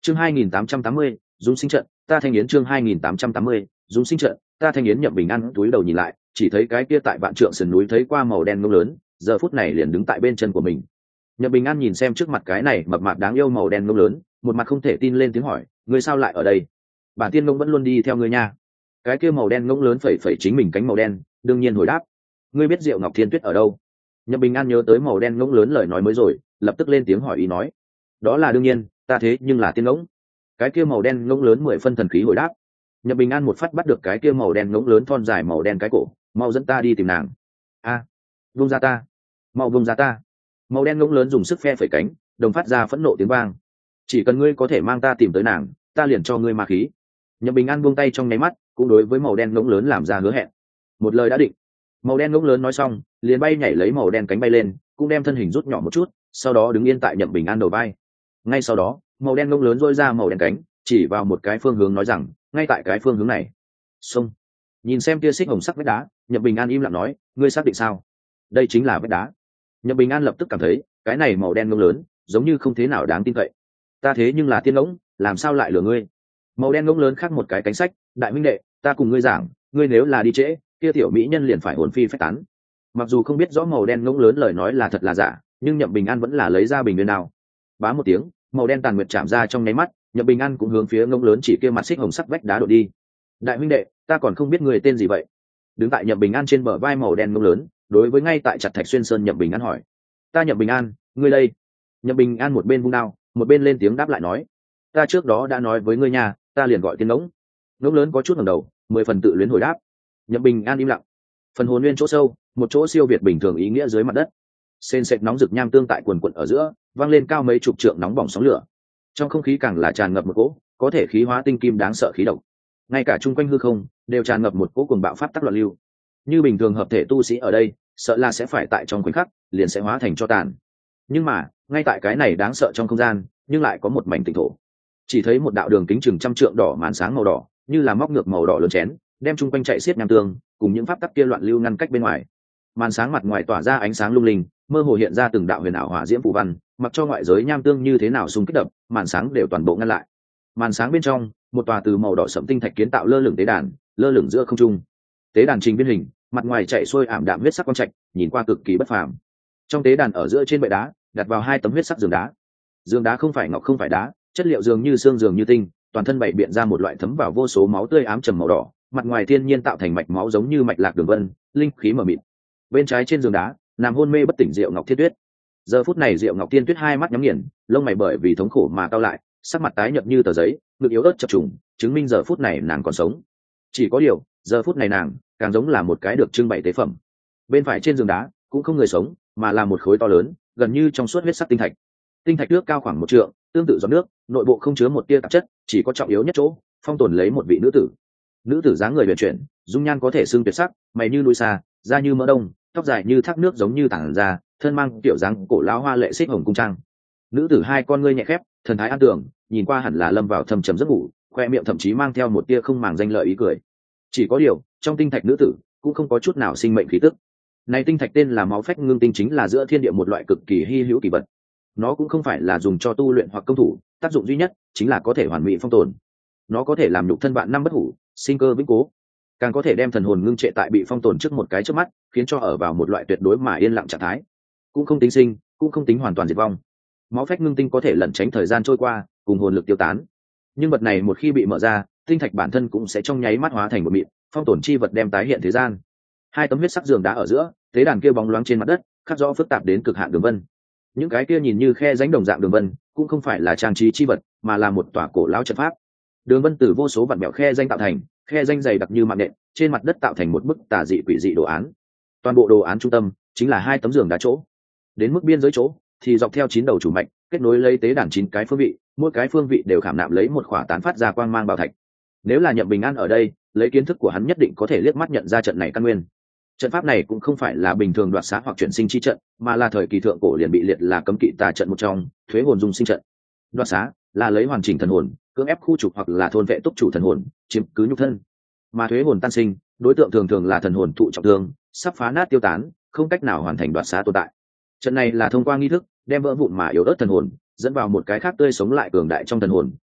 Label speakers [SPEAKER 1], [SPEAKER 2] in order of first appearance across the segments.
[SPEAKER 1] Chương 2880, Dung sinh trận, ta thanh yến. Chương 2880, Dung sinh trận, ta thanh yến. Nhậm Bình An túi đầu nhìn lại, chỉ thấy cái kia tại vạn trượng sườn núi thấy qua màu đen ngông lớn, giờ phút này liền đứng tại bên chân của mình. Nhậm Bình An nhìn xem trước mặt cái này mập mạp đáng yêu màu đen ngông lớn, một mặt không thể tin lên tiếng hỏi, ngươi sao lại ở đây? Bản tiên ngông vẫn luôn đi theo ngươi nha. Cái kia màu đen ngông lớn phẩy phẩy chính mình cánh màu đen, đương nhiên hồi đáp, ngươi biết Diệu Ngọc Thiên Tuyết ở đâu? Nhậm Bình An nhớ tới màu đen ngông lớn lời nói mới rồi, lập tức lên tiếng hỏi ý nói, đó là đương nhiên, ta thế nhưng là tiên ngỗng. Cái kia màu đen ngỗng lớn 10 phân thần khí hồi đáp. Nhậm Bình An một phát bắt được cái kia màu đen ngỗng lớn thon dài màu đen cái cổ, mau dẫn ta đi tìm nàng. A, vung ra ta, mau vung ra ta. Màu đen ngỗng lớn dùng sức phe phẩy cánh, đồng phát ra phẫn nộ tiếng vang. Chỉ cần ngươi có thể mang ta tìm tới nàng, ta liền cho ngươi ma khí. Nhậm Bình An buông tay trong nháy mắt, cũng đối với màu đen ngỗng lớn làm ra hứa hẹn. Một lời đã định. Màu đen ngỗng lớn nói xong, liền bay nhảy lấy màu đen cánh bay lên, cũng đem thân hình rút nhỏ một chút, sau đó đứng yên tại Nhậm Bình An đầu vai. Ngay sau đó, màu đen ngỗng lớn rôi ra màu đen cánh, chỉ vào một cái phương hướng nói rằng, ngay tại cái phương hướng này. Xông. Nhìn xem kia xích hồng sắc vách đá, Nhậm Bình An im lặng nói, ngươi xác định sao? Đây chính là vách đá. Nhậm Bình An lập tức cảm thấy, cái này màu đen ngỗng lớn, giống như không thế nào đáng tin cậy. Ta thế nhưng là tiên ngỗng, làm sao lại lừa ngươi? Màu đen ngỗng lớn khác một cái cánh sách, đại minh đệ, ta cùng ngươi giảng, ngươi nếu là đi trễ, kia tiểu mỹ nhân liền phải hồn phi phách tán. Mặc dù không biết rõ màu đen ngỗng lớn lời nói là thật là giả, nhưng Nhậm Bình An vẫn là lấy ra bình nguyên nào. Bá một tiếng, màu đen tàn nguyệt chạm ra trong nháy mắt, Nhậm Bình An cũng hướng phía ngỗng lớn chỉ kia mặt xích hồng sắc vách đá đổ đi. Đại huynh đệ, ta còn không biết người tên gì vậy? Đứng tại Nhậm Bình An trên bờ vai màu đen ngỗng lớn, đối với ngay tại chặt Thạch Xuyên Sơn Nhậm Bình An hỏi, ta Nhậm Bình An, ngươi đây? Nhậm Bình An một bên vung đao, một bên lên tiếng đáp lại nói, ta trước đó đã nói với ngươi nhà, ta liền gọi tiên ngỗng. Ngỗng lớn có chút ngẩng đầu, 10 phần tự luyến hồi đáp. Nhậm Bình An im lặng. Phần hồn nguyên chỗ sâu, một chỗ siêu việt bình thường ý nghĩa dưới mặt đất. Sền sệt nóng rực nham tương tại quần quần ở giữa, vang lên cao mấy chục trượng nóng bỏng sóng lửa. Trong không khí càng là tràn ngập một cỗ có thể khí hóa tinh kim đáng sợ khí độc. Ngay cả chung quanh hư không đều tràn ngập một cỗ cuồng bạo pháp tắc loạn lưu. Như bình thường hợp thể tu sĩ ở đây, sợ là sẽ phải tại trong khoảnh khắc liền sẽ hóa thành tro tàn. Nhưng mà, ngay tại cái này đáng sợ trong không gian, nhưng lại có một mảnh tịnh thổ. Chỉ thấy một đạo đường kính chừng trăm trượng đỏ màn sáng màu đỏ, như là móc ngược màu đỏ lớn chén, đem chung quanh chạy xiết nham tương, cùng những pháp tắc kia loạn lưu ngăn cách bên ngoài. Màn sáng mặt ngoài tỏa ra ánh sáng lung linh, mơ hồ hiện ra từng đạo huyền ảo hỏa diễm phù văn, mặc cho ngoại giới nham tương như thế nào xung kích đập, màn sáng đều toàn bộ ngăn lại. Màn sáng bên trong, một tòa từ màu đỏ sẫm tinh thạch kiến tạo lơ lửng tế đàn, lơ lửng giữa không trung. Tế đàn trình biên hình, mặt ngoài chạy xuôi ảm đạm huyết sắc quang trạch, nhìn qua cực kỳ bất phàm. Trong tế đàn ở giữa trên bệ đá, đặt vào 2 tấm huyết sắc giường đá. Giường đá không phải ngọc không phải đá, chất liệu dường như xương dường như tinh, toàn thân bày biện ra một loại thấm vào vô số máu tươi ám trầm màu đỏ, mặt ngoài thiên nhiên tạo thành mạch máu giống như mạch lạc đường vân, linh khí mờ mịt. Bên trái trên giường đá, nằm hôn mê bất tỉnh Diệu Ngọc Thiên Tuyết. Giờ phút này Diệu Ngọc Thiên Tuyết hai mắt nhắm nghiền, lông mày bởi vì thống khổ mà cau lại, sắc mặt tái nhợt như tờ giấy, ngực yếu ớt chập trùng, chứng minh giờ phút này nàng còn sống. Chỉ có điều, giờ phút này nàng càng giống là một cái được trưng bày tế phẩm. Bên phải trên giường đá cũng không người sống, mà là một khối to lớn, gần như trong suốt huyết sắc tinh thạch. Tinh thạch nước cao khoảng 1 trượng, tương tự giọt nước, nội bộ không chứa một tia tạp chất, chỉ có trọng yếu nhất chỗ, phong tồn lấy một vị nữ tử. Nữ tử dáng người huyền chuyển, dung nhan có thể xưng tuyệt sắc, mày như núi xa, da như mỡ đông, tóc dài như thác nước giống như tảng ra, thân mang kiểu dáng cổ lão hoa lệ xích hồng cung trang. Nữ tử hai con ngươi nhẹ khép, thần thái an tường, nhìn qua hẳn là lâm vào thâm trầm giấc ngủ, khoe miệng thậm chí mang theo một tia không màng danh lợi ý cười. Chỉ có điều, trong tinh thạch nữ tử cũng không có chút nào sinh mệnh khí tức. Này tinh thạch tên là máu phách ngưng tinh, chính là giữa thiên địa một loại cực kỳ hi hữu kỳ vật. Nó cũng không phải là dùng cho tu luyện hoặc công thủ, tác dụng duy nhất chính là có thể hoàn mỹ phong tồn. Nó có thể làm nhục thân bạn năm bất hủ, sinh cơ vĩnh cố, càng có thể đem thần hồn ngưng trệ tại bị phong tồn trước một cái trước mắt, khiến cho ở vào một loại tuyệt đối mà yên lặng trạng thái, cũng không tính sinh, cũng không tính hoàn toàn diệt vong. Máu phách ngưng tinh có thể lẩn tránh thời gian trôi qua, cùng hồn lực tiêu tán. Nhưng vật này một khi bị mở ra, tinh thạch bản thân cũng sẽ trong nháy mắt hóa thành một mịn, phong tồn chi vật đem tái hiện thế gian. 2 tấm huyết sắc giường đá ở giữa, tế đàn kia bóng loáng trên mặt đất, khắc rõ phức tạp đến cực hạn đường vân. Những cái kia nhìn như khe rãnh đồng dạng đường vân, cũng không phải là trang trí chi vật, mà là một tòa cổ lão trận pháp. Đường vân từ vô số vạn mẹo khe rãnh tạo thành, khe rãnh dày đặc như mạng nện, trên mặt đất tạo thành một bức tà dị quỷ dị đồ án. Toàn bộ đồ án trung tâm chính là 2 tấm giường đá chỗ. Đến mức biên giới chỗ thì dọc theo 9 đầu chủ mạch, kết nối lấy tế đàn 9 cái phương vị, mỗi cái phương vị đều khảm nạm lấy một khỏa tán phát ra quang mang bảo thạch. Nếu là Nhậm Bình An ở đây, lấy kiến thức của hắn nhất định có thể liếc mắt nhận ra trận này căn nguyên. Trận pháp này cũng không phải là bình thường đoạt xá hoặc chuyển sinh chi trận, mà là thời kỳ thượng cổ liền bị liệt là cấm kỵ tà trận một trong, thuế hồn dung sinh trận. Đoạt xá là lấy hoàn chỉnh thần hồn, cưỡng ép khu trục hoặc là thôn vệ túc chủ thần hồn, chiếm cứ nhục thân. Mà thuế hồn tan sinh, đối tượng thường thường là thần hồn thụ trọng thương, sắp phá nát tiêu tán, không cách nào hoàn thành đoạt xá tồn tại. Trận này là thông qua nghi thức, đem vỡ vụn mà yếu ớt thần hồn dẫn vào một cái khác tươi sống lại cường đại trong thần hồn,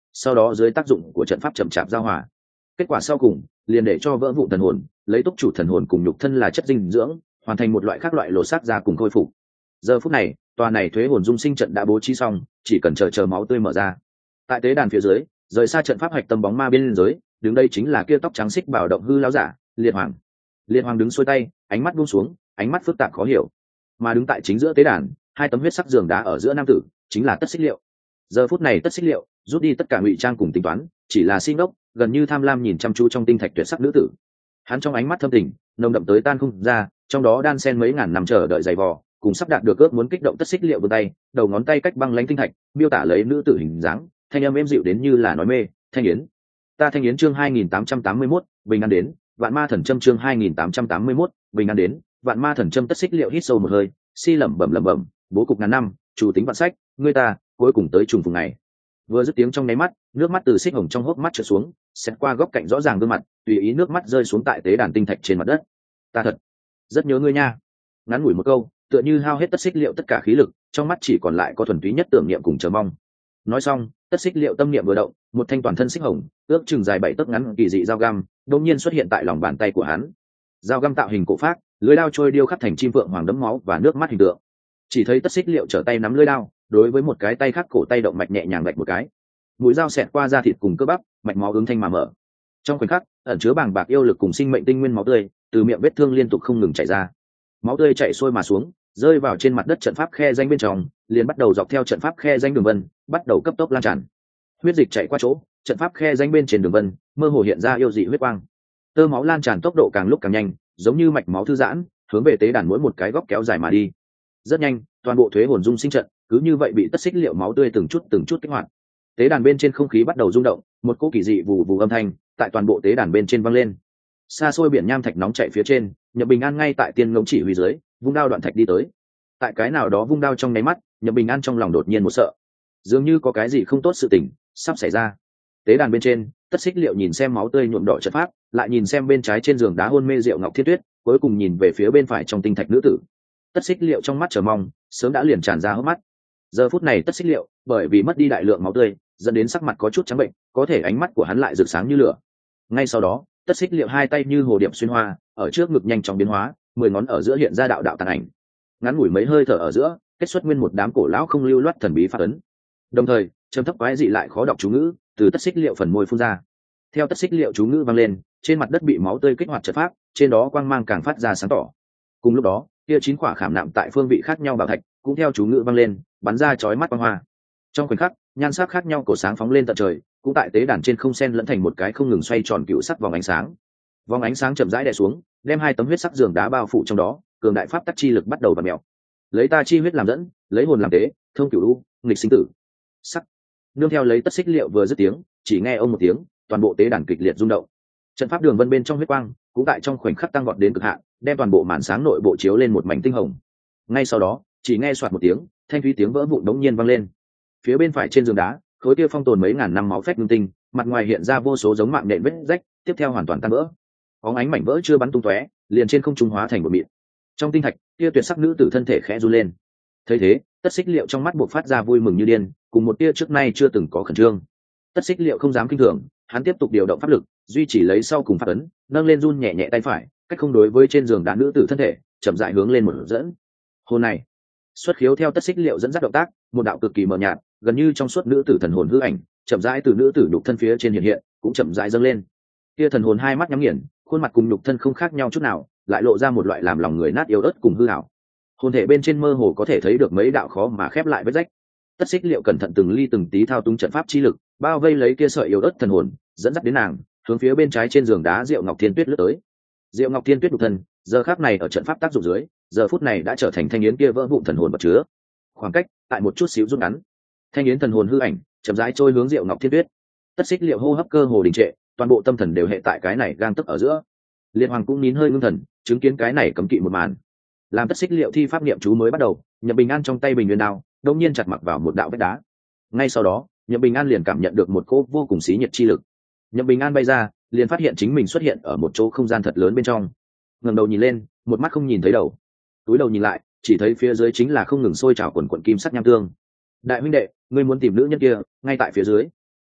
[SPEAKER 1] sau đó dưới tác dụng của trận pháp chậm chạp giao hòa, kết quả sau cùng liền để cho vỡ vụ thần hồn lấy túc chủ thần hồn cùng nhục thân là chất dinh dưỡng, hoàn thành một loại khác loại lột xác ra cùng khôi phục. Giờ phút này tòa này thuế hồn dung sinh trận đã bố trí xong, chỉ cần chờ máu tươi mở ra. Tại tế đàn phía dưới, rời xa trận pháp hạch tâm bóng ma bên dưới, đứng đây chính là kia tóc trắng xích bảo động hư lão giả Liệt Hoàng. Liệt Hoàng đứng xuôi tay, ánh mắt buông xuống, ánh mắt phức tạp khó hiểu. Mà đứng tại chính giữa tế đàn, hai tấm huyết sắc giường đá ở giữa nam tử chính là Tất Xích Liệu. Giờ phút này Tất Xích Liệu rút đi tất cả ngụy trang cùng tính toán, chỉ là si ngốc, gần như tham lam nhìn chăm chú trong tinh thạch tuyệt sắc nữ tử. Hắn trong ánh mắt thâm tình nồng đậm tới tan không ra, trong đó đan xen mấy ngàn năm chờ đợi dày vò, cùng sắp đạt được ước muốn kích động Tất Xích Liệu vươn tay, đầu ngón tay cách băng lãnh tinh thạch miêu tả lấy nữ tử hình dáng, thanh âm êm dịu đến như là nói mê. Thanh Yến, ta Thanh Yến chương 2881, bình an đến, vạn ma thần châm chương 2881, bình an đến, vạn ma thần châm. Tất Xích Liệu hít sâu một hơi, si lẩm bẩm, bố cục ngàn năm, chủ tính vạn sách, ngươi ta cuối cùng tới trùng phùng này. Vừa dứt tiếng trong nháy mắt, nước mắt từ xích hồng trong hốc mắt trượt xuống, xét qua góc cạnh rõ ràng gương mặt, tùy ý nước mắt rơi xuống tại tế đàn tinh thạch trên mặt đất. Ta thật rất nhớ ngươi nha. Ngắn ngủi một câu, tựa như hao hết Tất Xích Liệu tất cả khí lực, trong mắt chỉ còn lại có thuần túy nhất tưởng niệm cùng chờ mong. Nói xong, Tất Xích Liệu tâm niệm vừa động, một thanh toàn thân xích hồng, ước chừng dài 7 tấc ngắn kỳ dị dao găm, đột nhiên xuất hiện tại lòng bàn tay của hắn. Dao găm tạo hình cổ phác, lưỡi đao trôi điêu khắc thành chim phượng hoàng đẫm máu và nước mắt hình tượng. Chỉ thấy Tất Xích Liệu trở tay nắm lưỡi đao, đối với một cái tay khác cổ tay động mạch nhẹ nhàng vạch một cái. Mũi dao xẹt qua da thịt cùng cơ bắp, mạch máu ứng thanh mà mở. Trong khoảnh khắc, ẩn chứa bàng bạc yêu lực cùng sinh mệnh tinh nguyên máu tươi từ miệng vết thương liên tục không ngừng chảy ra. Máu tươi chảy xuôi mà xuống, rơi vào trên mặt đất trận pháp khe danh bên trong, liền bắt đầu dọc theo trận pháp khe danh đường vân, bắt đầu cấp tốc lan tràn. Huyết dịch chảy qua chỗ, trận pháp khe danh bên trên đường vân, mơ hồ hiện ra yêu dị huyết quang. Tơ máu lan tràn tốc độ càng lúc càng nhanh, giống như mạch máu thư giãn, hướng về tế đàn mỗi một cái góc kéo dài mà đi. Rất nhanh, toàn bộ thuế hồn dung sinh trận cứ như vậy bị Tất Xích Liệu máu tươi từng chút kích hoạt. Tế đàn bên trên không khí bắt đầu rung động, một cỗ kỳ dị vù vù âm thanh tại toàn bộ tế đàn bên trên vang lên. Xa xôi biển nham thạch nóng chảy phía trên, Nhậm Bình An ngay tại tiên ngông chỉ huy dưới, vung đao đoạn thạch đi tới. Tại cái nào đó vung đao trong nháy mắt, Nhậm Bình An trong lòng đột nhiên một sợ, dường như có cái gì không tốt sự tình sắp xảy ra. Tế đàn bên trên, Tất Xích Liệu nhìn xem máu tươi nhuộm đỏ trận pháp, lại nhìn xem bên trái trên giường đá hôn mê Diệu Ngọc Thiên Tuyết, cuối cùng nhìn về phía bên phải trong tinh thạch nữ tử. Tất Xích Liệu trong mắt chờ mong sớm đã liền tràn ra hốc mắt. Giờ phút này Tất Xích Liệu bởi vì mất đi đại lượng máu tươi, dẫn đến sắc mặt có chút trắng bệnh, có thể ánh mắt của hắn lại rực sáng như lửa. Ngay sau đó, Tất Xích Liệu hai tay như hồ điệp xuyên hoa, ở trước ngực nhanh chóng biến hóa, 10 ngón ở giữa hiện ra đạo đạo tàn ảnh. Ngắn ngủi mấy hơi thở ở giữa, kết xuất nguyên một đám cổ lão không lưu loát thần bí pháp ấn. Đồng thời, trầm thấp quái dị lại khó đọc chú ngữ từ Tất Xích Liệu phần môi phun ra. Theo Tất Xích Liệu chú ngữ vang lên, trên mặt đất bị máu tươi kích hoạt trận pháp, trên đó quang mang càng phát ra sáng tỏ. Cùng lúc đó, kia 9 quả khảm nạm tại phương vị khác nhau bảo thạch cũng theo chú ngữ vang lên, bắn ra chói mắt quang hoa. Trong khoảnh khắc, nhan sắc khác nhau cổ sáng phóng lên tận trời, cũng tại tế đàn trên không sen lẫn thành một cái không ngừng xoay tròn cựu sắc vòng ánh sáng. Vòng ánh sáng chậm rãi đè xuống, đem hai tấm huyết sắc giường đá bao phủ trong đó, cường đại pháp tắc chi lực bắt đầu vặn mèo. Lấy ta chi huyết làm dẫn, lấy hồn làm tế, thông cửu u, nghịch sinh tử. Sắc. Nương theo lấy Tất Xích Liệu vừa dứt tiếng, chỉ nghe ông một tiếng, toàn bộ tế đàn kịch liệt rung động. Trận pháp đường vân bên trong huyết quang, cũng tại trong khoảnh khắc tăng vọt đến cực hạn, đem toàn bộ màn sáng nội bộ chiếu lên một mảnh tinh hồng. Ngay sau đó, chỉ nghe xoạt một tiếng, thanh thúy tiếng vỡ vụn đống nhiên vang lên. Phía bên phải trên giường đá, khối kia phong tồn mấy ngàn năm máu phách ngưng tinh, mặt ngoài hiện ra vô số giống mạng nện vết rách, tiếp theo hoàn toàn tan vỡ. Bóng ánh mảnh vỡ chưa bắn tung tóe, liền trên không trung hóa thành một mịn. Trong tinh thạch, kia tuyệt sắc nữ tử thân thể khẽ run lên. Thấy thế, Tất Xích Liệu trong mắt bộc phát ra vui mừng như điên, cùng một tia trước nay chưa từng có khẩn trương. Tất Xích Liệu không dám kinh thường, hắn tiếp tục điều động pháp lực, duy trì lấy sau cùng pháp ấn, nâng lên run nhẹ nhẹ tay phải, cách không đối với trên giường đá nữ tử thân thể, chậm rãi hướng lên một dẫn. Hồn này, xuất khiếu theo Tất Xích Liệu dẫn dắt động tác, một đạo cực kỳ mờ nhạt, gần như trong suốt nữ tử thần hồn hư ảnh, chậm rãi từ nữ tử nhục thân phía trên hiện hiện, cũng chậm rãi dâng lên. Kia thần hồn hai mắt nhắm nghiền, khuôn mặt cùng nhục thân không khác nhau chút nào, lại lộ ra một loại làm lòng người nát yếu ớt cùng hư ảo. Hồn thể bên trên mơ hồ có thể thấy được mấy đạo khó mà khép lại vết rách. Tất Xích Liệu cẩn thận từng ly từng tí thao túng trận pháp chi lực, bao vây lấy kia sợi yếu ớt thần hồn, dẫn dắt đến nàng, hướng phía bên trái trên giường đá Diệu Ngọc Thiên Tuyết lướt tới. Diệu Ngọc Thiên Tuyết nhục thân, giờ khắc này ở trận pháp tác dụng dưới, giờ phút này đã trở thành thanh yến kia vỡ vụn thần hồn vật chứa. Khoảng cách tại một chút xíu rút ngắn, thanh yến thần hồn hư ảnh chậm rãi trôi hướng Diệu Ngọc Thiên Tuyết. Tất Xích Liệu hô hấp cơ hồ đình trệ, toàn bộ tâm thần đều hệ tại cái này gang tấc ở giữa. Liệt Hoàng cũng nín hơi ngưng thần, chứng kiến cái này cấm kỵ một màn. Làm Tất Xích Liệu thi pháp niệm chú mới bắt đầu, Nhậm Bình An trong tay bình nguyên đao đột nhiên chặt mặc vào một đạo vách đá. Ngay sau đó, Nhậm Bình An liền cảm nhận được một cỗ vô cùng xí nhiệt chi lực. Nhậm Bình An bay ra, liền phát hiện chính mình xuất hiện ở một chỗ không gian thật lớn bên trong. Ngẩng đầu nhìn lên, một mắt không nhìn thấy đầu. Túi đầu nhìn lại, chỉ thấy phía dưới chính là không ngừng sôi trào quần quần kim sắc nham tương. Đại huynh đệ, ngươi muốn tìm nữ nhân kia, ngay tại phía dưới.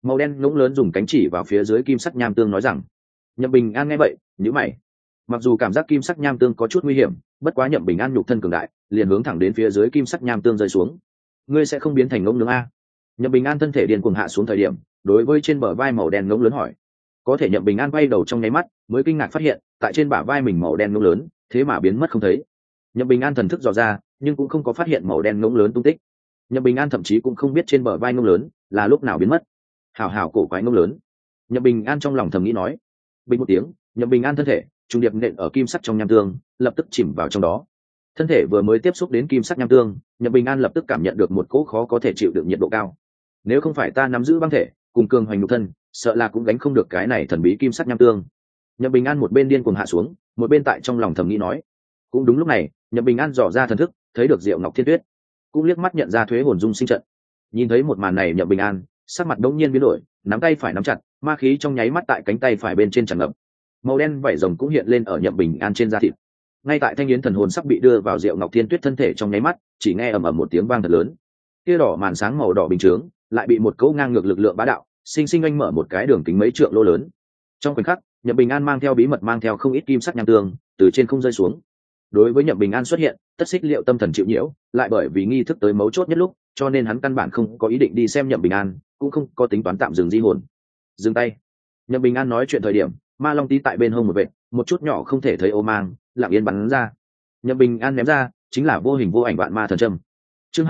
[SPEAKER 1] Màu đen ngỗng lớn dùng cánh chỉ vào phía dưới kim sắc nham tương nói rằng. Nhậm Bình An nghe vậy nhíu mày. Mặc dù cảm giác kim sắc nham tương có chút nguy hiểm, bất quá Nhậm Bình An nhục thân cường đại, liền hướng thẳng đến phía dưới kim sắc nham tương rơi xuống. Ngươi sẽ không biến thành ngỗng nướng a? Nhậm Bình An thân thể điên cuồng hạ xuống thời điểm, đối với trên bờ vai màu đen ngỗng lớn hỏi. Có thể Nhậm Bình An quay đầu trong nháy mắt, mới kinh ngạc phát hiện, tại trên bả vai mình màu đen ngỗng lớn, thế mà biến mất không thấy. Nhậm Bình An thần thức dò ra, nhưng cũng không có phát hiện màu đen ngỗng lớn tung tích. Nhậm Bình An thậm chí cũng không biết trên bờ vai ngỗng lớn là lúc nào biến mất. Hảo hảo cổ quái ngỗng lớn. Nhậm Bình An trong lòng thầm nghĩ nói. Bình một tiếng, Nhậm Bình An thân thể trùng điệp nện ở kim sắc trong nham tương, lập tức chìm vào trong đó. Thân thể vừa mới tiếp xúc đến kim sắc nham tương, Nhậm Bình An lập tức cảm nhận được một cỗ khó có thể chịu được nhiệt độ cao. Nếu không phải ta nắm giữ băng thể, cùng cường hoành nhục thân, sợ là cũng gánh không được cái này thần bí kim sắc nham tương. Nhậm Bình An một bên điên cuồng hạ xuống, một bên tại trong lòng thầm nghĩ nói. Cũng đúng lúc này, Nhậm Bình An dò ra thần thức, thấy được Diệu Ngọc Thiên Tuyết, cũng liếc mắt nhận ra Thuế Hồn Dung sinh trận. Nhìn thấy một màn này, Nhậm Bình An sắc mặt đống nhiên biến đổi, nắm tay phải nắm chặt, ma khí trong nháy mắt tại cánh tay phải bên trên tràn ngập. Màu đen vảy rồng cũng hiện lên ở Nhậm Bình An trên da thịt. Ngay tại thanh yến thần hồn sắp bị đưa vào Diệu Ngọc Thiên Tuyết thân thể trong nháy mắt, chỉ nghe ầm ầm một tiếng vang thật lớn. Tia đỏ màn sáng màu đỏ bình chướng, lại bị một cỗ ngang ngược lực lượng bá đạo, sinh sinh anh mở một cái đường kính mấy trượng lỗ lớn. Trong khoảnh khắc, Nhậm Bình An mang theo bí mật mang theo không ít kim sắc nham tương, từ trên không rơi xuống. Đối với Nhậm Bình An xuất hiện, Tất Xích Liệu tâm thần chịu nhiễu, lại bởi vì nghi thức tới mấu chốt nhất lúc, cho nên hắn căn bản không có ý định đi xem Nhậm Bình An, cũng không có tính toán tạm dừng di hồn. Dừng tay. Nhậm Bình An nói chuyện thời điểm, ma long tí tại bên hông một vệt, một chút nhỏ không thể thấy ô mang, lặng yên bắn ra. Nhậm Bình An ném ra, chính là vô hình vô ảnh vạn ma thần châm. Chương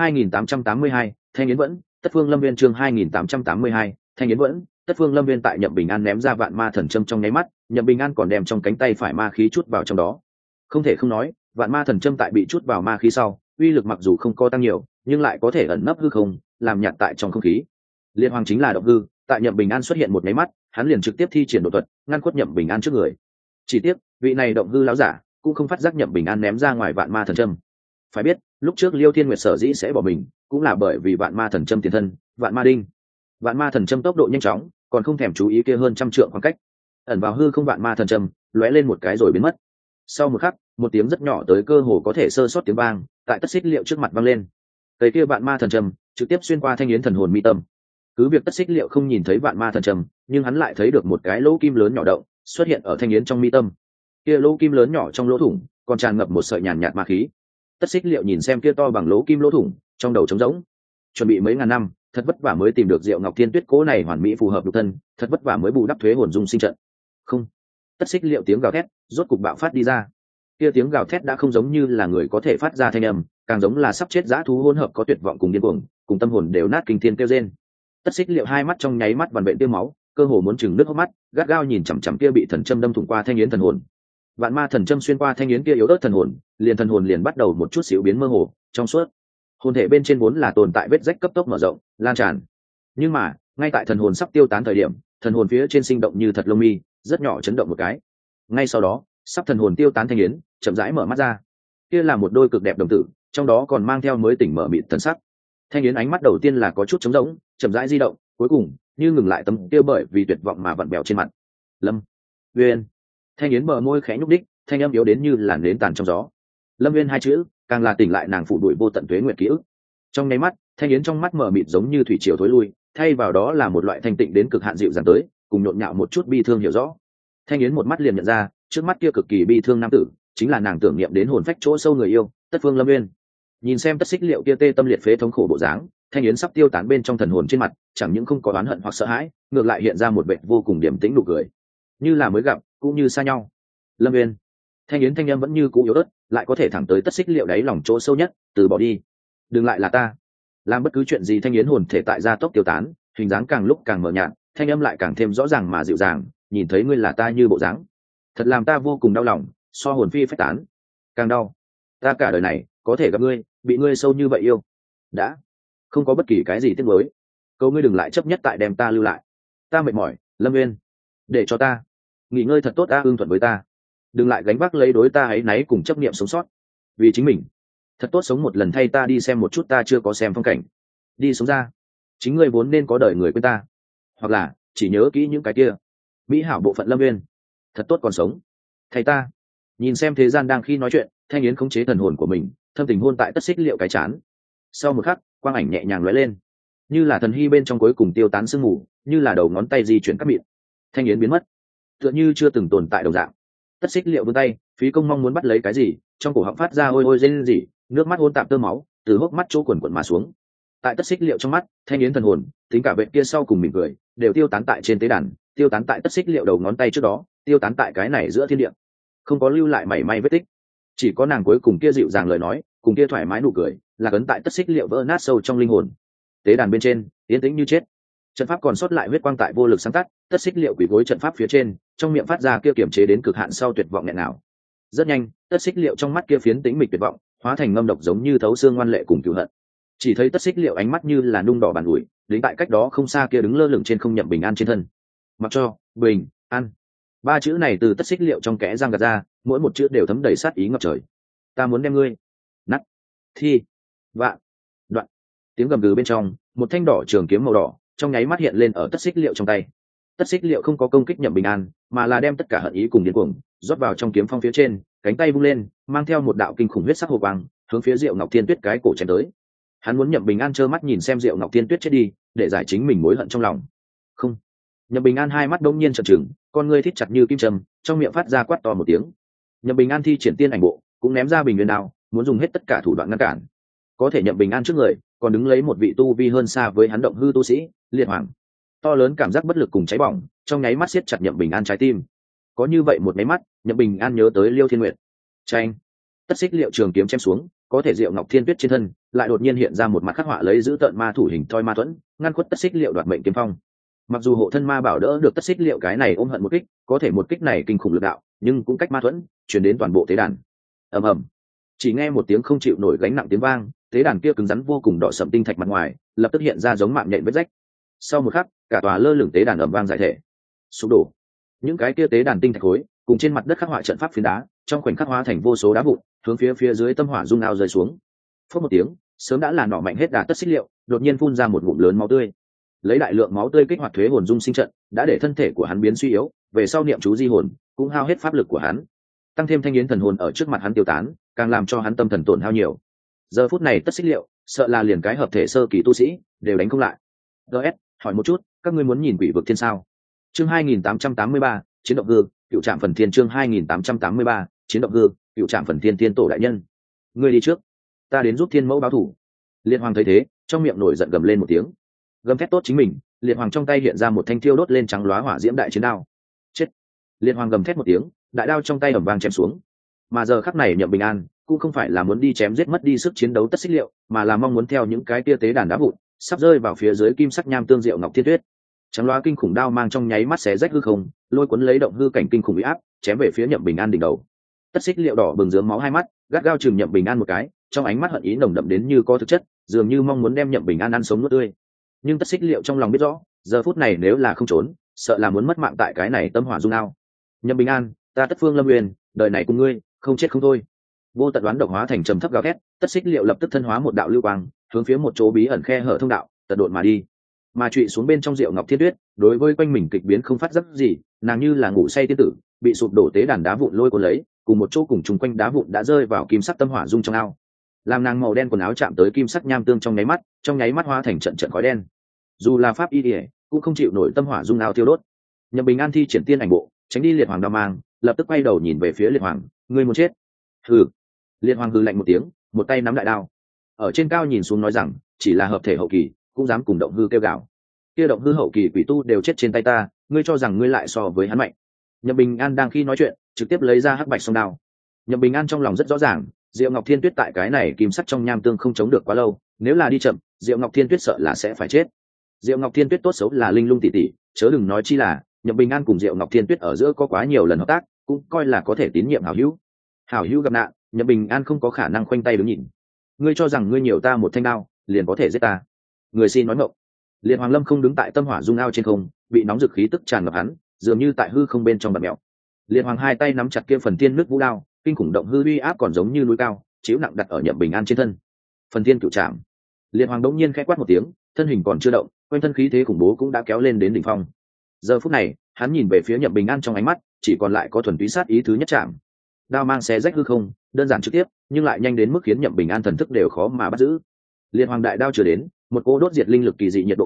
[SPEAKER 1] 2882, Thanh Yến Vẫn, Tất Phương Lâm Viên. Chương 2882, Thanh Yến Vẫn, Tất Phương Lâm Viên. Tại Nhậm Bình An ném ra vạn ma thần châm trong nháy mắt, Nhậm Bình An còn đem trong cánh tay phải ma khí chút vào trong đó. Không thể không nói, vạn ma thần châm tại bị chút vào ma khí sau, uy lực mặc dù không có tăng nhiều, nhưng lại có thể ẩn nấp hư không, làm nhạt tại trong không khí. Liên hoàng chính là động hư, tại Nhậm Bình An xuất hiện một nháy mắt, hắn liền trực tiếp thi triển độ thuật, ngăn khuất Nhậm Bình An trước người. Chỉ tiếc, vị này động hư lão giả cũng không phát giác Nhậm Bình An ném ra ngoài vạn ma thần châm. Phải biết, lúc trước Liêu Thiên Nguyệt sở dĩ sẽ bỏ mình, cũng là bởi vì vạn ma thần châm tiền thân, vạn ma đinh. Vạn ma thần châm tốc độ nhanh chóng, còn không thèm chú ý kia hơn trăm trượng khoảng cách. Ẩn vào hư không vạn ma thần châm, lóe lên một cái rồi biến mất. Sau một khắc, một tiếng rất nhỏ tới cơ hồ có thể sơ sót tiếng vang, tại Tất Xích Liệu trước mặt vang lên. Cây kia vạn ma thần châm trực tiếp xuyên qua thanh yến thần hồn mi tâm. Cứ việc Tất Xích Liệu không nhìn thấy vạn ma thần châm, nhưng hắn lại thấy được một cái lỗ kim lớn nhỏ động xuất hiện ở thanh yến trong mi tâm. Kia lỗ kim lớn nhỏ trong lỗ thủng còn tràn ngập một sợi nhàn nhạt ma khí. Tất Xích Liệu nhìn xem kia to bằng lỗ kim lỗ thủng, trong đầu trống rỗng. Chuẩn bị mấy ngàn năm, thật vất vả mới tìm được Diệu Ngọc Thiên Tuyết cố này hoàn mỹ phù hợp lục thân, thật vất vả mới bù đắp Thuế Hồn Dung sinh trận. Không. Tất Xích Liệu tiếng gào thét rốt cục bạo phát đi ra. Kia tiếng gào thét đã không giống như là người có thể phát ra thanh âm, càng giống là sắp chết dã thú hỗn hợp có tuyệt vọng cùng điên cuồng, cùng tâm hồn đều nát kinh thiên kêu rên. Tất Xích Liệu hai mắt trong nháy mắt vằn vện tiêu máu, cơ hồ muốn chừng nước hốc mắt, gắt gao nhìn chằm chằm kia bị thần châm đâm thủng qua thanh yến thần hồn. Vạn ma thần châm xuyên qua thanh yến kia yếu ớt thần hồn liền bắt đầu một chút xíu biến mơ hồ, trong suốt. Hồn thể bên trên vốn là tồn tại vết rách cấp tốc mở rộng, lan tràn. Nhưng mà, ngay tại thần hồn sắp tiêu tán thời điểm, thần hồn phía trên sinh động như thật lông mi, rất nhỏ chấn động một cái. Ngay sau đó, sắp thần hồn tiêu tán thanh yến, chậm rãi mở mắt ra. Kia là một đôi cực đẹp đồng tử, trong đó còn mang theo mới tỉnh mở mịt thần sắc. Thanh yến ánh mắt đầu tiên là có chút trống rỗng, chậm rãi di động, cuối cùng như ngừng lại tấm kia bởi vì tuyệt vọng mà vặn bèo trên mặt. Lâm Uyên. Thanh yến bờ môi khẽ nhúc đích, thanh âm yếu đến như làn nến tàn trong gió. Lâm Uyên hai chữ, càng là tỉnh lại nàng phụ đuổi vô tận tuế nguyệt ký ức. Trong nháy mắt, thanh yến trong mắt mở mịt giống như thủy triều thối lui, thay vào đó là một loại thanh tịnh đến cực hạn dịu dàng tới, cùng nhộn nhạo một chút bi thương hiểu rõ. Thanh yến một mắt liền nhận ra, trước mắt kia cực kỳ bi thương nam tử, chính là nàng tưởng niệm đến hồn phách chỗ sâu người yêu, Tất Phương Lâm Uyên. Nhìn xem Tất Xích Liệu kia tê tâm liệt phế thống khổ bộ dáng, thanh yến sắp tiêu tán bên trong thần hồn trên mặt, chẳng những không có oán hận hoặc sợ hãi, ngược lại hiện ra một vẻ vô cùng điềm tĩnh nụ cười, như là mới gặp, cũng như xa nhau. Lâm Uyên. Thanh yến thanh âm vẫn như cũ yếu ớt, lại có thể thẳng tới Tất Xích Liệu đáy lòng chỗ sâu nhất, từ bỏ đi, đừng lại là ta. Làm bất cứ chuyện gì thanh yến hồn thể tại gia tốc tiêu tán, hình dáng càng lúc càng mờ nhạt, thanh âm lại càng thêm rõ ràng mà dịu dàng, nhìn thấy ngươi là ta như bộ dáng, thật làm ta vô cùng đau lòng, so hồn phi phách tán. Càng đau, ta cả đời này có thể gặp ngươi, bị ngươi sâu như vậy yêu, đã không có bất kỳ cái gì tiếc nuối. Cầu ngươi đừng lại chấp nhất tại đem ta lưu lại, ta mệt mỏi. Lâm Uyên, để cho ta nghỉ ngơi thật tốt, ta ưng thuận với ta, đừng lại gánh vác lấy đối ta áy náy cùng chấp niệm sống sót. Vì chính mình thật tốt sống một lần, thay ta đi xem một chút ta chưa có xem phong cảnh, đi sống ra chính ngươi vốn nên có đời người quên ta, hoặc là chỉ nhớ kỹ những cái kia mỹ hảo bộ phận. Lâm Uyên, thật tốt còn sống, thầy ta. Nhìn xem thế gian đang khi nói chuyện, thanh yến khống chế thần hồn của mình, thâm tình hôn tại Tất Xích Liệu cái chán. Sau một khắc, quang ảnh nhẹ nhàng lóe lên, như là thần hy bên trong cuối cùng tiêu tán sương mù, như là đầu ngón tay di chuyển cắt mịn. Thanh yến biến mất, tựa như chưa từng tồn tại đồng dạng. Tất Xích Liệu vươn tay, phí công mong muốn bắt lấy cái gì, trong cổ họng phát ra ôi ôi rên rỉ, nước mắt hôn tạp tơ máu từ hốc mắt chỗ quần quần mà xuống. Tại Tất Xích Liệu trong mắt, Thanh yến thần hồn, tính cả vệ kia sau cùng mỉm cười, đều tiêu tán tại trên tế đàn, tiêu tán tại Tất Xích Liệu đầu ngón tay trước đó, tiêu tán tại cái này giữa thiên địa, không có lưu lại mảy may vết tích. Chỉ có nàng cuối cùng kia dịu dàng lời nói, cùng kia thoải mái nụ cười, là ấn tại Tất Xích Liệu vỡ nát sâu trong linh hồn. Tế đàn bên trên, yên tĩnh như chết. Trận pháp còn sót lại huyết quang tại vô lực sáng tắt, Tất Xích Liệu quỳ gối trận pháp phía trên, trong miệng phát ra kia kiểm chế đến cực hạn sau tuyệt vọng nghẹn nào. Rất nhanh, Tất Xích Liệu trong mắt kia phiến tĩnh mịch tuyệt vọng, hóa thành ngâm độc giống như thấu xương ngoan lệ cùng cừu hận. Chỉ thấy Tất Xích Liệu ánh mắt như là nung đỏ bàn ủi, đến tại cách đó không xa kia đứng lơ lửng trên không Nhậm Bình An trên thân. Mặc cho, bình, an. Ba chữ này từ Tất Xích Liệu trong kẽ răng gạt ra, mỗi một chữ đều thấm đầy sát ý ngập trời. Ta muốn đem ngươi nát, thi, vạn, đoạn. Tiếng gầm gừ bên trong, một thanh đỏ trường kiếm màu đỏ trong nháy mắt hiện lên ở Tất Xích Liệu trong tay. Tất Xích Liệu không có công kích Nhậm Bình An, mà là đem tất cả hận ý cùng điên cuồng rót vào trong kiếm phong phía trên, cánh tay vung lên, mang theo một đạo kinh khủng huyết sắc hồ quang, hướng phía Diệu Ngọc Thiên Tuyết cái cổ chém tới. Hắn muốn Nhậm Bình An trơ mắt nhìn xem Diệu Ngọc Thiên Tuyết chết đi, để giải chính mình mối hận trong lòng. Không. Nhậm Bình An hai mắt đông nhiên trợn trừng, con ngươi thít chặt như kim châm, trong miệng phát ra quát to một tiếng. Nhậm Bình An thi triển tiên ảnh bộ, cũng ném ra bình nguyên đao, muốn dùng hết tất cả thủ đoạn ngăn cản. Có thể Nhậm Bình An trước người, còn đứng lấy một vị tu vi hơn xa với hắn động hư tu sĩ, Liệt Hoàng. To lớn cảm giác bất lực cùng cháy bỏng, trong nháy mắt siết chặt Nhậm Bình An trái tim. Có như vậy một máy mắt, Nhậm Bình An nhớ tới Liêu Thiên Nguyệt. Chanh. Tất Xích Liệu trường kiếm chém xuống, có thể Diệu Ngọc Thiên Tuyết trên thân lại đột nhiên hiện ra một mặt khắc họa lấy giữ tợn ma thủ hình thoi ma thuẫn, ngăn khuất Tất Xích Liệu đoạt mệnh kiếm phong. Mặc dù hộ thân ma bảo đỡ được Tất Xích Liệu cái này ôm hận một kích, có thể một kích này kinh khủng lực đạo, nhưng cũng cách ma thuẫn truyền đến toàn bộ tế đàn. Ầm ầm. Chỉ nghe một tiếng không chịu nổi gánh nặng tiếng vang, tế đàn kia cứng rắn vô cùng đỏ sậm tinh thạch mặt ngoài, lập tức hiện ra giống mạng nhện vết rách. Sau một khắc, cả tòa lơ lửng tế đàn ầm vang giải thể, sụp đổ. Những cái kia tế đàn tinh thạch khối, cùng trên mặt đất khắc họa trận pháp phiến đá, trong khoảnh khắc hóa thành vô số đá vụn, hướng phía dưới tâm hỏa dung ao rơi xuống. Phất một tiếng, sớm đã là nỏ mạnh hết đà Tất Xích Liệu, đột nhiên phun ra một ngụm lớn máu tươi. Lấy đại lượng máu tươi kích hoạt thuế hồn dung sinh trận, đã để thân thể của hắn biến suy yếu, về sau niệm chú di hồn, cũng hao hết pháp lực của hắn. Tăng thêm thanh yến thần hồn ở trước mặt hắn tiêu tán, càng làm cho hắn tâm thần tổn hao nhiều. Giờ phút này Tất Xích Liệu, sợ là liền cái hợp thể sơ kỳ tu sĩ đều đánh không lại. DS, hỏi một chút, các ngươi muốn nhìn Quỷ vực thiên sao? Chương 2883, chiến động hư, cựu trạm phần thiên. Chương 2883, chiến động hư, cựu trạm phần thiên. Tiên tổ đại nhân, ngươi đi trước, ta đến giúp thiên mẫu báo thủ. Liệt Hoàng thấy thế, trong miệng nổi giận gầm lên một tiếng, gầm thét tốt chính mình. Liệt Hoàng trong tay hiện ra một thanh thiêu đốt lên trắng lóa hỏa diễm đại chiến đao. Chết! Liệt Hoàng gầm thét một tiếng, đại đao trong tay ầm vang chém xuống. Mà giờ khắc này Nhậm Bình An cũng không phải là muốn đi chém giết mất đi sức chiến đấu Tất Xích Liệu, mà là mong muốn theo những cái tia tế đàn đá vụn sắp rơi vào phía dưới kim sắc nham tương Diệu Ngọc Thiên Tuyết. Trắng loá kinh khủng đao mang trong nháy mắt xé rách hư không, lôi cuốn lấy động hư cảnh kinh khủng uy áp, chém về phía Nhậm Bình An đỉnh đầu. Tất Xích Liệu đỏ bừng rớm máu hai mắt, gắt gao chừng Nhậm Bình An một cái, trong ánh mắt hận ý nồng đậm đến như có thực chất, dường như mong muốn đem Nhậm Bình An ăn sống nuốt tươi. Nhưng Tất Xích Liệu trong lòng biết rõ, giờ phút này nếu là không trốn, sợ là muốn mất mạng tại cái này tâm hỏa dung ao. Nhậm Bình An, ta Tất Phương Lâm Uyên, đời này cùng ngươi, không chết không thôi. Vô tận đoán độc hóa thành trầm thấp gào thét, Tất Xích Liệu lập tức thân hóa một đạo lưu quang, hướng phía một chỗ bí ẩn khe hở thông đạo, tật độn mà đi. Mà trụy xuống bên trong Diệu Ngọc Thiên Tuyết, đối với quanh mình kịch biến không phát giác gì, nàng như là ngủ say tiên tử, bị sụp đổ tế đàn đá vụn lôi cuốn lấy, cùng một chỗ cùng chung quanh đá vụn đã rơi vào kim sắc tâm hỏa dung trong ao. Làm nàng màu đen quần áo chạm tới kim sắc nham tương trong nháy mắt hóa thành trận trận khói đen. Dù là pháp y điệp, cũng không chịu nổi tâm hỏa dung ao thiêu đốt. Nhậm Bình An thi triển tiên ảnh bộ, tránh đi Liệt Hoàng đao mang, lập tức quay đầu nhìn về phía Liệt Hoàng, ngươi muốn chết? Hừ. Liệt Hoàng hừ lạnh một tiếng, một tay nắm đại đao, ở trên cao nhìn xuống nói rằng, chỉ là hợp thể hậu kỳ, cũng dám cùng động hư kêu gào. Kia động hư hậu kỳ quỷ tu đều chết trên tay ta, ngươi cho rằng ngươi lại so với hắn mạnh? Nhậm Bình An đang khi nói chuyện, trực tiếp lấy ra hắc bạch song đao. Nhậm Bình An trong lòng rất rõ ràng, Diệu Ngọc Thiên Tuyết tại cái này kim sắt trong nham tương không chống được quá lâu, nếu là đi chậm, Diệu Ngọc Thiên Tuyết sợ là sẽ phải chết. Diệu Ngọc Thiên Tuyết tốt xấu là linh lung tỷ tỷ, chớ đừng nói chi là Nhậm Bình An cùng Diệu Ngọc Thiên Tuyết ở giữa có quá nhiều lần hợp tác, cũng coi là có thể tín nhiệm hảo hữu. Hảo hữu gặp nạn, Nhậm Bình An không có khả năng khoanh tay đứng nhìn. Ngươi cho rằng ngươi nhiều ta một thanh đao, liền có thể giết ta? Người xin nói ngọng. Liệt Hoàng Lâm không đứng tại tâm hỏa dung ao trên không, bị nóng dực khí tức tràn ngập hắn, dường như tại hư không bên trong bật mèo. Liệt Hoàng hai tay nắm chặt kia phần thiên nước vũ đao, kinh khủng động hư uy áp còn giống như núi cao, chiếu nặng đặt ở Nhậm Bình An trên thân. Phần thiên cửu trảm. Liệt Hoàng đống nhiên khẽ quát một tiếng, thân hình còn chưa động, quanh thân khí thế khủng bố cũng đã kéo lên đến đỉnh phong. Giờ phút này, hắn nhìn về phía Nhậm Bình An trong ánh mắt, chỉ còn lại có thuần túy sát ý thứ nhất chạm. Đao mang xé rách hư không, đơn giản trực tiếp, nhưng lại nhanh đến mức khiến Nhậm Bình An thần thức đều khó mà bắt giữ. Liệt Hoàng đại đao chưa đến, một cỗ đốt diệt linh lực kỳ dị nhiệt độ cao,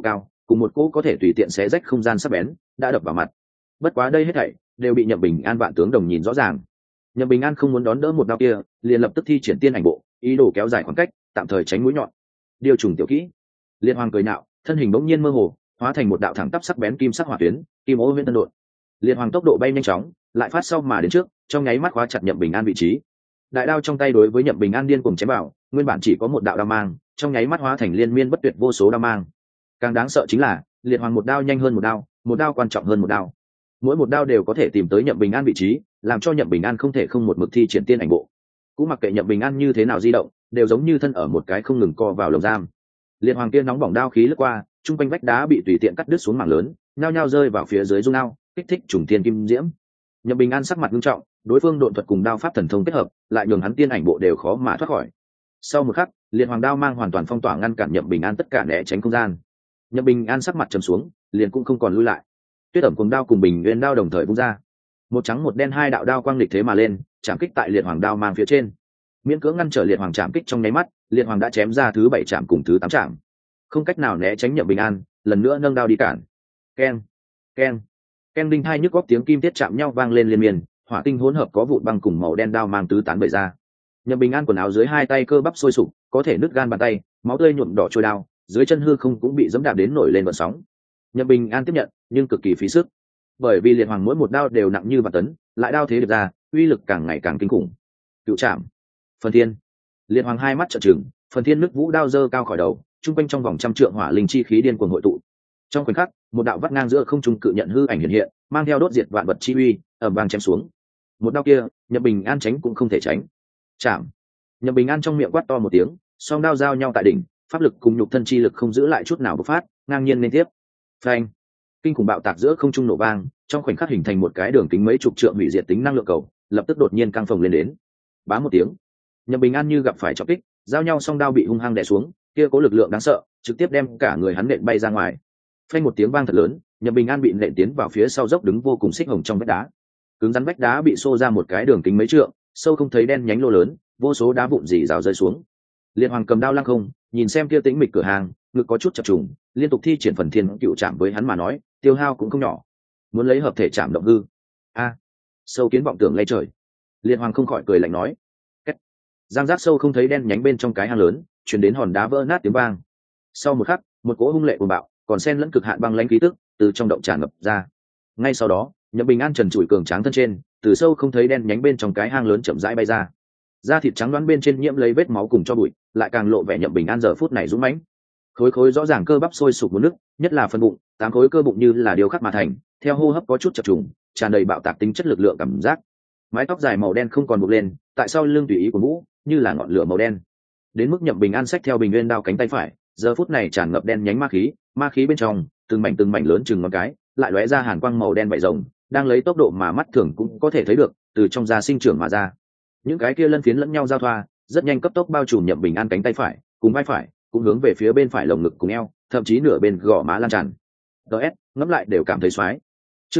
[SPEAKER 1] cùng một cỗ có thể tùy tiện xé rách không gian sắc bén đã đập vào mặt. Bất quá đây hết thảy đều bị Nhậm Bình An vạn tướng đồng nhìn rõ ràng. Nhậm Bình An không muốn đón đỡ một đao kia, liền lập tức thi triển tiên ảnh bộ, ý đồ kéo dài khoảng cách, tạm thời tránh mũi nhọn. Điều trùng tiểu kỹ. Liệt Hoàng cười nhạo, thân hình bỗng nhiên mơ hồ, hóa thành một đạo thẳng tắp sắc bén kim sắc hỏa tuyến, kim ô huyễn tân đột. Liệt Hoàng tốc độ bay nhanh chóng, lại phát sau mà đến trước, trong nháy mắt khóa chặt Nhậm Bình An vị trí. Đại đao trong tay đối với Nhậm Bình An điên cuồng chém vào, nguyên bản chỉ có một đạo đao mang, trong nháy mắt hóa thành liên miên bất tuyệt vô số đao mang. Càng đáng sợ chính là, Liệt Hoàng một đao nhanh hơn một đao quan trọng hơn một đao. Mỗi một đao đều có thể tìm tới Nhậm Bình An vị trí, làm cho Nhậm Bình An không thể không một mực thi triển tiên ảnh bộ. Cũng mặc kệ Nhậm Bình An như thế nào di động, đều giống như thân ở một cái không ngừng co vào lồng giam. Liệt Hoàng kia nóng bỏng đao khí lướt qua, trung quanh vách đá bị tùy tiện cắt đứt xuống mảng lớn, nhao nhao rơi vào phía dưới dung ao, kích thích trùng tiên kim diễm. Nhậm Bình An sắc mặt nghiêm trọng, đối phương độn thuật cùng đao pháp thần thông kết hợp, lại nhường hắn tiên ảnh bộ đều khó mà thoát khỏi. Sau một khắc, Liệt Hoàng đao mang hoàn toàn phong tỏa ngăn cản Nhậm Bình An tất cả né tránh không gian. Nhậm Bình An sắc mặt trầm xuống, liền cũng không còn lui lại. Tuyết ẩm cùng đao cùng Bình Nguyên đao đồng thời vung ra, một trắng một đen hai đạo đao quang lịch thế mà lên, chạm kích tại Liệt Hoàng đao mang phía trên, miễn cưỡng ngăn trở Liệt Hoàng chạm kích trong nháy mắt. Liệt Hoàng đã chém ra thứ 7 chạm cùng thứ 8 chạm, không cách nào né tránh Nhậm Bình An, lần nữa nâng đao đi cản. Keng, keng, keng, đinh hai nhức góc tiếng kim tiết chạm nhau vang lên liên miên, hỏa tinh hỗn hợp có vụn băng cùng màu đen đao mang tứ tán bày ra. Nhậm Bình An quần áo dưới hai tay cơ bắp sôi sục, có thể nứt gan bàn tay, máu tươi nhuộm đỏ trôi đao, dưới chân hư không cũng bị dẫm đạp đến nổi lên vận sóng. Nhậm Bình An tiếp nhận, nhưng cực kỳ phí sức, bởi vì Liệt Hoàng mỗi một đao đều nặng như vạn tấn, lại đao thế được ra, uy lực càng ngày càng kinh khủng. Cựu trảm, phần thiên. Liệt Hoàng hai mắt trợn trừng, phần thiên nước vũ đao dơ cao khỏi đầu, trung quanh trong vòng trăm trượng hỏa linh chi khí điên cuồng hội tụ. Trong khoảnh khắc, một đạo vắt ngang giữa không trung cự nhận hư ảnh hiện hiện, mang theo đốt diệt vạn vật chi uy, ầm vang chém xuống. Một đao kia, Nhậm Bình An tránh cũng không thể tránh. Chạm. Nhậm Bình An trong miệng quát to một tiếng, song đao giao nhau tại đỉnh, pháp lực cùng nhục thân chi lực không giữ lại chút nào bộc phát, ngang nhiên liên tiếp. Phanh. Kinh khủng bạo tạc giữa không trung nổ vang, trong khoảnh khắc hình thành một cái đường kính mấy chục trượng hủy diệt tính năng lượng cầu, lập tức đột nhiên căng phồng lên đến. Bá một tiếng, Nhậm Bình An như gặp phải trọng kích, giao nhau song đao bị hung hăng đè xuống, kia có lực lượng đáng sợ, trực tiếp đem cả người hắn nện bay ra ngoài. Phanh một tiếng vang thật lớn, Nhậm Bình An bị nện tiến vào phía sau dốc đứng vô cùng xích hồng trong vách đá. Cứng rắn vách đá bị xô ra một cái đường kính mấy trượng, sâu không thấy đen nhánh lô lớn, vô số đá vụn rỉ rào rơi xuống. Liệt Hoàng cầm đao lăng không, nhìn xem kia tĩnh mịch cửa hàng, ngực có chút chập trùng, liên tục thi triển phần thiên cựu chạm với hắn mà nói, tiêu hao cũng không nhỏ. Muốn lấy hợp thể chạm động hư. A, sâu kiến vọng tưởng lay trời. Liệt Hoàng không khỏi cười lạnh nói. Két. Giang giác sâu không thấy đen nhánh bên trong cái hang lớn, truyền đến hòn đá vỡ nát tiếng vang. Sau một khắc, một cỗ hung lệ cuồng bạo, còn xen lẫn cực hạn băng lãnh khí tức, từ trong động tràn ngập ra. Ngay sau đó, Nhậm Bình An trần trụi cường tráng thân trên, từ sâu không thấy đen nhánh bên trong cái hang lớn chậm rãi bay ra. Da thịt trắng đoán bên trên nhiễm lấy vết máu cùng cho bụi, lại càng lộ vẻ Nhậm Bình An giờ phút này dũng mãnh. Khối khối rõ ràng cơ bắp sôi sục một nước, nhất là phần bụng, 8 khối cơ bụng như là điêu khắc mà thành, theo hô hấp có chút chập trùng, tràn đầy bạo tạc tính chất lực lượng cảm giác. Mái tóc dài màu đen không còn buộc lên, tại sau lưng tùy ý của mũ, như là ngọn lửa màu đen. Đến mức Nhậm Bình An xách theo Bình Nguyên đao cánh tay phải, giờ phút này tràn ngập đen nhánh ma khí bên trong, từng mảnh lớn chừng ngón cái, lại lóe ra hàn quang màu đen vảy rồng, đang lấy tốc độ mà mắt thường cũng có thể thấy được, từ trong da sinh trưởng mà ra. Những cái kia lân phiến lẫn nhau giao thoa, rất nhanh cấp tốc bao trùm Nhậm Bình An cánh tay phải, cùng vai phải, cũng hướng về phía bên phải lồng ngực cùng eo, thậm chí nửa bên gò má lan tràn. DS, ngẫm lại đều cảm thấy xoái. Chương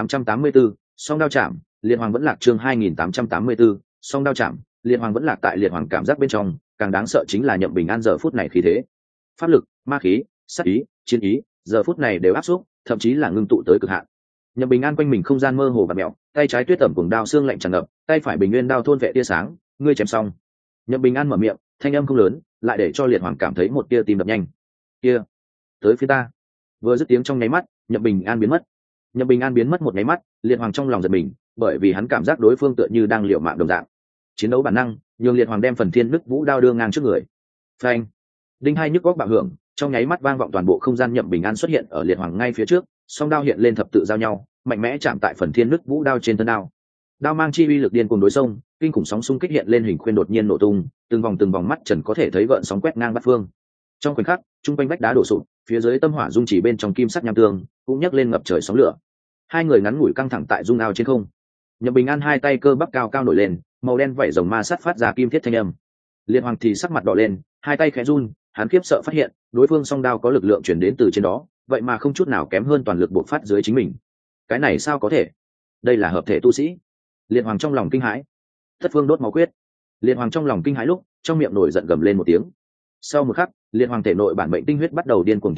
[SPEAKER 1] 2884, song đao chạm, Liệt Hoàng vẫn lạc. Chương 2884, song đao chạm, Liệt Hoàng vẫn lạc. Tại Liệt Hoàng cảm giác bên trong, càng đáng sợ chính là Nhậm Bình An giờ phút này khí thế, pháp lực, ma khí, sát ý, chiến ý, giờ phút này đều áp xúc, thậm chí là ngưng tụ tới cực hạn. Nhậm Bình An quanh mình không gian mơ hồ và mèo, tay trái tuyết tẩm cùng đao xương lạnh tràn ngập, tay phải Bình Nguyên đao thôn vệ tia sáng, ngươi chém xong. Nhậm Bình An mở miệng, thanh âm không lớn, lại để cho Liệt Hoàng cảm thấy một tia tim đập nhanh. Kia, tới phía ta. Vừa dứt tiếng trong nháy mắt, Nhậm Bình An biến mất. Nhậm Bình An biến mất một nháy mắt, Liệt Hoàng trong lòng giật mình, bởi vì hắn cảm giác đối phương tựa như đang liều mạng đồng dạng. Chiến đấu bản năng, nhường Liệt Hoàng đem phần thiên nứt vũ đao đưa ngang trước người. Phanh! Đinh hai nhức góc bạo hưởng, trong nháy mắt vang vọng toàn bộ không gian. Nhậm Bình An xuất hiện ở Liệt Hoàng ngay phía trước, song đao hiện lên thập tự giao nhau, mạnh mẽ chạm tại phần thiên nứt vũ đao trên thân đao. Đao mang chi uy lực điên cuồng đối xông, kinh khủng sóng xung kích hiện lên hình khuyên đột nhiên nổ tung, từng vòng mắt trần có thể thấy gợn sóng quét ngang bát phương. Trong khoảnh khắc, trung quanh vách đá đổ sụp, phía dưới tâm hỏa dung chỉ bên trong kim sắc nham tương cũng nhấc lên ngập trời sóng lửa. Hai người ngắn ngủi căng thẳng tại dung ao trên không. Nhậm Bình An hai tay cơ bắp cao cao nổi lên, màu đen vảy rồng ma sát phát ra kim thiết thanh âm. Liệt Hoàng thì sắc mặt đỏ lên, hai tay khẽ run, hắn khiếp sợ phát hiện đối phương song đao có lực lượng truyền đến từ trên đó, vậy mà không chút nào kém hơn toàn lực bộc phát dưới chính mình. Cái này sao có thể? Đây là hợp thể tu sĩ. Liệt Hoàng trong lòng kinh hãi. Thất phương đốt máu quyết. Liệt Hoàng trong lòng kinh hãi lúc, trong miệng nổi giận gầm lên một tiếng. Sau một khắc, Liệt Hoàng thể nội bản mệnh tinh huyết bắt đầu điên cuồng tiêu đốt,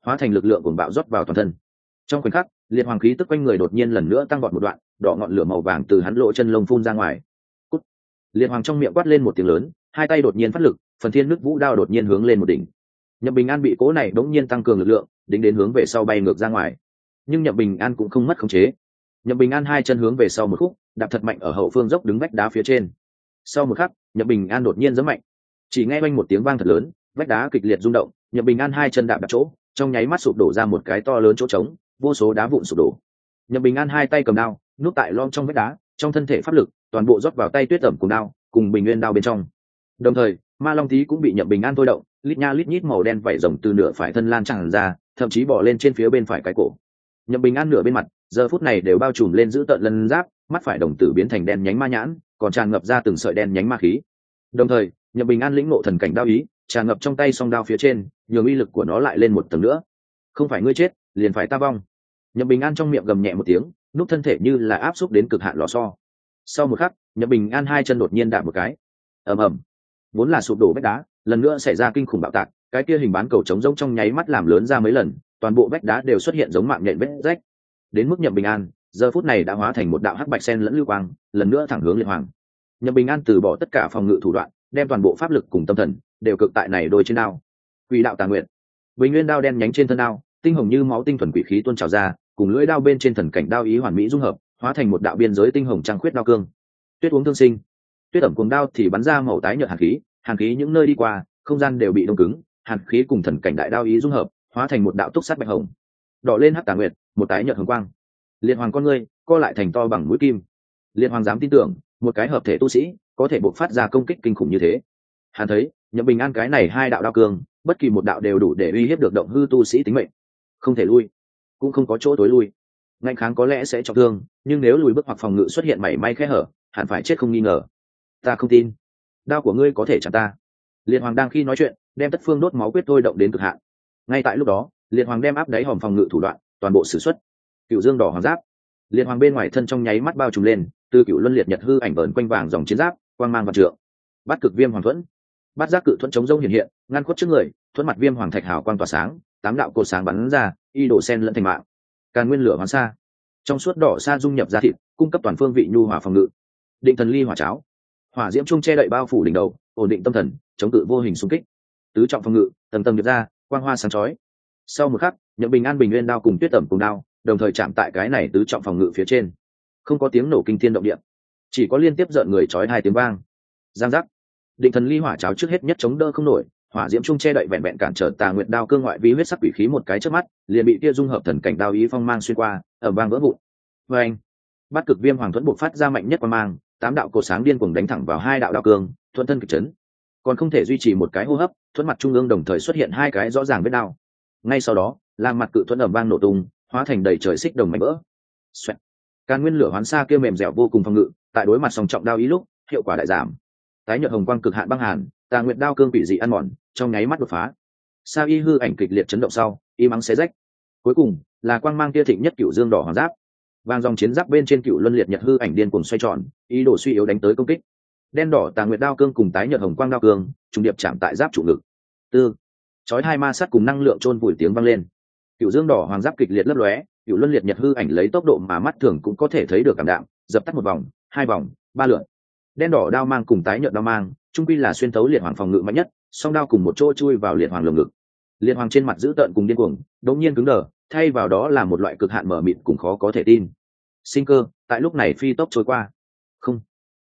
[SPEAKER 1] hóa thành lực lượng cuồng bạo rót vào toàn thân. Trong khoảnh khắc, liệt hoàng khí tức quanh người đột nhiên lần nữa tăng vọt một đoạn, đỏ ngọn lửa màu vàng từ hắn lỗ chân lông phun ra ngoài. Cút. Liệt hoàng trong miệng quát lên một tiếng lớn, hai tay đột nhiên phát lực, phần thiên nước vũ đao đột nhiên hướng lên một đỉnh. Nhậm Bình An bị cố này đống nhiên tăng cường lực lượng, đính đến hướng về sau bay ngược ra ngoài. Nhưng Nhậm Bình An cũng không mất khống chế. Nhậm Bình An hai chân hướng về sau một khúc, đạp thật mạnh ở hậu phương dốc đứng vách đá phía trên. Sau một khắc, Nhậm Bình An đột nhiên giẫm mạnh, chỉ nghe oanh một tiếng vang thật lớn, vách đá kịch liệt rung động, Nhậm Bình An hai chân đạp đặt chỗ, trong nháy mắt sụp đổ ra một cái to lớn chỗ trống, vô số đá vụn sụp đổ. Nhậm Bình An hai tay cầm đao, núp tại lom trong vách đá, trong thân thể pháp lực toàn bộ rót vào tay tuyết tẩm cùng đao, cùng bình nguyên đao bên trong. Đồng thời, Ma Long Tí cũng bị Nhậm Bình An thôi động, lít nha lít nhít màu đen vảy rồng từ nửa phải thân lan tràn ra, thậm chí bò lên trên phía bên phải cái cổ. Nhậm Bình An nửa bên mặt, giờ phút này đều bao trùm lên giữ tợn lân giáp, mắt phải đồng tử biến thành đen nhánh ma nhãn, còn tràn ngập ra từng sợi đen nhánh ma khí. Đồng thời, Nhậm Bình An lĩnh ngộ thần cảnh đao ý, tràn ngập trong tay song đao phía trên, nhường uy lực của nó lại lên một tầng nữa. Không phải ngươi chết, liền phải ta vong. Nhậm Bình An trong miệng gầm nhẹ một tiếng, núp thân thể như là áp xúc đến cực hạn lò xo. Sau một khắc, Nhậm Bình An hai chân đột nhiên đạp một cái, ầm ầm, vốn là sụp đổ vách đá, lần nữa xảy ra kinh khủng bạo tạc, cái kia hình bán cầu trống rỗng trong nháy mắt làm lớn ra mấy lần, toàn bộ vách đá đều xuất hiện giống mạng nhện vết rách. Đến mức Nhậm Bình An, giờ phút này đã hóa thành một đạo hắc bạch sen lẫn lưu quang, lần nữa thẳng hướng Liệt Hoàng. Nhậm Bình An từ bỏ tất cả phòng ngự thủ đoạn, đem toàn bộ pháp lực cùng tâm thần đều cực tại này đôi trên đao. Quỷ đạo tà nguyện, bình nguyên đao đen nhánh trên thân đao, tinh hồng như máu tinh thuần quỷ khí tuôn trào ra, cùng lưỡi đao bên trên thần cảnh đao ý hoàn mỹ dung hợp, hóa thành một đạo biên giới tinh hồng trăng khuyết đao cương. Tuyết uống thương sinh, tuyết ẩm cuồng đao thì bắn ra màu tái nhợt hàn khí những nơi đi qua, không gian đều bị đông cứng, hàn khí cùng thần cảnh đại đao ý dung hợp, hóa thành một đạo túc sát bạch hồng. Đỏ lên hắc tà nguyệt, một tái nhợt hồng quang. Liệt Hoàng con ngươi co lại thành to bằng mũi kim. Liệt Hoàng dám tin tưởng, một cái hợp thể tu sĩ có thể bộc phát ra công kích kinh khủng như thế. Hắn thấy, Nhậm Bình An cái này hai đạo đao cương, bất kỳ một đạo đều đủ để uy hiếp được động hư tu sĩ tính mệnh. Không thể lui, cũng không có chỗ tối lui. Ngạnh kháng có lẽ sẽ trọng thương, nhưng nếu lùi bước hoặc phòng ngự xuất hiện mảy may khe hở, hẳn phải chết không nghi ngờ. Ta không tin, đao của ngươi có thể chặn ta. Liệt Hoàng đang khi nói chuyện, đem tất phương đốt máu quyết thôi động đến cực hạn. Ngay tại lúc đó, Liệt Hoàng đem áp đáy hòm phòng ngự thủ đoạn toàn bộ sử xuất. Cựu Dương đỏ hoàng giáp, Liệt Hoàng bên ngoài thân trong nháy mắt bao trùm lên, từ cựu luân liệt nhật hư ảnh vờn quanh vàng dòng chiến giáp, quang mang vạn trượng. Bát cực viêm hoàng thuẫn, bát giác cự thuẫn chống rông hiện hiện, ngăn khuất trước người, thuẫn mặt viêm hoàng thạch hào quang tỏa sáng, tám đạo cột sáng bắn ra, y đổ sen lẫn thành mạng. Càn nguyên lửa hoán xa, trong suốt đỏ sa dung nhập ra thịt, cung cấp toàn phương vị nhu hòa phòng ngự. Định thần ly hỏa cháo, hỏa diễm trung che đậy bao phủ đỉnh đầu, ổn định tâm thần, chống cự vô hình xung kích. Tứ trọng phòng ngự, tầng tầng điệp ra, quang hoa sáng chói. Sau một khắc, Nhậm Bình An bình nguyên đao cùng tuyết tẩm cùng đao, đồng thời chạm tại cái này tứ trọng phòng ngự phía trên. Không có tiếng nổ kinh thiên động địa, chỉ có liên tiếp rợn người chói hai tiếng vang. Giang giác. Định thần ly hỏa cháo trước hết nhất chống đỡ không nổi, hỏa diễm trung che đậy vẹn vẹn cản trở tà nguyệt đao cương ngoại vi huyết sắc quỷ khí một cái trước mắt, liền bị kia dung hợp thần cảnh đao ý phong mang xuyên qua, ầm vang vỡ vụn. Và anh, bát cực viêm hoàng thuẫn bộc phát ra mạnh nhất quang mang, tám đạo cột sáng điên cuồng đánh thẳng vào hai đạo đao cương, thuận thân kịch chấn. Còn không thể duy trì một cái hô hấp, thuẫn mặt trung ương đồng thời xuất hiện hai cái rõ ràng vết đao. Ngay sau đó, làm mặt cự thuẫn ầm vang nổ tung, hóa thành đầy trời xích đồng mảnh vỡ. Xoẹt. Càn nguyên lửa hoán xa kia mềm dẻo vô cùng phòng ngự, tại đối mặt song trọng đao ý lúc, hiệu quả đại giảm. Tái nhợt hồng quang cực hạn băng hàn, tà nguyệt đao cương quỷ dị ăn mòn, trong nháy mắt đột phá. Sa y hư ảnh kịch liệt chấn động sau, y mắng xé rách. Cuối cùng là quang mang kia thịnh nhất cựu dương đỏ hoàng giáp, vàng dòng chiến giáp bên trên cựu luân liệt nhật hư ảnh điên cuồng xoay tròn, ý đồ suy yếu đánh tới công kích. Đen đỏ tà nguyệt đao cương cùng tái nhợt hồng quang đao cương, trùng điệp chạm tại giáp trụ ngực. Tư, chói hai ma sát cùng năng lượng chôn vùi tiếng vang lên. Cựu dương đỏ hoàng giáp kịch liệt lấp lóe, cựu luân liệt nhật hư ảnh lấy tốc độ mà mắt thường cũng có thể thấy được cảm đạm, dập tắt một vòng, hai vòng, ba lượt. Đen đỏ đao mang cùng tái nhợt đao mang, trung quy là xuyên tấu liệt hoàng phòng ngự mạnh nhất, song đao cùng một chỗ chui vào liệt hoàng lồng ngực. Liệt hoàng trên mặt dữ tợn cùng điên cuồng, đột nhiên cứng đờ, thay vào đó là một loại cực hạn mở mịt cùng khó có thể tin. Sinh cơ tại lúc này phi tốc trôi qua. Không,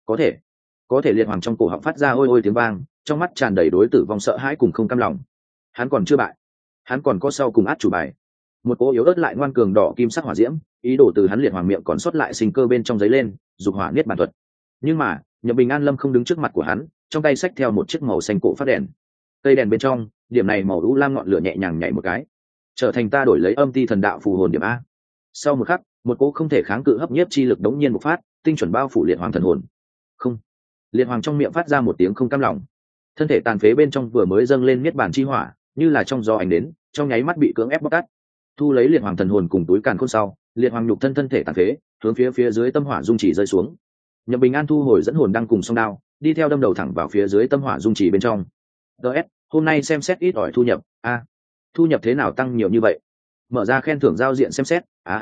[SPEAKER 1] có thể liệt hoàng trong cổ họng phát ra ôi ôi tiếng vang, trong mắt tràn đầy đối tử vong sợ hãi cùng không cam lòng. Hắn còn chưa bại, hắn còn có sau cùng át chủ bài. Một cỗ yếu ớt lại ngoan cường đỏ kim sắc hỏa diễm, ý đồ từ hắn liệt hoàng miệng còn sót lại sinh cơ bên trong giấy lên, dục hỏa niết bàn thuật. Nhưng mà Nhậm Bình An lâm không đứng trước mặt của hắn, trong tay xách theo một chiếc màu xanh cổ phát đèn. Cây đèn bên trong, điểm này màu u lam ngọn lửa nhẹ nhàng nhảy một cái, trở thành ta đổi lấy âm ti thần đạo phù hồn điểm a. Sau một khắc, một cỗ không thể kháng cự hấp nhiếp chi lực đống nhiên bộc phát, tinh chuẩn bao phủ liệt hoàng thần hồn. Không, liệt hoàng trong miệng phát ra một tiếng không cam lòng. Thân thể tàn phế bên trong vừa mới dâng lên niết bàn chi hỏa, như là trong gió ánh đến, trong nháy mắt bị cưỡng ép bóc tắt. Thu lấy liệt hoàng thần hồn cùng túi càn khôn sau, liệt hoàng nhục thân thể tàn phế, hướng phía dưới tâm hỏa dung chỉ rơi xuống. Nhậm Bình An thu hồi dẫn hồn đăng cùng song đao, đi theo đâm đầu thẳng vào phía dưới tâm hỏa dung chỉ bên trong. DS, hôm nay xem xét ít ỏi thu nhập a. thu nhập thế nào tăng nhiều như vậy? Mở ra khen thưởng giao diện xem xét.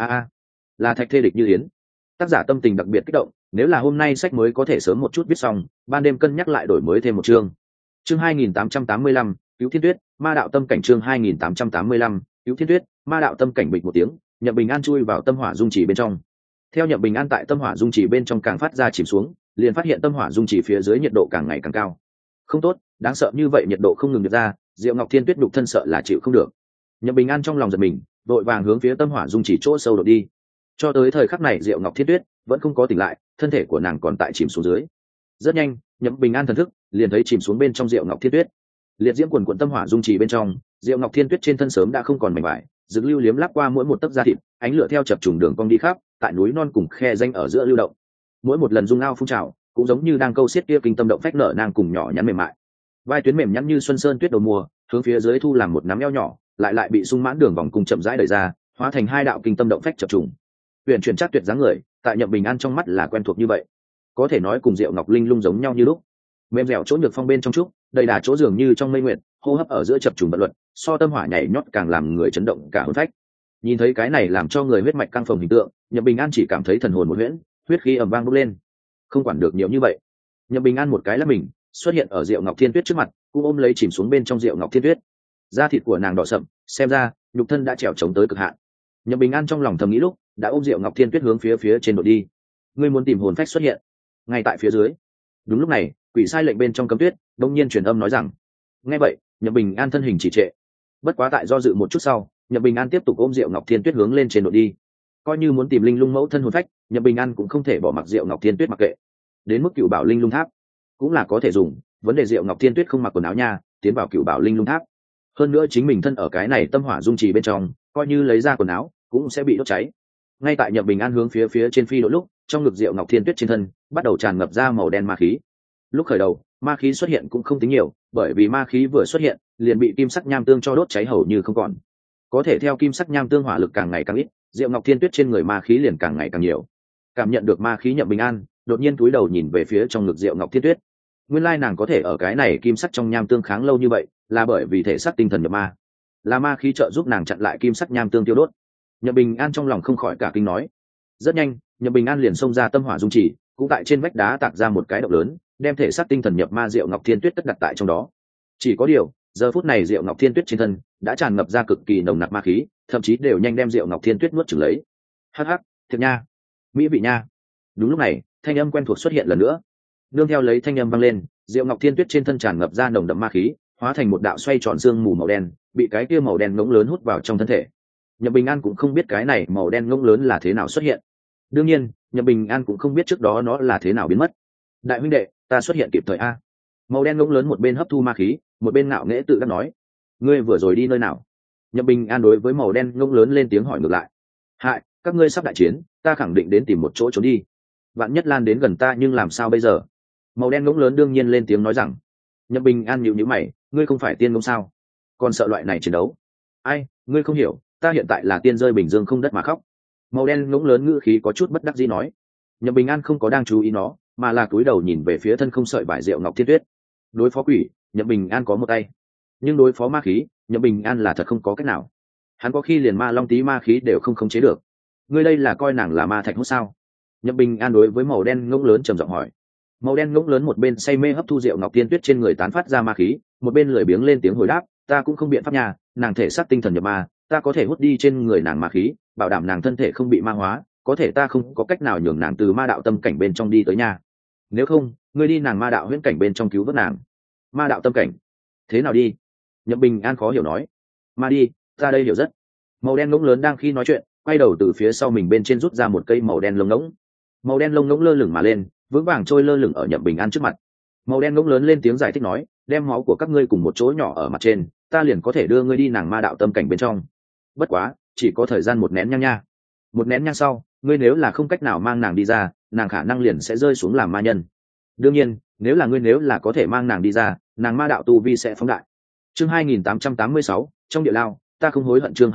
[SPEAKER 1] Là Thạch Thê Địch Như Yến. Tác giả tâm tình đặc biệt kích động, nếu là hôm nay sách mới có thể sớm một chút viết xong, ban đêm cân nhắc lại đổi mới thêm một chương. Chương 2885, Cứu Thiên Tuyết, Ma đạo tâm cảnh. Chương 2885, Cứu Thiên Tuyết, Ma đạo tâm cảnh. Bịch một tiếng, Nhậm Bình An chui vào tâm hỏa dung chỉ bên trong. Theo Nhậm Bình An tại tâm hỏa dung chỉ bên trong càng phát ra chìm xuống, liền phát hiện tâm hỏa dung chỉ phía dưới nhiệt độ càng ngày càng cao. Không tốt, đáng sợ như vậy nhiệt độ không ngừng được ra, Diệu Ngọc Thiên Tuyết đục thân sợ là chịu không được. Nhậm Bình An trong lòng giật mình, đội vàng hướng phía tâm hỏa dung chỉ chỗ sâu đột đi. Cho tới thời khắc này Diệu Ngọc Thiên Tuyết vẫn không có tỉnh lại, thân thể của nàng còn tại chìm xuống dưới. Rất nhanh, Nhậm Bình An thần thức liền thấy chìm xuống bên trong Diệu Ngọc Thiên Tuyết. Liệt diễm quần quần tâm hỏa dung trì bên trong, Diệu Ngọc Thiên Tuyết trên thân sớm đã không còn mảnh vải, dược lưu liếm láp qua mỗi một tấc da thịt, ánh lửa theo chập trùng đường cong đi khắp, tại núi non cùng khe danh ở giữa lưu động. Mỗi một lần dung ao phun trào, cũng giống như đang câu xiết kia kinh tâm động phách nở nàng cùng nhỏ nhắn mềm mại. Vai tuyến mềm nhắn như xuân sơn tuyết đầu mùa, hướng phía dưới thu làm một nắm eo nhỏ, lại bị sung mãn đường vòng cung chậm rãi đẩy ra, hóa thành hai đạo kinh tâm động phách chập trùng. Huyền chuyển chắc tuyệt dáng người, tại Nhậm Bình An trong mắt là quen thuộc như vậy, có thể nói cùng Diệu Ngọc Linh Lung giống nhau như lúc. Mềm dẻo chỗ nhược phong bên trong trúc, đầy đà chỗ dường như trong mây nguyệt, hô hấp ở giữa chập trùng bận luật, so tâm hỏa nhảy nhót càng làm người chấn động cả hồn phách. Nhìn thấy cái này làm cho người huyết mạch căng phồng hình tượng, Nhậm Bình An chỉ cảm thấy thần hồn một huyễn, huyết khí ầm vang bốc lên. Không quản được nhiều như vậy, Nhậm Bình An một cái lắc mình, xuất hiện ở Diệu Ngọc Thiên Tuyết trước mặt, cũng ôm lấy chìm xuống bên trong Diệu Ngọc Thiên Tuyết. Da thịt của nàng đỏ sậm, xem ra nhục thân đã trèo chống tới cực hạn. Nhậm Bình An trong lòng thầm nghĩ lúc, đã ôm Diệu Ngọc Thiên Tuyết hướng phía trên đội đi. Ngươi muốn tìm hồn phách xuất hiện, ngay tại phía dưới. Đúng lúc này, quỷ sai lệnh bên trong cấm tuyết đông nhiên truyền âm nói rằng. Nghe vậy, Nhậm Bình An thân hình trì trệ. Bất quá tại do dự một chút sau, Nhậm Bình An tiếp tục ôm Diệu Ngọc Thiên Tuyết hướng lên trên đội đi. Coi như muốn tìm Linh Lung mẫu thân hồn phách, Nhậm Bình An cũng không thể bỏ mặc Diệu Ngọc Thiên Tuyết mặc kệ. Đến mức Cửu Bảo Linh Lung Tháp cũng là có thể dùng, vấn đề Diệu Ngọc Thiên Tuyết không mặc quần áo nha, tiến vào Cửu Bảo Linh Lung Tháp. Hơn nữa chính mình thân ở cái này tâm hỏa dung trì bên trong, coi như lấy ra quần áo cũng sẽ bị đốt cháy. Ngay tại Nhậm Bình An hướng phía trên phi đỗ lúc, trong ngực Diệu Ngọc Thiên Tuyết trên thân bắt đầu tràn ngập ra màu đen ma khí. Lúc khởi đầu, ma khí xuất hiện cũng không tính nhiều, bởi vì ma khí vừa xuất hiện liền bị kim sắc nham tương cho đốt cháy hầu như không còn. Có thể theo kim sắc nham tương hỏa lực càng ngày càng ít, Diệu Ngọc Thiên Tuyết trên người ma khí liền càng ngày càng nhiều. Cảm nhận được ma khí, Nhậm Bình An đột nhiên cúi đầu nhìn về phía trong ngực Diệu Ngọc Thiên Tuyết. Nguyên lai nàng có thể ở cái này kim sắc trong nham tương kháng lâu như vậy, là bởi vì thể xác tinh thần nhập ma, là ma khí trợ giúp nàng chặn lại kim sắc nham tương tiêu đốt. Nhậm Bình An trong lòng không khỏi cả kinh nói. Rất nhanh, Nhậm Bình An liền xông ra tâm hỏa dung chỉ, cũng tại trên vách đá tạc ra một cái động lớn, đem thể xác tinh thần nhập ma Diệu Ngọc Thiên Tuyết tất đặt tại trong đó. Chỉ có điều, giờ phút này Diệu Ngọc Thiên Tuyết trên thân đã tràn ngập ra cực kỳ nồng nặc ma khí, thậm chí đều nhanh đem Diệu Ngọc Thiên Tuyết nuốt chửng lấy. Hắc hắc, thiệt nha, mỹ vị nha. Đúng lúc này, thanh âm quen thuộc xuất hiện lần nữa. Nương theo lấy thanh âm vang lên, Diệu Ngọc Thiên Tuyết trên thân tràn ngập ra nồng đậm ma khí, hóa thành một đạo xoay tròn xương mù màu đen, bị cái kia màu đen ngỗng lớn hút vào trong thân thể. Nhậm Bình An cũng không biết cái này màu đen ngỗng lớn là thế nào xuất hiện. Đương nhiên, Nhậm Bình An cũng không biết trước đó nó là thế nào biến mất. Đại huynh đệ, ta xuất hiện kịp thời a. Màu đen ngỗng lớn một bên hấp thu ma khí, một bên ngạo nghễ tự đắc nói. Ngươi vừa rồi đi nơi nào? Nhậm Bình An đối với màu đen ngỗng lớn lên tiếng hỏi ngược lại. Hại, các ngươi sắp đại chiến, ta khẳng định đến tìm một chỗ trốn đi. Vạn nhất lan đến gần ta nhưng làm sao bây giờ? Màu đen ngỗng lớn đương nhiên lên tiếng nói rằng. Nhậm Bình An nhíu nhíu mày, ngươi không phải tiên ngỗng sao? Còn sợ loại này chiến đấu? Ai, ngươi không hiểu, ta hiện tại là tiên rơi bình dương không đất mà khóc. Màu đen ngỗng lớn ngữ khí có chút bất đắc dĩ nói. Nhậm Bình An không có đang chú ý nó, mà là cúi đầu nhìn về phía thân không sợi vải Diệu Ngọc Thiên Tuyết. Đối phó quỷ, Nhậm Bình An có một tay, nhưng đối phó ma khí, Nhậm Bình An là thật không có cách nào. Hắn có khi liền ma long tí ma khí đều không khống chế được. Ngươi đây là coi nàng là ma thạch hút sao? Nhậm Bình An đối với màu đen ngỗng lớn trầm giọng hỏi. Màu đen ngỗng lớn một bên say mê hấp thu Diệu Ngọc Thiên Tuyết trên người tán phát ra ma khí, một bên lười biếng lên tiếng hồi đáp, ta cũng không biện pháp nhà, nàng thể xác tinh thần nhập ma, ta có thể hút đi trên người nàng ma khí, bảo đảm nàng thân thể không bị ma hóa, có thể ta không có cách nào nhường nàng từ ma đạo tâm cảnh bên trong đi tới nhà. Nếu không, ngươi đi nàng ma đạo huyễn cảnh bên trong cứu vớt nàng. Ma đạo tâm cảnh? Thế nào đi? Nhậm Bình An khó hiểu nói. Ma đi, ta đây hiểu rất. Màu đen ngỗng lớn đang khi nói chuyện, quay đầu từ phía sau mình bên trên rút ra một cây màu đen lông ngỗng. Màu đen lông ngỗng lơ lửng mà lên, vững vàng trôi lơ lửng ở Nhậm Bình An trước mặt. Màu đen ngỗng lớn lên tiếng giải thích nói, đem máu của các ngươi cùng một chỗ nhỏ ở mặt trên, ta liền có thể đưa ngươi đi nàng ma đạo tâm cảnh bên trong. Bất quá, chỉ có thời gian một nén nhang nha. Một nén nhang sau, ngươi nếu là không cách nào mang nàng đi ra, nàng khả năng liền sẽ rơi xuống làm ma nhân. Đương nhiên, nếu là có thể mang nàng đi ra, nàng ma đạo tu vi sẽ phóng đại. Chương 2886, trong địa lao, ta không hối hận. Chương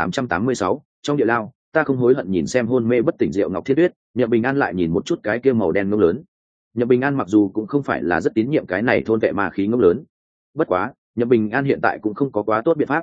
[SPEAKER 1] 2886, trong địa lao, ta không hối hận. Nhìn xem hôn mê bất tỉnh Diệu Ngọc Thiên Tuyết, Nhậm Bình An lại nhìn một chút cái kia màu đen ngỗng lớn. Nhậm Bình An mặc dù cũng không phải là rất tín nhiệm cái này thôn vệ ma khí ngỗng lớn, bất quá Nhậm Bình An hiện tại cũng không có quá tốt biện pháp.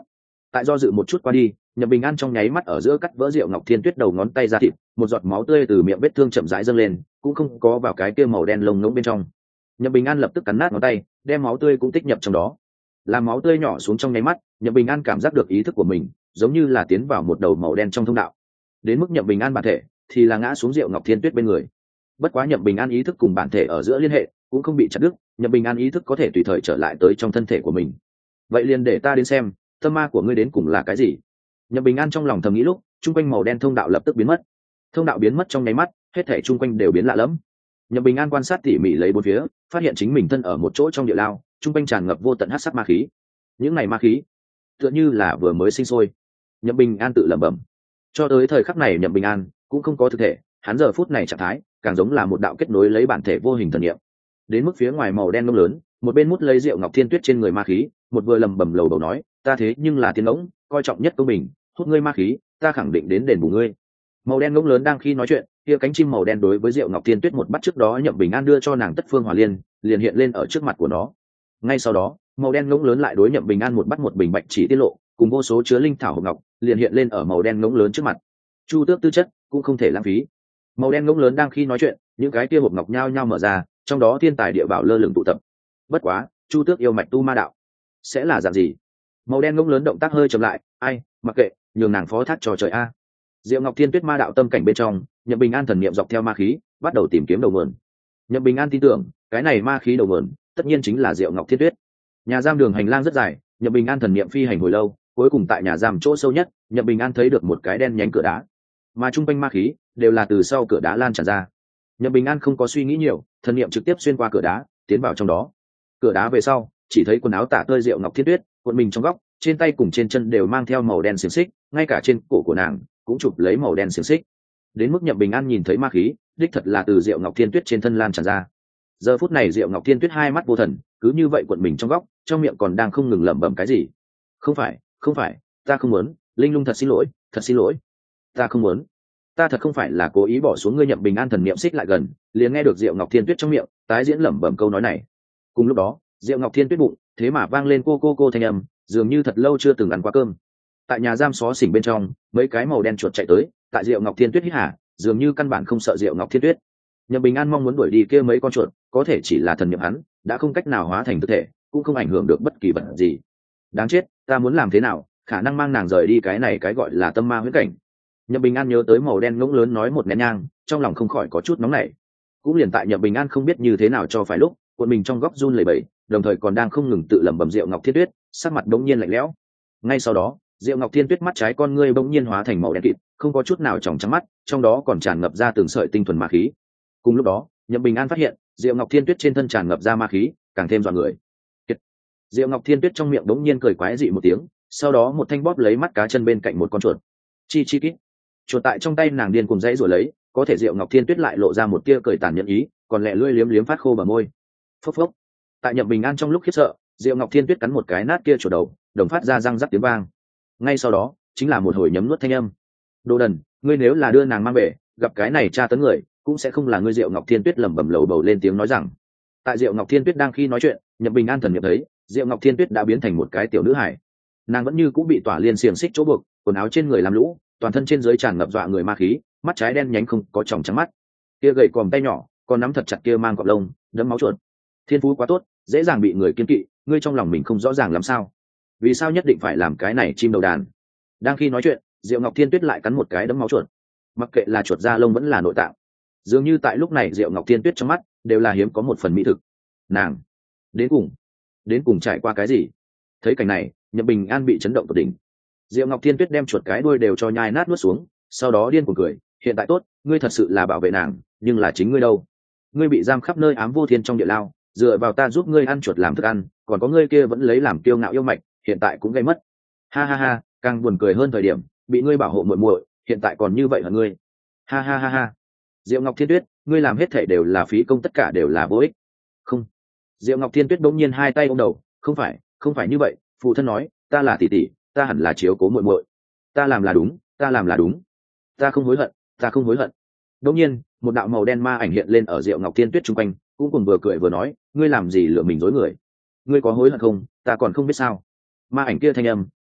[SPEAKER 1] tại do dự một chút qua đi, Nhậm Bình An trong nháy mắt ở giữa cắt vỡ Diệu Ngọc Thiên Tuyết đầu ngón tay ra thịt, một giọt máu tươi từ miệng vết thương chậm rãi dâng lên, cũng không có vào cái kia màu đen lông ngỗng bên trong. Nhậm Bình An lập tức cắn nát ngón tay, đem máu tươi cũng tích nhập trong đó. Làm máu tươi nhỏ xuống trong nháy mắt, Nhậm Bình An cảm giác được ý thức của mình giống như là tiến vào một đầu màu đen trong thông đạo. Đến mức Nhậm Bình An bản thể thì là ngã xuống Diệu Ngọc Thiên Tuyết bên người. Bất quá Nhậm Bình An ý thức cùng bản thể ở giữa liên hệ cũng không bị chặt đứt, Nhậm Bình An ý thức có thể tùy thời trở lại tới trong thân thể của mình. Vậy liền để ta đến xem, tâm ma của ngươi đến cùng là cái gì? Nhậm Bình An trong lòng thầm nghĩ lúc, trung quanh màu đen thông đạo lập tức biến mất. Thông đạo biến mất trong nháy mắt, hết thảy trung quanh đều biến lạ lẫm. Nhậm Bình An quan sát tỉ mỉ lấy bốn phía, phát hiện chính mình thân ở một chỗ trong địa lao, trung quanh tràn ngập vô tận hắc sắc ma khí. Những này ma khí, tựa như là vừa mới sinh sôi. Nhậm Bình An tự lẩm bẩm. Cho tới thời khắc này Nhậm Bình An cũng không có thực thể, hắn giờ phút này trạng thái càng giống là một đạo kết nối lấy bản thể vô hình thần niệm. Đến mức phía ngoài màu đen ngông lớn, một bên mút lấy Diệu Ngọc Thiên Tuyết trên người ma khí, một vừa lẩm bẩm lầu bầu nói, ta thế nhưng là tiên ngỗng, coi trọng nhất công bình, hút ngươi ma khí, ta khẳng định đến đền bù ngươi. Màu đen ngỗng lớn đang khi nói chuyện, kia cánh chim màu đen đối với Diệu Ngọc Thiên Tuyết một bắt trước đó Nhậm Bình An đưa cho nàng Tất Phương Hỏa Liên, liền hiện lên ở trước mặt của nó. Ngay sau đó, màu đen ngỗng lớn lại đối Nhậm Bình An một bắt một bình bạch chỉ tiết lộ, cùng vô số chứa linh thảo hộp ngọc, liền hiện lên ở màu đen ngỗng lớn trước mặt. Chu tước tư chất cũng không thể lãng phí. Màu đen ngỗng lớn đang khi nói chuyện, những cái kia hộp ngọc nhao nhao mở ra, trong đó thiên tài địa bảo lơ lửng tụ tập. Bất quá, Chu tước yêu mạch tu ma đạo sẽ là dạng gì? Màu đen ngỗng lớn động tác hơi chậm lại, ai, mặc kệ, nhường nàng phó thác cho trời a. Diệu Ngọc Thiên Tuyết ma đạo tâm cảnh bên trong, Nhậm Bình An thần niệm dọc theo ma khí, bắt đầu tìm kiếm đầu nguồn. Nhậm Bình An tin tưởng, cái này ma khí đầu nguồn, tất nhiên chính là Diệu Ngọc Thiên Tuyết. Nhà giam đường hành lang rất dài, Nhậm Bình An thần niệm phi hành hồi lâu, cuối cùng tại nhà giam chỗ sâu nhất, Nhậm Bình An thấy được một cái đen nhánh cửa đá, mà trung quanh ma khí đều là từ sau cửa đá lan tràn ra. Nhậm Bình An không có suy nghĩ nhiều, thần niệm trực tiếp xuyên qua cửa đá, tiến vào trong đó. Cửa đá về sau, chỉ thấy quần áo tả tơi Diệu Ngọc Thiên Tuyết, cuộn mình trong góc, trên tay cùng trên chân đều mang theo màu đen xiềng xích, ngay cả trên cổ của nàng cũng chụp lấy màu đen xiềng xích. Đến mức Nhậm Bình An nhìn thấy ma khí, đích thật là từ Diệu Ngọc Thiên Tuyết trên thân lan tràn ra. Giờ phút này Diệu Ngọc Thiên Tuyết hai mắt vô thần, cứ như vậy cuộn mình trong góc, trong miệng còn đang không ngừng lẩm bẩm cái gì. Không phải, không phải, ta không muốn, Linh Lung thật xin lỗi, thật xin lỗi. Ta không muốn, ta thật không phải là cố ý bỏ xuống ngươi. Nhậm Bình An thần niệm xích lại gần, liền nghe được Diệu Ngọc Thiên Tuyết trong miệng tái diễn lẩm bẩm câu nói này. Cùng lúc đó, Diệu Ngọc Thiên Tuyết bụng thế mà vang lên cô thanh âm, dường như thật lâu chưa từng ăn qua cơm. Tại nhà giam xó xỉnh bên trong, mấy cái màu đen chuột chạy tới, tại Diệu Ngọc Thiên Tuyết hít hả, dường như căn bản không sợ Diệu Ngọc Thiên Tuyết. Nhậm Bình An mong muốn đuổi đi kia mấy con chuột, có thể chỉ là thần niệm hắn đã không cách nào hóa thành thực thể, cũng không ảnh hưởng được bất kỳ vật gì. Đáng chết, ta muốn làm thế nào khả năng mang nàng rời đi cái này cái gọi là tâm ma huyễn cảnh. Nhậm Bình An nhớ tới màu đen ngỗng lớn nói một nén nhang, trong lòng không khỏi có chút nóng nảy. Cũng liền tại Nhậm Bình An không biết như thế nào cho phải lúc, cuộn mình trong góc run lẩy bẩy, đồng thời còn đang không ngừng tự lẩm bẩm Diệu Ngọc Thiên Tuyết, sắc mặt đống nhiên lạnh lẽo. Ngay sau đó, Diệu Ngọc Thiên Tuyết mắt trái con ngươi bỗng nhiên hóa thành màu đen kịt, không có chút nào tròng trắng mắt, trong đó còn tràn ngập ra từng sợi tinh thuần ma khí. Cùng lúc đó, Nhậm Bình An phát hiện, Diệu Ngọc Thiên Tuyết trên thân tràn ngập ra ma khí, càng thêm dọa người. Diệu Ngọc Thiên Tuyết trong miệng bỗng nhiên cười quái dị một tiếng, sau đó một thanh bóp lấy mắt cá chân bên cạnh một con chuột. Chi chi kít. Chuột tại trong tay nàng điên cuồng dãy rồi lấy, có thể Diệu Ngọc Thiên Tuyết lại lộ ra một tia cười tàn nhẫn ý, còn lẹ lưỡi liếm liếm phát khô bờ môi. Phốc phốc. Tại Nhậm Bình An trong lúc khiếp sợ, Diệu Ngọc Thiên Tuyết cắn một cái nát kia chuột đầu, đồng phát ra răng rắc tiếng vang. Ngay sau đó, chính là một hồi nhấm nuốt thanh âm. Đồ đần, ngươi nếu là đưa nàng mang về, gặp cái này tra tấn người, cũng sẽ không là ngươi. Diệu Ngọc Thiên Tuyết lẩm bẩm lầu bầu lên tiếng nói rằng. Tại Diệu Ngọc Thiên Tuyết đang khi nói chuyện, Nhậm Bình An thần niệm thấy, Diệu Ngọc Thiên Tuyết đã biến thành một cái tiểu nữ hài. Nàng vẫn như cũng bị tỏa liên xiềng xích chỗ buộc, quần áo trên người làm lũ, toàn thân trên dưới tràn ngập dọa người ma khí, mắt trái đen nhánh không có tròng trắng mắt, kia gầy còm tay nhỏ còn nắm thật chặt kia mang cọp lông đẫm máu chuột. Thiên phú quá tốt, dễ dàng bị người kiên kỵ, ngươi trong lòng mình không rõ ràng làm sao, vì sao nhất định phải làm cái này chim đầu đàn. Đang khi nói chuyện, Diệu Ngọc Thiên Tuyết lại cắn một cái đẫm máu chuột, mặc kệ là chuột da lông vẫn là nội tạng, dường như tại lúc này Diệu Ngọc Thiên Tuyết trong mắt đều là hiếm có một phần mỹ thực. Nàng đến cùng trải qua cái gì? Thấy cảnh này, Nhậm Bình An bị chấn động tột đỉnh. Diệu Ngọc Thiên Tuyết đem chuột cái đuôi đều cho nhai nát nuốt xuống, sau đó điên cuồng cười, hiện tại tốt, ngươi thật sự là bảo vệ nàng, nhưng là chính ngươi đâu? Ngươi bị giam khắp nơi ám vô thiên trong địa lao, dựa vào ta giúp ngươi ăn chuột làm thức ăn, còn có ngươi kia vẫn lấy làm kiêu ngạo yêu mạch, hiện tại cũng gây mất. Ha ha ha, càng buồn cười hơn thời điểm, bị ngươi bảo hộ muội muội, hiện tại còn như vậy hả ngươi? Ha ha ha ha. Diệu Ngọc Thiên Tuyết, ngươi làm hết thảy đều là phí công, tất cả đều là vô ích. Không. Diệu Ngọc Thiên Tuyết bỗng nhiên hai tay ôm đầu, không phải như vậy, phụ thân nói, ta là tỷ tỷ, ta hẳn là chiếu cố muội muội. Ta làm là đúng, ta làm là đúng. Ta không hối hận, ta không hối hận. Đột nhiên, một đạo màu đen ma ảnh hiện lên ở Diệu Ngọc Thiên Tuyết trung quanh, cũng cùng vừa cười vừa nói, ngươi làm gì lừa mình dối người? Ngươi có hối hận không? Ta còn không biết sao. Ma ảnh kia thanh âm,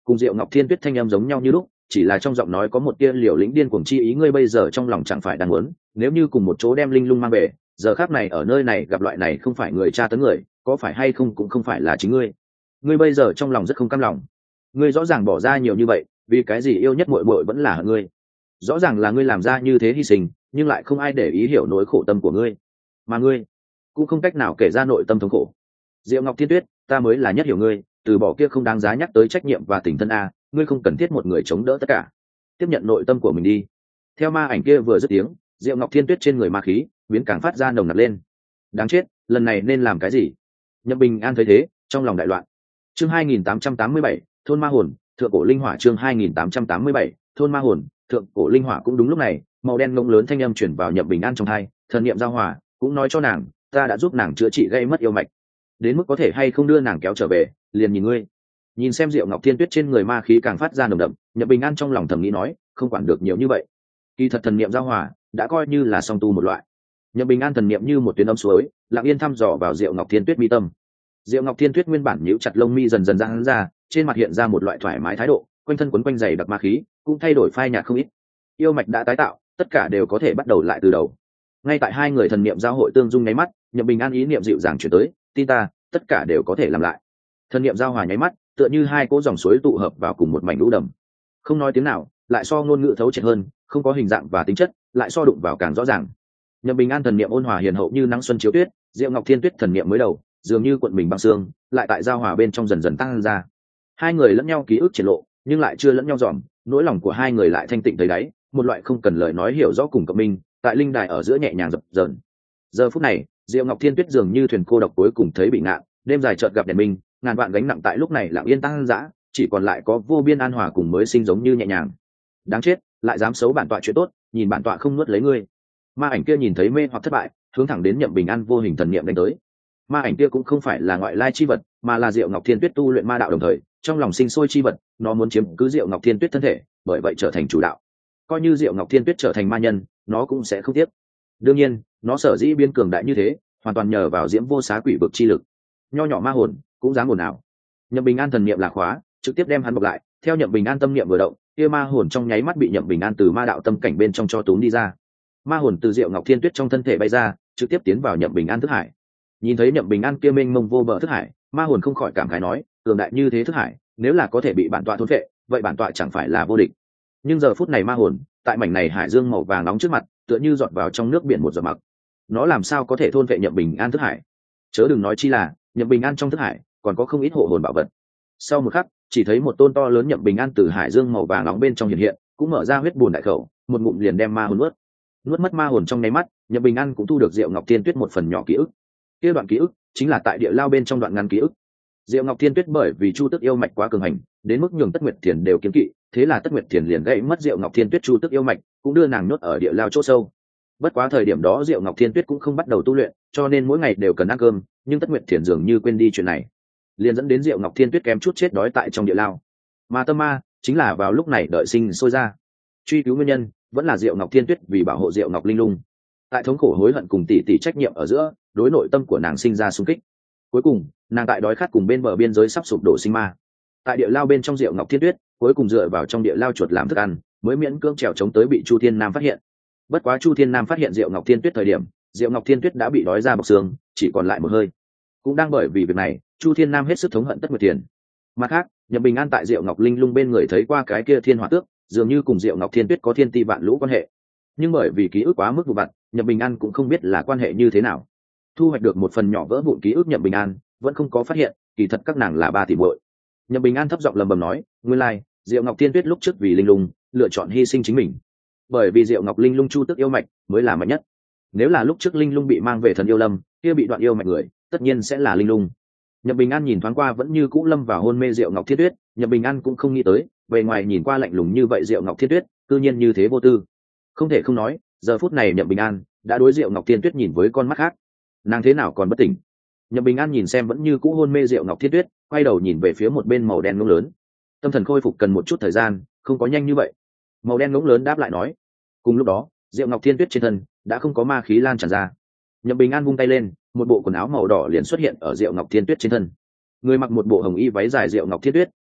[SPEAKER 1] cùng Diệu Ngọc Thiên Tuyết thanh em giống nhau như lúc, chỉ là trong giọng nói có một tia liều lĩnh điên cuồng chi ý. Ngươi bây giờ trong lòng chẳng phải đang muốn, nếu như cùng một chỗ đem linh lung mang về, giờ khác này ở nơi này gặp loại này không phải người tra tấn người, có phải hay không cũng không phải là chính ngươi. Ngươi bây giờ trong lòng rất không cam lòng. Ngươi rõ ràng bỏ ra nhiều như vậy, vì cái gì yêu nhất muội muội vẫn là hận ngươi. Rõ ràng là ngươi làm ra như thế hy sinh, nhưng lại không ai để ý hiểu nỗi khổ tâm của ngươi, mà ngươi cũng không cách nào kể ra nội tâm thống khổ. Diệu Ngọc Thiên Tuyết, ta mới là nhất hiểu ngươi, từ bỏ kia không đáng giá nhắc tới trách nhiệm và tình thân a, ngươi không cần thiết một người chống đỡ tất cả, tiếp nhận nội tâm của mình đi. Theo ma ảnh kia vừa dứt tiếng, Diệu Ngọc Thiên Tuyết trên người ma khí biến càng phát ra nồng nặc lên. Đáng chết, lần này nên làm cái gì? Nhậm Bình An thấy thế, trong lòng đại loạn. Chương 2887, thôn ma hồn, thượng cổ linh hỏa. Chương 2887, thôn ma hồn, thượng cổ linh hỏa. Cũng đúng lúc này, màu đen ngông lớn thanh âm chuyển vào Nhậm Bình An trong tai, thần niệm giao hòa, cũng nói cho nàng, ta đã giúp nàng chữa trị gây mất yêu mạch, đến mức có thể hay không đưa nàng kéo trở về, liền nhìn ngươi. Nhìn xem Diệu Ngọc Thiên Tuyết trên người ma khí càng phát ra nồng đậm, Nhậm Bình An trong lòng thầm nghĩ nói, không quản được nhiều như vậy. Kỳ thật thần niệm giao hòa đã coi như là song tu một loại. Nhậm Bình An thần niệm như một tuyến âm suối, lặng yên thăm dò vào Diệu Ngọc Thiên Tuyết mi tâm. Diệu Ngọc Thiên Tuyết nguyên bản nhíu chặt lông mi dần dần giãn ra, trên mặt hiện ra một loại thoải mái thái độ, quanh thân quấn quanh dày đặc ma khí cũng thay đổi phai nhạt không ít. Yêu mạch đã tái tạo, tất cả đều có thể bắt đầu lại từ đầu. Ngay tại hai người thần niệm giao hội tương dung nháy mắt, Nhậm Bình An ý niệm dịu dàng chuyển tới, tin ta, tất cả đều có thể làm lại. Thần niệm giao hòa nháy mắt, tựa như hai cỗ dòng suối tụ hợp vào cùng một mảnh lũ đầm. Không nói tiếng nào, lại so ngôn ngữ thấu triệt hơn, không có hình dạng và tính chất, lại so đụng vào càng rõ ràng. Nhậm Bình An thần niệm ôn hòa hiền hậu như nắng xuân chiếu tuyết, Diệu Ngọc Thiên Tuyết thần niệm mới đầu, dường như cuộn mình băng xương, lại tại giao hòa bên trong dần dần tăng ra. Hai người lẫn nhau ký ức triển lộ, nhưng lại chưa lẫn nhau dòm, nỗi lòng của hai người lại thanh tịnh tới đáy, một loại không cần lời nói hiểu rõ cùng cộng minh, tại linh đài ở giữa nhẹ nhàng dập dờn. Giờ phút này, Diệu Ngọc Thiên Tuyết dường như thuyền cô độc cuối cùng thấy bị ngạn, đêm dài chợt gặp đèn minh, ngàn vạn gánh nặng tại lúc này lặng yên tăng dã, chỉ còn lại có vô biên an hòa cùng mới sinh giống như nhẹ nhàng. Đáng chết, lại dám xấu bản tọa chuyện tốt, nhìn bản tọa không nuốt lấy ngươi. Ma ảnh kia nhìn thấy mê hoặc thất bại, hướng thẳng đến Nhậm Bình An vô hình thần niệm đánh tới. Ma ảnh kia cũng không phải là ngoại lai chi vật, mà là Diệu Ngọc Thiên Tuyết tu luyện ma đạo đồng thời, trong lòng sinh sôi chi vật, nó muốn chiếm cứ Diệu Ngọc Thiên Tuyết thân thể, bởi vậy trở thành chủ đạo. Coi như Diệu Ngọc Thiên Tuyết trở thành ma nhân, nó cũng sẽ không tiếc. Đương nhiên, nó sở dĩ biên cường đại như thế, hoàn toàn nhờ vào Diễm Vô Xá quỷ vực chi lực. Nho nhỏ ma hồn, cũng dám ồn ào. Nhậm Bình An thần niệm là khóa, trực tiếp đem hắn bọc lại, theo Nhậm Bình An tâm niệm vừa động, kia ma hồn trong nháy mắt bị Nhậm Bình An từ ma đạo tâm cảnh bên trong cho túm đi ra. Ma hồn từ Diệu Ngọc Thiên Tuyết trong thân thể bay ra, trực tiếp tiến vào Nhậm Bình An thức hải. Nhìn thấy Nhậm Bình An kia mênh mông vô bờ thức hải, ma hồn không khỏi cảm khái nói, cường đại như thế thức hải, nếu là có thể bị bản tọa thôn phệ, vậy bản tọa chẳng phải là vô địch. Nhưng giờ phút này ma hồn, tại mảnh này hải dương màu vàng nóng trước mặt, tựa như giọt vào trong nước biển một giọt mặc. Nó làm sao có thể thôn phệ Nhậm Bình An thức hải? Chớ đừng nói chi là, Nhậm Bình An trong thức hải còn có không ít hộ hồn bảo vật. Sau một khắc, chỉ thấy một tôn to lớn Nhậm Bình An từ hải dương màu vàng nóng bên trong hiện hiện, cũng mở ra huyết bùn đại khẩu, một ngụm liền đem ma hồn nuốt. Nuốt mất ma hồn trong nháy mắt, Nhậm Bình An cũng thu được Diệu Ngọc Thiên Tuyết một phần nhỏ ký ức. Kia đoạn ký ức chính là tại địa lao bên trong đoạn ngắn ký ức. Diệu Ngọc Thiên Tuyết bởi vì Chu Tức yêu mạch quá cường hành, đến mức nhường Tất Nguyệt Thiền đều kiêng kỵ, thế là Tất Nguyệt Thiền liền gãy mất Diệu Ngọc Thiên Tuyết Chu Tức yêu mạch, cũng đưa nàng nhốt ở địa lao chỗ sâu. Bất quá thời điểm đó Diệu Ngọc Thiên Tuyết cũng không bắt đầu tu luyện, cho nên mỗi ngày đều cần ăn cơm, nhưng Tất Nguyệt Thiền dường như quên đi chuyện này, liền dẫn đến Diệu Ngọc Thiên Tuyết kém chút chết đói tại trong địa lao. Mà tâm ma chính là vào lúc này đợi sinh sôi ra. Truy cứu nguyên nhân, vẫn là Diệu Ngọc Thiên Tuyết vì bảo hộ Diệu Ngọc Linh Lung. Tại thống khổ hối hận cùng tỷ tỷ trách nhiệm ở giữa, đối nội tâm của nàng sinh ra xung kích. Cuối cùng, nàng tại đói khát cùng bên bờ biên giới sắp sụp đổ sinh ma. Tại địa lao bên trong Diệu Ngọc Thiên Tuyết, cuối cùng dựa vào trong địa lao chuột làm thức ăn, mới miễn cưỡng trèo chống tới bị Chu Thiên Nam phát hiện. Bất quá Chu Thiên Nam phát hiện Diệu Ngọc Thiên Tuyết thời điểm, Diệu Ngọc Thiên Tuyết đã bị đói ra bọc xương, chỉ còn lại một hơi. Cũng đang bởi vì việc này, Chu Thiên Nam hết sức thống hận Tất Nguyệt Thiền. Mặt khác, Nhậm Bình An tại Diệu Ngọc Linh Lung bên người thấy qua cái kia Thiên Hỏa Tước, dường như cùng Diệu Ngọc Thiên Tuyết có thiên ti vạn lũ quan hệ. Nhưng bởi vì ký ức quá mức vụn vặt, Nhậm Bình An cũng không biết là quan hệ như thế nào. Thu hoạch được một phần nhỏ vỡ vụn ký ức, Nhậm Bình An vẫn không có phát hiện, kỳ thật các nàng là ba tỷ muội. Nhậm Bình An thấp giọng lầm bầm nói, nguyên lai, Diệu Ngọc Thiên Tuyết lúc trước vì Linh Lung, lựa chọn hy sinh chính mình. Bởi vì Diệu Ngọc Linh Lung Chu Tức yêu mạch mới là mạnh nhất. Nếu là lúc trước Linh Lung bị mang về Thần Yêu Lâm, kia bị đoạn yêu mạch người, tất nhiên sẽ là Linh Lung. Nhậm Bình An nhìn thoáng qua vẫn như cũ lâm vào hôn mê Diệu Ngọc Thiên Tuyết, Nhậm Bình An cũng không nghĩ tới, bề ngoài nhìn qua lạnh lùng như vậy Diệu Ngọc Thiên Tuyết, tự nhiên như thế vô tư. Không thể không nói, giờ phút này Nhậm Bình An đã đối Diệu Ngọc Thiên Tuyết nhìn với con mắt khác. Nàng thế nào còn bất tỉnh? Nhậm Bình An nhìn xem vẫn như cũ hôn mê Diệu Ngọc Thiên Tuyết, quay đầu nhìn về phía một bên màu đen ngỗng lớn. Tâm thần khôi phục cần một chút thời gian, không có nhanh như vậy. Màu đen ngỗng lớn đáp lại nói. Cùng lúc đó, Diệu Ngọc Thiên Tuyết trên thân đã không có ma khí lan tràn ra. Nhậm Bình An vung tay lên, một bộ quần áo màu đỏ liền xuất hiện ở Diệu Ngọc Thiên Tuyết trên thân. Người mặc một bộ hồng y váy dài Diệu Ngọc Thiên Tuyết,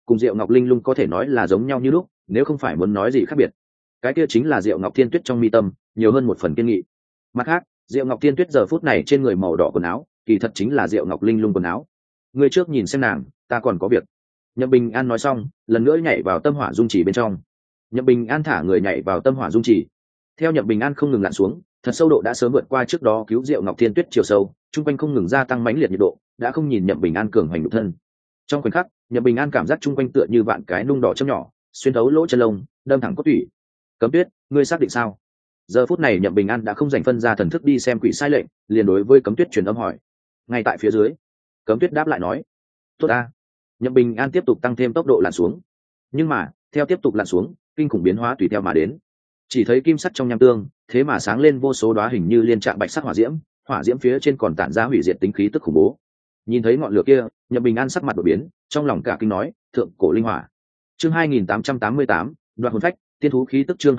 [SPEAKER 1] cùng Diệu Ngọc Linh Lung có thể nói là giống nhau như lúc, nếu không phải muốn nói gì khác biệt. Cái kia chính là Diệu Ngọc Thiên Tuyết trong mi tâm nhiều hơn một phần kiên nghị. Mặt khác, Diệu Ngọc Thiên Tuyết giờ phút này trên người màu đỏ quần áo, kỳ thật chính là Diệu Ngọc Linh Lung quần áo. Ngươi trước nhìn xem nàng, ta còn có việc. Nhậm Bình An nói xong, lần nữa nhảy vào tâm hỏa dung chỉ bên trong. Nhậm Bình An thả người nhảy vào tâm hỏa dung chỉ. Theo Nhậm Bình An không ngừng lặn xuống, thật sâu độ đã sớm vượt qua trước đó cứu Diệu Ngọc Thiên Tuyết chiều sâu, trung quanh không ngừng gia tăng mãnh liệt nhiệt độ, đã không nhìn Nhậm Bình An cường hành nhục thân. Trong khoảnh khắc, Nhậm Bình An cảm giác trung quanh tựa như vạn cái nung đỏ châm nhỏ, xuyên thấu lỗ chân lông, đâm thẳng cốt tủy. Cấm Tuyết, ngươi xác định sao? Giờ phút này Nhậm Bình An đã không dành phân ra thần thức đi xem quỷ sai lệnh, liền đối với Cấm Tuyết truyền âm hỏi. Ngay tại phía dưới, Cấm Tuyết đáp lại nói, tốt a. Nhậm Bình An tiếp tục tăng thêm tốc độ lặn xuống, nhưng mà theo tiếp tục lặn xuống, kinh khủng biến hóa tùy theo mà đến. Chỉ thấy kim sắt trong nham tương thế mà sáng lên vô số đóa hình như liên trạng bạch sắc hỏa diễm phía trên còn tản ra hủy diệt tính khí tức khủng bố. Nhìn thấy ngọn lửa kia, Nhậm Bình An sắc mặt đổi biến, trong lòng cả kinh nói, thượng cổ linh hỏa. Chương 2888, đoạn hồn phách, tiên thú khí tức. Chương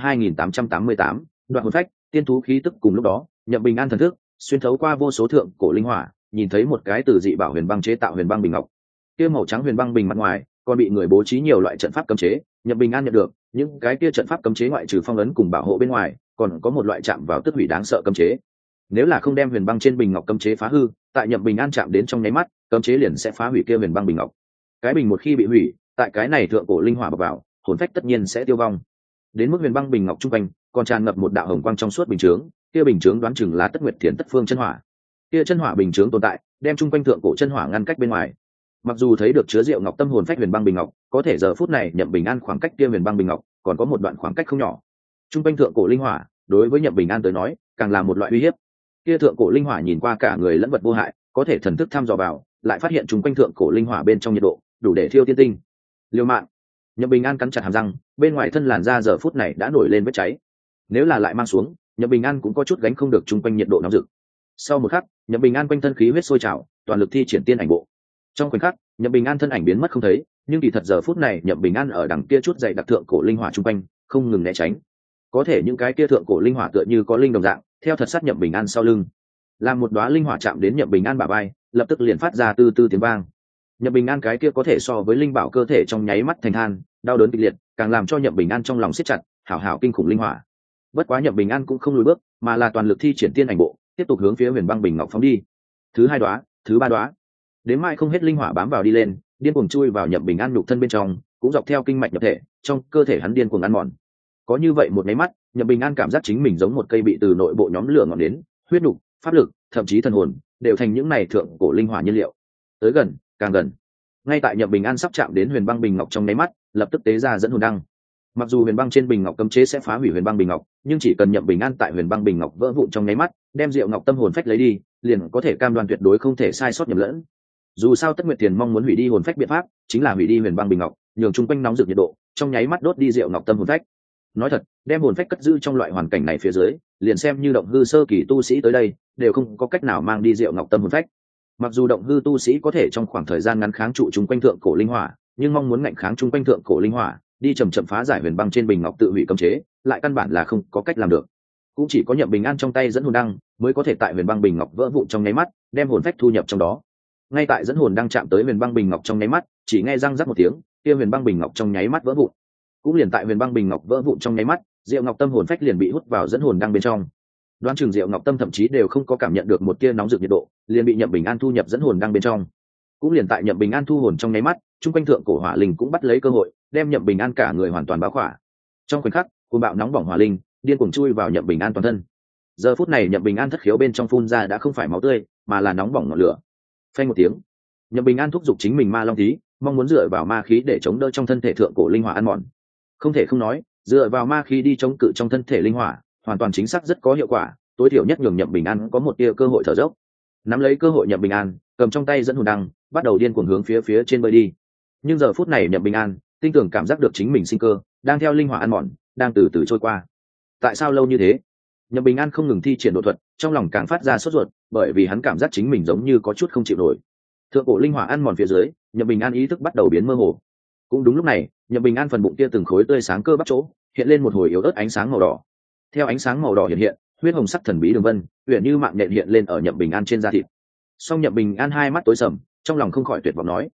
[SPEAKER 1] 2888, đoạn hồn phách, tiên thú khí tức. Cùng lúc đó, Nhậm Bình An thần thức xuyên thấu qua vô số thượng cổ linh hỏa, nhìn thấy một cái từ dị bảo huyền băng chế tạo huyền băng bình ngọc. Kia màu trắng huyền băng bình mặt ngoài còn bị người bố trí nhiều loại trận pháp cấm chế. Nhậm Bình An nhận được những cái kia trận pháp cấm chế ngoại trừ phong ấn cùng bảo hộ bên ngoài, còn có một loại chạm vào tức hủy đáng sợ cấm chế. Nếu là không đem huyền băng trên bình ngọc cấm chế phá hư, tại Nhậm Bình An chạm đến trong nháy mắt, cấm chế liền sẽ phá hủy kia huyền băng bình ngọc. Cái bình một khi bị hủy, tại cái này thượng cổ linh hỏa bập vào, hồn phách tất nhiên sẽ tiêu vong. Đến mức huyền băng bình ngọc trung quanh còn tràn ngập một đạo hồng quang trong suốt bình chướng, kia bình chướng đoán chừng là Tất Nguyệt Thiền Tất Phương chân hỏa. Kia chân hỏa bình chướng tồn tại, đem trung quanh thượng cổ chân hỏa ngăn cách bên ngoài. Mặc dù thấy được chứa Diệu Ngọc tâm hồn phách huyền băng bình ngọc, có thể giờ phút này Nhậm Bình An khoảng cách kia huyền băng bình ngọc còn có một đoạn khoảng cách không nhỏ. Trung quanh thượng cổ linh hỏa, đối với Nhậm Bình An tới nói, càng là một loại uy hiếp. Kia thượng cổ linh hỏa nhìn qua cả người lẫn vật vô hại, có thể thần thức thăm dò vào, lại phát hiện trung quanh thượng cổ linh hỏa bên trong nhiệt độ đủ để thiêu tiên tinh. Liêu mạng. Nhậm Bình An cắn chặt hàm răng, bên ngoài thân làn da giờ phút này đã nổi lên vết cháy. Nếu là lại mang xuống, Nhậm Bình An cũng có chút gánh không được trung quanh nhiệt độ nóng rực. Sau một khắc, Nhậm Bình An quanh thân khí huyết sôi trào, toàn lực thi triển tiên ảnh bộ. Trong khoảnh khắc, Nhậm Bình An thân ảnh biến mất không thấy, nhưng kỳ thật giờ phút này Nhậm Bình An ở đằng kia chút dày đặc thượng cổ linh hỏa trung quanh, không ngừng né tránh. Có thể những cái kia thượng cổ linh hỏa tựa như có linh đồng dạng, theo thật sát Nhậm Bình An sau lưng. Làm một đóa linh hỏa chạm đến Nhậm Bình An bả vai, lập tức liền phát ra tư tư tiếng vang. Nhậm Bình An cái kia có thể so với linh bảo cơ thể trong nháy mắt thành than, đau đớn kịch liệt, càng làm cho Nhậm Bình An trong lòng siết chặt, hảo hảo kinh khủng linh hỏa. Bất quá Nhậm Bình An cũng không lùi bước, mà là toàn lực thi triển tiên ảnh bộ, tiếp tục hướng phía huyền băng bình ngọc phóng đi. Thứ hai đóa, thứ ba đóa, đến mai không hết linh hỏa bám vào đi lên, điên cuồng chui vào Nhậm Bình An nhục thân bên trong, cũng dọc theo kinh mạch nhập thể, trong cơ thể hắn điên cuồng ăn mòn. Có như vậy một cái mắt, Nhậm Bình An cảm giác chính mình giống một cây bị từ nội bộ nhóm lửa ngọn đến, huyết nục, pháp lực, thậm chí thần hồn, đều thành những này thượng cổ linh hỏa nhiên liệu. Tới gần, càng gần. Ngay tại Nhậm Bình An sắp chạm đến huyền băng bình ngọc trong nháy mắt, lập tức tế ra dẫn hồn đăng. Mặc dù huyền băng trên bình ngọc cấm chế sẽ phá hủy huyền băng bình ngọc, nhưng chỉ cần Nhậm Bình An tại huyền băng bình ngọc vỡ vụn trong nháy mắt, đem Diệu Ngọc tâm hồn phách lấy đi, liền có thể cam đoan tuyệt đối không thể sai sót nhầm lẫn. Dù sao Tất Nguyệt Tiền mong muốn hủy đi hồn phách biện pháp, chính là hủy đi huyền băng bình ngọc, nhường chung quanh nóng rực nhiệt độ, trong nháy mắt đốt đi Diệu Ngọc tâm hồn phách. Nói thật, đem hồn phách cất giữ trong loại hoàn cảnh này phía dưới, liền xem như động hư sơ kỳ tu sĩ tới đây, đều không có cách nào mang đi Diệu Ngọc tâm hồn phách. Mặc dù động hư tu sĩ có thể trong khoảng thời gian ngắn kháng trụ chung quanh thượng cổ linh hỏa, nhưng mong muốn ngạnh kháng chung quanh thượng cổ linh hỏa, đi chậm chậm phá giải huyền băng trên bình ngọc tự hủy cấm chế, lại căn bản là không có cách làm được. Cũng chỉ có Nhậm Bình An trong tay dẫn hồn đăng mới có thể tại huyền băng bình ngọc vỡ vụn trong nháy mắt, đem hồn phách thu nhập trong đó. Ngay tại dẫn hồn đăng chạm tới huyền băng bình ngọc trong nháy mắt, chỉ nghe răng rắc một tiếng, kia huyền băng bình ngọc trong nháy mắt vỡ vụn. Cũng liền tại huyền băng bình ngọc vỡ vụn trong nháy mắt, Diệu Ngọc tâm hồn phách liền bị hút vào dẫn hồn đăng bên trong. Đoán chừng Diệu Ngọc tâm thậm chí đều không có cảm nhận được một tia nóng rực nhiệt độ, liền bị Nhậm Bình An thu nhập dẫn hồn đăng bên trong. Cũng liền tại Nhậm Bình An thu hồn trong nháy mắt, trung quanh thượng cổ hỏa linh cũng bắt lấy cơ hội, đem Nhậm Bình An cả người hoàn toàn báo khỏa. Trong khoảnh khắc, cuồng bạo nóng bỏng hỏa linh điên cuồng chui vào Nhậm Bình An toàn thân. Giờ phút này Nhậm Bình An thất khiếu bên trong phun ra đã không phải máu tươi, mà là nóng bỏng ngọn lửa. Phanh một tiếng, Nhậm Bình An thúc giục chính mình ma long thí, mong muốn dựa vào ma khí để chống đỡ trong thân thể thượng cổ linh hỏa ăn mòn. Không thể không nói, dựa vào ma khí đi chống cự trong thân thể linh hỏa, hoàn toàn chính xác rất có hiệu quả, tối thiểu nhất nhường Nhậm Bình An có một tia cơ hội thở dốc. Nắm lấy cơ hội, Nhậm Bình An cầm trong tay dẫn hồn đăng, bắt đầu điên cuồng hướng phía trên bơi đi. Nhưng giờ phút này Nhậm Bình An tinh tường cảm giác được chính mình sinh cơ đang theo linh hỏa ăn mòn, đang từ từ trôi qua. Tại sao lâu như thế? Nhậm Bình An không ngừng thi triển độ thuật, trong lòng càng phát ra sốt ruột, bởi vì hắn cảm giác chính mình giống như có chút không chịu nổi. Thượng cổ linh hỏa ăn mòn phía dưới, Nhậm Bình An ý thức bắt đầu biến mơ hồ. Cũng đúng lúc này, Nhậm Bình An phần bụng kia từng khối tươi sáng cơ bắp chỗ hiện lên một hồi yếu ớt ánh sáng màu đỏ. Theo ánh sáng màu đỏ hiện, huyết hồng sắc thần bí đường vân, huyền như mạng nhện hiện lên ở Nhậm Bình An trên da thịt. Song Nhậm Bình An hai mắt tối sầm, trong lòng không khỏi tuyệt vọng nói: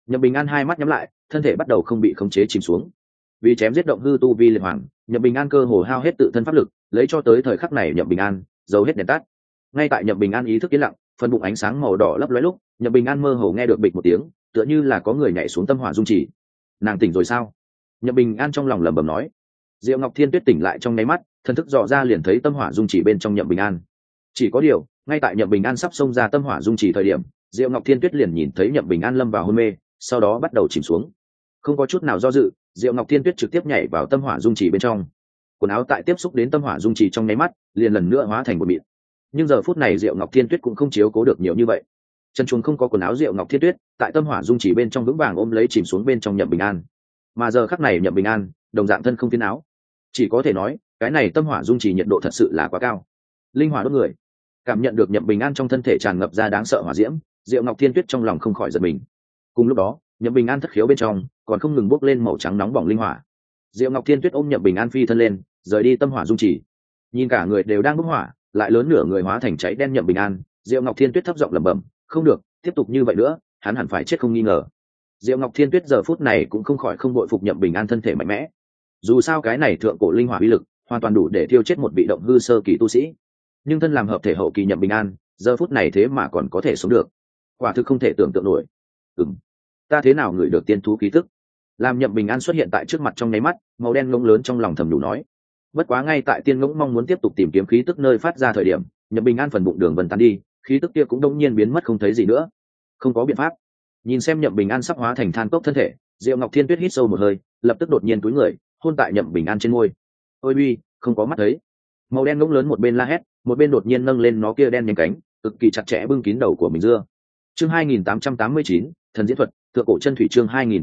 [SPEAKER 1] Nhậm Bình An hai mắt nhắm lại, thân thể bắt đầu không bị khống chế chìm xuống. Vì chém giết động hư tu vi liệt hoàng, Nhậm Bình An cơ hồ hao hết tự thân pháp lực, lấy cho tới thời khắc này Nhậm Bình An giấu hết đèn tắt. Ngay tại Nhậm Bình An ý thức yên lặng, phần bụng ánh sáng màu đỏ lấp lóe lúc, Nhậm Bình An mơ hồ nghe được bịch một tiếng, tựa như là có người nhảy xuống tâm hỏa dung chỉ. Nàng tỉnh rồi sao? Nhậm Bình An trong lòng lẩm bẩm nói. Diệu Ngọc Thiên Tuyết tỉnh lại trong nháy mắt, thần thức dò ra liền thấy tâm hỏa dung chỉ bên trong Nhậm Bình An. Chỉ có điều, ngay tại Nhậm Bình An sắp xông ra tâm hỏa dung chỉ thời điểm, Diệu Ngọc Thiên Tuyết liền nhìn thấy Nhậm Bình An lâm vào hôn mê, sau đó bắt đầu chìm xuống. Không có chút nào do dự, Diệu Ngọc Thiên Tuyết trực tiếp nhảy vào tâm hỏa dung chỉ bên trong. Quần áo tại tiếp xúc đến tâm hỏa dung chỉ trong nháy mắt, liền lần nữa hóa thành một mịn. Nhưng giờ phút này Diệu Ngọc Thiên Tuyết cũng không chiếu cố được nhiều như vậy. Chân chuồng không có quần áo Diệu Ngọc Thiên Tuyết, tại tâm hỏa dung chỉ bên trong vững vàng ôm lấy chìm xuống bên trong Nhậm Bình An. Mà giờ khắc này Nhậm Bình An, đồng dạng thân không phiến áo. Chỉ có thể nói, cái này tâm hỏa dung chỉ nhiệt độ thật sự là quá cao. Linh hỏa đốt người. Cảm nhận được Nhậm Bình An trong thân thể tràn ngập ra đáng sợ hỏa diễm, Diệu Ngọc Thiên Tuyết trong lòng không khỏi giật mình. Cùng lúc đó, Nhậm Bình An thất khiếu bên trong còn không ngừng bốc lên màu trắng nóng bỏng linh hỏa. Diệu Ngọc Thiên Tuyết ôm Nhậm Bình An phi thân lên, rời đi tâm hỏa dung chỉ. Nhìn cả người đều đang bốc hỏa, lại lớn nửa người hóa thành cháy đen Nhậm Bình An, Diệu Ngọc Thiên Tuyết thấp giọng lẩm bẩm, không được, tiếp tục như vậy nữa, hắn hẳn phải chết không nghi ngờ. Diệu Ngọc Thiên Tuyết giờ phút này cũng không khỏi không bội phục Nhậm Bình An thân thể mạnh mẽ. Dù sao cái này thượng cổ linh hỏa uy lực, hoàn toàn đủ để tiêu chết một bị động hư sơ kỳ tu sĩ. Nhưng thân làm hợp thể hậu kỳ Nhậm Bình An, giờ phút này thế mà còn có thể sống được, quả thực không thể tưởng tượng nổi. Ta thế nào ngửi được tiên thú khí tức? Làm Nhậm Bình An xuất hiện tại trước mặt trong nháy mắt, màu đen ngỗng lớn trong lòng thầm đủ nói. Bất quá ngay tại tiên ngỗng mong muốn tiếp tục tìm kiếm khí tức nơi phát ra thời điểm, Nhậm Bình An phần bụng đường vần tan đi, khí tức kia cũng đông nhiên biến mất không thấy gì nữa. Không có biện pháp. Nhìn xem Nhậm Bình An sắp hóa thành than cốc thân thể, Diệu Ngọc Thiên Tuyết hít sâu một hơi, lập tức đột nhiên túi người, hôn tại Nhậm Bình An trên môi. Ôi uy, không có mắt thấy. Màu đen ngỗng lớn một bên la hét, một bên đột nhiên nâng lên nó kia đen nhánh cánh, cực kỳ chặt chẽ bưng kín đầu của mình dưa. Chương 2889, thần diễn thuật, thượng cổ chân thủy. Chương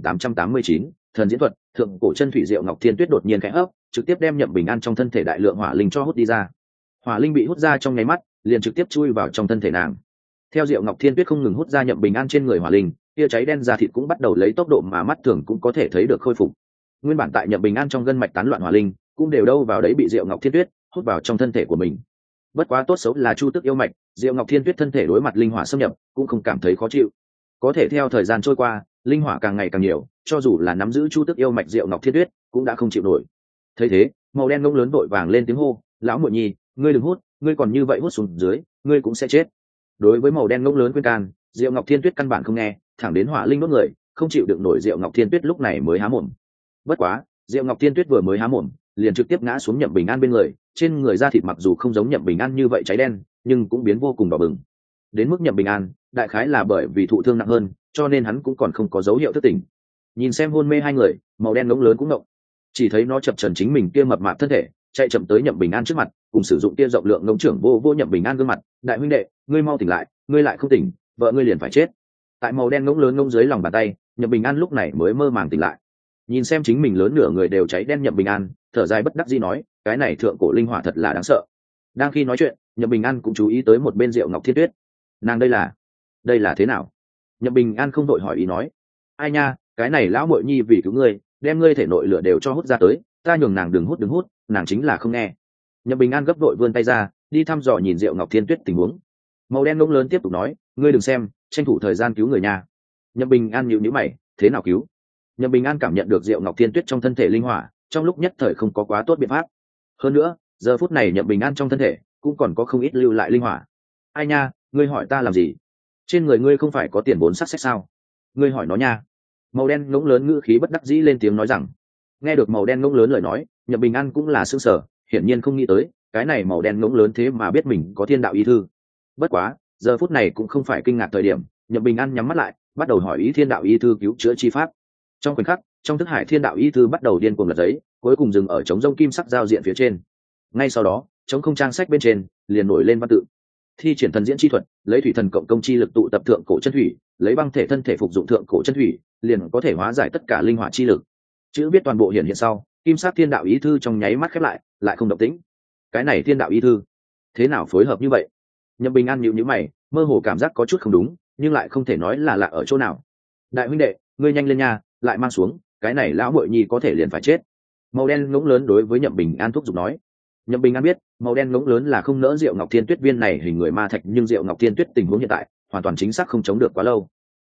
[SPEAKER 1] 2889, thần diễn thuật, thượng cổ chân thủy. Diệu Ngọc Thiên Tuyết đột nhiên khẽ hấp, trực tiếp đem Nhậm Bình An trong thân thể đại lượng hỏa linh cho hút đi ra. Hỏa linh bị hút ra trong nháy mắt, liền trực tiếp chui vào trong thân thể nàng. Theo Diệu Ngọc Thiên Tuyết không ngừng hút ra Nhậm Bình An trên người hỏa linh, kia cháy đen da thịt cũng bắt đầu lấy tốc độ mà mắt thường cũng có thể thấy được khôi phục. Nguyên bản tại Nhậm Bình An trong gân mạch tán loạn hỏa linh, cũng đều đâu vào đấy bị Diệu Ngọc Thiên Tuyết hút vào trong thân thể của mình. Bất quá tốt xấu là chu tức yêu mạch, Diệu Ngọc Thiên Tuyết thân thể đối mặt linh hỏa xâm nhập cũng không cảm thấy khó chịu. Có thể theo thời gian trôi qua, linh hỏa càng ngày càng nhiều, cho dù là nắm giữ chu tức yêu mạch Diệu Ngọc Thiên Tuyết cũng đã không chịu nổi. Thấy thế, màu đen ngỗng lớn vội vàng lên tiếng hô, lão muội nhi, ngươi đừng hút, ngươi còn như vậy hút xuống dưới, ngươi cũng sẽ chết. Đối với màu đen ngỗng lớn khuyên can, Diệu Ngọc Thiên Tuyết căn bản không nghe, thẳng đến hỏa linh đốt người, không chịu đựng nổi Diệu Ngọc Thiên Tuyết lúc này mới há mồm. Bất quá, Diệu Ngọc Thiên Tuyết vừa mới há mồm, liền trực tiếp ngã xuống Nhậm Bình An bên người, trên người da thịt mặc dù không giống Nhậm Bình An như vậy cháy đen, nhưng cũng biến vô cùng đỏ bừng. Đến mức Nhậm Bình An, đại khái là bởi vì thụ thương nặng hơn, cho nên hắn cũng còn không có dấu hiệu thức tỉnh. Nhìn xem hôn mê hai người, màu đen ngỗng lớn cũng động, chỉ thấy nó chập chờn chính mình kia mập mạp thân thể, chạy chậm tới Nhậm Bình An trước mặt, cùng sử dụng kia rộng lượng ngỗng trưởng vô Nhậm Bình An gương mặt, đại huynh đệ, ngươi mau tỉnh lại, ngươi lại không tỉnh, vợ ngươi liền phải chết. Tại màu đen ngỗng lớn ngỗng dưới lòng bàn tay, Nhậm Bình An lúc này mới mơ màng tỉnh lại. Nhìn xem chính mình lớn nửa người đều cháy đen Nhậm Bình An, thở dài bất đắc dĩ nói, cái này thượng cổ linh hỏa thật là đáng sợ. Đang khi nói chuyện, Nhậm Bình An cũng chú ý tới một bên Diệu Ngọc Thiên Tuyết. Nàng đây là thế nào? Nhậm Bình An không đội hỏi ý nói, ai nha, cái này lão muội nhi vì cứu ngươi, đem ngươi thể nội lửa đều cho hút ra tới, ta nhường nàng đừng hút, nàng chính là không nghe. Nhậm Bình An gấp đội vươn tay ra, đi thăm dò nhìn Diệu Ngọc Thiên Tuyết tình huống. Màu đen ngỗng lớn tiếp tục nói, ngươi đừng xem, tranh thủ thời gian cứu người nha. Nhậm Bình An nhíu mày, thế nào cứu? Nhậm Bình An cảm nhận được Diệu Ngọc Thiên Tuyết trong thân thể linh hỏa, trong lúc nhất thời không có quá tốt biện pháp. Hơn nữa, giờ phút này Nhậm Bình An trong thân thể cũng còn có không ít lưu lại linh hỏa. Ai nha, ngươi hỏi ta làm gì? Trên người ngươi không phải có tiền vốn sắc sách sao? Ngươi hỏi nó nha. Màu đen ngỗng lớn ngữ khí bất đắc dĩ lên tiếng nói rằng. Nghe được màu đen ngỗng lớn lời nói, Nhậm Bình An cũng là sững sờ, hiển nhiên không nghĩ tới, cái này màu đen ngỗng lớn thế mà biết mình có thiên đạo ý thư. Bất quá, giờ phút này cũng không phải kinh ngạc thời điểm, Nhậm Bình An nhắm mắt lại, bắt đầu hỏi ý thiên đạo ý thư cứu chữa chi pháp. Trong khoảnh khắc, trong thức hải thiên đạo ý thư bắt đầu điên cuồng lật giấy, cuối cùng dừng ở trống rông kim sắc giao diện phía trên. Ngay sau đó, trống không trang sách bên trên liền nổi lên văn tự: thi triển thần diễn chi thuật, lấy thủy thần cộng công chi lực tụ tập thượng cổ chân thủy, lấy băng thể thân thể phục dụng thượng cổ chân thủy, liền có thể hóa giải tất cả linh hỏa chi lực. Chữ viết toàn bộ hiện hiện sau, kim sắc thiên đạo ý thư trong nháy mắt khép lại không động tĩnh. Cái này thiên đạo ý thư, thế nào phối hợp như vậy? Nhậm Bình An nhíu nhíu mày, mơ hồ cảm giác có chút không đúng, nhưng lại không thể nói là lạ ở chỗ nào. Đại huynh đệ, ngươi nhanh lên nha, lại mang xuống, cái này lão muội nhi có thể liền phải chết. Màu đen ngỗng lớn đối với Nhậm Bình An thúc giục nói. Nhậm Bình An biết, màu đen ngỗng lớn là không nỡ Diệu Ngọc Thiên Tuyết viên này hình người ma thạch, nhưng Diệu Ngọc Thiên Tuyết tình huống hiện tại, hoàn toàn chính xác không chống được quá lâu.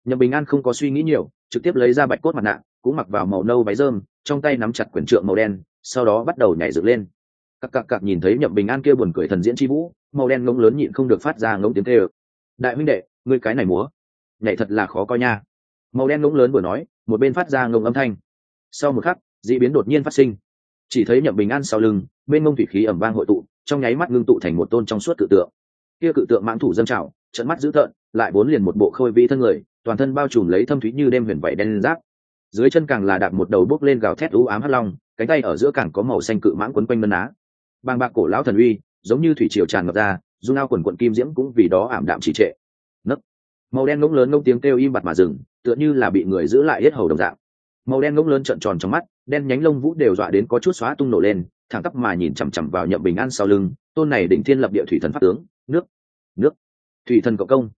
[SPEAKER 1] Nhậm Bình An không có suy nghĩ nhiều, trực tiếp lấy ra bạch cốt mặt nạ, cũng mặc vào màu nâu váy rơm, trong tay nắm chặt quyển trượng màu đen, sau đó bắt đầu nhảy dựng lên. Cặc nhìn thấy Nhậm Bình An kia buồn cười thần diễn chi vũ, màu đen ngỗng lớn nhịn không được phát ra ngỗng tiếng kêu. Đại huynh đệ, ngươi cái này múa, nhảy thật là khó coi nha. Màu đen ngỗng lớn vừa nói, một bên phát ra ngỗng âm thanh. Sau một khắc, dị biến đột nhiên phát sinh. Chỉ thấy Nhậm Bình An sau lưng, bên ngông thủy khí ầm vang hội tụ, trong nháy mắt ngưng tụ thành một tôn trong suốt cự tượng. Kia cự tượng mãng thủ dâng trào, trợn mắt dữ tợn, lại vốn liền một bộ khôi vi thân người, toàn thân bao trùm lấy thâm thúy như đêm huyền vảy đen giáp. Dưới chân càng là đạp một đầu bước lên gào thét u ám hắc long, cánh tay ở giữa càng có màu xanh cự mãng quấn quanh ngân á. Bàng bạc cổ lão thần uy, giống như thủy triều tràn ngập ra, dung ao quần quận kim diễm cũng vì đó ảm đạm trì trệ. Nấc. Màu đen ngỗng lớn ngông tiếng kêu im bặt mà dừng, tựa như là bị người giữ lại yết hầu đồng dạng. Màu đen ngỗng lớn trợn tròn trong mắt, đen nhánh lông vũ đều dọa đến có chút xóa tung nổ lên, thẳng tắp mà nhìn chằm chằm vào Nhậm Bình An sau lưng, tôn này đỉnh thiên lập địa thủy thần pháp tướng, nước, thủy thần cộng công.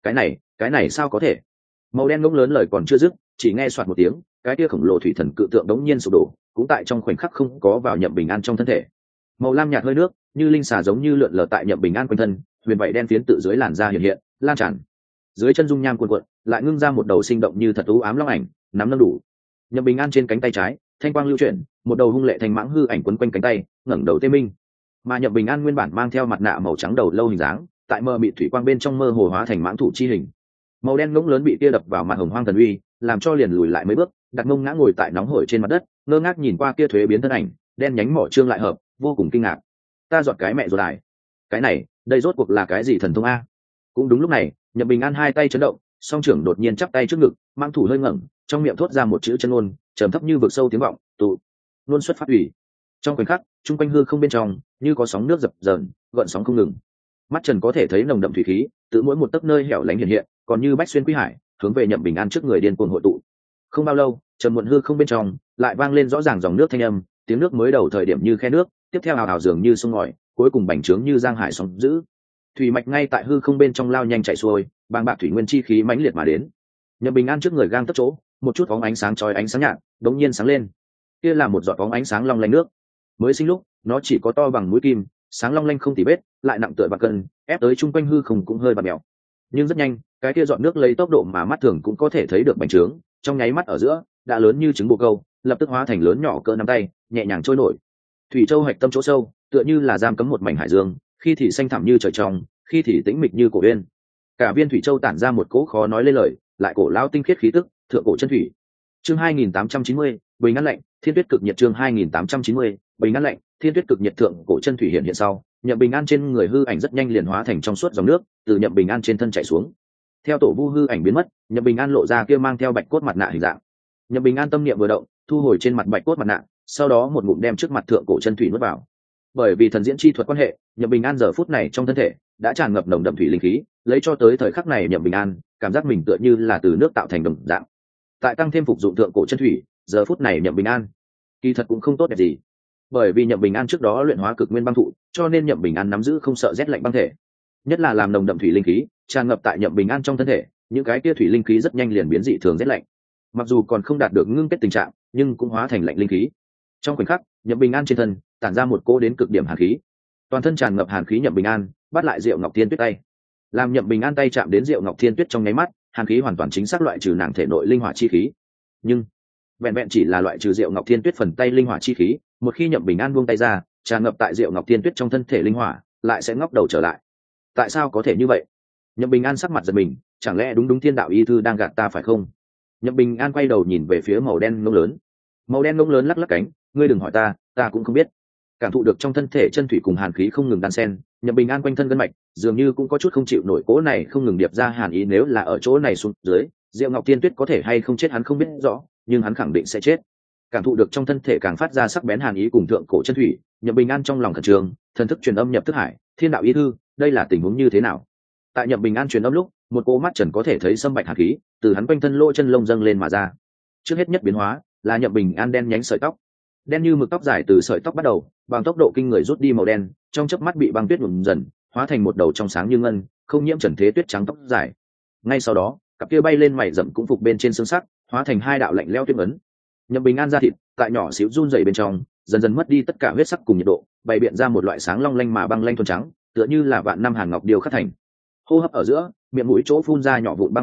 [SPEAKER 1] Cái này sao có thể? Màu đen ngỗng lớn lời còn chưa dứt, chỉ nghe soạt một tiếng, cái kia khổng lồ thủy thần cự tượng đống nhiên sụp đổ, cũng tại trong khoảnh khắc không có vào Nhậm Bình An trong thân thể. Màu lam nhạt hơi nước, như linh xà giống như lượn lờ tại Nhậm Bình An quanh thân, huyền vảy đen phiến tự dưới làn da hiện hiện, lan tràn. Dưới chân dung nham cuồn cuộn, lại ngưng ra một đầu sinh động như thật u ám long ảnh, nắm nâng đủ. Nhậm Bình An trên cánh tay trái, thanh quang lưu chuyển, một đầu hung lệ thành mãng hư ảnh quấn quanh cánh tay, ngẩng đầu tê minh. Mà Nhậm Bình An nguyên bản mang theo mặt nạ màu trắng đầu lâu hình dáng, tại mờ mịt thủy quang bên trong mơ hồ hóa thành mãng thủ chi hình. Màu đen ngỗng lớn bị tia đập vào mặt hồng hoang thần uy, làm cho liền lùi lại mấy bước, đặt mông ngã ngồi tại nóng hổi trên mặt đất, ngơ ngác nhìn qua kia thuế biến thân ảnh, đen nhánh mỏ trương lại hợp, vô cùng kinh ngạc. Ta dọn cái mẹ rồi đài. Cái này, đây rốt cuộc là cái gì thần thông a? Cũng đúng lúc này, Nhậm Bình An hai tay chấn động, song trưởng đột nhiên chắp tay trước ngực, mang thủ hơi ngẩng, trong miệng thốt ra một chữ chân ngôn, trầm thấp như vực sâu tiếng vọng, tụ luôn xuất phát ủy. Trong khoảnh khắc, trung quanh hư không bên trong như có sóng nước dập dờn, gợn sóng không ngừng. Mắt trần có thể thấy nồng đậm thủy khí, từ mỗi một tấc nơi hẻo lánh hiện hiện, còn như bách xuyên quý hải, hướng về Nhậm Bình An trước người điên cuồng hội tụ. Không bao lâu, trầm muộn hư không bên trong lại vang lên rõ ràng dòng nước thanh âm, tiếng nước mới đầu thời điểm như khe nước, tiếp theo hào hào dường như sông ngòi, cuối cùng bành trướng như giang hải sóng dữ. Thủy mạch ngay tại hư không bên trong lao nhanh chạy xuôi, bàng bạc thủy nguyên chi khí mãnh liệt mà đến. Nhậm Bình An trước người gang tấc chỗ, một chút bóng ánh sáng chói ánh sáng nhạt, đống nhiên sáng lên. Kia là một giọt bóng ánh sáng long lanh nước. Mới sinh lúc, nó chỉ có to bằng mũi kim, sáng long lanh không tì vết, lại nặng tựa bạc cân, ép tới trung quanh hư không cũng hơi bạt mèo. Nhưng rất nhanh, cái kia giọt nước lấy tốc độ mà mắt thường cũng có thể thấy được bành trướng, trong nháy mắt ở giữa, đã lớn như trứng bồ câu, lập tức hóa thành lớn nhỏ cỡ nắm tay, nhẹ nhàng trôi nổi. Thủy châu hạch tâm chỗ sâu, tựa như là giam cấm một mảnh hải dương, khi thì xanh thẳm như trời trong, khi thì tĩnh mịch như cổ uyên. Cả viên thủy châu tản ra một cỗ khó nói lên lời, lại cổ lao tinh khiết khí tức, thượng cổ chân thủy. Chương 2890, bình ngăn lạnh, thiên tuyết cực nhiệt. Chương 2890, bình ngăn lạnh, thiên tuyết cực nhiệt. Thượng cổ chân thủy hiện hiện sau, Nhậm Bình An trên người hư ảnh rất nhanh liền hóa thành trong suốt dòng nước, từ Nhậm Bình An trên thân chảy xuống. Theo tổ vu hư ảnh biến mất, Nhậm Bình An lộ ra kia mang theo bạch cốt mặt nạ hình dạng. Nhậm Bình An tâm niệm vừa động, thu hồi trên mặt bạch cốt mặt nạ, sau đó một ngụm đem trước mặt thượng cổ chân thủy nuốt vào. Bởi vì thần diễn chi thuật quan hệ, Nhậm Bình An giờ phút này trong thân thể đã tràn ngập nồng đậm thủy linh khí, lấy cho tới thời khắc này Nhậm Bình An cảm giác mình tựa như là từ nước tạo thành đồng dạng. Tại tăng thêm phục dụng thượng cổ chân thủy, giờ phút này Nhậm Bình An kỳ thật cũng không tốt đẹp gì. Bởi vì Nhậm Bình An trước đó luyện hóa cực nguyên băng thụ, cho nên Nhậm Bình An nắm giữ không sợ rét lạnh băng thể. Nhất là làm nồng đậm thủy linh khí tràn ngập tại Nhậm Bình An trong thân thể, những cái kia thủy linh khí rất nhanh liền biến dị thường rét lạnh. Mặc dù còn không đạt được ngưng kết tình trạng, nhưng cũng hóa thành lạnh linh khí. Trong khoảnh khắc, Nhậm Bình An trên thân tản ra một cỗ đến cực điểm hàn khí. Toàn thân tràn ngập hàn khí Nhậm Bình An bắt lại Diệu Ngọc Thiên Tuyết tay. Làm Nhậm Bình An tay chạm đến Diệu Ngọc Thiên Tuyết trong nháy mắt, hàn khí hoàn toàn chính xác loại trừ nàng thể nội linh hỏa chi khí. Nhưng vẹn vẹn chỉ là loại trừ Diệu Ngọc Thiên Tuyết phần tay linh hỏa chi khí, một khi Nhậm Bình An buông tay ra, tràn ngập tại Diệu Ngọc Thiên Tuyết trong thân thể linh hỏa lại sẽ ngóc đầu trở lại. Tại sao có thể như vậy? Nhậm Bình An sắc mặt giật mình, chẳng lẽ đúng Thiên Đạo Y Thư đang gạt ta phải không? Nhậm Bình An quay đầu nhìn về phía màu đen ngỗng lớn. Màu đen ngỗng lớn lắc lắc cánh, ngươi đừng hỏi ta cũng không biết. Cảm thụ được trong thân thể chân thủy cùng hàn khí không ngừng đan xen, Nhậm Bình An quanh thân gân mạch dường như cũng có chút không chịu nổi cỗ này không ngừng điệp ra hàn ý. Nếu là ở chỗ này xuống dưới, Diệu Ngọc Tiên Tuyết có thể hay không chết hắn không biết rõ, nhưng hắn khẳng định sẽ chết. Cảm thụ được trong thân thể càng phát ra sắc bén hàn ý cùng thượng cổ chân thủy, Nhậm Bình An trong lòng khẩn trương, thần thức truyền âm nhập thức hải, Thiên Đạo Y Thư, đây là tình huống như thế nào? Tại Nhậm Bình An truyền âm lúc, một cỗ mắt trần có thể thấy sâm bạch hàn khí từ hắn quanh thân lỗ chân lông dâng lên mà ra. Trước hết nhất biến hóa là Nhậm Bình An đen nhánh sợi tóc, đen như mực tóc dài từ sợi tóc bắt đầu, bằng tốc độ kinh người rút đi màu đen, trong chớp mắt bị băng tuyết nhuộm dần, hóa thành một đầu trong sáng như ngân, không nhiễm trần thế tuyết trắng tóc dài. Ngay sau đó, cặp kia bay lên mày rậm cũng phục bên trên xương sắc, hóa thành hai đạo lạnh lẽo tuyết ấn. Nhậm Bình An da thịt tại nhỏ xíu run rẩy bên trong, dần dần mất đi tất cả huyết sắc cùng nhiệt độ, bày biện ra một loại sáng long lanh mà băng lanh thuần trắng, tựa như là vạn năm hàn ngọc điêu khắc thành. Hô hấp ở giữa, miệng mũi chỗ phun ra nhỏ vụn băng tinh bụi,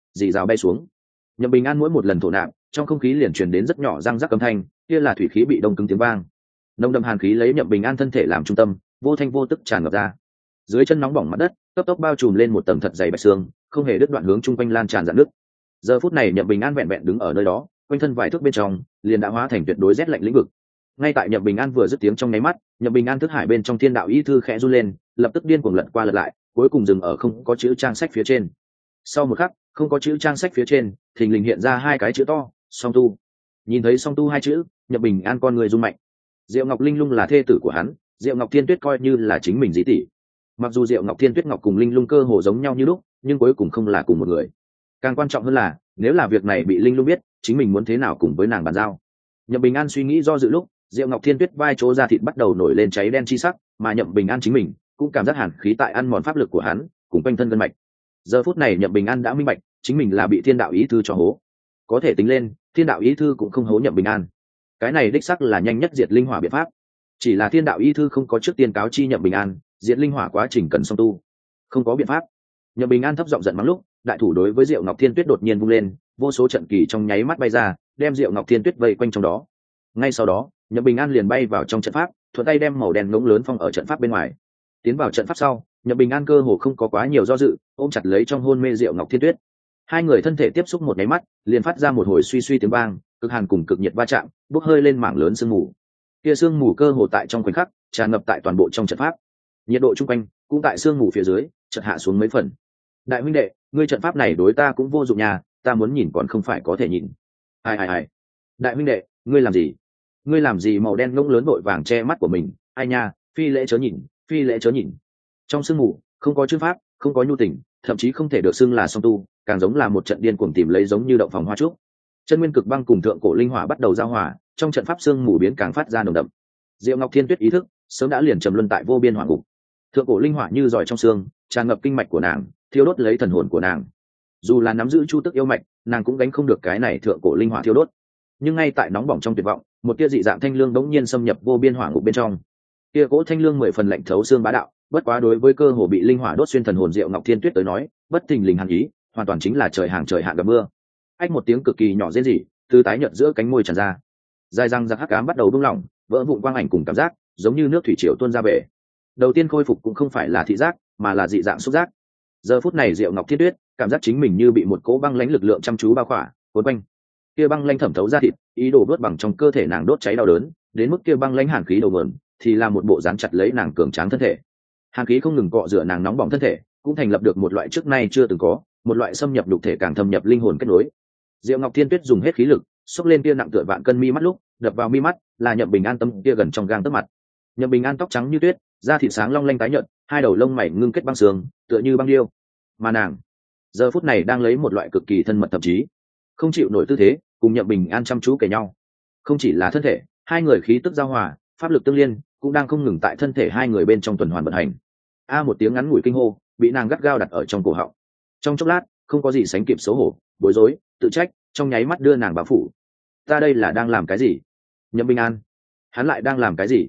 [SPEAKER 1] dì rào bay xuống. Nhậm Bình An mỗi một lần thổ nạp, trong không khí liền truyền đến rất nhỏ răng rắc âm thanh, kia là thủy khí bị đông cứng tiếng vang. Nồng đậm hàn khí lấy Nhậm Bình An thân thể làm trung tâm, vô thanh vô tức tràn ngập ra. Dưới chân nóng bỏng mặt đất, cấp tốc bao trùm lên một tầng thật dày bạch xương, không hề đứt đoạn hướng chung quanh lan tràn rạn nứt. Giờ phút này Nhậm Bình An vẹn vẹn đứng ở nơi đó, quanh thân vài thước bên trong liền đã hóa thành tuyệt đối rét lạnh lĩnh vực. Ngay tại Nhậm Bình An vừa dứt tiếng trong nháy mắt, Nhậm Bình An thức hải bên trong thiên đạo ý thư khẽ run lên, lập tức điên cuồng lật qua lật lại, cuối cùng dừng ở không có chữ trang sách phía trên. Sau một khắc, không có chữ trang sách phía trên, thình lình hiện ra hai cái chữ to, Song Tu. Nhìn thấy Song Tu hai chữ, Nhậm Bình An con người run mạnh. Diệu Ngọc Linh Lung là thê tử của hắn, Diệu Ngọc Thiên Tuyết coi như là chính mình dí tỷ. Mặc dù Diệu Ngọc Thiên Tuyết Ngọc cùng Linh Lung cơ hồ giống nhau như lúc, nhưng cuối cùng không là cùng một người. Càng quan trọng hơn là, nếu là việc này bị Linh Lung biết, chính mình muốn thế nào cùng với nàng bàn giao. Nhậm Bình An suy nghĩ do dự lúc, Diệu Ngọc Thiên Tuyết vai chỗ da thịt bắt đầu nổi lên cháy đen chi sắc, mà Nhậm Bình An chính mình cũng cảm giác hàn khí tại ăn mòn pháp lực của hắn, cùng quanh thân gân mạch. Giờ phút này Nhậm Bình An đã minh bạch, chính mình là bị thiên đạo ý thư cho hố. Có thể tính lên, thiên đạo ý thư cũng không hố Nhậm Bình An. Cái này đích xác là nhanh nhất diệt linh hỏa biện pháp. Chỉ là thiên đạo ý thư không có trước tiên cáo chi Nhậm Bình An, diệt linh hỏa quá trình cần song tu, không có biện pháp. Nhậm Bình An thấp giọng giận mắng lúc, đại thủ đối với Diệu Ngọc Thiên Tuyết đột nhiên vung lên, vô số trận kỳ trong nháy mắt bay ra, đem Diệu Ngọc Thiên Tuyết vây quanh trong đó. Ngay sau đó, Nhậm Bình An liền bay vào trong trận pháp, thuận tay đem màu đen ngỗng lớn phong ở trận pháp bên ngoài. Tiến vào trận pháp sau, Nhậm Bình An cơ hồ không có quá nhiều do dự, ôm chặt lấy trong hôn mê Diệu Ngọc Thiên Tuyết. Hai người thân thể tiếp xúc một nháy mắt, liền phát ra một hồi suy suy tiếng vang, cực hàn cùng cực nhiệt va chạm, bốc hơi lên mảng lớn sương mù. Kia sương mù cơ hồ tại trong khoảnh khắc tràn ngập tại toàn bộ trong trận pháp. Nhiệt độ chung quanh cũng tại sương mù phía dưới chợt hạ xuống mấy phần. Đại huynh đệ, ngươi trận pháp này đối ta cũng vô dụng nhà, ta muốn nhìn còn không phải có thể nhìn. Ai. Đại huynh đệ, ngươi làm gì? Ngươi làm gì? Màu đen ngỗng lớn vội vàng che mắt của mình. Ai nha, phi lễ chớ nhìn, phi lễ chớ nhìn. Trong sương mù không có chữ pháp, không có nhu tình, thậm chí không thể được xưng là song tu, càng giống là một trận điên cuồng tìm lấy giống như động phòng hoa trúc. Chân nguyên cực băng cùng thượng cổ linh hỏa bắt đầu giao hòa, trong trận pháp sương mù biến càng phát ra nồng đậm. Diệu Ngọc Thiên Tuyết ý thức sớm đã liền trầm luân tại vô biên hỏa ngục. Thượng cổ linh hỏa như giỏi trong xương, tràn ngập kinh mạch của nàng, thiêu đốt lấy thần hồn của nàng. Dù là nắm giữ chu tức yêu mạch, nàng cũng gánh không được cái này thượng cổ linh hỏa thiêu đốt. Nhưng ngay tại nóng bỏng trong tuyệt vọng, một tia dị dạng thanh lương bỗng nhiên xâm nhập vô biên hỏa ngục bên trong. Tia cỗ thanh lương mười phần lạnh thấu xương bá đạo, bất quá đối với cơ hồ bị linh hỏa đốt xuyên thần hồn Diệu Ngọc Thiên Tuyết tới nói, bất thình lình hàn ý, hoàn toàn chính là trời hàng trời hạn gặp mưa. Ách một tiếng cực kỳ nhỏ rên rỉ, từ tái nhợt giữa cánh môi tràn ra. Dài răng rắc hắc ám bắt đầu buông lỏng, vỡ vụn quang ảnh cùng cảm giác, giống như nước thủy triều tuôn ra bể. Đầu tiên khôi phục cũng không phải là thị giác, mà là dị dạng xúc giác. Giờ phút này Diệu Ngọc Thiên Tuyết cảm giác chính mình như bị một cỗ băng lãnh lực lượng chăm chú bao khỏa, cuốn quanh. Kia băng lãnh thẩm thấu ra thịt, ý đồ đốt bằng trong cơ thể nàng đốt cháy đau đớn, đến mức kia băng lãnh hàn khí đầu nguồn, thì là một bộ dán chặt lấy nàng cường tráng thân thể. Hàn khí không ngừng cọ rửa nàng nóng bỏng thân thể, cũng thành lập được một loại trước nay chưa từng có, một loại xâm nhập nhục thể càng thâm nhập linh hồn kết nối. Diệu Ngọc Thiên Tuyết dùng hết khí lực, xốc lên kia nặng tựa vạn cân mi mắt lúc, đập vào mi mắt là Nhậm Bình An tâm kia gần trong gang tấc mặt. Nhậm Bình An tóc trắng như tuyết, da thịt sáng long lanh tái nhợt, hai đầu lông mày ngưng kết băng sương, tựa như băng điêu. Mà nàng, giờ phút này đang lấy một loại cực kỳ thân mật thậm chí không chịu nổi tư thế, cùng Nhậm Bình An chăm chú kề nhau. Không chỉ là thân thể, hai người khí tức giao hòa, pháp lực tương liên, cũng đang không ngừng tại thân thể hai người bên trong tuần hoàn vận hành. Một tiếng ngắn ngủi kinh hô, bị nàng gắt gao đặt ở trong cổ họng. Trong chốc lát, không có gì sánh kịp xấu hổ, bối rối, tự trách, trong nháy mắt đưa nàng bao phủ. Ta đây là đang làm cái gì? Nhậm Bình An, hắn lại đang làm cái gì?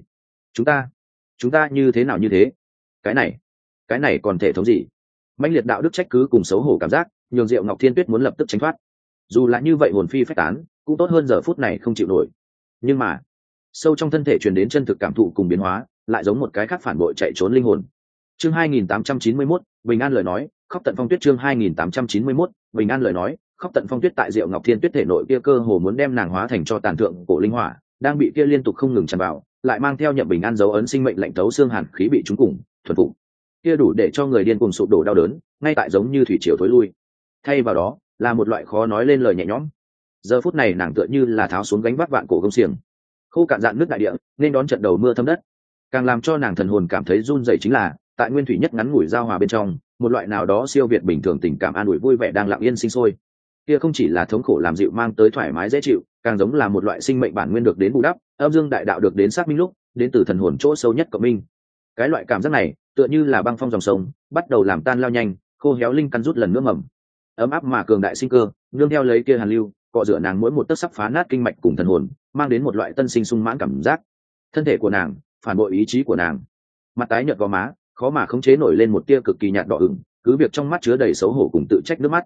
[SPEAKER 1] Chúng ta như thế nào như thế? Cái này còn thể thống gì? Mãnh liệt đạo đức trách cứ cùng xấu hổ cảm giác, nhường Diệu Ngọc Thiên Tuyết muốn lập tức tránh thoát. Dù là như vậy hồn phi phách tán, cũng tốt hơn giờ phút này không chịu nổi. Nhưng mà, sâu trong thân thể truyền đến chân thực cảm thụ cùng biến hóa, lại giống một cái khác phản bội chạy trốn linh hồn. Chương 2891, Bình An lời nói, khóc tận phong tuyết. Chương 2891, Bình An lời nói, khóc tận phong tuyết. Tại Diệu Ngọc Thiên Tuyết thể nội kia cơ hồ muốn đem nàng hóa thành cho tàn thượng cổ linh hỏa, đang bị kia liên tục không ngừng tràn vào, lại mang theo Nhậm Bình An dấu ấn sinh mệnh lạnh tấu xương hàn khí bị trúng cùng thuần phục. Kia đủ để cho người điên cuồng sụp đổ đau đớn, ngay tại giống như thủy triều thối lui. Thay vào đó, là một loại khó nói lên lời nhẹ nhõm. Giờ phút này nàng tựa như là tháo xuống gánh vác vạn cổ công xiềng, khô cạn dạn nước đại địa, nên đón trận đầu mưa thấm đất. Càng làm cho nàng thần hồn cảm thấy run rẩy chính là, tại nguyên thủy nhất ngắn ngủi giao hòa bên trong, một loại nào đó siêu việt bình thường tình cảm an ủi vui vẻ đang lặng yên sinh sôi. Kia không chỉ là thống khổ làm dịu mang tới thoải mái dễ chịu, càng giống là một loại sinh mệnh bản nguyên được đến bù đắp, âm dương đại đạo được đến xác minh lúc, đến từ thần hồn chỗ sâu nhất của mình. Cái loại cảm giác này, tựa như là băng phong dòng sông, bắt đầu làm tan lao nhanh, khô héo linh căn rút lần nữa mầm. Ấm áp mà cường đại sinh cơ, nương theo lấy kia hàn lưu, cọ rửa nàng mỗi một tấc sắp phá nát kinh mạch cùng thần hồn, mang đến một loại tân sinh sung mãn cảm giác. Thân thể của nàng, phản bội ý chí của nàng. Mặt tái nhợt gò má, khó mà khống chế nổi lên một tia cực kỳ nhạt đỏ ửng, cứ việc trong mắt chứa đầy xấu hổ cùng tự trách nước mắt.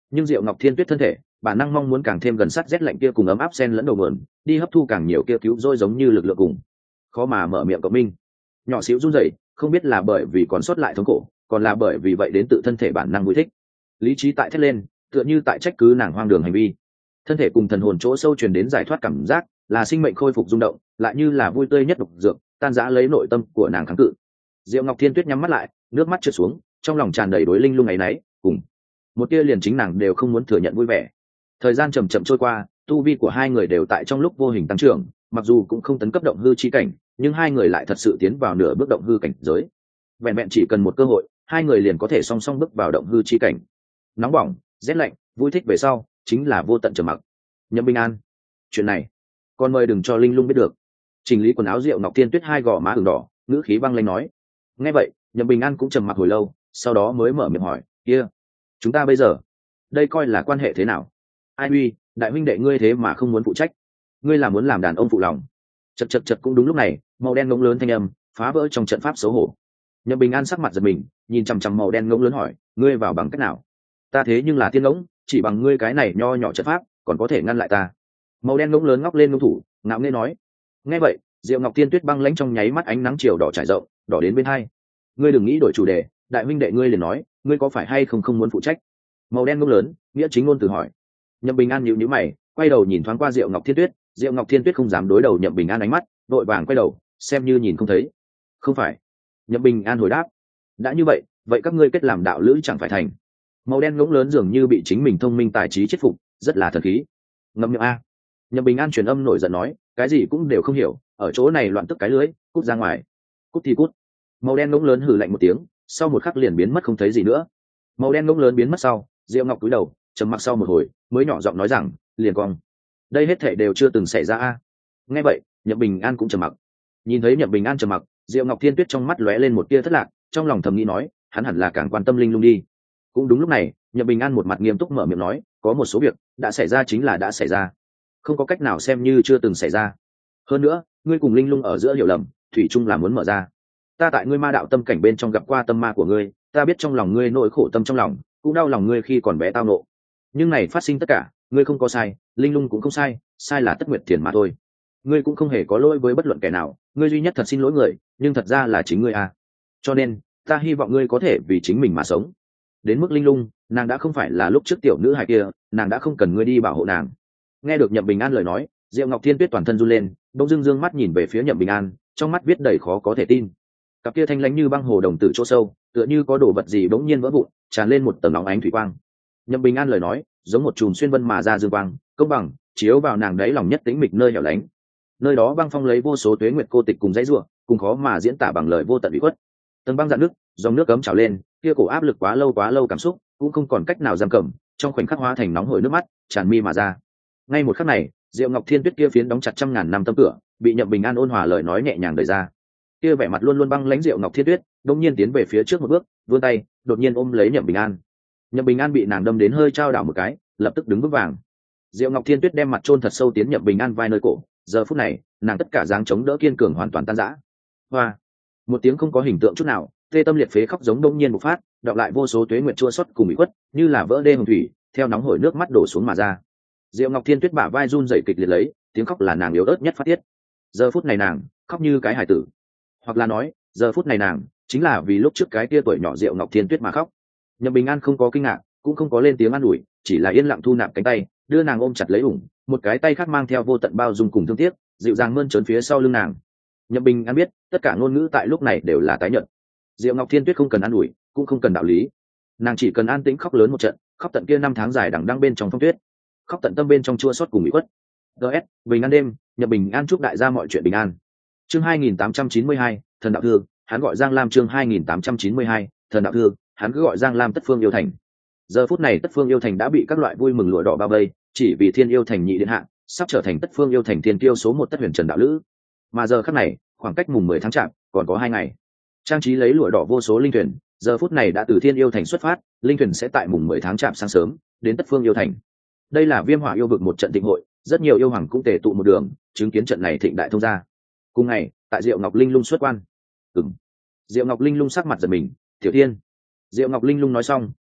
[SPEAKER 1] nhưng Diệu Ngọc Thiên Tuyết thân thể bản năng mong muốn càng thêm gần sát rét lạnh kia cùng ấm áp sen lẫn đầu nguồn, đi hấp thu càng nhiều kia cứu rỗi giống như lực lượng cùng. Khó mà mở miệng cộng minh. Nhỏ xíu run rẩy, không biết là bởi vì còn sót lại thống khổ, còn là bởi vì vậy đến tự thân thể bản năng vui thích. Lý trí tại thét lên, tựa như tại trách cứ nàng hoang đường hành vi. Thân thể cùng thần hồn chỗ sâu truyền đến giải thoát cảm giác, là sinh mệnh khôi phục rung động, lại như là vui tươi nhất độc dược, tan rã lấy nội tâm của nàng kháng cự. Diệu Ngọc Thiên Tuyết nhắm mắt lại, nước mắt trượt xuống, trong lòng tràn đầy đối linh lung ấy nấy, cùng một tia liền chính nàng đều không muốn thừa nhận vui vẻ. Thời gian chậm chậm trôi qua, tu vi của hai người đều tại trong lúc vô hình tăng trưởng, mặc dù cũng không tấn cấp động hư chi cảnh, nhưng hai người lại thật sự tiến vào nửa bước động hư cảnh giới. Vẹn vẹn chỉ cần một cơ hội, hai người liền có thể song song bước vào động hư chi cảnh. Nóng bỏng, rét lạnh, vui thích về sau, chính là vô tận trầm mặc. Nhậm Bình An, chuyện này, con mời đừng cho linh lung biết được. Chỉnh lý quần áo Diệu Ngọc Thiên Tuyết hai gò má ửng đỏ, ngữ khí băng lãnh nói. Nghe vậy, Nhậm Bình An cũng trầm mặc hồi lâu, sau đó mới mở miệng hỏi, kia, chúng ta bây giờ, đây coi là quan hệ thế nào? Ai uy, đại huynh đệ ngươi thế mà không muốn phụ trách, ngươi là muốn làm đàn ông phụ lòng? Chật chật chật, cũng đúng lúc này, màu đen ngỗng lớn thanh âm phá vỡ trong trận pháp xấu hổ. Nhậm Bình An sắc mặt giật mình, nhìn chằm chằm màu đen ngỗng lớn hỏi, ngươi vào bằng cách nào? Ta thế nhưng là tiên ngỗng, chỉ bằng ngươi cái này nho nhỏ trận pháp, còn có thể ngăn lại ta? Màu đen ngỗng lớn ngóc lên ngông thủ, ngạo nghễ nói. Nghe vậy, Diệu Ngọc Thiên Tuyết băng lãnh trong nháy mắt ánh nắng chiều đỏ trải rộng, đỏ đến bên hai. Ngươi đừng nghĩ đổi chủ đề, đại huynh đệ ngươi liền nói, ngươi có phải hay không muốn phụ trách? Màu đen ngỗng lớn nghĩa chính ngôn từ hỏi. Nhậm Bình An nhíu nhíu mày, quay đầu nhìn thoáng qua Diệu Ngọc Thiên Tuyết. Diệu Ngọc Thiên Tuyết không dám đối đầu Nhậm Bình An ánh mắt, vội vàng quay đầu, xem như nhìn không thấy. Không phải. Nhậm Bình An hồi đáp. Đã như vậy, vậy các ngươi kết làm đạo lữ chẳng phải thành? Màu đen ngỗng lớn dường như bị chính mình thông minh tài trí chết phục, rất là thần khí. Ngậm miệng a. Nhậm Bình An truyền âm nổi giận nói, cái gì cũng đều không hiểu, ở chỗ này loạn tức cái lưới, cút ra ngoài. Cút thì cút. Màu đen ngỗng lớn hừ lạnh một tiếng, sau một khắc liền biến mất không thấy gì nữa. Màu đen ngỗng lớn biến mất sau, Diệu Ngọc cúi đầu, trầm mặc sau một hồi, mới nhỏ giọng nói rằng, liền cong. Đây hết thảy đều chưa từng xảy ra a. Nghe vậy, Nhậm Bình An cũng trầm mặc. Nhìn thấy Nhậm Bình An trầm mặc, Diệu Ngọc Thiên Tuyết trong mắt lóe lên một tia thất lạc, trong lòng thầm nghĩ nói, hắn hẳn là càng quan tâm linh lung đi. Cũng đúng lúc này, Nhậm Bình An một mặt nghiêm túc mở miệng nói, có một số việc đã xảy ra chính là đã xảy ra, không có cách nào xem như chưa từng xảy ra. Hơn nữa, ngươi cùng linh lung ở giữa hiểu lầm, thủy chung là muốn mở ra. Ta tại ngươi ma đạo tâm cảnh bên trong gặp qua tâm ma của ngươi, ta biết trong lòng ngươi nỗi khổ tâm trong lòng, cũng đau lòng ngươi khi còn bé tao nộ. Nhưng này phát sinh tất cả, ngươi không có sai, linh lung cũng không sai, sai là Tất Nguyệt Thiền mà thôi. Ngươi cũng không hề có lỗi với bất luận kẻ nào, ngươi duy nhất thật xin lỗi người, nhưng thật ra là chính ngươi à. Cho nên, ta hy vọng ngươi có thể vì chính mình mà sống. Đến mức linh lung, nàng đã không phải là lúc trước tiểu nữ hài kia, nàng đã không cần ngươi đi bảo hộ nàng. Nghe được Nhậm Bình An lời nói, Diệu Ngọc Thiên Tuyết toàn thân run lên, bỗng dưng dương mắt nhìn về phía Nhậm Bình An, trong mắt viết đầy khó có thể tin. Cặp kia thanh lãnh như băng hồ đồng tử chỗ sâu, tựa như có đồ vật gì bỗng nhiên vỡ vụn, tràn lên một tầng nóng ánh thủy quang. Nhậm Bình An lời nói, giống một chùm xuyên vân mà ra dương quang, công bằng, chiếu vào nàng đáy lòng nhất tĩnh mịch nơi hẻo lánh. Nơi đó băng phong lấy vô số tuế nguyệt cô tịch cùng dãy rủa, cùng khó mà diễn tả bằng lời vô tận ủy khuất. Tầng băng dạn nước, dòng nước cấm trào lên, kia cổ áp lực quá lâu cảm xúc, cũng không còn cách nào giam cầm, trong khoảnh khắc hóa thành nóng hổi nước mắt, tràn mi mà ra. Ngay một khắc này, Diệu Ngọc Thiên Tuyết kia phiến đóng chặt trăm ngàn năm tâm cửa, bị Nhậm Bình An ôn hòa lời nói nhẹ nhàng đẩy ra. Kia vẻ mặt luôn luôn băng lãnh Diệu Ngọc Thiên Tuyết, đột nhiên tiến về phía trước một bước, vươn tay, đột nhiên ôm lấy Nhậm Bình An. Nhậm Bình An bị nàng đâm đến hơi trao đảo một cái, lập tức đứng vững vàng. Diệu Ngọc Thiên Tuyết đem mặt chôn thật sâu tiến Nhậm Bình An vai nơi cổ, giờ phút này, nàng tất cả dáng chống đỡ kiên cường hoàn toàn tan rã. Hoa, một tiếng không có hình tượng chút nào, tê tâm liệt phế khóc giống đông nhiên bộc phát, đọc lại vô số tuế nguyệt chua xót cùng bị khuất, như là vỡ đê hồng thủy, theo nóng hổi nước mắt đổ xuống mà ra. Diệu Ngọc Thiên Tuyết bả vai run rẩy kịch liệt lấy, tiếng khóc là nàng yếu ớt nhất phát tiết. Giờ phút này nàng khóc như cái hài tử, hoặc là nói, giờ phút này nàng chính là vì lúc trước cái tia tuổi nhỏ Diệu Ngọc Thiên Tuyết mà khóc. Nhậm Bình An không có kinh ngạc, cũng không có lên tiếng an ủi, chỉ là yên lặng thu nạp cánh tay, đưa nàng ôm chặt lấy ủng, một cái tay khác mang theo vô tận bao dung cùng thương tiếc, dịu dàng mơn trớn phía sau lưng nàng. Nhậm Bình An biết, tất cả ngôn ngữ tại lúc này đều là tái nhận. Diệu Ngọc Thiên Tuyết không cần an ủi, cũng không cần đạo lý, nàng chỉ cần an tĩnh khóc lớn một trận, khóc tận kia năm tháng dài đằng đẵng bên trong phong tuyết, khóc tận tâm bên trong chua xót cùng bị khuất. DS, Bình An đêm, Nhậm Bình An chúc đại gia mọi chuyện bình an. Chương 2892, Thần đạo thư, hắn gọi Giang Lam. Chương 2892, Thần đạo thư, hắn cứ gọi Giang Lam Tất Phương Yêu Thành. Giờ phút này Tất Phương Yêu Thành đã bị các loại vui mừng lụa đỏ bao vây, chỉ vì Thiên Yêu Thành nhị điện hạ sắp trở thành Tất Phương Yêu Thành thiên kiêu số 1 Tất Huyền Trần đạo lữ. Mà giờ khắc này, khoảng cách mùng 10 tháng Chạp còn có 2 ngày. Trang trí lấy lụa đỏ vô số linh thuyền, giờ phút này đã từ Thiên Yêu Thành xuất phát, linh thuyền sẽ tại mùng 10 tháng Chạp sáng sớm đến Tất Phương Yêu Thành. Đây là Viêm Hỏa yêu vực một trận thịnh hội, rất nhiều yêu hoàng cũng tề tụ một đường, chứng kiến trận này thịnh đại thông gia. Cùng ngày, tại Diệu Ngọc Linh Lung xuất quan. Diệu Ngọc Linh Lung sắc mặt giật mình, "Tiểu Thiên." Diệu Ngọc Linh Lung nói xong,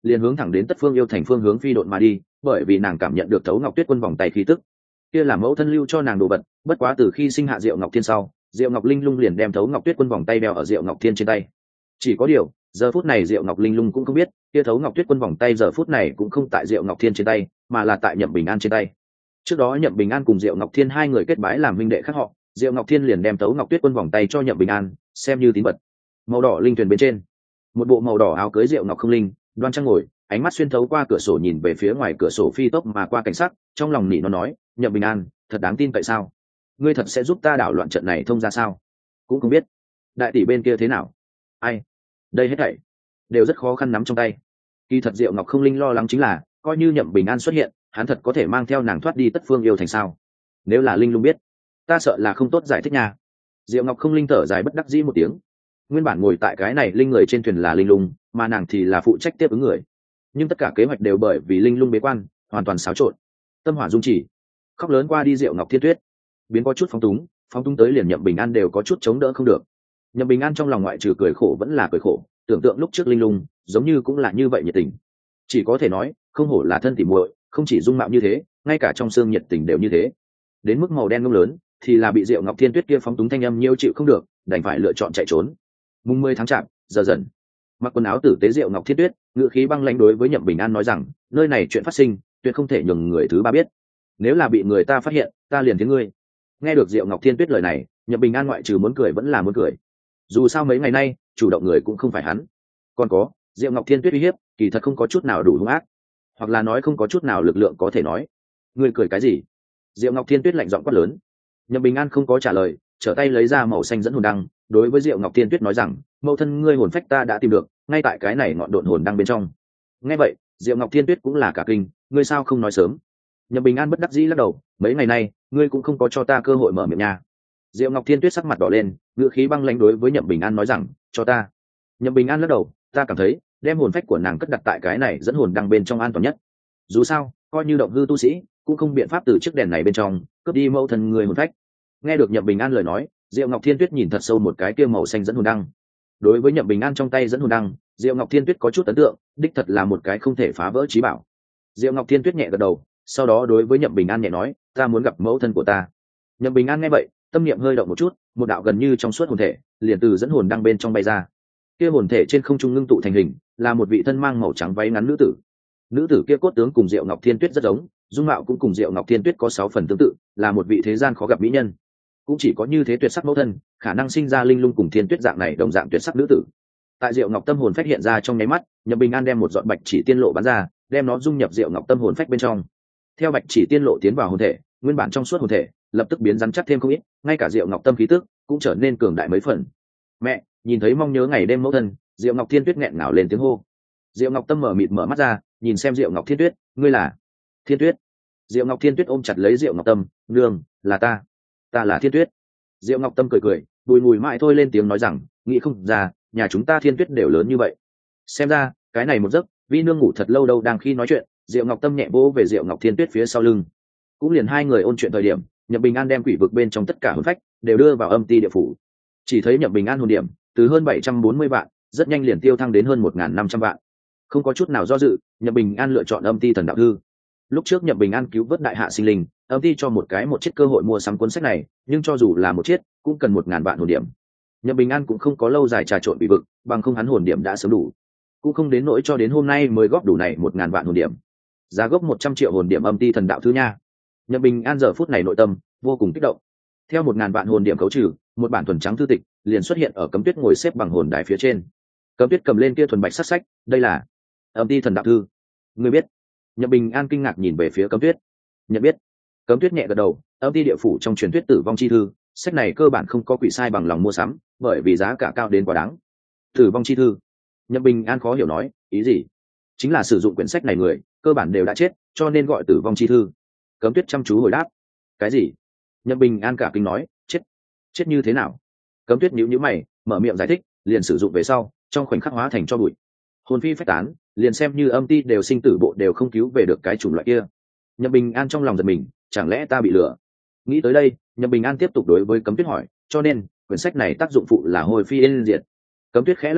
[SPEAKER 1] liền hướng thẳng đến Tất Phương Yêu Thành phương hướng phi độn mà đi, bởi vì nàng cảm nhận được Thấu Ngọc Tuyết Quân vòng tay khí tức. Kia là mẫu thân lưu cho nàng đồ vật, bất quá từ khi sinh hạ Diệu Ngọc Thiên sau, Diệu Ngọc Linh Lung liền đem Thấu Ngọc Tuyết Quân vòng tay đeo ở Diệu Ngọc Thiên trên tay. Chỉ có điều, giờ phút này Diệu Ngọc Linh Lung cũng không biết, kia Thấu Ngọc Tuyết Quân vòng tay giờ phút này cũng không tại Diệu Ngọc Thiên trên tay, mà là tại Nhậm Bình An trên tay. Trước đó Nhậm Bình An cùng Diệu Ngọc Thiên hai người kết bái làm huynh đệ khác họ, Diệu Ngọc Thiên liền đem Thấu Ngọc Tuyết Quân vòng tay cho Nhậm Bình An, xem như tín vật. Màu đỏ linh thuyền bên trên, một bộ màu đỏ áo cưới Diệu Ngọc Không Linh, đoan trang ngồi, ánh mắt xuyên thấu qua cửa sổ nhìn về phía ngoài cửa sổ phi tốc mà qua cảnh sắc, trong lòng nỉ nó nói, Nhậm Bình An, thật đáng tin cậy sao? Ngươi thật sẽ giúp ta đảo loạn trận này thông ra sao? Cũng không biết, đại tỷ bên kia thế nào? Ai? Đây hết thảy đều rất khó khăn nắm trong tay. Kỳ thật Diệu Ngọc Không Linh lo lắng chính là, coi như Nhậm Bình An xuất hiện, hắn thật có thể mang theo nàng thoát đi Tất Phương Yêu Thành sao? Nếu là Linh Lung biết, ta sợ là không tốt giải thích nha. Diệu Ngọc Không Linh thở dài bất đắc dĩ một tiếng. Nguyên bản ngồi tại cái này linh người trên thuyền là Linh Lung, mà nàng thì là phụ trách tiếp ứng người. Nhưng tất cả kế hoạch đều bởi vì Linh Lung bế quan, hoàn toàn xáo trộn. Tâm hỏa dung chỉ, khóc lớn qua đi Diệu Ngọc Thiên Tuyết, biến có chút phóng túng tới liền Nhậm Bình An đều có chút chống đỡ không được. Nhậm Bình An trong lòng ngoại trừ cười khổ vẫn là cười khổ, tưởng tượng lúc trước Linh Lung giống như cũng là như vậy nhiệt tình. Chỉ có thể nói, không hổ là thân tỉ muội, không chỉ dung mạo như thế, ngay cả trong xương nhiệt tình đều như thế. Đến mức màu đen ngông lớn, thì là bị Diệu Ngọc Thiên Tuyết kia phóng túng thanh âm nhiêu chịu không được, đành phải lựa chọn chạy trốn. Mùng 10 tháng Chạp, giờ dần. Mặc quần áo tử tế Diệu Ngọc Thiên Tuyết, ngữ khí băng lãnh đối với Nhậm Bình An nói rằng, nơi này chuyện phát sinh, tuyệt không thể nhường người thứ ba biết. Nếu là bị người ta phát hiện, ta liền tiếng ngươi. Nghe được Diệu Ngọc Thiên Tuyết lời này, Nhậm Bình An ngoại trừ muốn cười vẫn là muốn cười. Dù sao mấy ngày nay, chủ động người cũng không phải hắn. Còn có, Diệu Ngọc Thiên Tuyết uy hiếp, kỳ thật không có chút nào đủ hung ác, hoặc là nói không có chút nào lực lượng có thể nói. Ngươi cười cái gì? Diệu Ngọc Thiên Tuyết lạnh giọng quát lớn. Nhậm Bình An không có trả lời, trở tay lấy ra màu xanh dẫn hồn đăng, đối với Diệu Ngọc Thiên Tuyết nói rằng, mẫu thân ngươi hồn phách ta đã tìm được, ngay tại cái này ngọn độn hồn đăng bên trong. Nghe vậy, Diệu Ngọc Thiên Tuyết cũng là cả kinh, ngươi sao không nói sớm? Nhậm Bình An bất đắc dĩ lắc đầu, mấy ngày nay, ngươi cũng không có cho ta cơ hội mở miệng nha. Diệu Ngọc Thiên Tuyết sắc mặt đỏ lên, ngữ khí băng lãnh đối với Nhậm Bình An nói rằng, cho ta. Nhậm Bình An lắc đầu, ta cảm thấy, đem hồn phách của nàng cất đặt tại cái này dẫn hồn đăng bên trong an toàn nhất. Dù sao, coi như động hư tu sĩ, cũng không biện pháp từ chiếc đèn này bên trong cướp đi mẫu thân người hồn phách. Nghe được Nhậm Bình An lời nói, Diệu Ngọc Thiên Tuyết nhìn thật sâu một cái kia màu xanh dẫn hồn đăng. Đối với Nhậm Bình An trong tay dẫn hồn đăng, Diệu Ngọc Thiên Tuyết có chút ấn tượng, đích thật là một cái không thể phá vỡ chí bảo. Diệu Ngọc Thiên Tuyết nhẹ gật đầu, sau đó đối với Nhậm Bình An nhẹ nói, ta muốn gặp mẫu thân của ta. Nhậm Bình An nghe vậy, tâm niệm hơi động một chút, một đạo gần như trong suốt hồn thể liền từ dẫn hồn đăng bên trong bay ra. Kia hồn thể trên không trung ngưng tụ thành hình, là một vị thân mang màu trắng váy ngắn nữ tử. Nữ tử kia cốt tướng cùng Diệu Ngọc Thiên Tuyết rất giống, dung mạo cũng cùng Diệu Ngọc Thiên Tuyết có 6 phần tương tự, là một vị thế gian khó gặp mỹ nhân. Cũng chỉ có như thế tuyệt sắc mẫu thân, khả năng sinh ra Linh Lung cùng Thiên Tuyết dạng này đồng dạng tuyệt sắc nữ tử. Tại Diệu Ngọc Tâm hồn phách hiện ra trong nháy mắt, Nhậm Bình An đem một giọt bạch chỉ tiên lộ bắn ra, đem nó dung nhập Diệu Ngọc Tâm hồn phách bên trong. Theo bạch chỉ tiên lộ tiến vào hồn thể, nguyên bản trong suốt hồn thể lập tức biến rắn chắc thêm không ít, ngay cả Diệu Ngọc Tâm khí tức cũng trở nên cường đại mấy phần. Mẹ, nhìn thấy mong nhớ ngày đêm mẫu thân, Diệu Ngọc Thiên Tuyết nghẹn ngào lên tiếng hô. Diệu Ngọc Tâm mở mịt mở mắt ra, nhìn xem Diệu Ngọc Thiên Tuyết, ngươi là Thiên Tuyết? Diệu Ngọc Thiên Tuyết ôm chặt lấy Diệu Ngọc Tâm, nương, là ta là Thiên Tuyết. Diệu Ngọc Tâm cười cười, bùi ngùi mãi thôi lên tiếng nói rằng, nghĩ không ra, nhà chúng ta Thiên Tuyết đều lớn như vậy. Xem ra, cái này một giấc, vi nương ngủ thật lâu đâu. Đang khi nói chuyện, Diệu Ngọc Tâm nhẹ vỗ về Diệu Ngọc Thiên Tuyết phía sau lưng. Cũng liền hai người ôn chuyện thời điểm, Nhậm Bình An đem quỷ vực bên trong tất cả hồn phách đều đưa vào âm ti địa phủ. Chỉ thấy Nhậm Bình An hồn điểm từ hơn 740 vạn, rất nhanh liền tiêu thăng đến hơn 1.500 vạn. Không có chút nào do dự, Nhậm Bình An lựa chọn âm ti thần đạo thư. Lúc trước Nhậm Bình An cứu vớt đại hạ sinh linh, âm ti cho một chiếc cơ hội mua sắm cuốn sách này, nhưng cho dù là một chiếc, cũng cần 1.000 vạn hồn điểm. Nhậm Bình An cũng không có lâu dài trà trộn bị vực, bằng không hắn hồn điểm đã sớm đủ, cũng không đến nỗi cho đến hôm nay mới góp đủ này 1.000 vạn hồn điểm. Giá gốc 100 triệu hồn điểm âm ti thần đạo thư nha. Nhậm Bình An giờ phút này nội tâm vô cùng kích động. Theo 1.000 vạn hồn điểm khấu trừ, một bản thuần trắng thư tịch liền xuất hiện ở Cấm Tuyết ngồi xếp bằng hồn đài phía trên. Cấm Tuyết cầm lên kia thuần bạch sắc sách, đây là âm ti thần đạo thư. Ngươi biết? Nhậm Bình An kinh ngạc nhìn về phía Cấm Tuyết. Nhận biết. Cấm Tuyết nhẹ gật đầu, âm ti địa phủ trong truyền thuyết tử vong chi thư, sách này cơ bản không có quỷ sai bằng lòng mua sắm, bởi vì giá cả cao đến quá đáng. Tử vong chi thư. Nhậm Bình An khó hiểu nói, ý gì? Chính là sử dụng quyển sách này người, cơ bản đều đã chết, cho nên gọi tử vong chi thư. Cấm Tuyết chăm chú hồi đáp. Cái gì? Nhậm Bình An cả kinh nói, chết như thế nào? Cấm Tuyết nhíu nhíu mày, mở miệng giải thích, liền sử dụng về sau, trong khoảnh khắc hóa thành cho bụi, hồn phi phách tán, liền xem như âm ti đều sinh tử bộ đều không cứu về được cái chủng loại kia. Nhậm Bình An trong lòng giật mình, chẳng lẽ ta bị lừa? Nghĩ tới đây, Nhậm Bình An tiếp tục đối với Cấm Tuyết hỏi, cho nên quyển sách này tác dụng phụ là hồi phi yên diệt. Cấm Tuyết khẽ lắc đầu,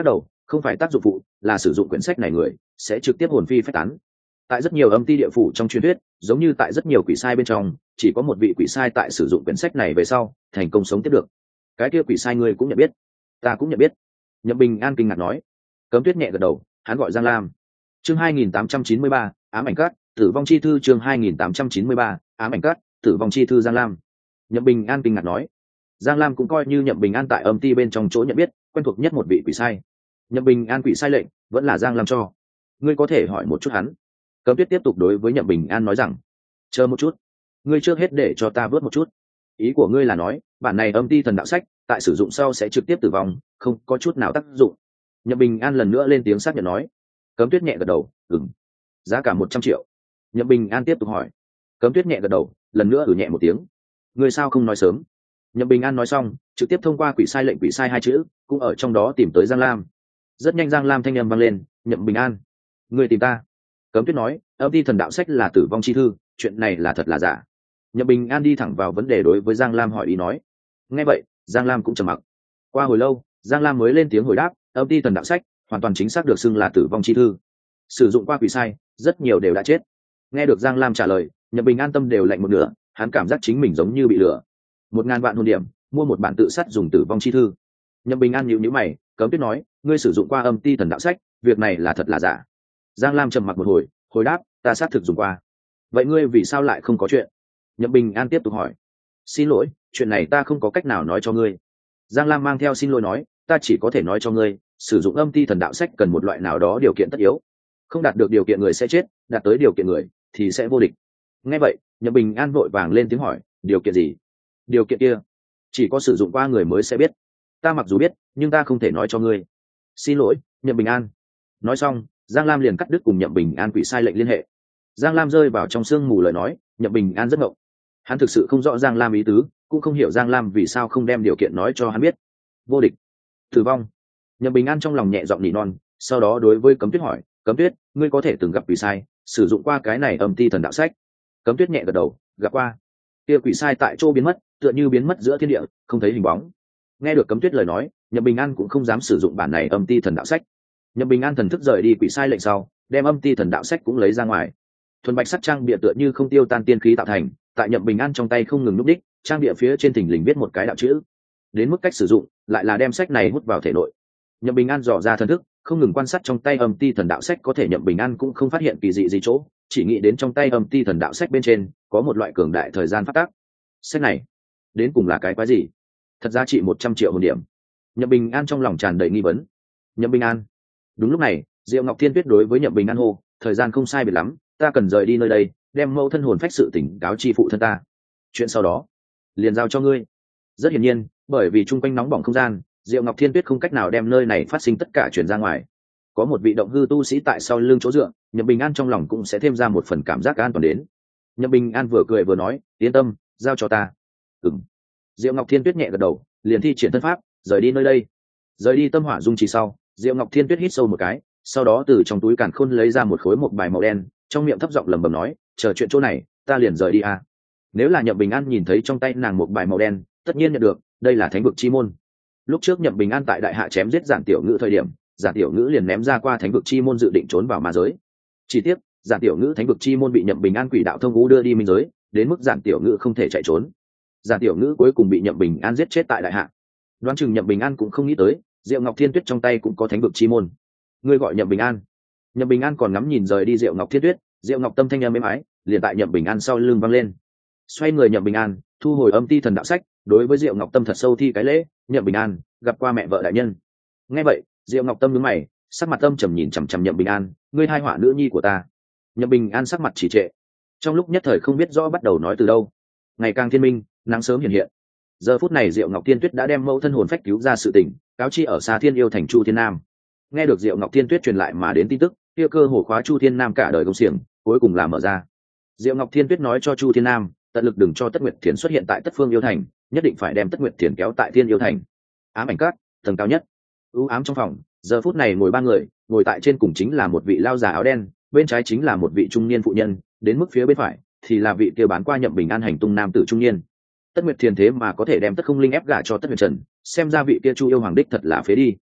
[SPEAKER 1] không phải tác dụng phụ, là sử dụng quyển sách này người sẽ trực tiếp hồn phi phách tán. Tại rất nhiều âm ti địa phủ trong truyền thuyết, giống như tại rất nhiều quỷ sai bên trong, chỉ có một vị quỷ sai tại sử dụng quyển sách này về sau thành công sống tiếp được. Cái kia quỷ sai ngươi cũng nhận biết? Ta cũng nhận biết. Nhậm Bình An kinh ngạc nói. Cấm Tuyết nhẹ gật đầu, hắn gọi Giang Lam. Chương 2893, ám ảnh cát, tử vong chi thư. Chương 2893, ám ảnh cát, tử vong chi thư. Giang Lam. Nhậm Bình An kinh ngạc nói. Giang Lam cũng coi như Nhậm Bình An tại âm ti bên trong chỗ nhận biết, quen thuộc nhất một vị quỷ sai. Nhậm Bình An quỷ sai lệnh vẫn là Giang Lam cho. Ngươi có thể hỏi một chút hắn. Cấm Tuyết tiếp tục đối với Nhậm Bình An nói rằng, chờ một chút, ngươi trước hết để cho ta vớt một chút. Ý của ngươi là nói bản này âm ti thần đạo sách tại sử dụng sau sẽ trực tiếp tử vong, không có chút nào tác dụng? Nhậm Bình An lần nữa lên tiếng xác nhận nói. Cấm Tuyết nhẹ gật đầu, ừm. Giá cả 100 triệu. Nhậm Bình An tiếp tục hỏi. Cấm Tuyết nhẹ gật đầu, lần nữa nhẹ một tiếng. Ngươi sao không nói sớm? Nhậm Bình An nói xong, trực tiếp thông qua quỷ sai lệnh quỷ sai hai chữ, cũng ở trong đó tìm tới Giang Lam. Rất nhanh Giang Lam thanh âm vang lên, Nhậm Bình An, ngươi tìm ta? Cấm Tuyết nói, âm ti thần đạo sách là tử vong chi thư, chuyện này là thật là giả? Nhậm Bình An đi thẳng vào vấn đề đối với Giang Lam hỏi ý nói. Nghe vậy Giang Lam cũng trầm mặc. Qua hồi lâu Giang Lam mới lên tiếng hồi đáp, âm ti thần đạo sách hoàn toàn chính xác được xưng là tử vong chi thư, sử dụng qua quỷ sai rất nhiều đều đã chết. Nghe được Giang Lam trả lời, Nhậm Bình An tâm đều lạnh một nửa, hắn cảm giác chính mình giống như bị lừa. 1000 vạn hồn điểm mua một bản tự sát dùng tử vong chi thư. Nhậm Bình An nhíu nhíu mày. Cấm Tuyết nói, ngươi sử dụng qua âm ti thần đạo sách, việc này là thật là giả? Giang Lam trầm mặc một hồi, hồi đáp, ta xác thực dùng qua. Vậy ngươi vì sao lại không có chuyện? Nhậm Bình An tiếp tục hỏi. Xin lỗi, chuyện này ta không có cách nào nói cho ngươi. Giang Lam mang theo xin lỗi nói, ta chỉ có thể nói cho ngươi, sử dụng âm ti thần đạo sách cần một loại nào đó điều kiện tất yếu, không đạt được điều kiện người sẽ chết, đạt tới điều kiện người thì sẽ vô địch. Nghe vậy Nhậm Bình An vội vàng lên tiếng hỏi, điều kiện gì? Điều kiện kia chỉ có sử dụng qua người mới sẽ biết. Ta mặc dù biết nhưng ta không thể nói cho ngươi. Xin lỗi, Nhậm Bình An. Nói xong Giang Lam liền cắt đứt cùng Nhậm Bình An quỷ sai lệnh liên hệ. Giang Lam rơi vào trong sương mù lời nói, Nhậm Bình An rất ngộng. Hắn thực sự không rõ Giang Lam ý tứ, cũng không hiểu Giang Lam vì sao không đem điều kiện nói cho hắn biết. Vô địch, tử vong. Nhậm Bình An trong lòng nhẹ giọng nỉ non, sau đó đối với Cấm Tuyết hỏi, Cấm Tuyết, ngươi có thể từng gặp quỷ sai sử dụng qua cái này âm ti thần đạo sách? Cấm Tuyết nhẹ gật đầu, gặp qua. Kia quỷ sai tại chỗ biến mất, tựa như biến mất giữa thiên địa, không thấy hình bóng. Nghe được Cấm Tuyết lời nói, Nhậm Bình An cũng không dám sử dụng bản này âm ti thần đạo sách. Nhậm Bình An thần thức rời đi quỷ sai lệnh sau, đem âm ti thần đạo sách cũng lấy ra ngoài. Thuần bạch sắc trang bìa tựa như không tiêu tan tiên khí tạo thành, tại Nhậm Bình An trong tay không ngừng núp đích, trang bìa phía trên thình lình viết một cái đạo chữ. Đến mức cách sử dụng, lại là đem sách này hút vào thể nội. Nhậm Bình An dò ra thần thức, không ngừng quan sát trong tay âm ti thần đạo sách, có thể Nhậm Bình An cũng không phát hiện kỳ dị gì chỗ, chỉ nghĩ đến trong tay âm ti thần đạo sách bên trên có một loại cường đại thời gian phát tác. Sách này đến cùng là cái quái gì? Thật giá trị 100 triệu hồn điểm. Nhậm Bình An trong lòng tràn đầy nghi vấn. Nhậm Bình An. Đúng lúc này Diệu Ngọc Thiên Tuyết đối với Nhậm Bình An hô, thời gian không sai biệt lắm, ta cần rời đi nơi đây, đem mẫu thân hồn phách sự tỉnh cáo chi phụ thân ta, chuyện sau đó liền giao cho ngươi. Rất hiển nhiên bởi vì chung quanh nóng bỏng không gian, Diệu Ngọc Thiên Tuyết không cách nào đem nơi này phát sinh tất cả chuyển ra ngoài. Có một vị động hư tu sĩ tại sau lưng chỗ dựa, Nhậm Bình An trong lòng cũng sẽ thêm ra một phần cảm giác an toàn đến. Nhậm Bình An vừa cười vừa nói, yên tâm, giao cho ta. Ừm. Diệu Ngọc Thiên Tuyết nhẹ gật đầu, liền thi triển thân pháp rời đi nơi đây. Rời đi tâm hỏa dung trì sau, Diệu Ngọc Thiên Tuyết hít sâu một cái, sau đó từ trong túi càn khôn lấy ra một khối một bài màu đen, trong miệng thấp giọng lẩm bẩm nói, chờ chuyện chỗ này ta liền rời đi à. Nếu là Nhậm Bình An nhìn thấy trong tay nàng một bài màu đen, tất nhiên nhận được đây là thánh vực chi môn. Lúc trước Nhậm Bình An tại đại hạ chém giết Giản Tiểu Ngữ thời điểm, Giản Tiểu Ngữ liền ném ra qua thánh vực chi môn dự định trốn vào ma giới. Chỉ tiếc Giản Tiểu Ngữ thánh vực chi môn bị Nhậm Bình An quỷ đạo thông ngũ đưa đi minh giới, đến mức Giản Tiểu Ngữ không thể chạy trốn. Giản Tiểu Ngữ cuối cùng bị Nhậm Bình An giết chết tại đại hạ. Đoán chừng Nhậm Bình An cũng không nghĩ tới Diệu Ngọc Thiên Tuyết trong tay cũng có thánh vực chi môn. Ngươi gọi Nhậm Bình An? Nhậm Bình An còn ngắm nhìn rời đi Diệu Ngọc Thiên Tuyết, Diệu Ngọc tâm thanh âm êm ái liền tại Nhậm Bình An sau lưng vang lên. Xoay người Nhậm Bình An thu hồi âm ti thần đạo sách, đối với Diệu Ngọc tâm thật sâu thi cái lễ, Nhậm Bình An gặp qua mẹ vợ đại nhân. Nghe vậy Diệu Ngọc tâm nhướng mày, sắc mặt âm trầm nhìn chằm chằm Nhậm Bình An, ngươi hai họa nữ nhi của ta. Nhậm Bình An sắc mặt trì trệ, trong lúc nhất thời không biết rõ bắt đầu nói từ đâu. Ngày càng thiên minh, nắng sớm hiện hiện. Giờ phút này Diệu Ngọc Thiên Tuyết đã đem mẫu thân hồn phách cứu ra sự tình cáo chi ở xa Thiên Yêu thành Chu Thiên Nam. Nghe được Diệu Ngọc Thiên Tuyết truyền lại mà đến tin tức, kia cơ hồ khóa Chu Thiên Nam cả đời công xiềng cuối cùng là mở ra. Diệu Ngọc Thiên Tuyết nói cho Chu Thiên Nam, tận lực đừng cho Tất Nguyệt Thiền xuất hiện tại Tất Phương Yêu thành, nhất định phải đem Tất Nguyệt Thiền kéo tại Thiên Yêu thành. Ám ảnh các tầng cao nhất, u ám trong phòng, giờ phút này ngồi ba người, ngồi tại trên cùng chính là một vị lao già áo đen, bên trái chính là một vị trung niên phụ nhân, đến mức phía bên phải thì là vị kia bán qua Nhậm Bình An hành tung nam tử trung niên. Tất Nguyệt Thiền thế mà có thể đem Tất Không Linh ép gả cho Tất Nguyệt Trần, xem ra vị kia Chu yêu hoàng đích thật là phế đi.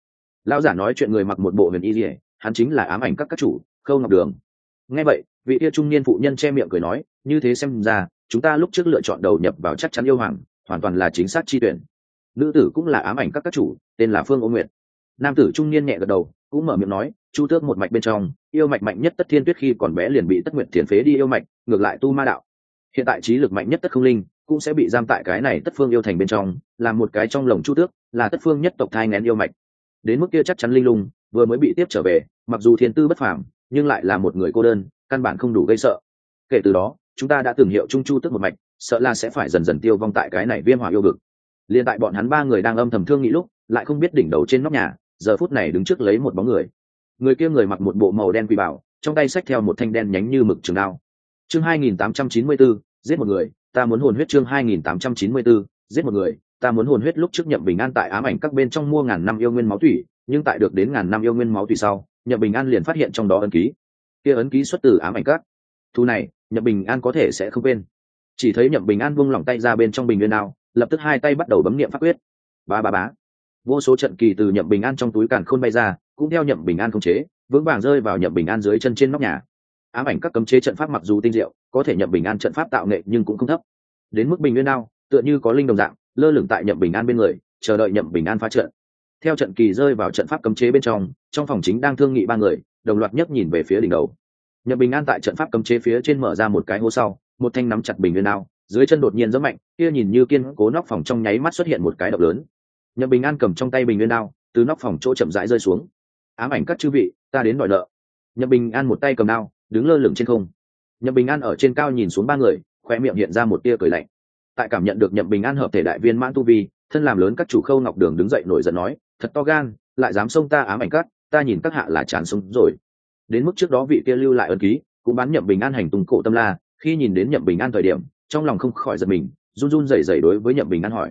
[SPEAKER 1] Lão giả nói chuyện người mặc một bộ huyền y lìa, hắn chính là ám ảnh các chủ Khâu Ngọc Đường. Nghe vậy, vị kia trung niên phụ nhân che miệng cười nói, như thế xem ra chúng ta lúc trước lựa chọn đầu nhập vào chắc chắn yêu hoàng hoàn toàn là chính xác chi tuyển. Nữ tử cũng là ám ảnh các chủ, tên là Phương Ô Nguyệt. Nam tử trung niên nhẹ gật đầu, cũng mở miệng nói, chu tước một mạch bên trong yêu mạch mạnh nhất Tất Thiên Tuyết khi còn bé liền bị Tất Nguyệt thiền phế đi yêu mạch, ngược lại tu ma đạo. Hiện tại trí lực mạnh nhất Tất Không Linh cũng sẽ bị giam tại cái này Tất Phương yêu thành bên trong, làm một cái trong lồng chu tước, là Tất Phương nhất tộc thai nghén yêu mạch. Đến mức kia chắc chắn linh lung vừa mới bị tiếp trở về, mặc dù thiên tư bất phàm, nhưng lại là một người cô đơn, căn bản không đủ gây sợ. Kể từ đó, chúng ta đã từng hiệu trung chu tước một mạch, sợ là sẽ phải dần dần tiêu vong tại cái này viêm hỏa yêu vực. Liên tại bọn hắn ba người đang âm thầm thương nghị lúc, lại không biết đỉnh đầu trên nóc nhà, giờ phút này đứng trước lấy một bóng người. Người kia người mặc một bộ màu đen quỷ bảo, trong tay xách theo một thanh đen nhánh như mực trường đao. Chương 2894, giết một người, ta muốn hồn huyết. Chương 2894, giết một người, ta muốn hồn huyết. Lúc trước Nhậm Bình An tại ám ảnh các bên trong mua ngàn năm yêu nguyên máu thủy, nhưng tại được đến ngàn năm yêu nguyên máu thủy sau, Nhậm Bình An liền phát hiện trong đó ấn ký. Kia ấn ký xuất từ ám ảnh các. Thu này, Nhậm Bình An có thể sẽ không quên. Chỉ thấy Nhậm Bình An buông lỏng tay ra bên trong bình nguyên đao, lập tức hai tay bắt đầu bấm niệm pháp quyết. Bá bá bá. Vô số trận kỳ từ Nhậm Bình An trong túi càn khôn bay ra, cũng theo Nhậm Bình An khống chế, vững vàng rơi vào Nhậm Bình An dưới chân trên nóc nhà. Ám ảnh các cấm chế trận pháp mặc dù tinh diệu, có thể Nhậm Bình An trận pháp tạo nghệ nhưng cũng không thấp. Đến mức bình nguyên đao, tựa như có linh đồng dạng, lơ lửng tại Nhậm Bình An bên người, chờ đợi Nhậm Bình An phá trận. Theo trận kỳ rơi vào trận pháp cấm chế bên trong phòng chính đang thương nghị ba người, đồng loạt nhấc nhìn về phía đỉnh đầu. Nhậm Bình An tại trận pháp cấm chế phía trên mở ra một cái hố sau, một thanh nắm chặt bình nguyên đao, dưới chân đột nhiên giẫm mạnh, kia nhìn như kiên cố nóc phòng trong nháy mắt xuất hiện một cái động lớn. Nhậm Bình An cầm trong tay bình nguyên đao, từ nóc phòng chỗ chậm rãi rơi xuống. Ám ảnh các chư vị, ta đến đòi nợ. Nhậm Bình An một tay cầm đao, đứng lơ lửng trên không. Nhậm Bình An ở trên cao nhìn xuống ba người, khóe miệng hiện ra một tia cười lạnh. Tại cảm nhận được Nhậm Bình An hợp thể đại viên mãn tu vi, thân làm lớn các chủ Khâu Ngọc Đường đứng dậy nổi giận nói, thật to gan, lại dám xông ta ám ảnh các, ta nhìn các hạ là chán sống rồi. Đến mức trước đó vị kia lưu lại ân ký, cũng bán Nhậm Bình An hành tung cổ tâm la, khi nhìn đến Nhậm Bình An thời điểm, trong lòng không khỏi giật mình, run run rẩy rẩy đối với Nhậm Bình An hỏi,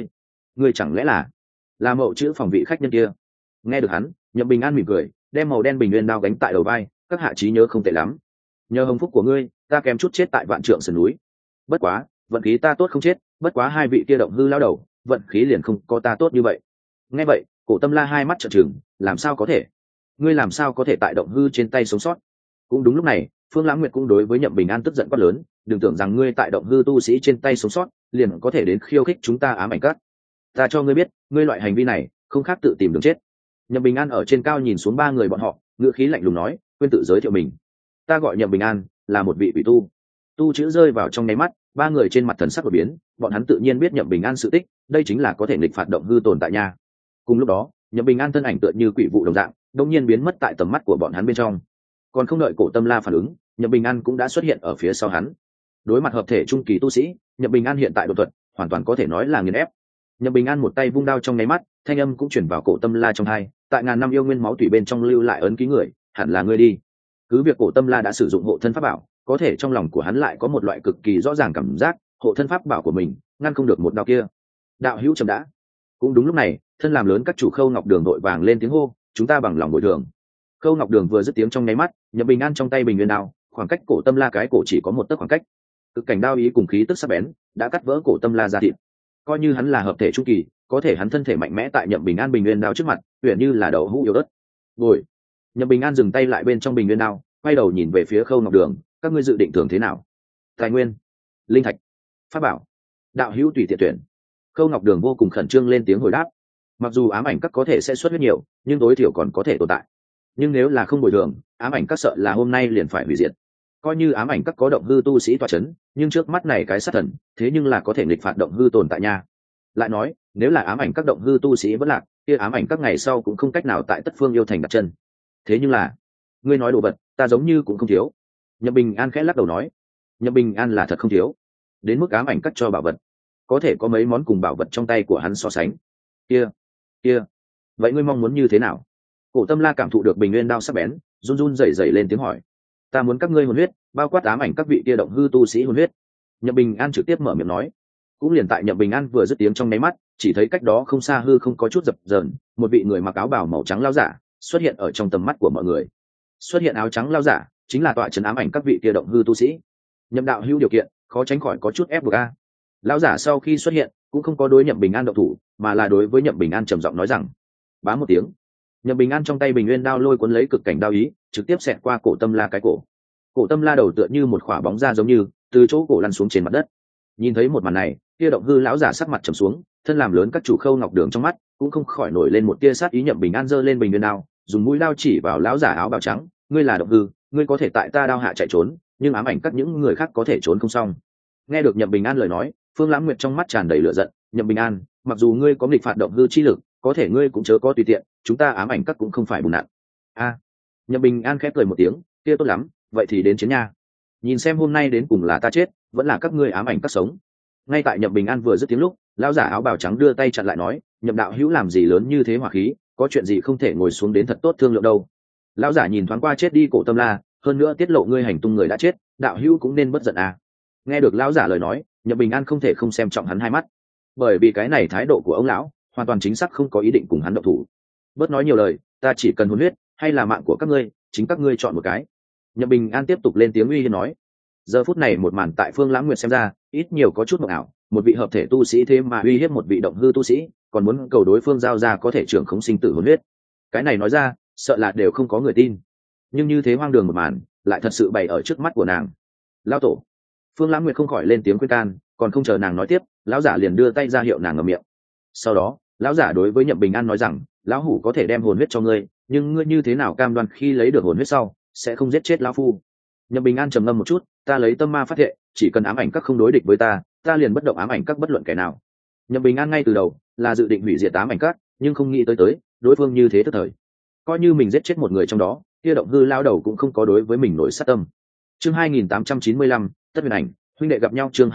[SPEAKER 1] ngươi chẳng lẽ là mậu chữ phòng vị khách nhân kia? Nghe được hắn, Nhậm Bình An mỉm cười, đem màu đen bình nguyên đao gánh tại đầu vai, các hạ trí nhớ không tệ lắm. Nhờ hồng phúc của ngươi, ta kém chút chết tại vạn trượng sườn núi. Bất quá, vận khí ta tốt không chết, bất quá hai vị kia động hư lao đầu, vận khí liền không có ta tốt như vậy. Nghe vậy, cổ tâm la hai mắt trợn trừng, làm sao có thể? Ngươi làm sao có thể tại động hư trên tay sống sót? Cũng đúng lúc này, Phương Lãng Nguyệt cũng đối với Nhậm Bình An tức giận quát lớn, đừng tưởng rằng ngươi tại động hư tu sĩ trên tay sống sót, liền có thể đến khiêu khích chúng ta ám ảnh các. Ta cho ngươi biết, ngươi loại hành vi này không khác tự tìm đường chết. Nhậm Bình An ở trên cao nhìn xuống ba người bọn họ, ngữ khí lạnh lùng nói, quên tự giới thiệu mình. Ta gọi Nhậm Bình An, là một vị quỷ tu. Tu chữ rơi vào trong nháy mắt, ba người trên mặt thần sắc đột biến, bọn hắn tự nhiên biết Nhậm Bình An sự tích, đây chính là có thể nghịch phạt động hư tồn tại nha. Cùng lúc đó, Nhậm Bình An thân ảnh tựa như quỷ vụ đồng dạng, đột nhiên biến mất tại tầm mắt của bọn hắn bên trong. Còn không đợi cổ tâm la phản ứng, Nhậm Bình An cũng đã xuất hiện ở phía sau hắn. Đối mặt hợp thể trung kỳ tu sĩ, Nhậm Bình An hiện tại đột thuật hoàn toàn có thể nói là nghiền ép. Nhậm Bình An một tay vung đao trong nháy mắt, thanh âm cũng chuyển vào cổ tâm la trong tai, tại ngàn năm yêu nguyên máu thủy bên trong lưu lại ấn ký người, hẳn là ngươi đi. Cứ việc cổ tâm la đã sử dụng hộ thân pháp bảo, có thể trong lòng của hắn lại có một loại cực kỳ rõ ràng cảm giác, hộ thân pháp bảo của mình ngăn không được một đao kia. Đạo hữu chậm đã. Cũng đúng lúc này, thân làm lớn các chủ Khâu Ngọc Đường đội vàng lên tiếng hô, chúng ta bằng lòng bồi thường. Khâu Ngọc Đường vừa dứt tiếng trong nháy mắt, Nhậm Bình An trong tay bình nguyên đao, khoảng cách cổ tâm la cái cổ chỉ có một tấc khoảng cách. Cực cảnh đao ý cùng khí tức sắc bén đã cắt vỡ cổ tâm la ra thịt. Coi như hắn là hợp thể trung kỳ, có thể hắn thân thể mạnh mẽ tại Nhậm Bình An bình nguyên đao trước mặt, huyền như là đậu hũ yếu đất. Ngồi. Nhậm Bình An dừng tay lại bên trong bình nguyên đao, quay đầu nhìn về phía Khâu Ngọc Đường, các ngươi dự định thưởng thế nào? Tài nguyên, linh thạch, pháp bảo, đạo hữu tùy tiện tuyển. Khâu Ngọc Đường vô cùng khẩn trương lên tiếng hồi đáp. Mặc dù ám ảnh các có thể sẽ xuất huyết nhiều, nhưng tối thiểu còn có thể tồn tại. Nhưng nếu là không bồi thường, ám ảnh các sợ là hôm nay liền phải hủy diệt. Coi như ám ảnh các có động hư tu sĩ tọa chấn, nhưng trước mắt này cái sát thần, thế nhưng là có thể nghịch phạt động hư tồn tại nha. Lại nói, nếu là ám ảnh các động hư tu sĩ vẫn lạc, kia ám ảnh các ngày sau cũng không cách nào tại Tất Phương yêu thành đặt chân. Thế nhưng là, ngươi nói đồ vật, ta giống như cũng không thiếu. Nhậm Bình An khẽ lắc đầu nói, Nhậm Bình An là thật không thiếu. Đến mức ám ảnh các cho bảo vật, có thể có mấy món cùng bảo vật trong tay của hắn so sánh. Kia, vậy ngươi mong muốn như thế nào? Cổ tâm la cảm thụ được bình nguyên đao sắc bén, run run rẩy rẩy lên tiếng hỏi. Ta muốn các ngươi hồn huyết, bao quát ám ảnh các vị kia động hư tu sĩ hồn huyết. Nhậm Bình An trực tiếp mở miệng nói. Cũng liền tại Nhậm Bình An vừa dứt tiếng trong nháy mắt, chỉ thấy cách đó không xa hư không có chút dập dờn, một vị người mặc áo bào màu trắng lao giả xuất hiện ở trong tầm mắt của mọi người. Xuất hiện áo trắng lao giả chính là tọa trấn ám ảnh các vị kia động hư tu sĩ. Nhậm đạo hữu điều kiện, khó tránh khỏi có chút ép buộc a. Lao giả sau khi xuất hiện cũng không có đối Nhậm Bình An động thủ, mà là đối với Nhậm Bình An trầm giọng nói rằng. Bá một tiếng, Nhậm Bình An trong tay Bình Nguyên đao lôi cuốn lấy cực cảnh đao ý, trực tiếp xẹt qua cổ Tâm La cái cổ. Cổ Tâm La đầu tựa như một quả bóng ra giống như từ chỗ cổ lăn xuống trên mặt đất. Nhìn thấy một màn này, kia Động Hư lão giả sắc mặt trầm xuống, thân làm lớn các chủ Khâu Ngọc Đường trong mắt cũng không khỏi nổi lên một tia sát ý. Nhậm Bình An giơ lên Bình Nguyên đao, dùng mũi đao chỉ vào lão giả áo bào trắng, ngươi là Động Hư, ngươi có thể tại ta đao hạ chạy trốn, nhưng ám ảnh các những người khác có thể trốn không xong. Nghe được Nhậm Bình An lời nói, Phương Lãng Nguyệt trong mắt tràn đầy lửa giận. Nhậm Bình An, mặc dù ngươi có nghịch phạt Động Hư chi lực, có thể ngươi cũng chớ có tùy tiện, chúng ta ám ảnh các cũng không phải bùn nặn. Nhậm Bình An khép cười một tiếng, kia tốt lắm, vậy thì đến chiến nha. Nhìn xem hôm nay đến cùng là ta chết, vẫn là các ngươi ám ảnh các sống. Ngay tại Nhậm Bình An vừa dứt tiếng lúc, lão giả áo bào trắng đưa tay chặn lại nói, Nhậm đạo hữu làm gì lớn như thế hỏa khí, có chuyện gì không thể ngồi xuống đến thật tốt thương lượng đâu. Lão giả nhìn thoáng qua chết đi cổ Tâm La, hơn nữa tiết lộ ngươi hành tung người đã chết, đạo hữu cũng nên bất giận à. Nghe được lão giả lời nói, Nhậm Bình An không thể không xem trọng hắn hai mắt, bởi vì cái này thái độ của ông lão hoàn toàn chính xác không có ý định cùng hắn động thủ. Bớt nói nhiều lời, ta chỉ cần hồn huyết hay là mạng của các ngươi, chính các ngươi chọn một cái. Nhậm Bình An tiếp tục lên tiếng uy hiếp nói. Giờ phút này một màn tại Phương Lãng Nguyệt xem ra ít nhiều có chút mộng ảo, một vị hợp thể tu sĩ thế mà uy hiếp một vị động hư tu sĩ, còn muốn cầu đối phương giao ra có thể trưởng khống sinh tử hồn huyết. Cái này nói ra sợ là đều không có người tin, nhưng như thế hoang đường một màn lại thật sự bày ở trước mắt của nàng. Lão tổ. Phương Lãng Nguyệt không khỏi lên tiếng khuyên can, còn không chờ nàng nói tiếp, lão giả liền đưa tay ra hiệu nàng ngậm miệng. Sau đó lão giả đối với Nhậm Bình An nói rằng, lão hủ có thể đem hồn huyết cho ngươi, nhưng ngươi như thế nào cam đoan khi lấy được hồn huyết sau sẽ không giết chết lão phu? Nhậm Bình An trầm ngâm một chút, ta lấy tâm ma phát thệ, chỉ cần ám ảnh các không đối địch với ta, ta liền bất động ám ảnh các bất luận kẻ nào. Nhậm Bình An ngay từ đầu là dự định hủy diệt ám ảnh các, nhưng không nghĩ tới đối phương như thế tức thời, coi như mình giết chết một người trong đó, kia Động Hư lao đầu cũng không có đối với mình nổi sát tâm. Chương 2895, Tất Huyền Ảnh, huynh đệ gặp nhau. Chương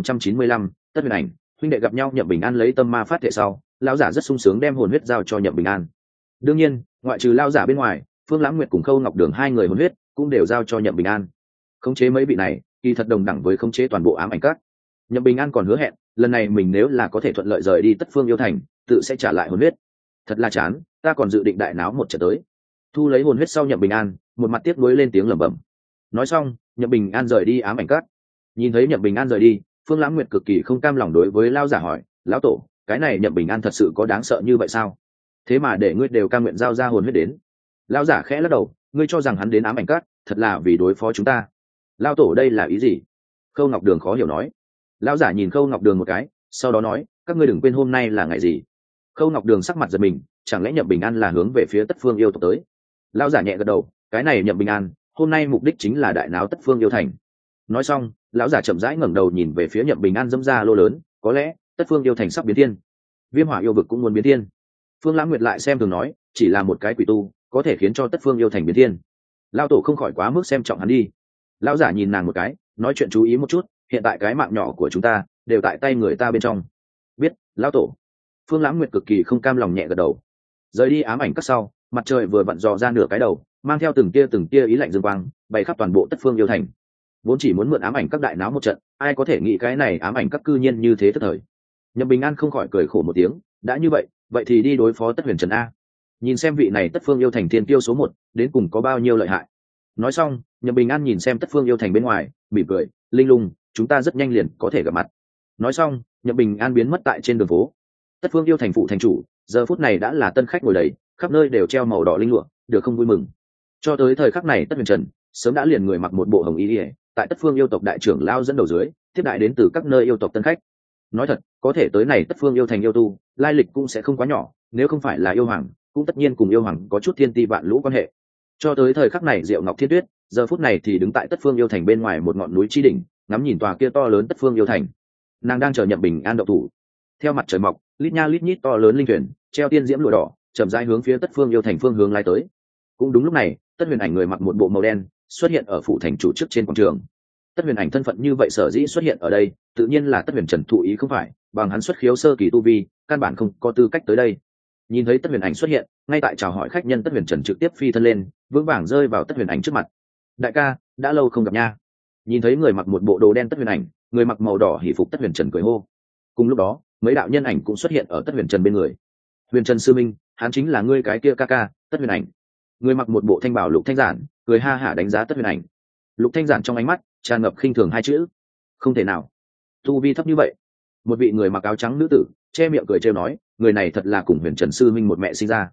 [SPEAKER 1] 2895, Tất Huyền Ảnh, huynh đệ gặp nhau. Nhậm Bình An lấy tâm ma phát thệ sau, lão giả rất sung sướng đem hồn huyết giao cho Nhậm Bình An. Đương nhiên, ngoại trừ lão giả bên ngoài, Phương Lãng Nguyệt cùng Khâu Ngọc Đường hai người hồn huyết cũng đều giao cho Nhậm Bình An. Khống chế mấy vị này, kỳ thật đồng đẳng với khống chế toàn bộ ám ảnh các. Nhậm Bình An còn hứa hẹn, lần này mình nếu là có thể thuận lợi rời đi Tất Phương Yêu Thành, tự sẽ trả lại hồn huyết. Thật là chán, ta còn dự định đại náo một trận tới. Thu lấy hồn huyết sau, Nhậm Bình An một mặt tiếc nuối lên tiếng lẩm bẩm. Nói xong, Nhậm Bình An rời đi ám ảnh các. Nhìn thấy Nhậm Bình An rời đi, Phương Lãng Nguyệt cực kỳ không cam lòng đối với lão giả hỏi, lão tổ, cái này Nhậm Bình An thật sự có đáng sợ như vậy sao? Thế mà để ngươi đều cam nguyện giao ra hồn huyết đến. Lão giả khẽ lắc đầu, ngươi cho rằng hắn đến ám ảnh các thật là vì đối phó chúng ta? Lão tổ đây là ý gì? Khâu Ngọc Đường khó hiểu nói. Lão giả nhìn Khâu Ngọc Đường một cái, sau đó nói, các ngươi đừng quên hôm nay là ngày gì. Khâu Ngọc Đường sắc mặt giật mình, chẳng lẽ Nhậm Bình An là hướng về phía Tất Phương yêu tộc tới? Lão giả nhẹ gật đầu, cái này Nhậm Bình An hôm nay mục đích chính là đại náo Tất Phương yêu thành. Nói xong, lão giả chậm rãi ngẩng đầu nhìn về phía Nhậm Bình An dẫm ra lô lớn, có lẽ Tất Phương yêu thành sắp biến thiên, Viêm Hỏa yêu vực cũng muốn biến thiên. Phương Lãng Nguyệt lại xem thường nói, chỉ là một cái quỷ tu có thể khiến cho Tất Phương yêu thành biến thiên, lão tổ không khỏi quá mức xem trọng hắn đi. Lão giả nhìn nàng một cái, nói chuyện chú ý một chút, hiện tại cái mạng nhỏ của chúng ta đều tại tay người ta bên trong. Biết, lão tổ. Phương Lãng Nguyệt cực kỳ không cam lòng nhẹ gật đầu. Rời đi ám ảnh các sau, mặt trời vừa vặn dò ra nửa cái đầu, mang theo từng tia ý lạnh dương quang, bay khắp toàn bộ Tất Phương yêu thành. Vốn chỉ muốn mượn ám ảnh các đại náo một trận, ai có thể nghĩ cái này ám ảnh các cư nhiên như thế thất thời. Nhậm Bình An không khỏi cười khổ một tiếng, đã như vậy thì đi đối phó Tất Huyền Trần a. Nhìn xem vị này Tất Phương yêu thành thiên tiêu số 1 đến cùng có bao nhiêu lợi hại. Nói xong, Nhậm Bình An nhìn xem Tất Phương yêu thành bên ngoài, mỉm cười, linh lung, chúng ta rất nhanh liền có thể gặp mặt. Nói xong, Nhậm Bình An biến mất tại trên đường phố. Tất Phương yêu thành phụ thành chủ giờ phút này đã là tân khách ngồi đầy, khắp nơi đều treo màu đỏ linh lụa, được không vui mừng. Cho tới thời khắc này Tất Huyền Trần sớm đã liền người mặc một bộ hồng y, tại Tất Phương yêu tộc đại trưởng lao dẫn đầu dưới tiếp đại đến từ các nơi yêu tộc tân khách. Nói thật, có thể tới này Tất Phương yêu thành yêu tu, lai lịch cũng sẽ không quá nhỏ, nếu không phải là yêu hoàng, cũng tất nhiên cùng yêu hoàng có chút thiên ti vạn lũ quan hệ. Cho tới thời khắc này Diệu Ngọc Thiên Tuyết giờ phút này thì đứng tại Tất Phương yêu thành bên ngoài một ngọn núi chi đỉnh, ngắm nhìn tòa kia to lớn Tất Phương yêu thành. Nàng đang chờ Nhậm Bình An động thủ. Theo mặt trời mọc, lít nha lít nhít to lớn linh thuyền treo tiên diễm lụa đỏ chậm rãi hướng phía Tất Phương yêu thành phương hướng lái tới. Cũng đúng lúc này, Tất Huyền Ảnh người mặc một bộ màu đen xuất hiện ở phủ thành chủ trước trên quảng trường. Tất Huyền Ảnh thân phận như vậy sở dĩ xuất hiện ở đây, tự nhiên là Tất Huyền Trần thụ ý không phải, bằng hắn xuất khiếu sơ kỳ tu vi, căn bản không có tư cách tới đây. Nhìn thấy Tất Huyền Ảnh xuất hiện, ngay tại chào hỏi khách nhân Tất Huyền Trần trực tiếp phi thân lên, vững vàng rơi vào Tất Huyền Ảnh trước mặt. Đại ca, đã lâu không gặp nha. Nhìn thấy người mặc một bộ đồ đen Tất Huyền Ảnh, người mặc màu đỏ hỉ phục Tất Huyền Trần cười hô. Cùng lúc đó, mấy đạo nhân ảnh cũng xuất hiện ở Tất Huyền Trần bên người. Huyền Trần sư minh, hắn chính là ngươi cái kia ca ca, Tất Huyền Ảnh. Người mặc một bộ thanh bảo Lục Thanh Giản cười ha hả đánh giá Tất Huyền Ảnh. Lục Thanh Giản trong ánh mắt tràn ngập khinh thường hai chữ. Không thể nào, tu vi thấp như vậy. Một vị người mặc áo trắng nữ tử che miệng cười trêu nói, người này thật là cùng Huyền Trần sư minh một mẹ sinh ra.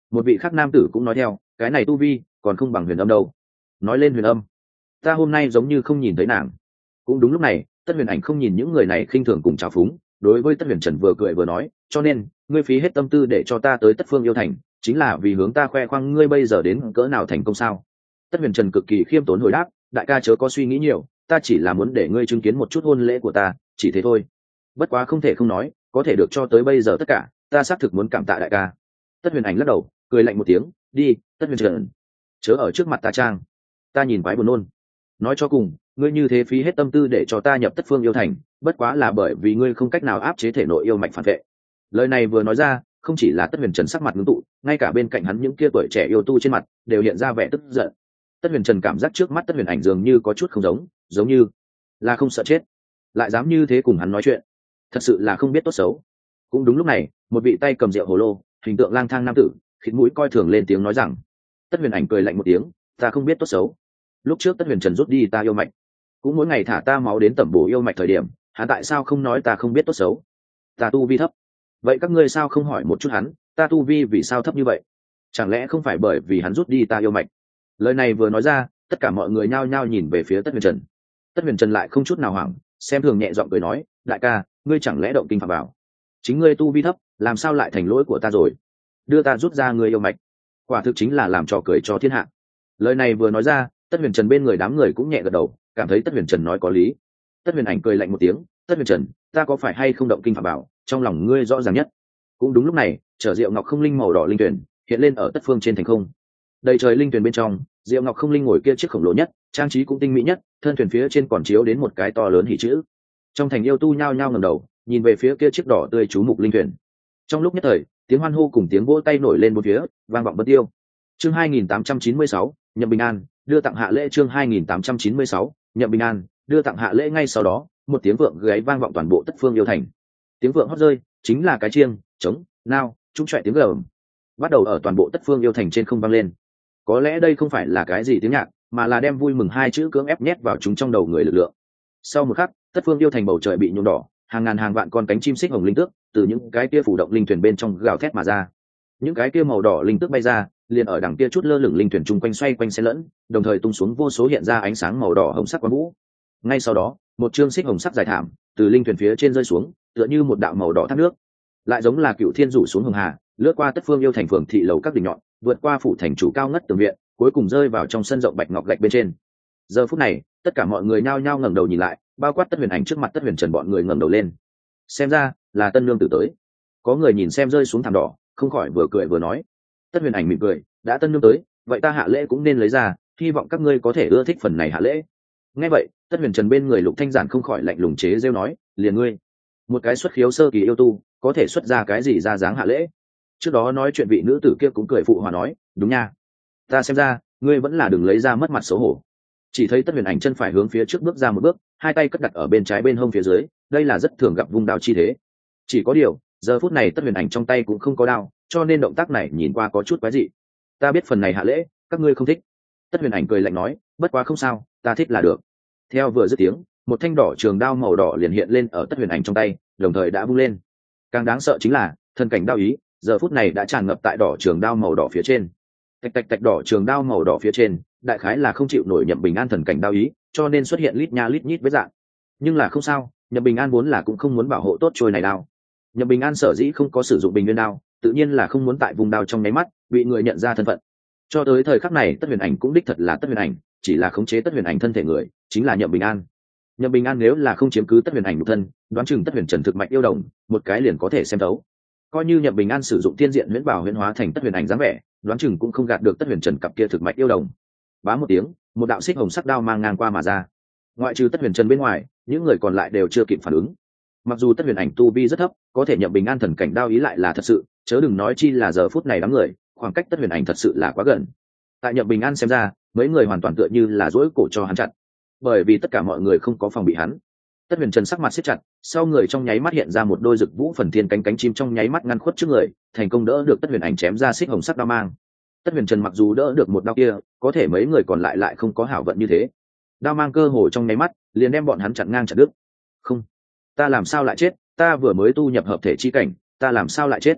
[SPEAKER 1] Một vị khác nam tử cũng nói theo, cái này tu vi còn không bằng huyền âm đâu. Nói lên huyền âm, ta hôm nay giống như không nhìn thấy nàng. Cũng đúng lúc này, Tất Huyền Ảnh không nhìn những người này khinh thường cùng trào phúng, đối với Tất Huyền Trần vừa cười vừa nói, cho nên ngươi phí hết tâm tư để cho ta tới Tất Phương Yêu Thành, chính là vì hướng ta khoe khoang ngươi bây giờ đến cỡ nào thành công sao? Tất Huyền Trần cực kỳ khiêm tốn hồi đáp, đại ca chớ có suy nghĩ nhiều, ta chỉ là muốn để ngươi chứng kiến một chút hôn lễ của ta, chỉ thế thôi. Bất quá không thể không nói, có thể được cho tới bây giờ tất cả, ta xác thực muốn cảm tạ đại ca. Tất Huyền Ảnh lắc đầu, cười lạnh một tiếng, đi, Tất Huyền Trần, chớ ở trước mặt ta trang, ta nhìn quái buồn nôn. Nói cho cùng, ngươi như thế phí hết tâm tư để cho ta nhập Tất Phương Yêu Thành, bất quá là bởi vì ngươi không cách nào áp chế thể nội yêu mạch phản vệ. Lời này vừa nói ra, không chỉ là Tất Huyền Trần sắc mặt ngưng tụ, ngay cả bên cạnh hắn những kia tuổi trẻ yêu tu trên mặt đều hiện ra vẻ tức giận. Tất Huyền Trần cảm giác trước mắt Tất Huyền Ảnh dường như có chút không giống như là không sợ chết, lại dám như thế cùng hắn nói chuyện, thật sự là không biết tốt xấu. Cũng đúng lúc này, một vị tay cầm rượu hồ lô, hình tượng lang thang nam tử, khịt mũi coi thường lên tiếng nói rằng. Tất Huyền Ảnh cười lạnh một tiếng, ta không biết tốt xấu. Lúc trước Tất Huyền Trần rút đi ta yêu mạch, cũng mỗi ngày thả ta máu đến tẩm bổ yêu mạch thời điểm, hắn tại sao không nói ta không biết tốt xấu? Ta tu vi thấp, vậy các ngươi sao không hỏi một chút hắn, ta tu vi vì sao thấp như vậy? Chẳng lẽ không phải bởi vì hắn rút đi ta yêu mạch? Lời này vừa nói ra, tất cả mọi người nhao nhao nhìn về phía Tất Huyền Trần. Tất Huyền Trần lại không chút nào hoảng, xem thường nhẹ giọng cười nói, đại ca, ngươi chẳng lẽ động kinh phạm vào? Chính ngươi tu vi thấp, làm sao lại thành lỗi của ta rồi? Đưa ta rút ra ngươi yêu mạch, quả thực chính là làm trò cười cho thiên hạ. Lời này vừa nói ra, Tất Huyền Trần bên người đám người cũng nhẹ gật đầu, cảm thấy Tất Huyền Trần nói có lý. Tất Huyền Ảnh cười lạnh một tiếng, Tất Huyền Trần, ta có phải hay không động kinh phạm bảo, trong lòng ngươi rõ ràng nhất. Cũng đúng lúc này, chở rượu ngọc không linh màu đỏ linh tuyển hiện lên ở Tất Phương trên thành không. Đầy trời linh tuyển bên trong, rượu ngọc không linh ngồi kia chiếc khổng lồ nhất, trang trí cũng tinh mỹ nhất, thân thuyền phía trên còn chiếu đến một cái to lớn hỉ chữ. Trong thành yêu tu nhao nhao ngẩng đầu, nhìn về phía kia chiếc đỏ tươi chú mục linh tuyển. Trong lúc nhất thời, tiếng hoan hô cùng tiếng vỗ tay nổi lên bốn phía, vang vọng bất tiêu. Chương 2896, Nhậm Bình An đưa tặng hạ lễ. Chương 2896, Nhậm Bình An đưa tặng hạ lễ. Ngay sau đó, một tiếng vượng gáy vang vọng toàn bộ Tất Phương Yêu Thành. Tiếng vượng hót rơi, chính là cái chiêng, trống, nao, trung trại tiếng gầm, bắt đầu ở toàn bộ Tất Phương Yêu Thành trên không vang lên. Có lẽ đây không phải là cái gì tiếng nhạc, mà là đem vui mừng hai chữ cưỡng ép nhét vào chúng trong đầu người lực lượng. Sau một khắc, Tất Phương Yêu Thành bầu trời bị nhuộm đỏ, hàng ngàn hàng vạn con cánh chim xích hồng linh tước từ những cái kia phủ động linh thuyền bên trong gào thét mà ra. Những cái kia màu đỏ linh tước bay ra, liền ở đằng kia chút lơ lửng linh thuyền chung quanh xoay quanh xen lẫn, đồng thời tung xuống vô số hiện ra ánh sáng màu đỏ hồng sắc quang vũ. Ngay sau đó, một chương xích hồng sắc dài thảm từ linh thuyền phía trên rơi xuống, tựa như một đạo màu đỏ thác nước, lại giống là cựu thiên rủ xuống hồng hà, lướt qua Tất Phương Yêu Thành phường thị lầu các đỉnh nhọn, vượt qua phủ thành chủ cao ngất tường viện, cuối cùng rơi vào trong sân rộng bạch ngọc gạch bên trên. Giờ phút này, tất cả mọi người nhao nhao ngẩng đầu nhìn lại, bao quát Tất Huyền Ảnh trước mặt Tất Huyền Trần bọn người ngẩng đầu lên. Xem ra là tân nương tử tới. Có người nhìn xem rơi xuống thảm đỏ, không khỏi vừa cười vừa nói. Tất Huyền Ảnh mỉm cười, đã tân nương tới, vậy ta hạ lễ cũng nên lấy ra, hy vọng các ngươi có thể ưa thích phần này hạ lễ. Nghe vậy, Tất Huyền Trần bên người Lục Thanh Giản không khỏi lạnh lùng chế giễu nói, liền ngươi, một cái xuất khiếu sơ kỳ yêu tu, có thể xuất ra cái gì ra dáng hạ lễ? Trước đó nói chuyện vị nữ tử kia cũng cười phụ hòa nói, đúng nha, ta xem ra ngươi vẫn là đừng lấy ra mất mặt xấu hổ. Chỉ thấy Tất Huyền Ảnh chân phải hướng phía trước bước ra một bước, hai tay cất đặt ở bên trái bên hông phía dưới, đây là rất thường gặp vung đao chi thế. Chỉ có điều, giờ phút này Tất Huyền Ảnh trong tay cũng không có đao, cho nên động tác này nhìn qua có chút quái dị. Ta biết phần này hạ lễ, các ngươi không thích. Tất Huyền Ảnh cười lạnh nói, bất quá không sao, ta thích là được. Theo vừa dứt tiếng, một thanh đỏ trường đao màu đỏ liền hiện lên ở Tất Huyền Ảnh trong tay, đồng thời đã vung lên. Càng đáng sợ chính là, thần cảnh đao ý, giờ phút này đã tràn ngập tại đỏ trường đao màu đỏ phía trên. Tạch tạch tạch, đỏ trường đao màu đỏ phía trên, đại khái là không chịu nổi Nhậm Bình An thần cảnh đao ý, cho nên xuất hiện lít nha lít nhít vết dạng. Nhưng là không sao, Nhậm Bình An vốn là cũng không muốn bảo hộ tốt trôi này đao. Nhậm Bình An sở dĩ không có sử dụng bình nguyên đao, tự nhiên là không muốn tại vùng đao trong nháy mắt bị người nhận ra thân phận. Cho tới thời khắc này, Tất Huyền Ảnh cũng đích thật là Tất Huyền Ảnh, chỉ là khống chế Tất Huyền Ảnh thân thể người, chính là Nhậm Bình An. Nhậm Bình An nếu là không chiếm cứ Tất Huyền Ảnh nhục thân, đoán chừng Tất Huyền Trần thực mạch yêu đồng, một cái liền có thể xem thấu. Coi như Nhậm Bình An sử dụng tiên diện huyễn bảo huyễn hóa thành Tất Huyền Ảnh dáng vẻ, đoán chừng cũng không gạt được Tất Huyền Trần cặp kia thực mạch yêu đồng. Bá một tiếng, một đạo xích hồng sắc đao mang ngang qua mà ra. Ngoại trừ Tất Huyền Trần bên ngoài, những người còn lại đều chưa kịp phản ứng. Mặc dù Tất Huyền Ảnh tu vi rất thấp, có thể Nhậm Bình An thần cảnh đao ý lại là thật sự, chớ đừng nói chi là giờ phút này đám người, khoảng cách Tất Huyền Ảnh thật sự là quá gần. Tại Nhậm Bình An xem ra, mấy người hoàn toàn tựa như là duỗi cổ cho hắn chặt, bởi vì tất cả mọi người không có phòng bị hắn. Tất Huyền Trần sắc mặt siết chặt, sau người trong nháy mắt hiện ra một đôi rực vũ phần thiên cánh cánh chim trong nháy mắt ngăn khuất trước người, thành công đỡ được Tất Huyền Ảnh chém ra xích hồng sắc đao mang. Tất Huyền Trần mặc dù đỡ được một đao kia, có thể mấy người còn lại lại không có hảo vận như thế. Đao mang cơ hồ trong nháy mắt liền đem bọn hắn chặn ngang chặn đứt. Không, ta làm sao lại chết? Ta vừa mới tu nhập hợp thể chi cảnh, ta làm sao lại chết?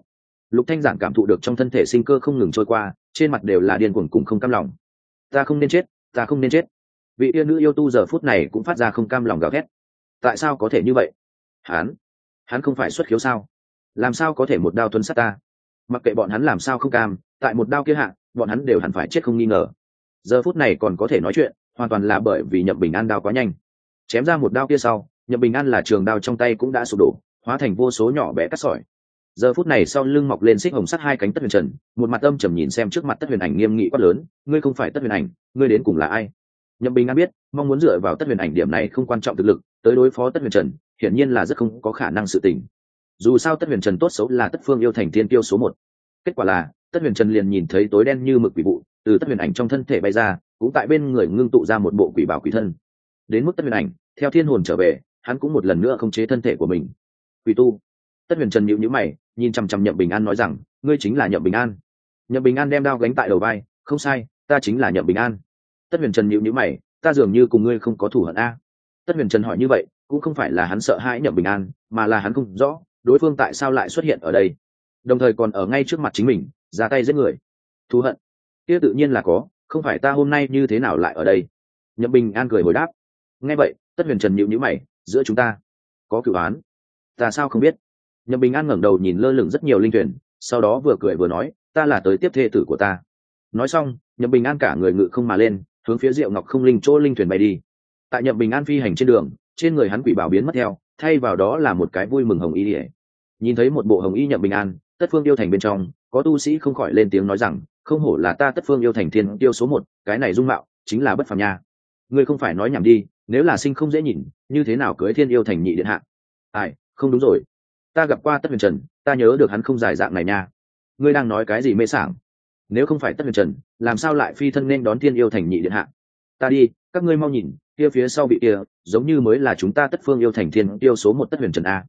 [SPEAKER 1] Lục Thanh Giản cảm thụ được trong thân thể sinh cơ không ngừng trôi qua, trên mặt đều là điên cuồng cùng không cam lòng. Ta không nên chết, ta không nên chết. Vị yêu nữ yêu tu giờ phút này cũng phát ra không cam lòng gào thét. Tại sao có thể như vậy? Hắn không phải xuất khiếu sao? Làm sao có thể một đao tuân sát ta? Mặc kệ bọn hắn làm sao không cam, tại một đao kia hạ, bọn hắn đều hẳn phải chết không nghi ngờ. Giờ phút này còn có thể nói chuyện, hoàn toàn là bởi vì Nhậm Bình An đao quá nhanh. Chém ra một đao kia sau, Nhậm Bình An là trường đao trong tay cũng đã sụp đổ, hóa thành vô số nhỏ bé cắt sỏi. Giờ phút này sau lưng mọc lên xích hồng sắt hai cánh Tất Huyền Trần, một mặt âm trầm nhìn xem trước mặt Tất Huyền Ảnh nghiêm nghị quát lớn, ngươi không phải Tất Huyền Ảnh, ngươi đến cùng là ai? Nhậm Bình An biết, mong muốn dựa vào Tất Huyền Ảnh điểm này không quan trọng thực lực, tới đối phó Tất Huyền Trần, hiển nhiên là rất không có khả năng sự tình. Dù sao Tất Huyền Trần tốt xấu là Tất Phương yêu thành thiên kiêu số 1. Kết quả là, Tất Huyền Trần liền nhìn thấy tối đen như mực quỷ vụ, từ Tất Huyền Ảnh trong thân thể bay ra, cũng tại bên người ngưng tụ ra một bộ quỷ bảo quỷ thân. Đến mức Tất Huyền Ảnh, theo thiên hồn trở về, hắn cũng một lần nữa khống chế thân thể của mình. Quỷ tu. Tất Huyền Trần nhíu nhíu mày, nhìn chằm chằm Nhậm Bình An nói rằng, ngươi chính là Nhậm Bình An. Nhậm Bình An đem đao gánh tại đầu vai, không sai, ta chính là Nhậm Bình An. Tất Huyền Trần nhíu nhíu mày, ta dường như cùng ngươi không có thù hận a. Tất Huyền Trần hỏi như vậy, cũng không phải là hắn sợ hãi Nhậm Bình An, mà là hắn không rõ đối phương tại sao lại xuất hiện ở đây, đồng thời còn ở ngay trước mặt chính mình ra tay giết người. Thù hận kia tự nhiên là có, không phải ta hôm nay như thế nào lại ở đây? Nhậm Bình An cười hồi đáp. Nghe vậy, Tất Huyền Trần nhíu nhíu mày, giữa chúng ta có cửu án? Ta sao không biết? Nhậm Bình An ngẩng đầu nhìn lơ lửng rất nhiều linh thuyền, sau đó vừa cười vừa nói, ta là tới tiếp thê tử của ta. Nói xong, Nhậm Bình An cả người ngự không mà lên, hướng phía Diệu Ngọc Không Linh chỗ linh thuyền bay đi. Tại Nhậm Bình An phi hành trên đường, trên người hắn quỷ bảo biến mất theo, thay vào đó là một cái vui mừng hồng y lìa. Nhìn thấy một bộ hồng y Nhậm Bình An, Tất Phương yêu thành bên trong có tu sĩ không khỏi lên tiếng nói rằng, không hổ là ta Tất Phương yêu thành thiên tiêu số 1, cái này dung mạo chính là bất phàm nha. Ngươi không phải nói nhảm đi, nếu là sinh không dễ nhìn, như thế nào cưới thiên yêu thành nhị điện hạ? Ai, không đúng rồi, ta gặp qua Tất Huyền Trần, ta nhớ được hắn không dài dạng này nha. Ngươi đang nói cái gì mê sảng? Nếu không phải Tất Huyền Trần, làm sao lại phi thân nên đón thiên yêu thành nhị điện hạ? Ta đi, các ngươi mau nhìn, kia phía sau bị kia, giống như mới là chúng ta Tất Phương yêu thành thiên tiêu số 1 Tất Huyền Trần a.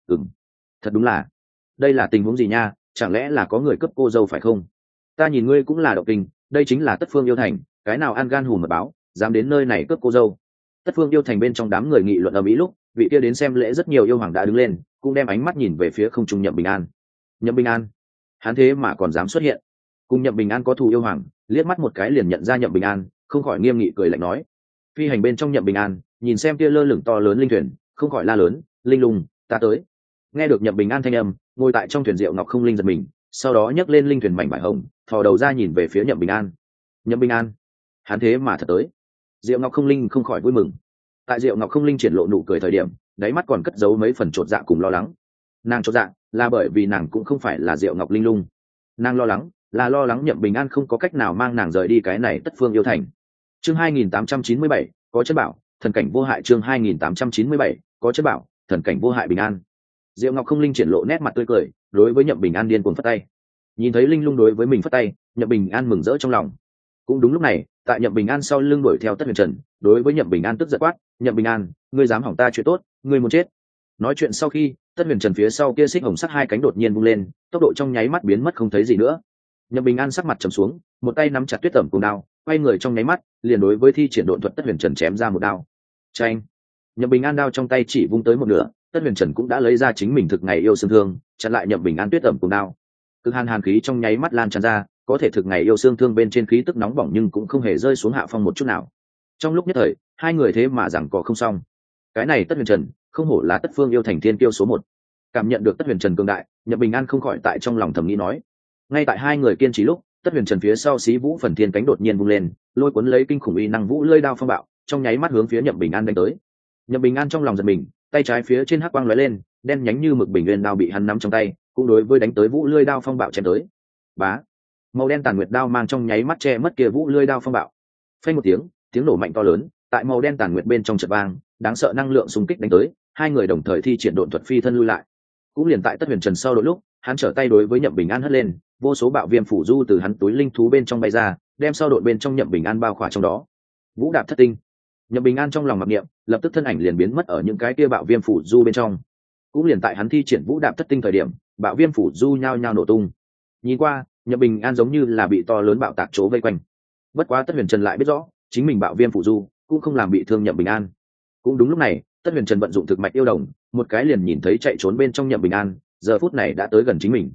[SPEAKER 1] Thật đúng là, đây là tình huống gì nha? Chẳng lẽ là có người cướp cô dâu phải không? Ta nhìn ngươi cũng là động tình, đây chính là Tất Phương yêu thành, cái nào ăn gan hùm mật báo, dám đến nơi này cướp cô dâu? Tất Phương yêu thành bên trong đám người nghị luận ầm ĩ lúc, vị kia đến xem lễ rất nhiều yêu hoàng đã đứng lên, cũng đem ánh mắt nhìn về phía không trung Nhậm Bình An. Nhậm Bình An, hắn thế mà còn dám xuất hiện? Cùng Nhậm Bình An có thù yêu hoàng, liếc mắt một cái liền nhận ra Nhậm Bình An, không khỏi nghiêm nghị cười lạnh nói. Phi hành bên trong Nhậm Bình An, nhìn xem kia lơ lửng to lớn linh thuyền, không khỏi la lớn, linh lùng, ta tới. Nghe được Nhậm Bình An thanh âm, ngồi tại trong thuyền Diệu Ngọc Không Linh giật mình, sau đó nhấc lên linh thuyền mảnh vải hồng, thò đầu ra nhìn về phía Nhậm Bình An. Nhậm Bình An, hắn thế mà thật tới. Diệu Ngọc Không Linh không khỏi vui mừng. Tại Diệu Ngọc Không Linh triển lộ nụ cười thời điểm, đáy mắt còn cất giấu mấy phần chột dạ cùng lo lắng. Nàng chột dạ là bởi vì nàng cũng không phải là Diệu Ngọc Linh lung. Nàng lo lắng là lo lắng Nhậm Bình An không có cách nào mang nàng rời đi cái này Tất Phương yêu thành. Chương 2897, có chất bảo, thần cảnh vô hại. Chương 2897, có chất bảo, thần cảnh vô hại. Bình An. Diệu Ngọc Không Linh triển lộ nét mặt tươi cười, đối với Nhậm Bình An điên cuồng phất tay. Nhìn thấy linh lung đối với mình phất tay, Nhậm Bình An mừng rỡ trong lòng. Cũng đúng lúc này, tại Nhậm Bình An sau lưng đuổi theo Tất Huyền Trần, đối với Nhậm Bình An tức giận quát, Nhậm Bình An, ngươi dám hỏng ta chuyện tốt, ngươi muốn chết. Nói chuyện sau khi, Tất Huyền Trần phía sau kia xích hồng sắc hai cánh đột nhiên vung lên, tốc độ trong nháy mắt biến mất không thấy gì nữa. Nhậm Bình An sắc mặt trầm xuống, một tay nắm chặt tuyết tẩm cùng đao, quay người trong nháy mắt, liền đối với thi triển độn thuật Tất Huyền Trần chém ra một đao. Chanh! Nhậm Bình An đao trong tay chỉ vung tới một nửa, Tất Huyền Trần cũng đã lấy ra chính mình thực ngày yêu xương thương, chặn lại Nhậm Bình An tuyết tẩm cùng đao. Cực hàn khí trong nháy mắt lan tràn ra, có thể thực ngày yêu xương thương bên trên khí tức nóng bỏng nhưng cũng không hề rơi xuống hạ phong một chút nào. Trong lúc nhất thời, hai người thế mà giằng co không xong. Cái này Tất Huyền Trần, không hổ là Tất Phương yêu thành thiên tiêu số 1. Cảm nhận được Tất Huyền Trần cường đại, Nhậm Bình An không khỏi tại trong lòng thầm nghĩ nói. Ngay tại hai người kiên trì lúc, Tất Huyền Trần phía sau xí vũ phần thiên cánh đột nhiên vung lên, lôi cuốn lấy kinh khủng uy năng vũ lưỡi đao phong bạo, trong nháy mắt hướng phía Nhậm Bình An đánh tới. Nhậm Bình An trong lòng giật mình, tay trái phía trên hắc quang lóe lên, đen nhánh như mực bình nguyên đao bị hắn nắm trong tay, cũng đối với đánh tới vũ lưỡi đao phong bạo chém tới. Bá, màu đen tàn nguyệt đao mang trong nháy mắt che mất kia vũ lưỡi đao phong bạo. Phanh một tiếng, tiếng nổ mạnh to lớn, tại màu đen tàn nguyệt bên trong chợt vang, đáng sợ năng lượng xung kích đánh tới, hai người đồng thời thi triển độn thuật phi thân lui lại. Cũng liền tại Tất Huyền Trần sau đôi lúc, hắn trở tay đối với Nhậm Bình An hất lên, vô số bạo viêm phủ du từ hắn túi linh thú bên trong bay ra, đem sau đội bên trong Nhậm Bình An bao khỏa trong đó. Vũ đạp thất tinh. Nhậm Bình An trong lòng mặc niệm, lập tức thân ảnh liền biến mất ở những cái kia bạo viêm phủ du bên trong. Cũng liền tại hắn thi triển vũ đạp thất tinh thời điểm, bạo viêm phủ du nhao nhao nổ tung. Nhìn qua, Nhậm Bình An giống như là bị to lớn bạo tạc chỗ vây quanh. Bất quá Tất Huyền Trần lại biết rõ, chính mình bạo viêm phủ du cũng không làm bị thương Nhậm Bình An. Cũng đúng lúc này, Tất Huyền Trần vận dụng thực mạch yêu đồng, một cái liền nhìn thấy chạy trốn bên trong Nhậm Bình An, giờ phút này đã tới gần chính mình.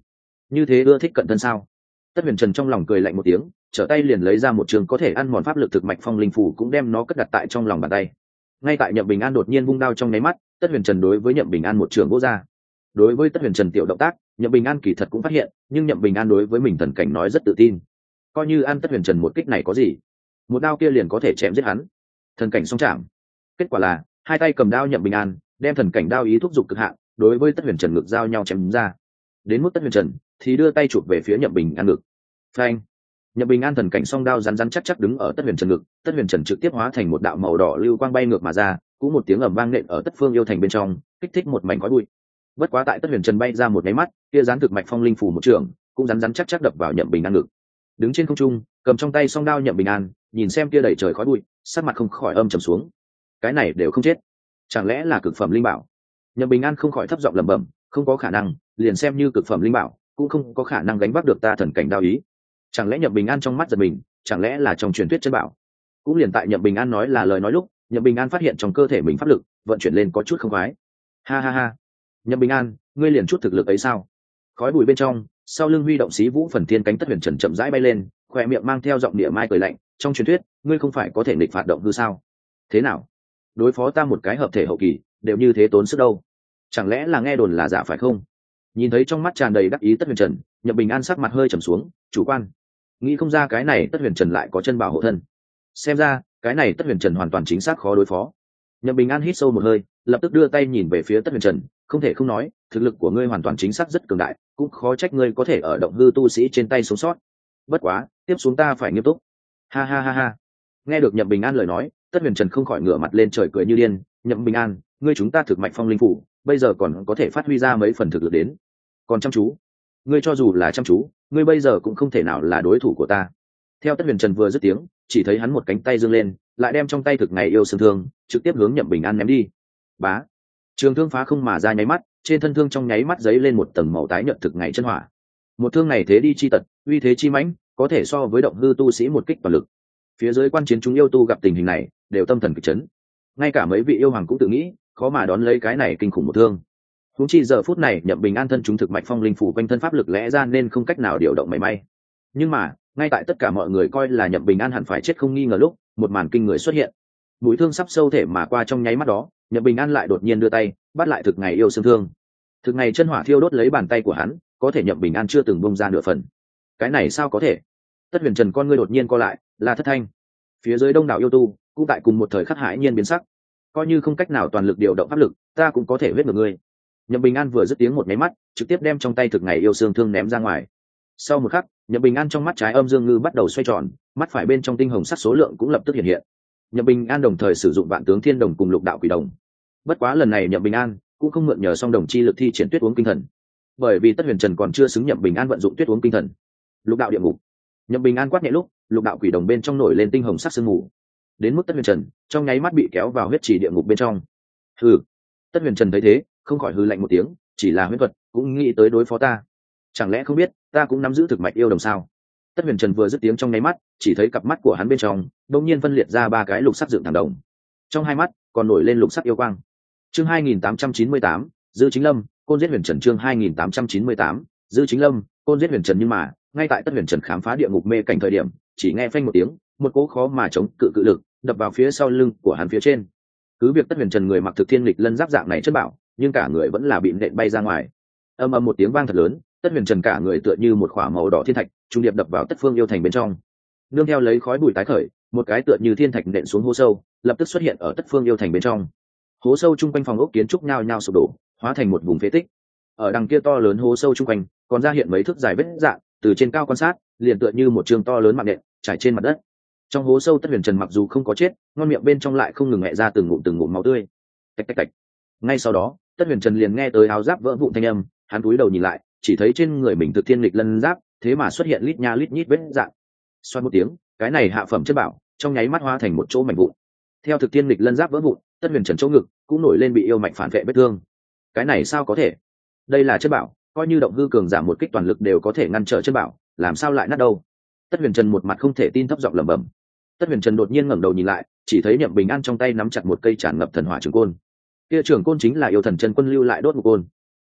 [SPEAKER 1] như thế ưa thích cận thân sao? Tất Huyền Trần trong lòng cười lạnh một tiếng, trở tay liền lấy ra một trường có thể ăn mòn pháp lực thực mạch phong linh phủ, cũng đem nó cất đặt tại trong lòng bàn tay. Ngay tại Nhậm Bình An đột nhiên vung đao trong nháy mắt, Tất Huyền Trần đối với Nhậm Bình An một trường vỗ ra. Đối với Tất Huyền Trần tiểu động tác, Nhậm Bình An kỳ thật cũng phát hiện, nhưng Nhậm Bình An đối với mình thần cảnh nói rất tự tin. Coi như ăn Tất Huyền Trần một kích này có gì, một đao kia liền có thể chém giết hắn. Thần cảnh song chạm. Kết quả là, hai tay cầm đao Nhậm Bình An, đem thần cảnh đao ý thúc giục cực hạn, đối với Tất Huyền Trần ngực giao nhau chém ra. Đến mức Tất Huyền Trần thì đưa tay chụp về phía Nhậm Bình An ngực. Phanh! Nhậm Bình An thần cảnh song đao rắn rắn chắc chắc đứng ở Tất Huyền Trần ngực, Tất Huyền Trần trực tiếp hóa thành một đạo màu đỏ lưu quang bay ngược mà ra, cũng một tiếng ầm vang nện ở Tất Phương Yêu Thành bên trong, kích thích một mảnh khói bụi. Bất quá tại Tất Huyền Trần bay ra một cái mắt, kia gián thực mạch phong linh phủ một trường, cũng rắn rắn chắc chắc đập vào Nhậm Bình An ngực. Đứng trên không trung, cầm trong tay song đao Nhậm Bình An, nhìn xem kia đầy trời khói bụi, sắc mặt không khỏi âm trầm xuống. Cái này đều không chết, chẳng lẽ là cực phẩm linh bảo? Nhậm Bình An không khỏi thấp giọng lẩm bẩm, không có khả năng, liền xem như cực phẩm linh bảo, cũng không có khả năng gánh vác được ta thần cảnh đao ý. Chẳng lẽ Nhậm Bình An trong mắt giật mình, chẳng lẽ là trong truyền thuyết chân bảo? Cũng liền tại Nhậm Bình An nói là lời nói lúc, Nhậm Bình An phát hiện trong cơ thể mình pháp lực vận chuyển lên có chút không khoái. Ha ha ha, Nhậm Bình An, ngươi liền chút thực lực ấy sao? Khói bụi bên trong, sau lưng huy động xí vũ phần thiên cánh Tất Huyền Trần chậm rãi bay lên, khóe miệng mang theo giọng địa mai cười lạnh, trong truyền thuyết, ngươi không phải có thể nghịch phạt động hư sao? Thế nào? Đối phó ta một cái hợp thể hậu kỳ, đều như thế tốn sức đâu? Chẳng lẽ là nghe đồn là giả phải không? Nhìn thấy trong mắt tràn đầy đắc ý Tất Huyền Trần, Nhậm Bình An sắc mặt hơi trầm xuống, chủ quan. Nghĩ không ra cái này Tất Huyền Trần lại có chân bảo hộ thân. Xem ra, cái này Tất Huyền Trần hoàn toàn chính xác khó đối phó. Nhậm Bình An hít sâu một hơi, lập tức đưa tay nhìn về phía Tất Huyền Trần, không thể không nói, thực lực của ngươi hoàn toàn chính xác rất cường đại, cũng khó trách ngươi có thể ở động hư tu sĩ trên tay sống sót. Bất quá, tiếp xuống ta phải nghiêm túc. Ha ha ha ha. Nghe được Nhậm Bình An lời nói, Tất Huyền Trần không khỏi ngửa mặt lên trời cười như điên, Nhậm Bình An, ngươi chúng ta thực mạch phong linh phủ, bây giờ còn có thể phát huy ra mấy phần thực lực đến. Còn chăm chú, ngươi cho dù là chăm chú, ngươi bây giờ cũng không thể nào là đối thủ của ta. Theo Tất Huyền Trần vừa dứt tiếng, chỉ thấy hắn một cánh tay giương lên, lại đem trong tay thực ngày yêu sương thương trực tiếp hướng Nhậm Bình An ném đi. Bá, trường thương phá không mà ra nháy mắt, trên thân thương trong nháy mắt giấy lên một tầng màu tái nhợt thực ngày chân hỏa. Một thương này thế đi chi tật, uy thế chi mãnh, có thể so với động hư tu sĩ một kích toàn lực. Phía dưới quan chiến chúng yêu tu gặp tình hình này, đều tâm thần kịch chấn. Ngay cả mấy vị yêu hoàng cũng tự nghĩ, khó mà đón lấy cái này kinh khủng một thương. Huống chi giờ phút này Nhậm Bình An thân chúng thực mạch phong linh phủ quanh thân pháp lực lẽ ra nên không cách nào điều động mảy may. Nhưng mà, ngay tại tất cả mọi người coi là Nhậm Bình An hẳn phải chết không nghi ngờ lúc, một màn kinh người xuất hiện. Mũi thương sắp sâu thể mà qua trong nháy mắt đó, Nhậm Bình An lại đột nhiên đưa tay, bắt lại thực ngày yêu xương thương. Thực ngày chân hỏa thiêu đốt lấy bàn tay của hắn, có thể Nhậm Bình An chưa từng bung ra nửa phần. Cái này sao có thể? Tất Huyền Trần con ngươi đột nhiên co lại, là Thất Thanh. Phía dưới đông đảo yêu tu, cũng tại cùng một thời khắc hãi nhiên biến sắc. Coi như không cách nào toàn lực điều động pháp lực, ta cũng có thể huyết ngược ngươi. Nhậm Bình An vừa dứt tiếng một máy mắt, trực tiếp đem trong tay thực ngày yêu xương thương ném ra ngoài. Sau một khắc, Nhậm Bình An trong mắt trái âm dương ngư bắt đầu xoay tròn, mắt phải bên trong tinh hồng sắc số lượng cũng lập tức hiện hiện. Nhậm Bình An đồng thời sử dụng vạn tướng thiên đồng cùng lục đạo quỷ đồng. Bất quá lần này Nhậm Bình An cũng không mượn nhờ song đồng chi lực thi triển tuyết uống kinh thần, bởi vì Tất Huyền Trần còn chưa xứng Nhậm Bình An vận dụng tuyết uống kinh thần. Lục đạo địa ngục. Nhậm Bình An quát nhẹ lúc, lục đạo quỷ đồng bên trong nổi lên tinh hồng sắc sương mù. Đến mức Tất Huyền Trần trong nháy mắt bị kéo vào huyết trì địa ngục bên trong. Hừ. Tất Huyền Trần thấy thế, không khỏi hừ lạnh một tiếng, chỉ là huyễn thuật, cũng nghĩ tới đối phó ta. Chẳng lẽ không biết, ta cũng nắm giữ thực mạch yêu đồng sao? Tất Huyền Trần vừa dứt tiếng trong nháy mắt, chỉ thấy cặp mắt của hắn bên trong đột nhiên phân liệt ra ba cái lục sắc dựng thẳng đồng. Trong hai mắt còn nổi lên lục sắc yêu quang. Chương 2898, Dư Chính Lâm, Côn giết Huyền Trần chương 2898, Dư Chính Lâm, Côn giết Huyền Trần nhưng mà, ngay tại Tất Huyền Trần khám phá địa ngục mê cảnh thời điểm, chỉ nghe phanh một tiếng, một cỗ khó mà chống cự cự lực đập vào phía sau lưng của hắn phía trên. Cứ việc Tất Huyền Trần người mặc thực thiên lịch lân giáp dạng này chất bảo, nhưng cả người vẫn là bị nện bay ra ngoài. Ầm ầm một tiếng vang thật lớn, Tất Huyền Trần cả người tựa như một khỏa màu đỏ thiên thạch, trung điệp đập vào Tất Phương Yêu Thành bên trong. Nương theo lấy khói bụi tái khởi, một cái tựa như thiên thạch nện xuống hố sâu, lập tức xuất hiện ở Tất Phương Yêu Thành bên trong. Hố sâu chung quanh phòng ốc kiến trúc nhao nhao sụp đổ, hóa thành một vùng phế tích. Ở đằng kia to lớn hố sâu chung quanh, còn ra hiện mấy thước dài vết rạn, từ trên cao quan sát, liền tựa như một trường to lớn mạng nện trải trên mặt đất. Trong hố sâu Tất Huyền Trần mặc dù không có chết, ngon miệng bên trong lại không ngừng mẹ ra từng ngụm máu tươi. Tạch tạch tạch. Ngay sau đó, Tất Huyền Trần liền nghe tới áo giáp vỡ vụn thanh âm, hắn cúi đầu nhìn lại, chỉ thấy trên người mình thực thiên lịch lân giáp, thế mà xuất hiện lít nha lít nhít vết rạn. Xoát một tiếng, cái này hạ phẩm chất bảo, trong nháy mắt hóa thành một chỗ mảnh vụn. Theo thực thiên lịch lân giáp vỡ vụn, Tất Huyền Trần chỗ ngực cũng nổi lên bị yêu mạch phản vệ vết thương. Cái này sao có thể? Đây là chất bảo, coi như động hư cường giảm một kích toàn lực đều có thể ngăn trở chất bảo, làm sao lại nát đâu? Tất Huyền Trần một mặt không thể tin thấp giọng lẩm bẩm. Tất Huyền Trần đột nhiên ngẩng đầu nhìn lại, chỉ thấy Nhậm Bình An trong tay nắm chặt một cây tràn ngập thần hỏa trường côn. Kia trường côn chính là yêu thần chân quân lưu lại đốt một côn.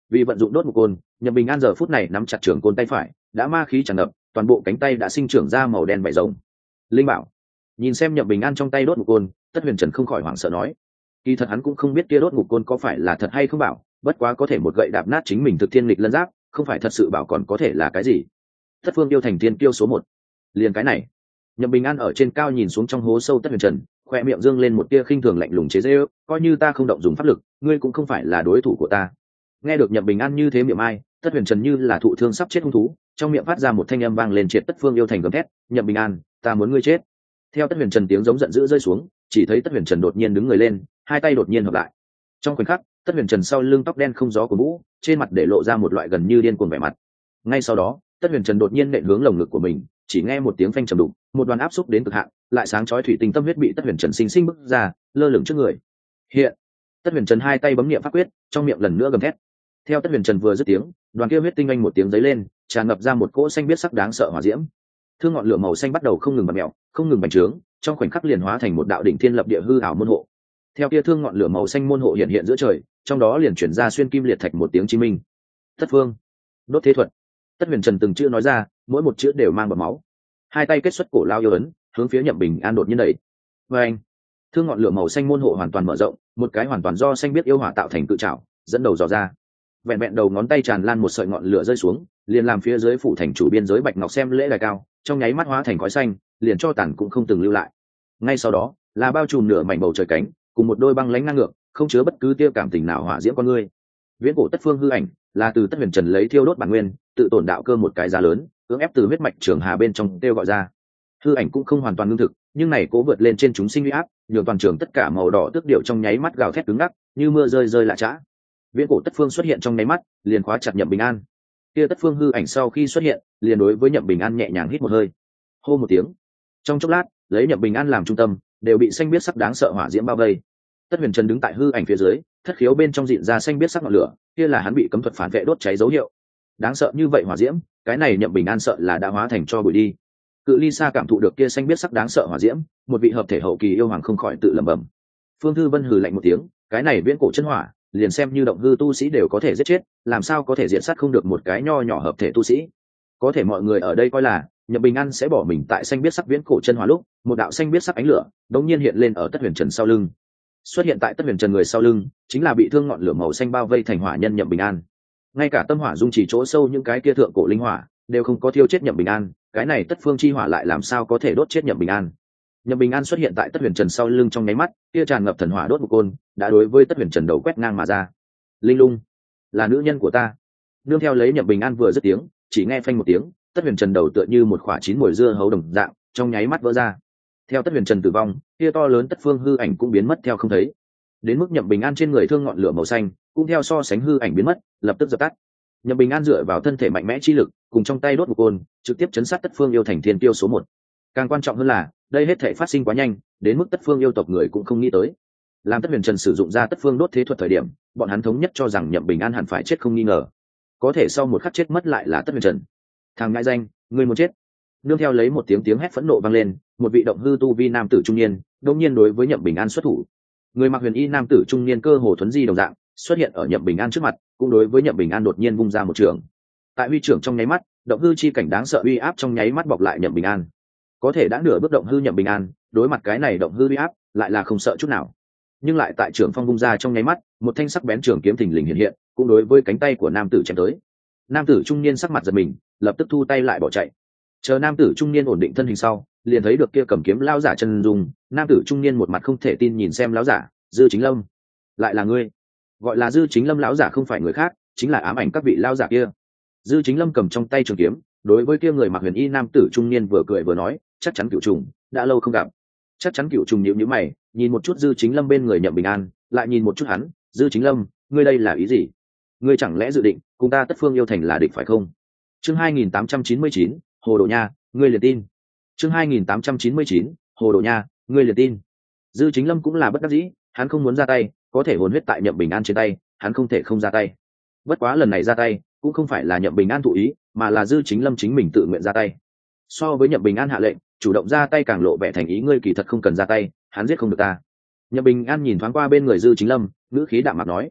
[SPEAKER 1] Vì vận dụng đốt mục côn, nhậm bình an giờ phút này nắm chặt trường côn tay phải, đã ma khí tràn ngập, toàn bộ cánh tay đã sinh trưởng ra màu đen vảy rồng. Linh bảo. Nhìn xem nhậm bình an trong tay đốt mục côn, Tất Huyền Trần không khỏi hoảng sợ nói, kỳ thật hắn cũng không biết kia đốt mục côn có phải là thật hay không bảo, bất quá có thể một gậy đạp nát chính mình thực thiên lịch lân giáp, không phải thật sự bảo còn có thể là cái gì. Thất phương yêu thành thiên kiêu số 1. Liền cái này. Nhậm bình an ở trên cao nhìn xuống trong hố sâu Tất Huyền Trần, khoe miệng dương lên một tia khinh thường lạnh lùng chế giễu, coi như ta không động dùng pháp lực, ngươi cũng không phải là đối thủ của ta. Nghe được nhậm bình an như thế miệng ai, Tất Huyền Trần như là thụ thương sắp chết hung thú, trong miệng phát ra một thanh âm vang lên triệt Tất phương yêu thành gầm thét, nhậm bình an, ta muốn ngươi chết. Theo Tất Huyền Trần tiếng giống giận dữ rơi xuống, chỉ thấy Tất Huyền Trần đột nhiên đứng người lên, hai tay đột nhiên hợp lại. Trong khoảnh khắc, Tất Huyền Trần sau lưng tóc đen không gió của mũ, trên mặt để lộ ra một loại gần như điên cuồng vẻ mặt. Ngay sau đó, Tất Huyền Trần đột nhiên nện hướng lồng ngực của mình, chỉ nghe một tiếng phanh trầm đục, một đoàn áp xúc đến cực hạn, lại sáng chói thủy tinh tâm huyết bị Tất Huyền Trần sinh sinh bức ra, lơ lửng trước người. Hiện, Tất Huyền Trần hai tay bấm niệm pháp quyết, trong miệng lần nữa gầm thét. Theo Tất Huyền Trần vừa dứt tiếng, đoàn kia huyết tinh anh một tiếng giấy lên, tràn ngập ra một cỗ xanh biết sắc đáng sợ hỏa diễm. Thương ngọn lửa màu xanh bắt đầu không ngừng bật mèo, không ngừng bành trướng, trong khoảnh khắc liền hóa thành một đạo đỉnh thiên lập địa hư ảo môn hộ. Theo kia thương ngọn lửa màu xanh môn hộ hiện hiện giữa trời, trong đó liền chuyển ra xuyên kim liệt thạch một tiếng chí minh. Thất phương, đốt thế thuật. Tất Huyền Trần từng chữ nói ra, mỗi một chữ đều mang bọt máu. Hai tay kết xuất cổ lao yêu ấn, hướng phía nhậm bình an đột nhiên đẩy. Và anh, thương ngọn lửa màu xanh môn hộ hoàn toàn mở rộng, một cái hoàn toàn do xanh biết yêu hỏa tạo thành cự trảo, dẫn đầu dò ra. Vẹn vẹn đầu ngón tay tràn lan một sợi ngọn lửa rơi xuống, liền làm phía dưới phủ thành chủ biên giới bạch ngọc xem lễ đài cao, trong nháy mắt hóa thành khói xanh, liền cho tàn cũng không từng lưu lại. Ngay sau đó, là bao trùm nửa mảnh bầu trời cánh, cùng một đôi băng lãnh ngang ngược, không chứa bất cứ tiêu cảm tình nào hỏa diễm con ngươi. Viễn cổ tất phương hư ảnh, là từ Tất Huyền Trần lấy thiêu đốt bản nguyên, tự tổn đạo cơ một cái giá lớn, cưỡng ép từ huyết mạch trường hà bên trong tiêu gọi ra. Hư ảnh cũng không hoàn toàn ngưng thực, nhưng này cố vượt lên trên chúng sinh uy áp, nhường toàn trường tất cả màu đỏ tước điệu trong nháy mắt gào thét cứng ngắc, như mưa rơi rơi lạ chã. Viễn cổ tất phương xuất hiện trong nháy mắt, liền khóa chặt nhậm bình an. Kia tất phương hư ảnh sau khi xuất hiện, liền đối với nhậm bình an nhẹ nhàng hít một hơi, hô một tiếng. Trong chốc lát, lấy nhậm bình an làm trung tâm, đều bị xanh biết sắc đáng sợ hỏa diễm bao vây. Tất Huyền Trần đứng tại hư ảnh phía dưới, thất khiếu bên trong dịn ra xanh biết sắc ngọn lửa, kia là hắn bị cấm thuật phản vệ đốt cháy dấu hiệu. Đáng sợ như vậy hỏa diễm, cái này nhậm bình an sợ là đã hóa thành cho bụi đi. Cự ly xa cảm thụ được kia xanh biết sắc đáng sợ hỏa diễm, một vị hợp thể hậu kỳ yêu hoàng không khỏi tự lẩm bẩm. Phương Thư Vân hừ lạnh một tiếng, cái này viễn cổ chân hỏa, liền xem như động hư tu sĩ đều có thể giết chết, làm sao có thể diện sát không được một cái nho nhỏ hợp thể tu sĩ. Có thể mọi người ở đây coi là nhậm bình an sẽ bỏ mình tại xanh biết sắc viễn cổ chân hỏa lúc, một đạo xanh biết sắc ánh lửa đột nhiên hiện lên ở Tất Huyền Trần sau lưng. Xuất hiện tại Tất Huyền Trần người sau lưng, chính là bị thương ngọn lửa màu xanh bao vây thành hỏa nhân nhậm bình an. Ngay cả tâm hỏa dung chỉ chỗ sâu những cái kia thượng cổ linh hỏa đều không có thiêu chết nhậm bình an, cái này tất phương chi hỏa lại làm sao có thể đốt chết nhậm bình an. Nhậm bình an xuất hiện tại Tất Huyền Trần sau lưng trong nháy mắt, kia tràn ngập thần hỏa đốt một côn đã đối với Tất Huyền Trần đầu quét ngang mà ra. Linh lung, là nữ nhân của ta. Nương theo lấy nhậm bình an vừa dứt tiếng, chỉ nghe phanh một tiếng, Tất Huyền Trần đầu tựa như một quả chín mùi dưa hấu đồng dạng, trong nháy mắt vỡ ra. Theo Tất Huyền Trần tử vong, kia to lớn tất phương hư ảnh cũng biến mất theo không thấy. Đến mức nhậm bình an trên người thương ngọn lửa màu xanh cũng theo so sánh hư ảnh biến mất, lập tức dập tắt. Nhậm bình an dựa vào thân thể mạnh mẽ chi lực, cùng trong tay đốt một côn, trực tiếp chấn sát tất phương yêu thành thiên tiêu số 1. Càng quan trọng hơn là, đây hết thể phát sinh quá nhanh, đến mức tất phương yêu tộc người cũng không nghĩ tới. Làm Tất Huyền Trần sử dụng ra tất phương đốt thế thuật thời điểm, bọn hắn thống nhất cho rằng nhậm bình an hẳn phải chết không nghi ngờ. Có thể sau một khắc chết mất lại là Tất Huyền Trần. Thằng ngại danh, ngươi muốn chết. Nương theo lấy một tiếng hét phẫn nộ vang lên, một vị động hư tu vi nam tử trung niên đột nhiên đối với nhậm bình an xuất thủ. Người mặc huyền y nam tử trung niên cơ hồ thuấn di đồng dạng xuất hiện ở nhậm bình an trước mặt, cũng đối với nhậm bình an đột nhiên vung ra một trường. Tại huy trưởng trong nháy mắt, động hư chi cảnh đáng sợ uy áp trong nháy mắt bọc lại nhậm bình an. Có thể đã nửa bước động hư nhậm bình an, đối mặt cái này động hư uy áp lại là không sợ chút nào. Nhưng lại tại trường phong vung ra trong nháy mắt, một thanh sắc bén trường kiếm thình lình hiện hiện, cũng đối với cánh tay của nam tử chém tới. Nam tử trung niên sắc mặt giật mình, lập tức thu tay lại bỏ chạy. Chờ nam tử trung niên ổn định thân hình sau, liền thấy được kia cầm kiếm lão giả chân dung. Nam tử trung niên một mặt không thể tin nhìn xem lão giả, Dư Chính Lâm, lại là ngươi? Gọi là Dư Chính Lâm lão giả không phải người khác, chính là ám ảnh các vị lão giả kia. Dư Chính Lâm cầm trong tay trường kiếm, đối với kia người mặc huyền y nam tử trung niên vừa cười vừa nói, chắc chắn cửu trùng, đã lâu không gặp. Chắc chắn cửu trùng nhíu nhíu mày, nhìn một chút Dư Chính Lâm bên người nhậm bình an, lại nhìn một chút hắn, Dư Chính Lâm, ngươi đây là ý gì? Ngươi chẳng lẽ dự định cùng ta tất phương yêu thành là địch phải không? Chương 2899, Hồ Đồ Nha, ngươi liền tin. Chương 2899, Hồ Đồ Nha, ngươi liền tin. Dư Chính Lâm cũng là bất đắc dĩ, hắn không muốn ra tay, có thể hồn huyết tại nhậm bình an trên tay, hắn không thể không ra tay. Bất quá lần này ra tay cũng không phải là nhậm bình an thụ ý, mà là Dư Chính Lâm chính mình tự nguyện ra tay. So với nhậm bình an hạ lệnh, chủ động ra tay càng lộ vẻ thành ý, ngươi kỳ thật không cần ra tay, hắn giết không được ta. Nhậm bình an nhìn thoáng qua bên người Dư Chính Lâm, ngữ khí đạm mạc nói,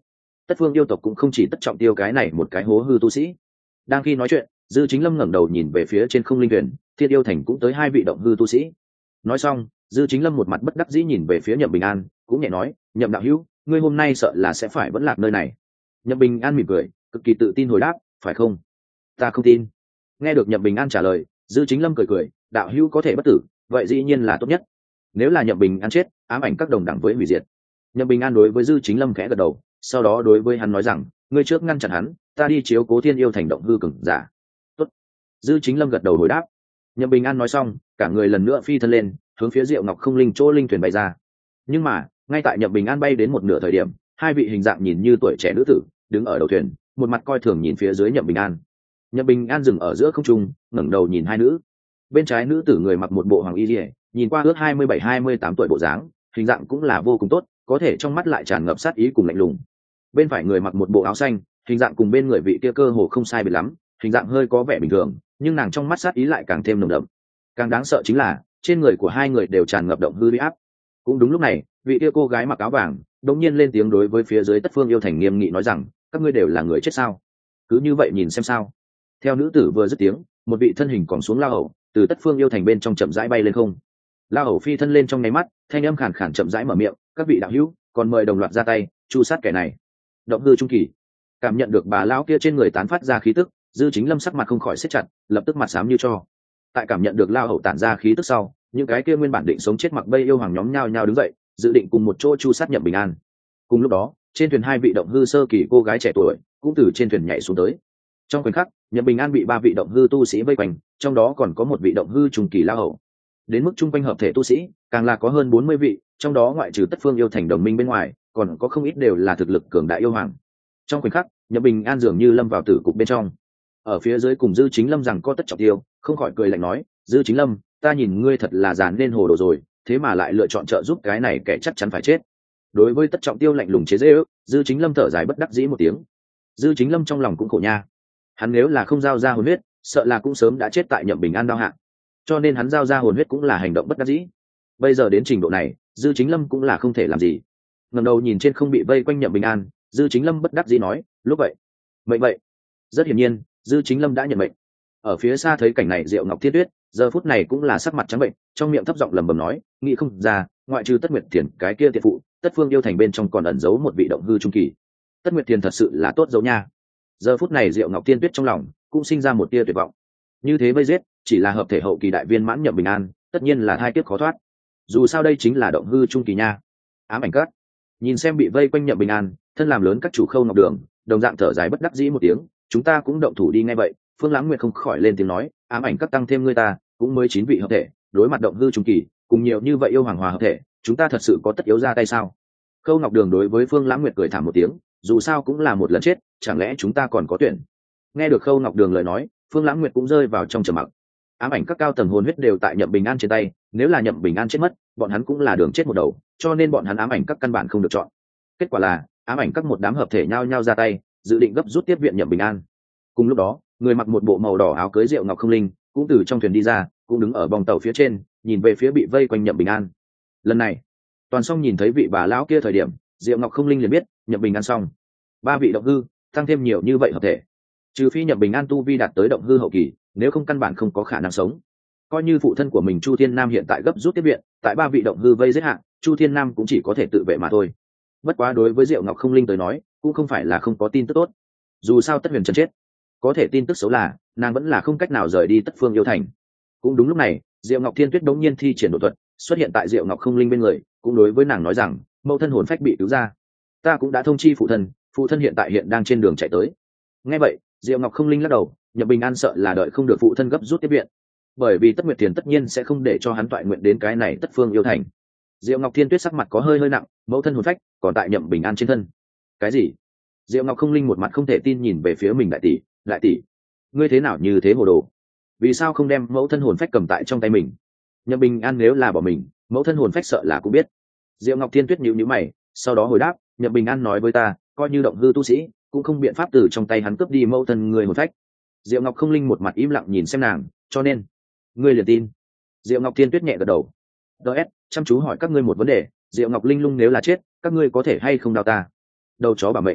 [SPEAKER 1] Tất Phương yêu tộc cũng không chỉ Tất Trọng Tiêu cái này một cái hố hư tu sĩ. Đang khi nói chuyện, Dư Chính Lâm ngẩng đầu nhìn về phía trên không linh thuyền, Thiên Yêu Thành cũng tới 2 vị động hư tu sĩ. Nói xong, Dư Chính Lâm một mặt bất đắc dĩ nhìn về phía Nhậm Bình An, cũng nhẹ nói, Nhậm đạo hữu, ngươi hôm nay sợ là sẽ phải vẫn lạc nơi này. Nhậm Bình An mỉm cười, cực kỳ tự tin hồi đáp, phải không? Ta không tin. Nghe được Nhậm Bình An trả lời, Dư Chính Lâm cười cười, đạo hữu có thể bất tử, vậy dĩ nhiên là tốt nhất. Nếu là Nhậm Bình An chết, ám ảnh các đồng đẳng với hủy diệt. Nhậm Bình An đối với Dư Chính Lâm khẽ gật đầu, sau đó đối với hắn nói rằng, ngươi trước ngăn chặn hắn, ta đi chiếu cố Thiên Yêu Thành động hư cường giả. Tốt. Dư Chính Lâm gật đầu hồi đáp. Nhậm Bình An nói xong, cả người lần nữa phi thân lên, hướng phía Diệu Ngọc Không Linh chỗ linh thuyền bay ra. Nhưng mà, ngay tại Nhậm Bình An bay đến một nửa thời điểm, 2 vị hình dạng nhìn như tuổi trẻ nữ tử đứng ở đầu thuyền, một mặt coi thường nhìn phía dưới Nhậm Bình An. Nhậm Bình An dừng ở giữa không trung, ngẩng đầu nhìn 2 nữ. Bên trái nữ tử người mặc một bộ hoàng y liễu, nhìn qua ước 27-28 tuổi bộ dáng, hình dạng cũng là vô cùng tốt, có thể trong mắt lại tràn ngập sát ý cùng lạnh lùng. Bên phải người mặc một bộ áo xanh, hình dạng cùng bên người vị kia cơ hồ không sai biệt lắm, hình dạng hơi có vẻ bình thường, nhưng nàng trong mắt sát ý lại càng thêm nồng đậm. Càng đáng sợ chính là, trên người của 2 người đều tràn ngập động hư uy áp. Cũng đúng lúc này, vị kia cô gái mặc áo vàng đột nhiên lên tiếng đối với phía dưới Tất Phương yêu thành nghiêm nghị nói rằng, các ngươi đều là người chết sao? Cứ như vậy nhìn xem sao? Theo nữ tử vừa dứt tiếng, một vị thân hình còn xuống lao hầu từ Tất Phương yêu thành bên trong chậm rãi bay lên không. Lao hầu phi thân lên trong nháy mắt, thanh âm khàn khàn chậm rãi mở miệng, các vị đạo hữu, còn mời đồng loạt ra tay chu sát kẻ này. Động hư trung kỳ. Cảm nhận được bà lão kia trên người tán phát ra khí tức, Dư Chính Lâm sắc mặt không khỏi siết chặt, lập tức mặt xám như tro. Tại cảm nhận được lao hầu tản ra khí tức sau, những cái kia nguyên bản định sống chết mặc bây yêu hoàng nhóm nhao nhao đứng dậy, dự định cùng một chỗ chu sát Nhậm Bình An. Cùng lúc đó, trên thuyền 2 vị động hư sơ kỳ cô gái trẻ tuổi cũng từ trên thuyền nhảy xuống tới. Trong khoảnh khắc, Nhậm Bình An bị 3 vị động hư tu sĩ vây quanh, trong đó còn có một vị động hư trung kỳ lao hầu. Đến mức trung quanh hợp thể tu sĩ, càng là có hơn 40 vị, trong đó ngoại trừ Tất Phương yêu thành đồng minh bên ngoài, còn có không ít đều là thực lực cường đại yêu hoàng. Trong khoảnh khắc, Nhậm Bình An dường như lâm vào tử cục bên trong. Ở phía dưới cùng Dư Chính Lâm rằng có Tất Trọng Tiêu, không khỏi cười lạnh nói, Dư Chính Lâm, ta nhìn ngươi thật là giàn nên hồ đồ rồi, thế mà lại lựa chọn trợ giúp cái này kẻ chắc chắn phải chết. Đối với Tất Trọng Tiêu lạnh lùng chế giễu, Dư Chính Lâm thở dài bất đắc dĩ một tiếng. Dư Chính Lâm trong lòng cũng khổ nha, hắn nếu là không giao ra hồn huyết, sợ là cũng sớm đã chết tại Nhậm Bình An đao hạ, cho nên hắn giao ra hồn huyết cũng là hành động bất đắc dĩ. Bây giờ đến trình độ này, Dư Chính Lâm cũng là không thể làm gì. Ngẩng đầu nhìn trên không bị vây quanh Nhậm Bình An, Dư Chính Lâm bất đắc dĩ nói, lúc vậy mệnh vậy. Rất hiển nhiên, Dư Chính Lâm đã nhận mệnh. Ở phía xa thấy cảnh này, Diệu Ngọc Thiên Tuyết giờ phút này cũng là sắc mặt trắng bệnh, trong miệng thấp giọng lẩm bẩm nói, nghĩ không ra, ngoại trừ Tất Nguyệt Thiền cái kia tiện phụ, Tất Phương yêu thành bên trong còn ẩn giấu một vị động hư trung kỳ. Tất Nguyệt Thiền thật sự là tốt dấu nha. Giờ phút này Diệu Ngọc Thiên Tuyết trong lòng cũng sinh ra một tia tuyệt vọng. Như thế vây giết, chỉ là hợp thể hậu kỳ đại viên mãn Nhậm Bình An, tất nhiên là hai kiếp khó thoát. Dù sao đây chính là động hư trung kỳ nha. Ám ảnh cát nhìn xem bị vây quanh Nhậm Bình An, thân làm lớn các chủ Khâu Ngọc Đường đồng dạng thở dài bất đắc dĩ một tiếng, chúng ta cũng động thủ đi. Ngay vậy, Phương Lãng Nguyệt không khỏi lên tiếng nói, ám ảnh các tăng thêm ngươi ta cũng mới 9 vị hợp thể, đối mặt động hư trung kỳ cùng nhiều như vậy yêu hoàng hòa hợp thể, chúng ta thật sự có tất yếu ra tay sao? Khâu Ngọc Đường đối với Phương Lãng Nguyệt cười thảm một tiếng, dù sao cũng là một lần chết, chẳng lẽ chúng ta còn có tuyển? Nghe được Khâu Ngọc Đường lời nói, Phương Lãng Nguyệt cũng rơi vào trong trầm mặc. Ám ảnh các cao tầng hồn huyết đều tại Nhậm Bình An trên tay, nếu là Nhậm Bình An chết mất, bọn hắn cũng là đường chết một đầu, cho nên bọn hắn ám ảnh các căn bản không được chọn. Kết quả là ám ảnh các một đám hợp thể nhao nhao ra tay, dự định gấp rút tiếp viện Nhậm Bình An. Cùng lúc đó, người mặc một bộ màu đỏ áo cưới Diệu Ngọc Không Linh cũng từ trong thuyền đi ra, cũng đứng ở bong tàu phía trên, nhìn về phía bị vây quanh Nhậm Bình An. Lần này, toàn song nhìn thấy vị bà lão kia thời điểm, Diệu Ngọc Không Linh liền biết Nhậm Bình An xong. 3 vị động hư, tăng thêm nhiều như vậy hợp thể, trừ phi Nhậm Bình An tu vi đạt tới động hư hậu kỳ, nếu không căn bản không có khả năng sống. Coi như phụ thân của mình Chu Thiên Nam hiện tại gấp rút tiếp viện, tại 3 vị động hư vây giết hạng, Chu Thiên Nam cũng chỉ có thể tự vệ mà thôi. Bất quá đối với Diệu Ngọc Không Linh tới nói, cũng không phải là không có tin tức tốt. Dù sao Tất Huyền Trần chết, có thể tin tức xấu là nàng vẫn là không cách nào rời đi Tất Phương yêu thành. Cũng đúng lúc này, Diệu Ngọc Thiên Tuyết đống nhiên thi triển độ thuật, xuất hiện tại Diệu Ngọc Không Linh bên người, cũng đối với nàng nói rằng, mẫu thân hồn phách bị cứu ra, ta cũng đã thông chi phụ thân hiện tại hiện đang trên đường chạy tới. Nghe vậy, Diệu Ngọc Không Linh lắc đầu, Nhậm Bình An sợ là đợi không được phụ thân gấp rút tiếp viện, bởi vì Tất Nguyệt Tiền tất nhiên sẽ không để cho hắn toại nguyện đến cái này Tất Phương yêu thành. Diệu Ngọc Thiên Tuyết sắc mặt có hơi nặng, mẫu thân hồn phách còn tại Nhậm Bình An trên thân. Cái gì? Diệu Ngọc Không Linh một mặt không thể tin nhìn về phía mình, đại tỷ, ngươi thế nào như thế hồ đồ? Vì sao không đem mẫu thân hồn phách cầm tại trong tay mình? Nhậm Bình An nếu là bỏ mình, mẫu thân hồn phách sợ là cũng biết. Diệu Ngọc Thiên Tuyết nhíu mày, sau đó hồi đáp, Nhậm Bình An nói với ta, coi như động hư tu sĩ cũng không biện pháp từ trong tay hắn cướp đi mẫu thân người hồn phách. Diệu Ngọc Không Linh một mặt im lặng nhìn xem nàng, cho nên ngươi liền tin? Diệu Ngọc Thiên Tuyết nhẹ gật đầu. DS, chăm chú hỏi các ngươi một vấn đề, Diệu Ngọc Linh Lung nếu là chết, các ngươi có thể hay không đào ta? Đầu chó bảo mệnh.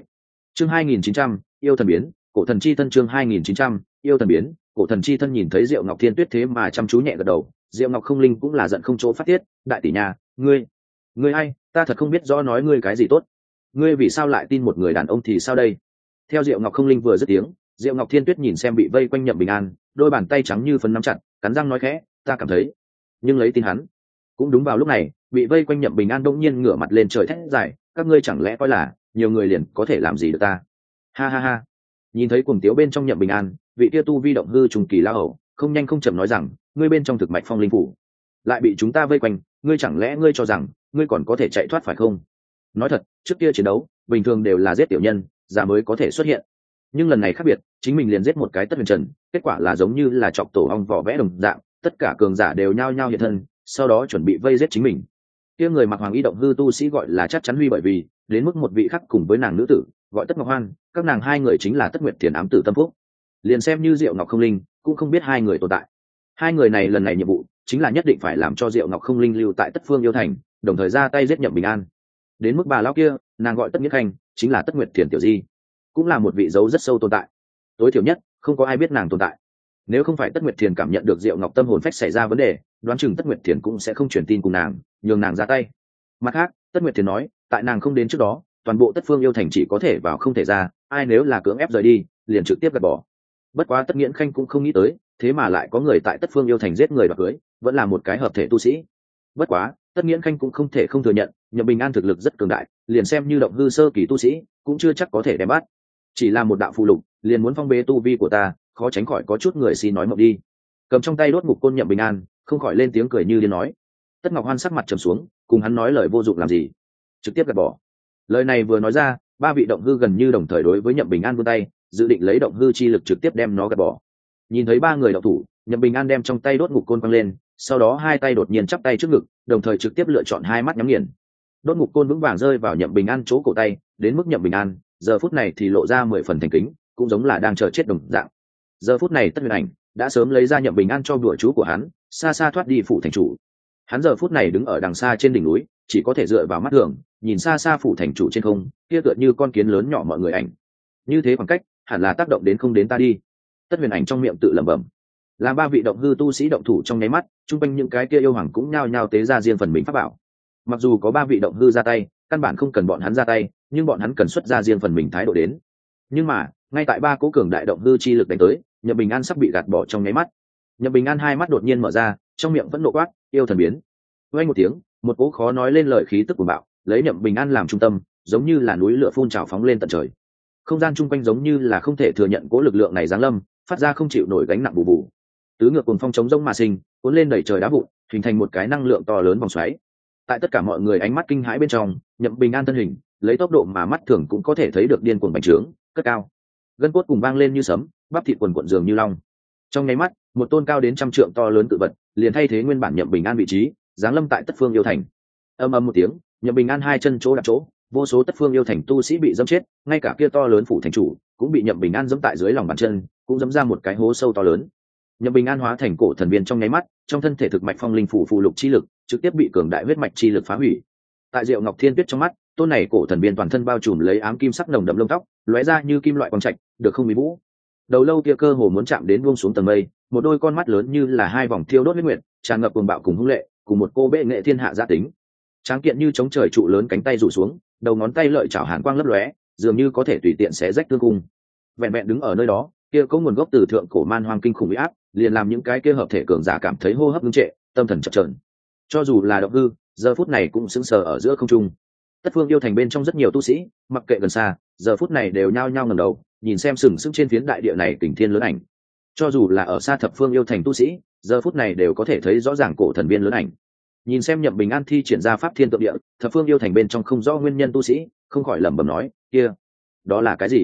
[SPEAKER 1] Chương 2900, yêu thần biến, cổ thần chi thân. Chương 2900, yêu thần biến, cổ thần chi thân. Nhìn thấy Diệu Ngọc Thiên Tuyết thế mà chăm chú nhẹ gật đầu, Diệu Ngọc Không Linh cũng là giận không chỗ phát tiết. Đại tỷ nhà, ngươi hay, ta thật không biết rõ nói ngươi cái gì tốt. Ngươi vì sao lại tin một người đàn ông thì sao đây? Theo Diệu Ngọc Không Linh vừa dứt tiếng, Diệu Ngọc Thiên Tuyết nhìn xem bị vây quanh Nhậm Bình An, đôi bàn tay trắng như phấn nắm chặt, cắn răng nói khẽ, ta cảm thấy, nhưng lấy tin hắn. Cũng đúng vào lúc này, bị vây quanh Nhậm Bình An đột nhiên ngửa mặt lên trời thét dài, các ngươi chẳng lẽ coi là nhiều người liền có thể làm gì được ta? Ha ha ha. Nhìn thấy cuồng tiếu bên trong Nhậm Bình An, vị kia tu vi động hư trùng kỳ lao hầu, không nhanh không chậm nói rằng, ngươi bên trong thực mạch phong linh phủ, lại bị chúng ta vây quanh, ngươi chẳng lẽ ngươi cho rằng ngươi còn có thể chạy thoát phải không? Nói thật, trước kia chiến đấu bình thường đều là giết tiểu nhân già mới có thể xuất hiện, nhưng lần này khác biệt, chính mình liền giết một cái Tất Huyền Trần, kết quả là giống như là chọc tổ ong vỏ vẽ đồng dạng, tất cả cường giả đều nhao nhao hiện thân, sau đó chuẩn bị vây giết chính mình. Kia người mặc hoàng y động hư tu sĩ gọi là chắc chắn huy, bởi vì đến mức một vị khác cùng với nàng nữ tử gọi Tất Ngọc Hoan, các nàng hai người chính là Tất Nguyệt Thiền ám tử tâm phúc. Liền xem như Diệu Ngọc Không Linh cũng không biết hai người tồn tại. Hai người này lần này nhiệm vụ chính là nhất định phải làm cho Diệu Ngọc Không Linh lưu tại Tất Phương Yêu Thành, đồng thời ra tay giết Nhậm Bình An. Đến mức bà lão kia, nàng gọi Tất Nghĩa Khanh, chính là Tất Nguyệt Thiền tiểu di, cũng là một vị dấu rất sâu tồn tại. Tối thiểu nhất không có ai biết nàng tồn tại. Nếu không phải Tất Nguyệt Thiền cảm nhận được Diệu Ngọc tâm hồn phách xảy ra vấn đề, đoán chừng Tất Nguyệt Thiền cũng sẽ không truyền tin cùng nàng, nhường nàng ra tay. Mặt khác, Tất Nguyệt Thiền nói, tại nàng không đến trước đó, toàn bộ Tất Phương Yêu Thành chỉ có thể vào không thể ra, ai nếu là cưỡng ép rời đi, liền trực tiếp gạt bỏ. Bất quá Tất Nghiễn Khanh cũng không nghĩ tới, thế mà lại có người tại Tất Phương Yêu Thành giết người đoạt cưới, vẫn là một cái hợp thể tu sĩ. Bất quá, Tất Nghiễn Khanh cũng không thể không thừa nhận, Nhậm Bình An thực lực rất cường đại, liền xem như động hư sơ kỳ tu sĩ, cũng chưa chắc có thể đem bắt. Chỉ là một đạo phù lục, liền muốn phong bế tu vi của ta, khó tránh khỏi có chút người xin nói mộng đi. Cầm trong tay đốt ngục côn Nhậm Bình An, không khỏi lên tiếng cười như điên nói. Tất Ngọc Hoan sắc mặt trầm xuống, cùng hắn nói lời vô dụng làm gì, trực tiếp gạt bỏ. Lời này vừa nói ra, ba vị động hư gần như đồng thời đối với Nhậm Bình An vươn tay, dự định lấy động hư chi lực trực tiếp đem nó gạt bỏ. Nhìn thấy ba người động thủ, Nhậm Bình An đem trong tay đốt ngục côn quăng lên, sau đó hai tay đột nhiên chắp tay trước ngực, đồng thời trực tiếp lựa chọn hai mắt nhắm nghiền. Đốt ngục côn vững vàng rơi vào Nhậm Bình An chỗ cổ tay, đến mức Nhậm Bình An giờ phút này thì lộ ra 10 phần thành kính, cũng giống là đang chờ chết đồng dạng. Giờ phút này Tất Huyền Ảnh đã sớm lấy ra Nhậm Bình An cho đùa chú của hắn, xa xa thoát đi phủ thành chủ. Hắn giờ phút này đứng ở đằng xa trên đỉnh núi, chỉ có thể dựa vào mắt thường nhìn xa xa phủ thành chủ trên không, kia tựa như con kiến lớn nhỏ mọi người ảnh. Như thế khoảng cách, hẳn là tác động đến không đến ta đi. Tất Huyền Ảnh trong miệng tự lẩm bẩm. Làm ba vị động hư tu sĩ động thủ trong nháy mắt, trung quanh những cái kia yêu hoàng cũng nhao nhao tế ra riêng phần mình pháp bảo. Mặc dù có ba vị động hư ra tay, căn bản không cần bọn hắn ra tay, nhưng bọn hắn cần xuất ra riêng phần mình thái độ đến. Nhưng mà, ngay tại ba cố cường đại động hư chi lực đánh tới, Nhậm Bình An sắp bị gạt bỏ trong nháy mắt. Nhậm Bình An hai mắt đột nhiên mở ra, trong miệng vẫn nộ quát, yêu thần biến. Vang một tiếng, một cỗ khó nói lên lời khí tức của bạo, lấy Nhậm Bình An làm trung tâm, giống như là núi lửa phun trào phóng lên tận trời. Không gian chung quanh giống như là không thể thừa nhận cỗ lực lượng này giáng lâm, phát ra không chịu nổi gánh nặng bù bù. Tứ ngược cuồng phong chống rông mà sinh, cuốn lên đẩy trời đá vụn, hình thành một cái năng lượng to lớn vòng xoáy. Tại tất cả mọi người ánh mắt kinh hãi bên trong, Nhậm Bình An thân hình lấy tốc độ mà mắt thường cũng có thể thấy được điên cuồng bành trướng, cất cao, gân cốt cùng vang lên như sấm, bắp thịt quần quần dường như long. Trong nháy mắt, một tôn cao đến 100 trượng to lớn tự vật liền thay thế nguyên bản Nhậm Bình An vị trí, giáng lâm tại Tất Phương Yêu Thành. Ầm ầm một tiếng, Nhậm Bình An hai chân chỗ đặt chỗ, vô số Tất Phương Yêu Thành tu sĩ bị dẫm chết, ngay cả kia to lớn phủ thành chủ cũng bị Nhậm Bình An dẫm tại dưới lòng bàn chân, cũng dẫm ra một cái hố sâu to lớn. Nhậm Bình An hóa thành cổ thần viên trong nháy mắt, trong thân thể thực mạch phong linh phủ phù lục chi lực trực tiếp bị cường đại huyết mạch chi lực phá hủy. Tại Diệu Ngọc Thiên Tuyết trong mắt, tôn này cổ thần viên toàn thân bao trùm lấy ám kim sắc nồng đậm lông tóc, lóe ra như kim loại quang trạch, được không mỹ vũ. Đầu lâu kia cơ hồ muốn chạm đến buông xuống tầng mây, một đôi con mắt lớn như là hai vòng thiêu đốt huyết nguyệt, tràn ngập cuồng bạo cùng hung lệ, cùng một cô bệ nghệ thiên hạ gia tính. Tráng kiện như chống trời trụ lớn cánh tay rủ xuống, đầu ngón tay lợi chảo hàn quang lấp lóe, dường như có thể tùy tiện xé rách tương cung. Vẹn vẹn đứng ở nơi đó, kia có nguồn gốc từ thượng cổ man hoang kinh khủng uy áp, liền làm những cái kia hợp thể cường giả cảm thấy hô hấp ngưng trệ, tâm thần chập chờn. Cho dù là động hư, giờ phút này cũng sững sờ ở giữa không trung. Tất Phương Yêu Thành bên trong rất nhiều tu sĩ, mặc kệ gần xa, giờ phút này đều nhao nhao ngẩng đầu, nhìn xem sừng sững trên phiến đại địa này kình thiên lớn ảnh. Cho dù là ở xa Thập Phương Yêu Thành tu sĩ, giờ phút này đều có thể thấy rõ ràng cổ thần viên lớn ảnh. Nhìn xem Nhậm Bình An thi triển ra pháp thiên tượng địa, Thập Phương Yêu Thành bên trong không rõ nguyên nhân tu sĩ, không khỏi lẩm bẩm nói, kia, đó là cái gì?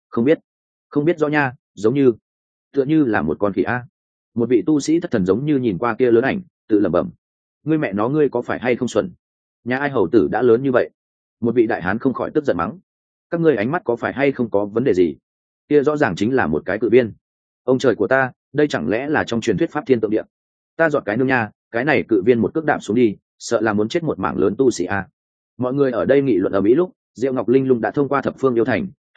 [SPEAKER 1] Không biết rõ nha, giống như, tựa như là một con khỉ a. Một vị tu sĩ thất thần giống như nhìn qua kia lớn ảnh, tự lẩm bẩm, ngươi mẹ nó, ngươi có phải hay không xuẩn? Nhà ai hầu tử đã lớn như vậy? Một vị đại hán không khỏi tức giận mắng, các ngươi ánh mắt có phải hay không có vấn đề gì? Kia rõ ràng chính là một cái cự viên. Ông trời của ta, đây chẳng lẽ là trong truyền thuyết pháp thiên tượng địa? Ta dọn cái nương nha, cái này cự viên một cước đạp xuống đi, sợ là muốn chết một mảng lớn tu sĩ a. Mọi người ở đây nghị luận ở mỹ lúc, Diệu Ngọc Linh Lung đã thông qua Thập Phương Yêu Thành,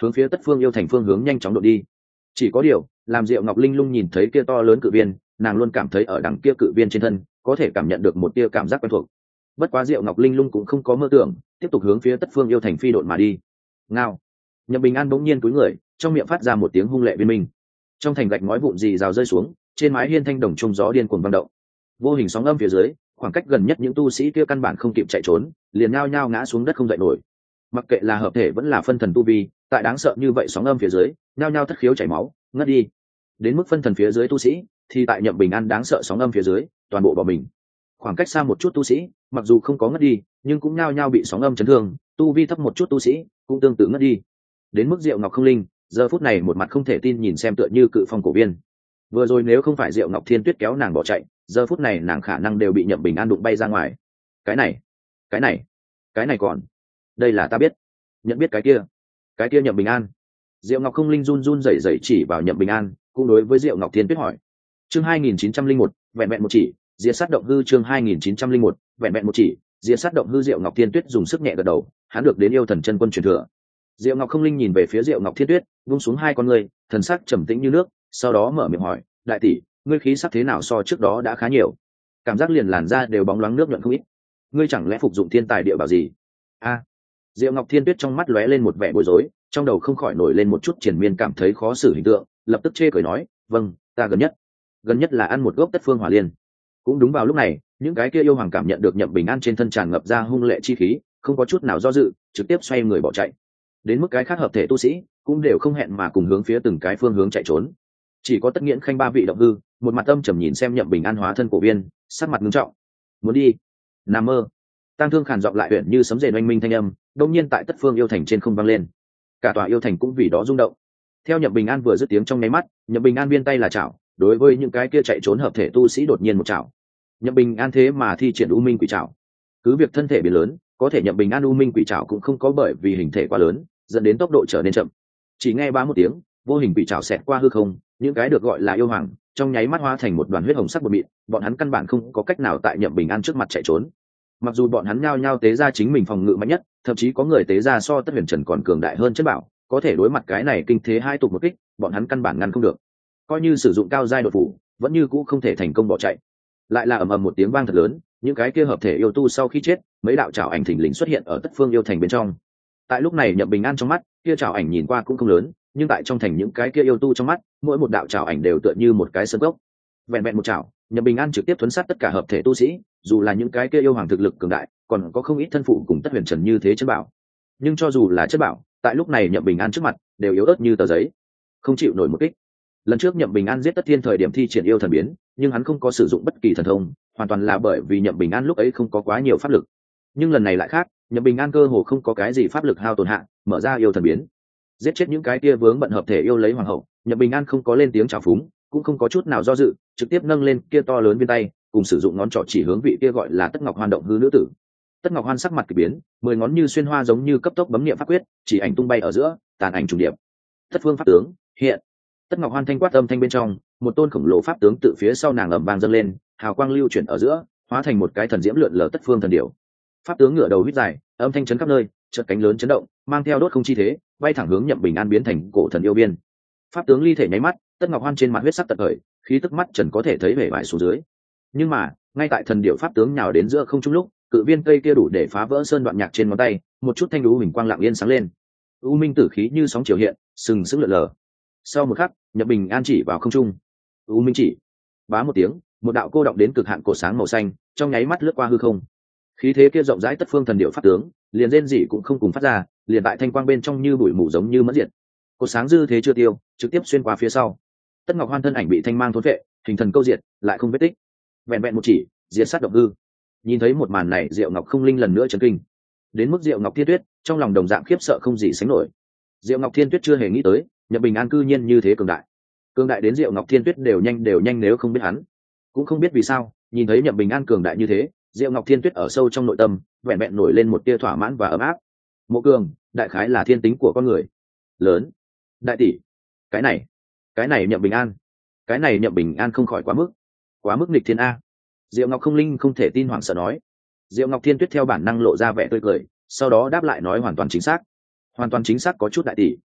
[SPEAKER 1] hướng phía Tất Phương Yêu Thành phương hướng nhanh chóng đột đi. Chỉ có điều, làm Diệu Ngọc Linh Lung nhìn thấy kia to lớn cự viên, nàng luôn cảm thấy ở đằng kia cự viên trên thân có thể cảm nhận được một tia cảm giác quen thuộc. Bất quá Diệu Ngọc Linh Lung cũng không có mơ tưởng, tiếp tục hướng phía Tất Phương Yêu Thành phi độn mà đi. Ngao. Nhậm Bình An bỗng nhiên cúi người, trong miệng phát ra một tiếng hung lệ viên minh. Trong thành gạch ngói vụn rì rào rơi xuống, trên mái hiên thanh đồng trung gió điên cuồng vang động. Vô hình sóng âm phía dưới, khoảng cách gần nhất những tu sĩ kia căn bản không kịp chạy trốn, liền nhao nhao ngã xuống đất không dậy nổi. Mặc kệ là hợp thể vẫn là phân thần tu vi, tại đáng sợ như vậy sóng âm phía dưới, nhao nhao thất khiếu chảy máu, ngất đi. Đến mức phân thần phía dưới tu sĩ, thì tại Nhậm Bình An đáng sợ sóng âm phía dưới, toàn bộ bỏ mình. Khoảng cách xa một chút tu sĩ, mặc dù không có ngất đi, nhưng cũng nhao nhao bị sóng âm chấn thương, tu vi thấp một chút tu sĩ cũng tương tự ngất đi. Đến mức Diệu Ngọc Không Linh, giờ phút này một mặt không thể tin nhìn xem tựa như cự phong cổ viên. Vừa rồi nếu không phải Diệu Ngọc Thiên Tuyết kéo nàng bỏ chạy, giờ phút này nàng khả năng đều bị Nhậm Bình An đụng bay ra ngoài. Cái này, cái này, cái này còn, đây là ta biết, nhận biết cái kia Nhậm Bình An. Diệu Ngọc Không Linh run run rẩy rẩy chỉ vào Nhậm Bình An, cũng đối với Diệu Ngọc Thiên Tuyết hỏi. Chương 2901, vẹn vẹn một chỉ, diệt sát động hư. Chương 2901, vẹn vẹn một chỉ, diệt sát động hư. Diệu Ngọc Thiên Tuyết dùng sức nhẹ gật đầu, hắn được đến yêu thần chân quân truyền thừa. Diệu Ngọc Không Linh nhìn về phía Diệu Ngọc Thiên Tuyết, buông xuống hai con ngươi, thần sắc trầm tĩnh như nước, sau đó mở miệng hỏi, đại tỷ, ngươi khí sắc thế nào so trước đó đã khá nhiều, cảm giác liền làn da đều bóng loáng nước nhuận không ít, ngươi chẳng lẽ phục dụng thiên tài địa bảo gì? A. Diệu Ngọc Thiên Tuyết trong mắt lóe lên một vẻ bối rối, trong đầu không khỏi nổi lên một chút triền miên cảm thấy khó xử hình tượng, lập tức chê cười nói, vâng, ta gần nhất là ăn một gốc Tất Phương Hỏa Liên. Cũng đúng vào lúc này, những cái kia yêu hoàng cảm nhận được Nhậm Bình An trên thân tràn ngập ra hung lệ chi khí, không có chút nào do dự, trực tiếp xoay người bỏ chạy. Đến mức cái khác hợp thể tu sĩ cũng đều không hẹn mà cùng hướng phía từng cái phương hướng chạy trốn. Chỉ có Tất Nghiễn Khanh ba vị động hư, một mặt âm trầm nhìn xem Nhậm Bình An hóa thân cổ viên, sắc mặt nghiêm trọng. Muốn đi? Nằm mơ. Tang Thương khàn giọng lại huyện như sấm rền oanh minh thanh âm, đột nhiên tại Tất Phương Yêu Thành trên không vang lên. Cả tòa yêu thành cũng vì đó rung động. Theo Nhậm Bình An vừa dứt tiếng trong nháy mắt, Nhậm Bình An biên tay là chảo, đối với những cái kia chạy trốn hợp thể tu sĩ đột nhiên một chảo. Nhậm Bình An thế mà thi triển U Minh Quỷ Chảo. Cứ việc thân thể biến lớn, có thể Nhậm Bình An U Minh Quỷ Chảo cũng không có bởi vì hình thể quá lớn, dẫn đến tốc độ trở nên chậm. Chỉ nghe bá một tiếng, vô hình quỷ trảo xẹt qua hư không, những cái được gọi là yêu hoàng, trong nháy mắt hóa thành một đoàn huyết hồng sắc bột mịn, bọn hắn căn bản không có cách nào tại Nhậm Bình An trước mặt chạy trốn. Mặc dù bọn hắn nhao nhao tế ra chính mình phòng ngự mạnh nhất, thậm chí có người tế ra so Tất Huyền Trần còn cường đại hơn chất bảo, có thể đối mặt cái này kinh thế hai tục một kích, bọn hắn căn bản ngăn không được. Coi như sử dụng cao giai đột phủ, vẫn như cũ không thể thành công bỏ chạy. Lại là ầm ầm một tiếng vang thật lớn, những cái kia hợp thể yêu tu sau khi chết, mấy đạo trảo ảnh thình lình xuất hiện ở Tất Phương Yêu Thành bên trong. Tại lúc này Nhậm Bình An trong mắt, kia trảo ảnh nhìn qua cũng không lớn, nhưng tại trong thành những cái kia yêu tu trong mắt, mỗi một đạo trảo ảnh đều tựa như một cái sơn gốc. Vẹn vẹn một trảo, Nhậm Bình An trực tiếp thuấn sát tất cả hợp thể tu sĩ, dù là những cái kia yêu hoàng thực lực cường đại, còn có không ít thân phụ cùng Tất Huyền Trần như thế chất bảo. Nhưng cho dù là chất bảo, tại lúc này Nhậm Bình An trước mặt, đều yếu ớt như tờ giấy, không chịu nổi một kích. Lần trước Nhậm Bình An giết Tất Thiên thời điểm thi triển yêu thần biến, nhưng hắn không có sử dụng bất kỳ thần thông, hoàn toàn là bởi vì Nhậm Bình An lúc ấy không có quá nhiều pháp lực. Nhưng lần này lại khác, Nhậm Bình An cơ hồ không có cái gì pháp lực hao tổn hạ, mở ra yêu thần biến, giết chết những cái kia vướng bận hợp thể yêu lấy hoàng hậu. Nhậm Bình An không có lên tiếng chào phúng, cũng không có chút nào do dự, trực tiếp nâng lên kia to lớn bên tay, cùng sử dụng ngón trỏ chỉ hướng vị kia gọi là Tất Ngọc Hoan động hư nữ tử. Tất Ngọc Hoan sắc mặt kỳ biến, 10 ngón như xuyên hoa giống như cấp tốc bấm niệm pháp quyết, chỉ ảnh tung bay ở giữa, tàn ảnh trùng điệp. Thất phương pháp tướng hiện. Tất Ngọc Hoan thanh quát âm thanh bên trong, một tôn khổng lồ pháp tướng tự phía sau nàng ầm vang dâng lên, hào quang lưu chuyển ở giữa, hóa thành một cái thần diễm lượn lờ tất phương thần điểu. Pháp tướng ngửa đầu huýt dài, âm thanh chấn khắp nơi, chợt cánh lớn chấn động, mang theo đốt không chi thế, bay thẳng hướng Nhậm Bình An biến thành cổ thần yêu biên. Pháp tướng ly thể nháy mắt, Tất Ngọc Hoan trên mặt huyết sắc tận khởi, khí tức mắt trần có thể thấy vẻ vải xuống dưới. Nhưng mà, ngay tại thần điểu pháp tướng nhào đến giữa không trung lúc, cự viên cây kia đủ để phá vỡ sơn đoạn nhạc trên ngón tay, một chút thanh lũ hình quang lặng yên sáng lên. U minh tử khí như sóng chiều hiện, sừng sững lượn lờ. Sau một khắc, Nhậm Bình An chỉ vào không trung. U minh chỉ. Bá một tiếng, một đạo cô động đến cực hạn cổ sáng màu xanh, trong nháy mắt lướt qua hư không. Khí thế kia rộng rãi tất phương thần điệu pháp tướng, liền rên rỉ cũng không cùng phát ra, liền tại thanh quang bên trong như bụi mù giống như mất diệt. Cột sáng dư thế chưa tiêu, trực tiếp xuyên qua phía sau. Tất Ngọc Hoan thân ảnh bị thanh mang thốn vệ, hình thần câu diệt, lại không vết tích. Vẹn vẹn một chỉ, diệt sát động hư. Nhìn thấy một màn này, Diệu Ngọc Không Linh lần nữa chấn kinh. Đến mức Diệu Ngọc Thiên Tuyết, trong lòng đồng dạng khiếp sợ không gì sánh nổi. Diệu Ngọc Thiên Tuyết chưa hề nghĩ tới, Nhậm Bình An cư nhiên như thế cường đại đến Diệu Ngọc Thiên Tuyết đều nhanh nếu không biết hắn, cũng không biết vì sao, nhìn thấy Nhậm Bình An cường đại như thế, Diệu Ngọc Thiên Tuyết ở sâu trong nội tâm, vẹn vẹn nổi lên một tia thỏa mãn và ấm áp. Mộ Cường, đại khái là thiên tính của con người. Lớn, đại tỷ, cái này Nhậm Bình An, cái này Nhậm Bình An không khỏi quá mức nghịch thiên a. Diệu Ngọc Không Linh không thể tin hoảng sợ nói. Diệu Ngọc Thiên Tuyết theo bản năng lộ ra vẻ tươi cười, sau đó đáp lại nói hoàn toàn chính xác có chút đại tỷ.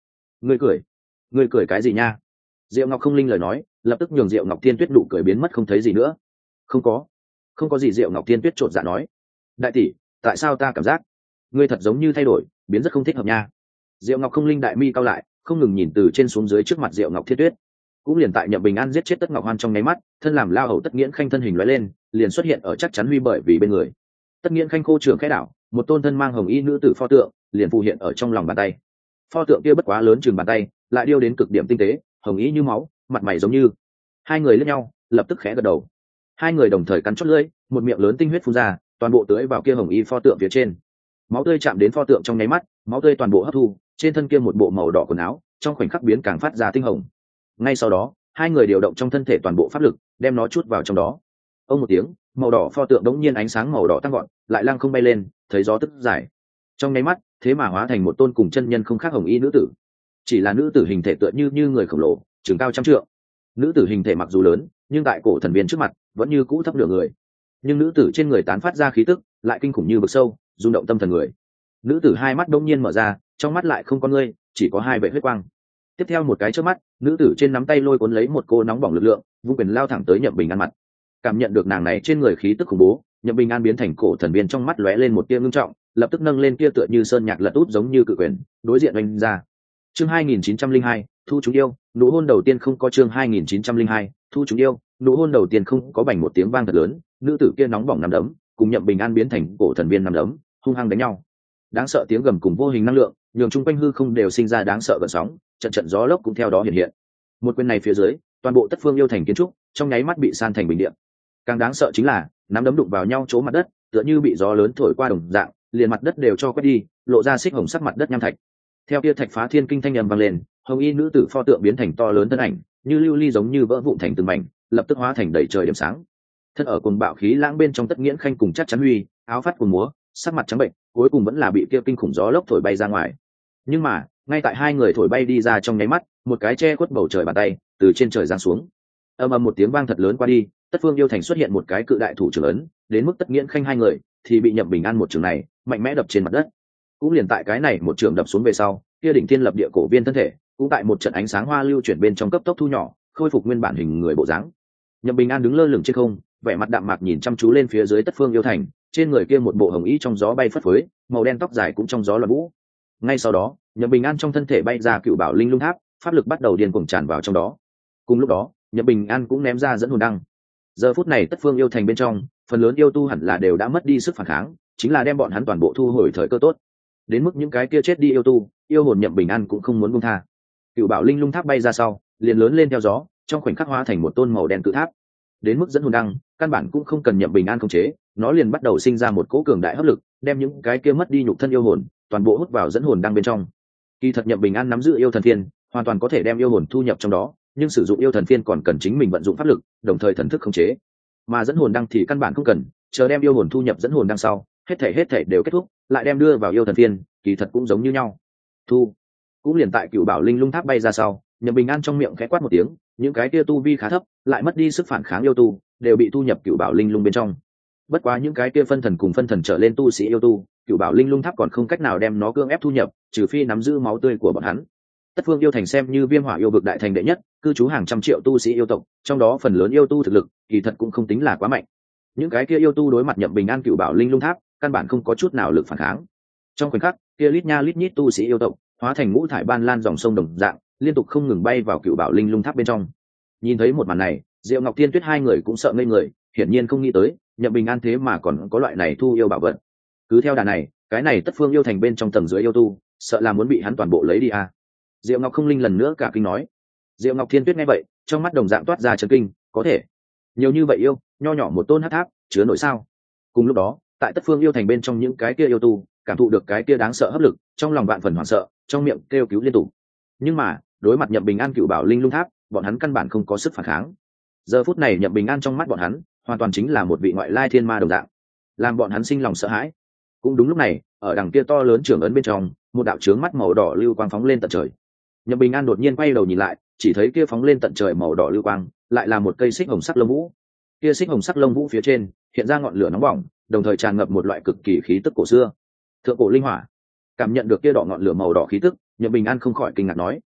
[SPEAKER 1] Ngươi cười? Ngươi cười cái gì nha? Diệu Ngọc không linh lời nói lập tức nhường Diệu Ngọc Tiên Tuyết nụ cười biến mất không thấy gì nữa. Không có gì. Diệu Ngọc Tiên Tuyết chột dạ nói. Đại tỷ, tại sao ta cảm giác ngươi thật giống như thay đổi, biến rất không thích hợp nha. Diệu Ngọc không linh đại mi cao lại, không ngừng nhìn từ trên xuống dưới trước mặt Diệu Ngọc Thiên Tuyết. Cũng liền tại Nhậm Bình An giết chết Tất Ngọc Hoan trong nháy mắt, thân làm lao hầu Tất Nghiễn Khanh thân hình lóe lên, liền xuất hiện ở chắc chắn Huy bởi vì bên người. Tất Nghiễn Khanh khô trường khẽ đảo, một tôn thân mang hồng y nữ tử pho tượng liền phù hiện ở trong lòng bàn tay. Pho tượng kia bất quá lớn chừng bàn tay, lại điêu đến cực điểm tinh tế, hồng y như máu, mặt mày giống như. Hai người liếc nhau, lập tức khẽ gật đầu. Hai người đồng thời cắn chót lưỡi, một miệng lớn tinh huyết phun ra, toàn bộ tưới vào kia hồng y pho tượng phía trên. Máu tươi chạm đến pho tượng trong nháy mắt, máu tươi toàn bộ hấp thu, trên thân kia một bộ màu đỏ quần áo trong khoảnh khắc biến càng phát ra tinh hồng. Ngay sau đó, hai người điều động trong thân thể toàn bộ pháp lực, đem nó chút vào trong đó. Ông một tiếng, màu đỏ pho tượng đống nhiên ánh sáng màu đỏ tăng gọn, lại lăng không bay lên, thấy gió tức giải. Trong nháy mắt, thế mà hóa thành một tôn cùng chân nhân không khác hồng y nữ tử. Chỉ là nữ tử hình thể tựa như người khổng lồ, chừng cao trăm trượng. Nữ tử hình thể mặc dù lớn, nhưng tại cổ thần viên trước mặt, vẫn như cũ thấp nửa người. Nhưng nữ tử trên người tán phát ra khí tức, lại kinh khủng như vực sâu, rung động tâm thần người. Nữ tử hai mắt đông nhiên mở ra, trong mắt lại không có ngươi, chỉ có hai vệt huyết quang. Tiếp theo một cái chớp mắt, nữ tử trên nắm tay lôi cuốn lấy một cô nóng bỏng lực lượng, vung quyền lao thẳng tới Nhậm Bình An mặt. Cảm nhận được nàng này trên người khí tức khủng bố, Nhậm Bình An biến thành cổ thần viên trong mắt lóe lên một tia ngưng trọng, lập tức nâng lên kia tựa như sơn nhạc lật út giống như cự quyền, đối diện oanh ra. Chương 2902, thu chúng yêu, nụ hôn đầu tiên không có chương 2902, thu chúng yêu, nụ hôn đầu tiên không có bành một tiếng vang thật lớn, nữ tử kia nóng bỏng nằm đấm, cùng Nhậm Bình An biến thành cổ thần viên nằm đấm, hung hăng đánh nhau. Đáng sợ tiếng gầm cùng vô hình năng lượng, nhường chung quanh hư không đều sinh ra đáng sợ gợn sóng, trận trận gió lốc cũng theo đó hiện hiện. Một quyền này phía dưới, toàn bộ Tất Phương yêu thành kiến trúc, trong nháy mắt bị san thành bình địa. Càng đáng sợ chính là, nắm đấm đụng vào nhau chỗ mặt đất, tựa như bị gió lớn thổi qua đồng dạng, liền mặt đất đều cho quét đi, lộ ra xích hồng sắc mặt đất nham thạch. Theo kia thạch phá thiên kinh thanh âm vang lên, hồng y nữ tử pho tượng biến thành to lớn thân ảnh, như lưu ly giống như vỡ vụn thành từng mảnh, lập tức hóa thành đầy trời điểm sáng. Thân ở cuồng bạo khí lãng bên trong Tất Nghiễn Khanh cùng chắc chắn Huy, áo phát cuồng múa, sắc mặt trắng bệnh, cuối cùng vẫn là bị kia kinh khủng gió lốc thổi bay ra ngoài. Nhưng mà, ngay tại hai người thổi bay đi ra trong nháy mắt, một cái che khuất bầu trời bàn tay từ trên trời giáng xuống. Ầm ầm một tiếng vang thật lớn qua đi, Tất Phương yêu thành xuất hiện một cái cự đại thủ trưởng lớn, đến mức Tất Nghiễn Khanh hai người thì bị Nhậm Bình An một trường này mạnh mẽ đập trên mặt đất. Cũng liền tại cái này một trường đập xuống về sau, kia đỉnh thiên lập địa cổ viên thân thể, cũng tại một trận ánh sáng hoa lưu chuyển bên trong cấp tốc thu nhỏ, khôi phục nguyên bản hình người bộ dáng. Nhậm Bình An đứng lơ lửng trên không, vẻ mặt đạm mạc nhìn chăm chú lên phía dưới Tất Phương yêu thành, trên người kia một bộ hồng y trong gió bay phất phới, màu đen tóc dài cũng trong gió loạn vũ. Ngay sau đó, Nhậm Bình An trong thân thể bay ra Cựu Bảo Linh Lung Tháp, pháp lực bắt đầu điên cuồng tràn vào trong đó. Cùng lúc đó, Nhậm Bình An cũng ném ra dẫn hồn đăng. Giờ phút này Tất Phương yêu thành bên trong, phần lớn yêu tu hẳn là đều đã mất đi sức phản kháng, chính là đem bọn hắn toàn bộ thu hồi thời cơ tốt. Đến mức những cái kia chết đi yêu tu, yêu hồn Nhậm Bình An cũng không muốn buông tha. Cựu Bảo Linh Lung Tháp bay ra sau, liền lớn lên theo gió, trong khoảnh khắc hóa thành một tôn màu đen cự tháp. Đến mức dẫn hồn đăng, căn bản cũng không cần Nhậm Bình An khống chế, nó liền bắt đầu sinh ra một cỗ cường đại hấp lực, đem những cái kia mất đi nhục thân yêu hồn toàn bộ hút vào dẫn hồn đăng bên trong. Kỳ thật Nhậm Bình An nắm giữ yêu thần phiên, hoàn toàn có thể đem yêu hồn thu nhập trong đó, nhưng sử dụng yêu thần phiên còn cần chính mình vận dụng pháp lực, đồng thời thần thức khống chế. Mà dẫn hồn đăng thì căn bản không cần, chờ đem yêu hồn thu nhập dẫn hồn đăng sau, hết thảy đều kết thúc, lại đem đưa vào yêu thần phiên, kỳ thật cũng giống như nhau. Thu. Cũng liền tại Cựu Bảo Linh Lung Tháp bay ra sau, Nhậm Bình An trong miệng khẽ quát một tiếng, những cái kia tu vi khá thấp, lại mất đi sức phản kháng yêu tu, đều bị thu nhập Cựu Bảo Linh Lung bên trong. Bất quá những cái kia phân thần cùng phân thần trở lên tu sĩ yêu tu, Cựu Bảo Linh Lung Tháp còn không cách nào đem nó cưỡng ép thu nhập, trừ phi nắm giữ máu tươi của bọn hắn. Tất Phương yêu thành xem như Viêm Hỏa yêu vực đại thành đệ nhất, cư trú hàng trăm triệu tu sĩ yêu tộc, trong đó phần lớn yêu tu thực lực, kỳ thật cũng không tính là quá mạnh. Những cái kia yêu tu đối mặt Nhậm Bình An Cựu Bảo Linh Lung Tháp, căn bản không có chút nào lực phản kháng. Trong khoảnh khắc, kia lít nha lít nhít tu sĩ yêu tộc, hóa thành ngũ thải ban lan dòng sông đồng dạng, liên tục không ngừng bay vào Cựu Bảo Linh Lung Tháp bên trong. Nhìn thấy một màn này, Diệu Ngọc Tiên Tuyết hai người cũng sợ ngây người, hiển nhiên không nghĩ tới, Nhậm Bình An thế mà còn có loại này thu yêu bảo vật. Cứ theo đà này, cái này Tất Phương yêu thành bên trong tầng dưới yêu tu, sợ là muốn bị hắn toàn bộ lấy đi à. Diệu Ngọc không linh lần nữa cả kinh nói. Diệu Ngọc Thiên Tuyết nghe vậy, trong mắt đồng dạng toát ra chấn kinh, có thể nhiều như vậy yêu, nho nhỏ một tôn hắc tháp, chứa nổi sao? Cùng lúc đó, tại Tất Phương yêu thành bên trong những cái kia yêu tu, cảm thụ được cái kia đáng sợ hấp lực, trong lòng vạn phần hoảng sợ, trong miệng kêu cứu liên tục. Nhưng mà, đối mặt Nhậm Bình An Cựu Bảo Linh Lung Tháp, bọn hắn căn bản không có sức phản kháng. Giờ phút này Nhậm Bình An trong mắt bọn hắn, hoàn toàn chính là một vị ngoại lai thiên ma đồng dạng, làm bọn hắn sinh lòng sợ hãi. Cũng đúng lúc này, ở đằng kia to lớn trưởng ấn bên trong, một đạo chướng mắt màu đỏ lưu quang phóng lên tận trời. Nhậm Bình An đột nhiên quay đầu nhìn lại, chỉ thấy kia phóng lên tận trời màu đỏ lưu quang, lại là một cây xích hồng sắc lông vũ. Kia xích hồng sắc lông vũ phía trên hiện ra ngọn lửa nóng bỏng, đồng thời tràn ngập một loại cực kỳ khí tức cổ xưa, thượng cổ linh hỏa. Cảm nhận được kia đỏ ngọn lửa màu đỏ khí tức, Nhậm Bình An không khỏi kinh ngạc nói: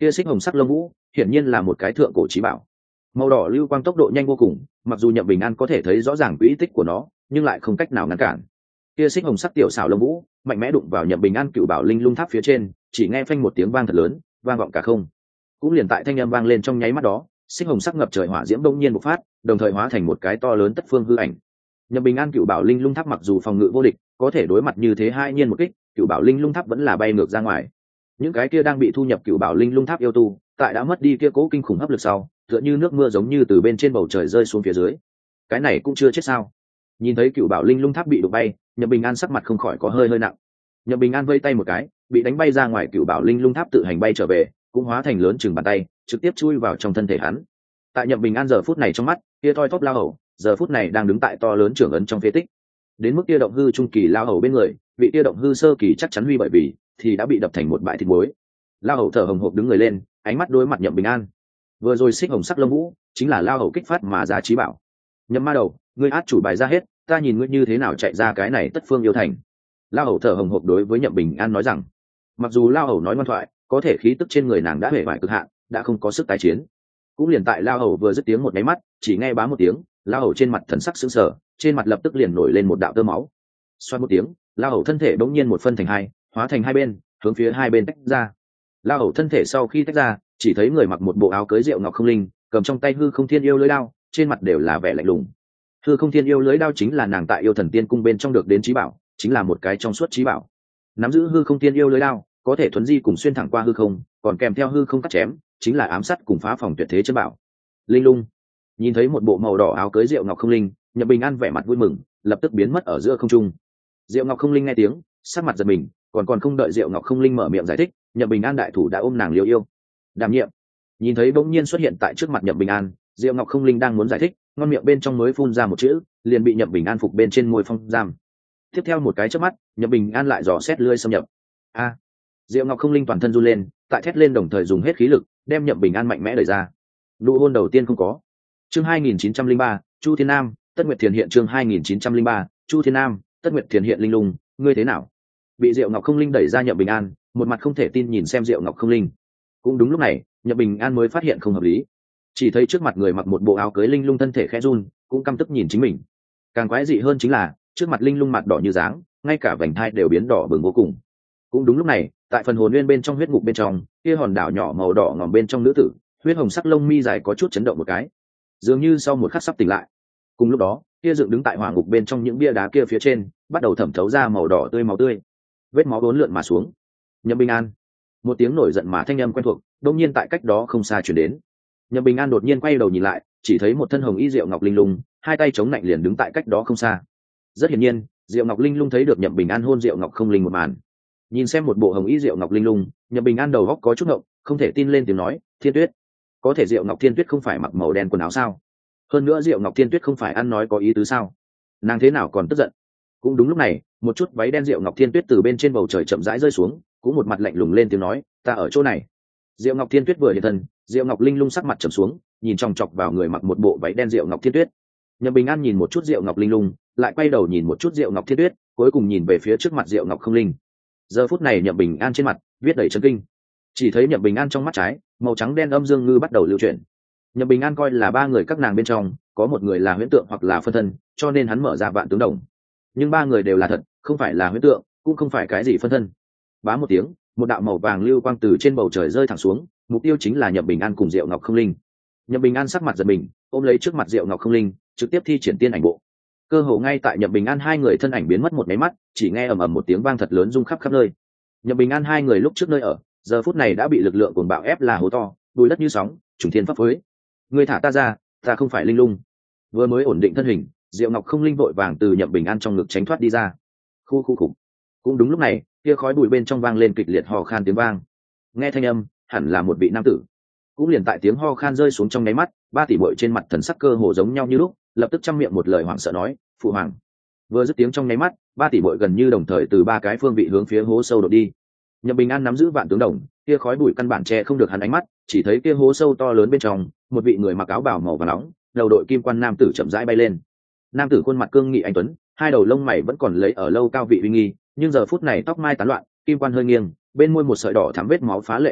[SPEAKER 1] kia xích hồng sắc lông vũ hiển nhiên là một cái thượng cổ trí bảo, màu đỏ lưu quang tốc độ nhanh vô cùng, mặc dù nhậm bình an có thể thấy rõ ràng quỹ tích của nó nhưng lại không cách nào ngăn cản. Kia xích hồng sắc tiểu xảo lông vũ mạnh mẽ đụng vào nhậm bình an cựu bảo linh lung tháp phía trên, chỉ nghe phanh một tiếng vang thật lớn, vang vọng cả không. Cũng liền tại thanh âm vang lên trong nháy mắt đó, xích hồng sắc ngập trời hỏa diễm đông nhiên bộc phát, đồng thời hóa thành một cái to lớn tất phương hư ảnh. Nhậm bình an cựu bảo linh lung tháp mặc dù phòng ngự vô địch, có thể đối mặt như thế hai nhiên một kích, cựu bảo linh lung tháp vẫn là bay ngược ra ngoài. Những cái kia đang bị thu nhập cựu bảo linh lung tháp yêu tu, tại đã mất đi kia cố kinh khủng hấp lực sau, tựa như nước mưa giống như từ bên trên bầu trời rơi xuống phía dưới. Cái này cũng chưa chết sao? Nhìn thấy cựu bảo linh lung tháp bị đụng bay, nhậm bình an sắc mặt không khỏi có hơi nặng. Nhậm bình an vây tay một cái, bị đánh bay ra ngoài cựu bảo linh lung tháp tự hành bay trở về, cũng hóa thành lớn chừng bàn tay, trực tiếp chui vào trong thân thể hắn. Tại nhậm bình an giờ phút này trong mắt, kia thoi thóp lao hầu giờ phút này đang đứng tại to lớn trưởng ấn trong phế tích. Đến mức kia động hư trung kỳ lao hầu bên người, vị kia động hư sơ kỳ chắc chắn huy bởi vì thì đã bị đập thành một bãi thịt muối. Lao hầu thở hồng hộc đứng người lên, ánh mắt đối mặt nhậm bình an. Vừa rồi xích hồng sắc lông vũ chính là lao hầu kích phát mà giá trí bảo. Nhậm ma đầu, ngươi át chủ bài ra hết, ta nhìn ngươi như thế nào chạy ra cái này tất phương yêu thành. Lao hầu thở hồng hộc đối với nhậm bình an nói rằng, mặc dù lao hầu nói ngoan thoại, có thể khí tức trên người nàng đã hể vải cực hạn, đã không có sức tái chiến. Cũng liền tại lao hầu vừa dứt tiếng một máy mắt, chỉ nghe bá một tiếng, lao hầu trên mặt thần sắc sững sờ, trên mặt lập tức liền nổi lên một đạo tơ máu. Xoay một tiếng, lao hầu thân thể bỗng nhiên một phân thành hai, hóa thành hai bên, hướng phía hai bên tách ra. Lao hầu thân thể sau khi tách ra, chỉ thấy người mặc một bộ áo cưới rượu ngọc không linh, cầm trong tay hư không thiên yêu lưỡi đao, trên mặt đều là vẻ lạnh lùng. Hư không thiên yêu lưỡi đao chính là nàng tại yêu thần tiên cung bên trong được đến trí bảo, chính là một cái trong suốt trí bảo. Nắm giữ hư không thiên yêu lưỡi đao, có thể thuấn di cùng xuyên thẳng qua hư không, còn kèm theo hư không cắt chém, chính là ám sát cùng phá phòng tuyệt thế chân bảo. Linh lung nhìn thấy một bộ màu đỏ áo cưới rượu ngọc không linh, nhậm bình an vẻ mặt vui mừng, lập tức biến mất ở giữa không trung. Diệu ngọc không linh nghe tiếng, sắc mặt giật mình, còn không đợi Diệu ngọc không linh mở miệng giải thích, nhậm bình an đại thủ đã ôm nàng liêu yêu. Đảm nhiệm nhìn thấy bỗng nhiên xuất hiện tại trước mặt nhậm bình an, Diệu ngọc không linh đang muốn giải thích, ngon miệng bên trong mới phun ra một chữ, liền bị nhậm bình an phục bên trên môi phong giam. Tiếp theo một cái chớp mắt, nhậm bình an lại dò xét lưỡi xâm nhập. A! Diệu ngọc không linh toàn thân run lên, tại thét lên đồng thời dùng hết khí lực, đem nhậm bình an mạnh mẽ đẩy ra. Nụ hôn đầu tiên không có. Chương 2903, Chu Thiên Nam, Tất Nguyệt Thiền hiện chương 2903, Chu Thiên Nam, Tất Nguyệt Thiền hiện linh lung, ngươi thế nào? Bị Diệu ngọc không linh đẩy ra nhậm bình an, một mặt không thể tin nhìn xem Diệu ngọc không linh. Cũng đúng lúc này, nhậm bình an mới phát hiện không hợp lý. Chỉ thấy trước mặt người mặc một bộ áo cưới linh lung thân thể khẽ run, cũng căm tức nhìn chính mình. Càng quái dị hơn chính là, trước mặt linh lung mặt đỏ như dáng, ngay cả vành thai đều biến đỏ bừng vô cùng. Cũng đúng lúc này, tại phần hồn nguyên bên trong huyết ngục bên trong, kia hòn đảo nhỏ màu đỏ ngòm bên trong nữ tử, huyết hồng sắc lông mi dài có chút chấn động một cái, dường như sau một khắc sắp tỉnh lại. Cùng lúc đó, kia dựng đứng tại hỏa ngục bên trong những bia đá kia phía trên, bắt đầu thẩm thấu ra màu đỏ tươi máu tươi, vết máu uốn lượn mà xuống. Nhậm bình an, một tiếng nổi giận mà thanh âm quen thuộc đột nhiên tại cách đó không xa truyền đến. Nhậm bình an đột nhiên quay đầu nhìn lại, chỉ thấy một thân hồng y Diệu ngọc linh lung, hai tay chống lạnh liền đứng tại cách đó không xa. Rất hiển nhiên, Diệu ngọc linh lung thấy được nhậm bình an hôn Diệu ngọc không linh một màn. Nhìn xem một bộ hồng y Diệu ngọc linh lung, nhậm bình an đầu góc có chút ngộng, không thể tin lên tiếng nói, Thiên Tuyết, có thể Diệu ngọc Thiên Tuyết không phải mặc màu đen quần áo sao? Hơn nữa Diệu ngọc Thiên Tuyết không phải ăn nói có ý tứ sao? Nàng thế nào còn tức giận? Cũng đúng lúc này, một chút váy đen Diệu ngọc Thiên Tuyết từ bên trên bầu trời chậm rãi rơi xuống, cũng một mặt lạnh lùng lên tiếng nói, ta ở chỗ này. Diệu ngọc Thiên Tuyết vừa hiện thân, Diệu ngọc linh lung sắc mặt trầm xuống, nhìn chòng chọc vào người mặc một bộ váy đen Diệu ngọc Thiên Tuyết. Nhậm bình an nhìn một chút Diệu ngọc linh lung, lại quay đầu nhìn một chút Diệu ngọc Thiên Tuyết, cuối cùng nhìn về phía trước mặt Diệu ngọc không linh. Giờ phút này nhậm bình an trên mặt viết đầy chấn kinh. Chỉ thấy nhậm bình an trong mắt trái, màu trắng đen âm dương ngư bắt đầu lưu chuyển. Nhậm bình an coi là ba người các nàng bên trong có một người là huyễn tượng hoặc là phân thân, cho nên hắn mở ra vạn tướng đồng. Nhưng ba người đều là thật, không phải là huyễn tượng, cũng không phải cái gì phân thân. Bá một tiếng, một đạo màu vàng lưu quang từ trên bầu trời rơi thẳng xuống, mục tiêu chính là nhậm bình an cùng Diệu ngọc không linh. Nhậm bình an sắc mặt giật mình, ôm lấy trước mặt Diệu ngọc không linh, trực tiếp thi triển tiên ảnh bộ. Cơ hồ ngay tại nhậm bình an hai người thân ảnh biến mất một máy mắt, chỉ nghe ầm ầm một tiếng vang thật lớn rung khắp khắp nơi. Nhậm bình an hai người lúc trước nơi ở, giờ phút này đã bị lực lượng cuồng bạo ép là hố to, bùi đất như sóng, trùng thiên pháp phối. Ngươi thả ta ra, ta không phải linh lung. Vừa mới ổn định thân hình, Diệu ngọc không linh vội vàng từ nhậm bình an trong ngực tránh thoát đi ra. Khu khu khủng. Cũng đúng lúc này, kia khói bụi bên trong vang lên kịch liệt hò khan tiếng vang. Nghe thanh âm, hẳn là một vị nam tử. Cũng liền tại tiếng ho khan rơi xuống trong nháy mắt, ba tỷ muội trên mặt thần sắc cơ hồ giống nhau như lúc, lập tức trăm miệng một lời hoảng sợ nói, phụ hoàng. Vừa dứt tiếng trong nháy mắt, ba tỷ muội gần như đồng thời từ ba cái phương vị hướng phía hố sâu đột đi. Nhậm bình an nắm giữ vạn tướng đồng, kia khói bụi căn bản che không được hắn ánh mắt, chỉ thấy kia hố sâu to lớn bên trong, một vị người mặc áo bào màu vàng nóng, đầu đội kim quan nam tử chậm rãi bay lên. Nam tử khuôn mặt cương nghị anh tuấn, hai đầu lông mày vẫn còn lấy ở lâu cao vị uy nghi, nhưng giờ phút này tóc mai tán loạn, kim quan hơi nghiêng, bên môi một sợi đỏ thắm vết máu phá lệ trước mắt,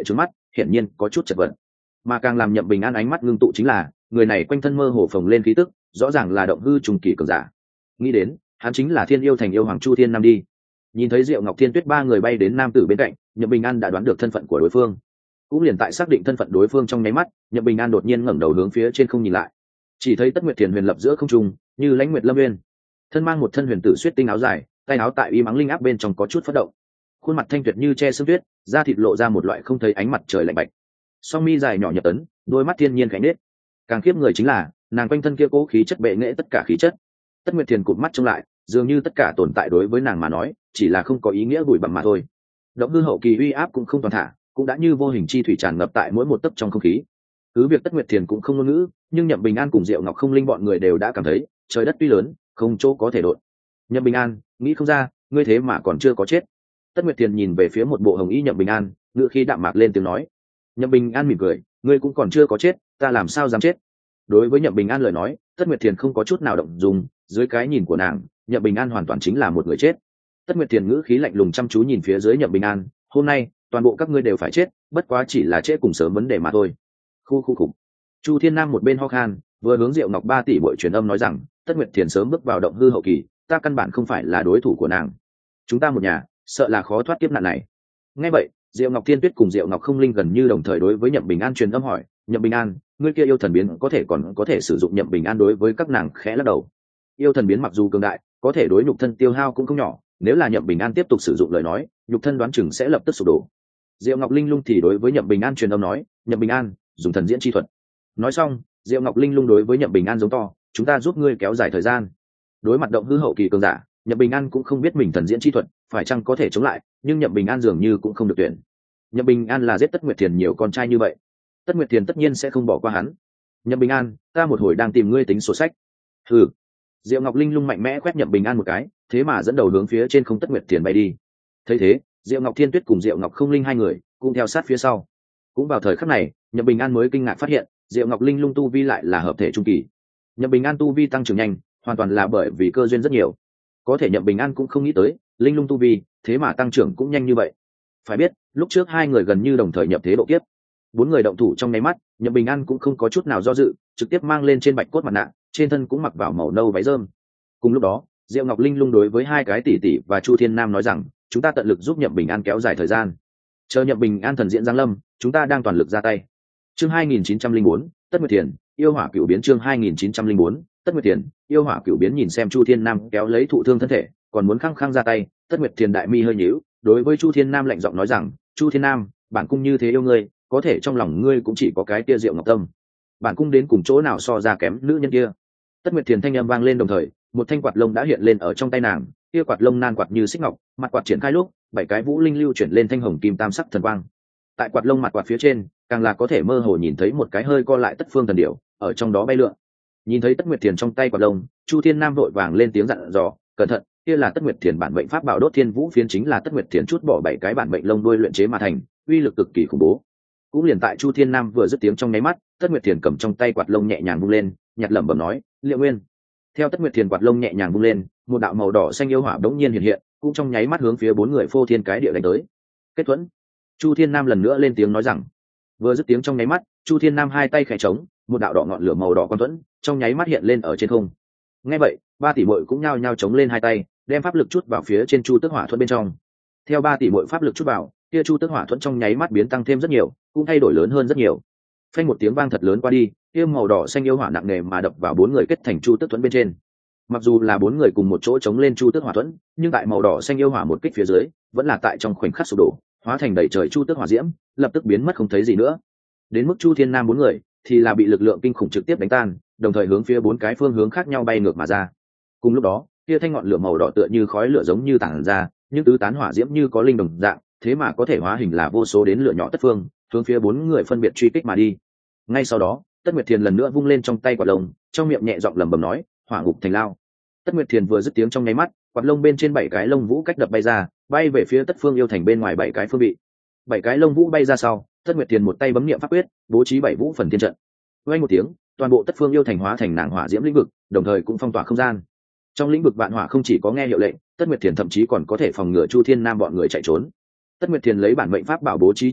[SPEAKER 1] hiển nhiên có chút chật vật. Mà càng làm Nhậm Bình An ánh mắt ngưng tụ chính là người này quanh thân mơ hồ phồng lên khí tức, rõ ràng là động hư trùng kỳ cường giả. Nghĩ đến hắn chính là Thiên Yêu Thành yêu hoàng Chu Thiên Nam đi. Nhìn thấy Diệu Ngọc Thiên Tuyết ba người bay đến nam tử bên cạnh, Nhậm Bình An đã đoán được thân phận của đối phương. Cũng liền tại xác định thân phận đối phương trong nháy mắt, Nhậm Bình An đột nhiên ngẩng đầu hướng phía trên không nhìn lại, chỉ thấy Tất Nguyệt Thiền huyền lập giữa không trung, như lãnh nguyệt lâm nguyên, thân mang một thân huyền tử xuyết tinh áo dài, tay áo tại y mắng linh áp bên trong có chút phất động, khuôn mặt thanh tuyệt như che sương tuyết, da thịt lộ ra một loại không thấy ánh mặt trời lạnh bạch, song mi dài nhỏ nhập tấn, đôi mắt thiên nhiên khẽ nết. Càng khiếp người chính là nàng quanh thân kia cố khí chất bệ nghệ tất cả khí chất. Tất Nguyệt Thiền cụp mắt trông lại, dường như tất cả tồn tại đối với nàng mà nói chỉ là không có ý nghĩa bụi bặm mà thôi. Động hư hậu kỳ uy áp cũng không toàn thả, cũng đã như vô hình chi thủy tràn ngập tại mỗi một tấc trong không khí. Cứ việc Tất Nguyệt Thiền cũng không ngôn ngữ, nhưng Nhậm Bình An cùng Diệu Ngọc Không Linh bọn người đều đã cảm thấy trời đất tuy lớn, không chỗ có thể đột. Nhậm Bình An, nghĩ không ra, ngươi thế mà còn chưa có chết. Tất Nguyệt Thiền nhìn về phía một bộ hồng y Nhậm Bình An, ngựa khi đạm mạc lên tiếng nói. Nhậm Bình An mỉm cười, ngươi cũng còn chưa có chết, ta làm sao dám chết. Đối với Nhậm Bình An lời nói, Tất Nguyệt Thiền không có chút nào động dung, dưới cái nhìn của nàng, Nhậm Bình An hoàn toàn chính là một người chết. Tất Nguyệt Thiền ngữ khí lạnh lùng chăm chú nhìn phía dưới Nhậm Bình An, hôm nay toàn bộ các ngươi đều phải chết, bất quá chỉ là chết cùng sớm vấn đề mà thôi. Khu khu khục. Chu Thiên Nam một bên ho khan, vừa hướng Diệu Ngọc 3 tỷ bội truyền âm nói rằng, Tất Nguyệt Thiền sớm bước vào động hư hậu kỳ, ta căn bản không phải là đối thủ của nàng. Chúng ta một nhà, sợ là khó thoát kiếp nạn này. Nghe vậy, Diệu Ngọc Thiên Tuyết cùng Diệu Ngọc Không Linh gần như đồng thời đối với Nhậm Bình An truyền âm hỏi, Nhậm Bình An, ngươi kia yêu thần biến có thể còn có thể sử dụng Nhậm Bình An đối với các nàng khẽ lắc đầu. Yêu thần biến mặc dù cường đại, có thể đối nhục thân tiêu hao cũng không nhỏ, nếu là Nhậm Bình An tiếp tục sử dụng lời nói, nhục thân đoán chừng sẽ lập tức sụp đổ. Diệu Ngọc Linh Lung thì đối với Nhậm Bình An truyền âm nói, Nhậm Bình An, dùng thần diễn chi thuật. Nói xong, Diệu Ngọc Linh Lung đối với Nhậm Bình An giống to, chúng ta giúp ngươi kéo dài thời gian. Đối mặt động hư hậu kỳ cường giả, Nhậm Bình An cũng không biết mình thần diễn chi thuật phải chăng có thể chống lại, nhưng Nhậm Bình An dường như cũng không được tuyển. Nhậm Bình An là giết Tất Nguyệt Thiền nhiều con trai như vậy, Tất Nguyệt Thiền tất nhiên sẽ không bỏ qua hắn. Nhậm Bình An, ta một hồi đang tìm ngươi tính sổ sách. Ừ. Diệu Ngọc Linh Lung mạnh mẽ quét Nhậm Bình An một cái, thế mà dẫn đầu hướng phía trên không Tất Nguyệt Thiền bay đi. Thấy thế, Diệu Ngọc Thiên Tuyết cùng Diệu Ngọc Không Linh hai người cũng theo sát phía sau. Cũng vào thời khắc này, Nhậm Bình An mới kinh ngạc phát hiện, Diệu Ngọc Linh Lung tu vi lại là hợp thể trung kỳ. Nhậm Bình An tu vi tăng trưởng nhanh, hoàn toàn là bởi vì cơ duyên rất nhiều. Có thể Nhậm Bình An cũng không nghĩ tới, Linh Lung tu vi thế mà tăng trưởng cũng nhanh như vậy. Phải biết, lúc trước hai người gần như đồng thời nhập thế độ kiếp. Bốn người động thủ trong nháy mắt, Nhậm Bình An cũng không có chút nào do dự, trực tiếp mang lên trên bạch cốt mặt nạ, trên thân cũng mặc vào màu nâu váy rơm. Cùng lúc đó, Diệu Ngọc Linh Lung đối với hai cái tỷ tỷ và Chu Thiên Nam nói rằng, chúng ta tận lực giúp Nhậm Bình An kéo dài thời gian. Chờ Nhậm Bình An thần diễn giáng lâm, chúng ta đang toàn lực ra tay. Chương 2904, Tất Nguyệt Thiền, yêu hỏa cửu biến chương 2904, Tất Nguyệt Thiền, yêu hỏa cửu biến nhìn xem Chu Thiên Nam kéo lấy thụ thương thân thể, còn muốn khăng khăng ra tay, Tất Nguyệt Thiền đại mi hơi nhíu, đối với Chu Thiên Nam lạnh giọng nói rằng, Chu Thiên Nam, bản cung như thế yêu ngươi, có thể trong lòng ngươi cũng chỉ có cái tia Diệu Ngọc Tâm. Bản cung đến cùng chỗ nào so ra kém nữ nhân kia. Tất Nguyệt Thiền thanh âm vang lên đồng thời, một thanh quạt lông đã hiện lên ở trong tay nàng, kia quạt lông nan quạt như xích ngọc, mặt quạt triển khai lúc, 7 cái vũ linh lưu chuyển lên thanh hồng kim tam sắc thần quang. Tại quạt lông mặt quạt phía trên, càng là có thể mơ hồ nhìn thấy một cái hơi co lại Tất Phương thần điểu ở trong đó bay lượn. Nhìn thấy Tất Nguyệt Thiền trong tay quạt lông, Chu Thiên Nam vội vàng lên tiếng dặn dò, cẩn thận, kia là Tất Nguyệt Thiền bản mệnh pháp bảo đốt thiên vũ phiến, chính là Tất Nguyệt Thiền chút bỏ 7 cái bản mệnh lông đuôi luyện chế mà thành, uy lực cực kỳ khủng bố. Cũng liền tại Chu Thiên Nam vừa dứt tiếng trong nháy mắt, Tất Nguyệt Thiền cầm trong tay quạt lông nhẹ nhàng vung lên, nhặt lẩm bẩm nói, Liệu Nguyên. Theo Tất Nguyệt Thiền quạt lông nhẹ nhàng vung lên, một đạo màu đỏ xanh yêu hỏa đống nhiên hiện hiện, cũng trong nháy mắt hướng phía bốn người phô thiên cái địa đánh tới. Kết thuẫn. Chu Thiên Nam lần nữa lên tiếng nói rằng, vừa dứt tiếng trong nháy mắt, Chu Thiên Nam hai tay khẽ trống, một đạo đỏ ngọn lửa màu đỏ quan thuẫn trong nháy mắt hiện lên ở trên không. Nghe vậy, ba tỷ muội cũng nhao nhao chống lên hai tay, đem pháp lực chút vào phía trên Chu Tước Hỏa thuẫn bên trong. Theo ba tỷ muội pháp lực chút vào, kia Chu Tước Hỏa thuẫn trong nháy mắt biến tăng thêm rất nhiều, cũng thay đổi lớn hơn rất nhiều. Phanh một tiếng vang thật lớn qua đi, kia màu đỏ xanh yêu hỏa nặng nề mà đập vào bốn người kết thành Chu Tước thuẫn bên trên. Mặc dù là bốn người cùng một chỗ chống lên Chu Tước Hỏa thuẫn, nhưng tại màu đỏ xanh yêu hỏa một kích phía dưới, vẫn là tại trong khoảnh khắc sụp đổ, hóa thành đầy trời Chu Tước hỏa diễm, lập tức biến mất không thấy gì nữa. Đến mức Chu Thiên Nam bốn người thì là bị lực lượng kinh khủng trực tiếp đánh tan, đồng thời hướng phía bốn cái phương hướng khác nhau bay ngược mà ra. Cùng lúc đó, kia thanh ngọn lửa màu đỏ tựa như khói lửa giống như tản ra, nhưng tứ tán hỏa diễm như có linh đồng dạng, thế mà có thể hóa hình là vô số đến lửa nhỏ tất phương, hướng phía bốn người phân biệt truy kích mà đi. Ngay sau đó, Tất Nguyệt Thiền lần nữa vung lên trong tay quạt lông, trong miệng nhẹ giọng lẩm bẩm nói, hỏa ngục thành lao. Tất Nguyệt Thiền vừa dứt tiếng trong nháy mắt, quạt lông bên trên 7 cái lông vũ cách đập bay ra, bay về phía Tất Phương yêu thành bên ngoài 7 cái phương vị. 7 cái lông vũ bay ra sau, Tất Nguyệt Thiền một tay bấm niệm pháp quyết, bố trí 7 vũ phần thiên trận. Vang một tiếng, toàn bộ Tất Phương yêu thành hóa thành nàng hỏa diễm lĩnh vực, đồng thời cũng phong tỏa không gian. Trong lĩnh vực vạn hỏa không chỉ có nghe hiệu lệnh, Tất Nguyệt Thiền thậm chí còn có thể phòng ngừa Chu Thiên Nam bọn người chạy trốn. Tất Nguyệt Thiền lấy bản mệnh pháp bảo bố trí trận pháp,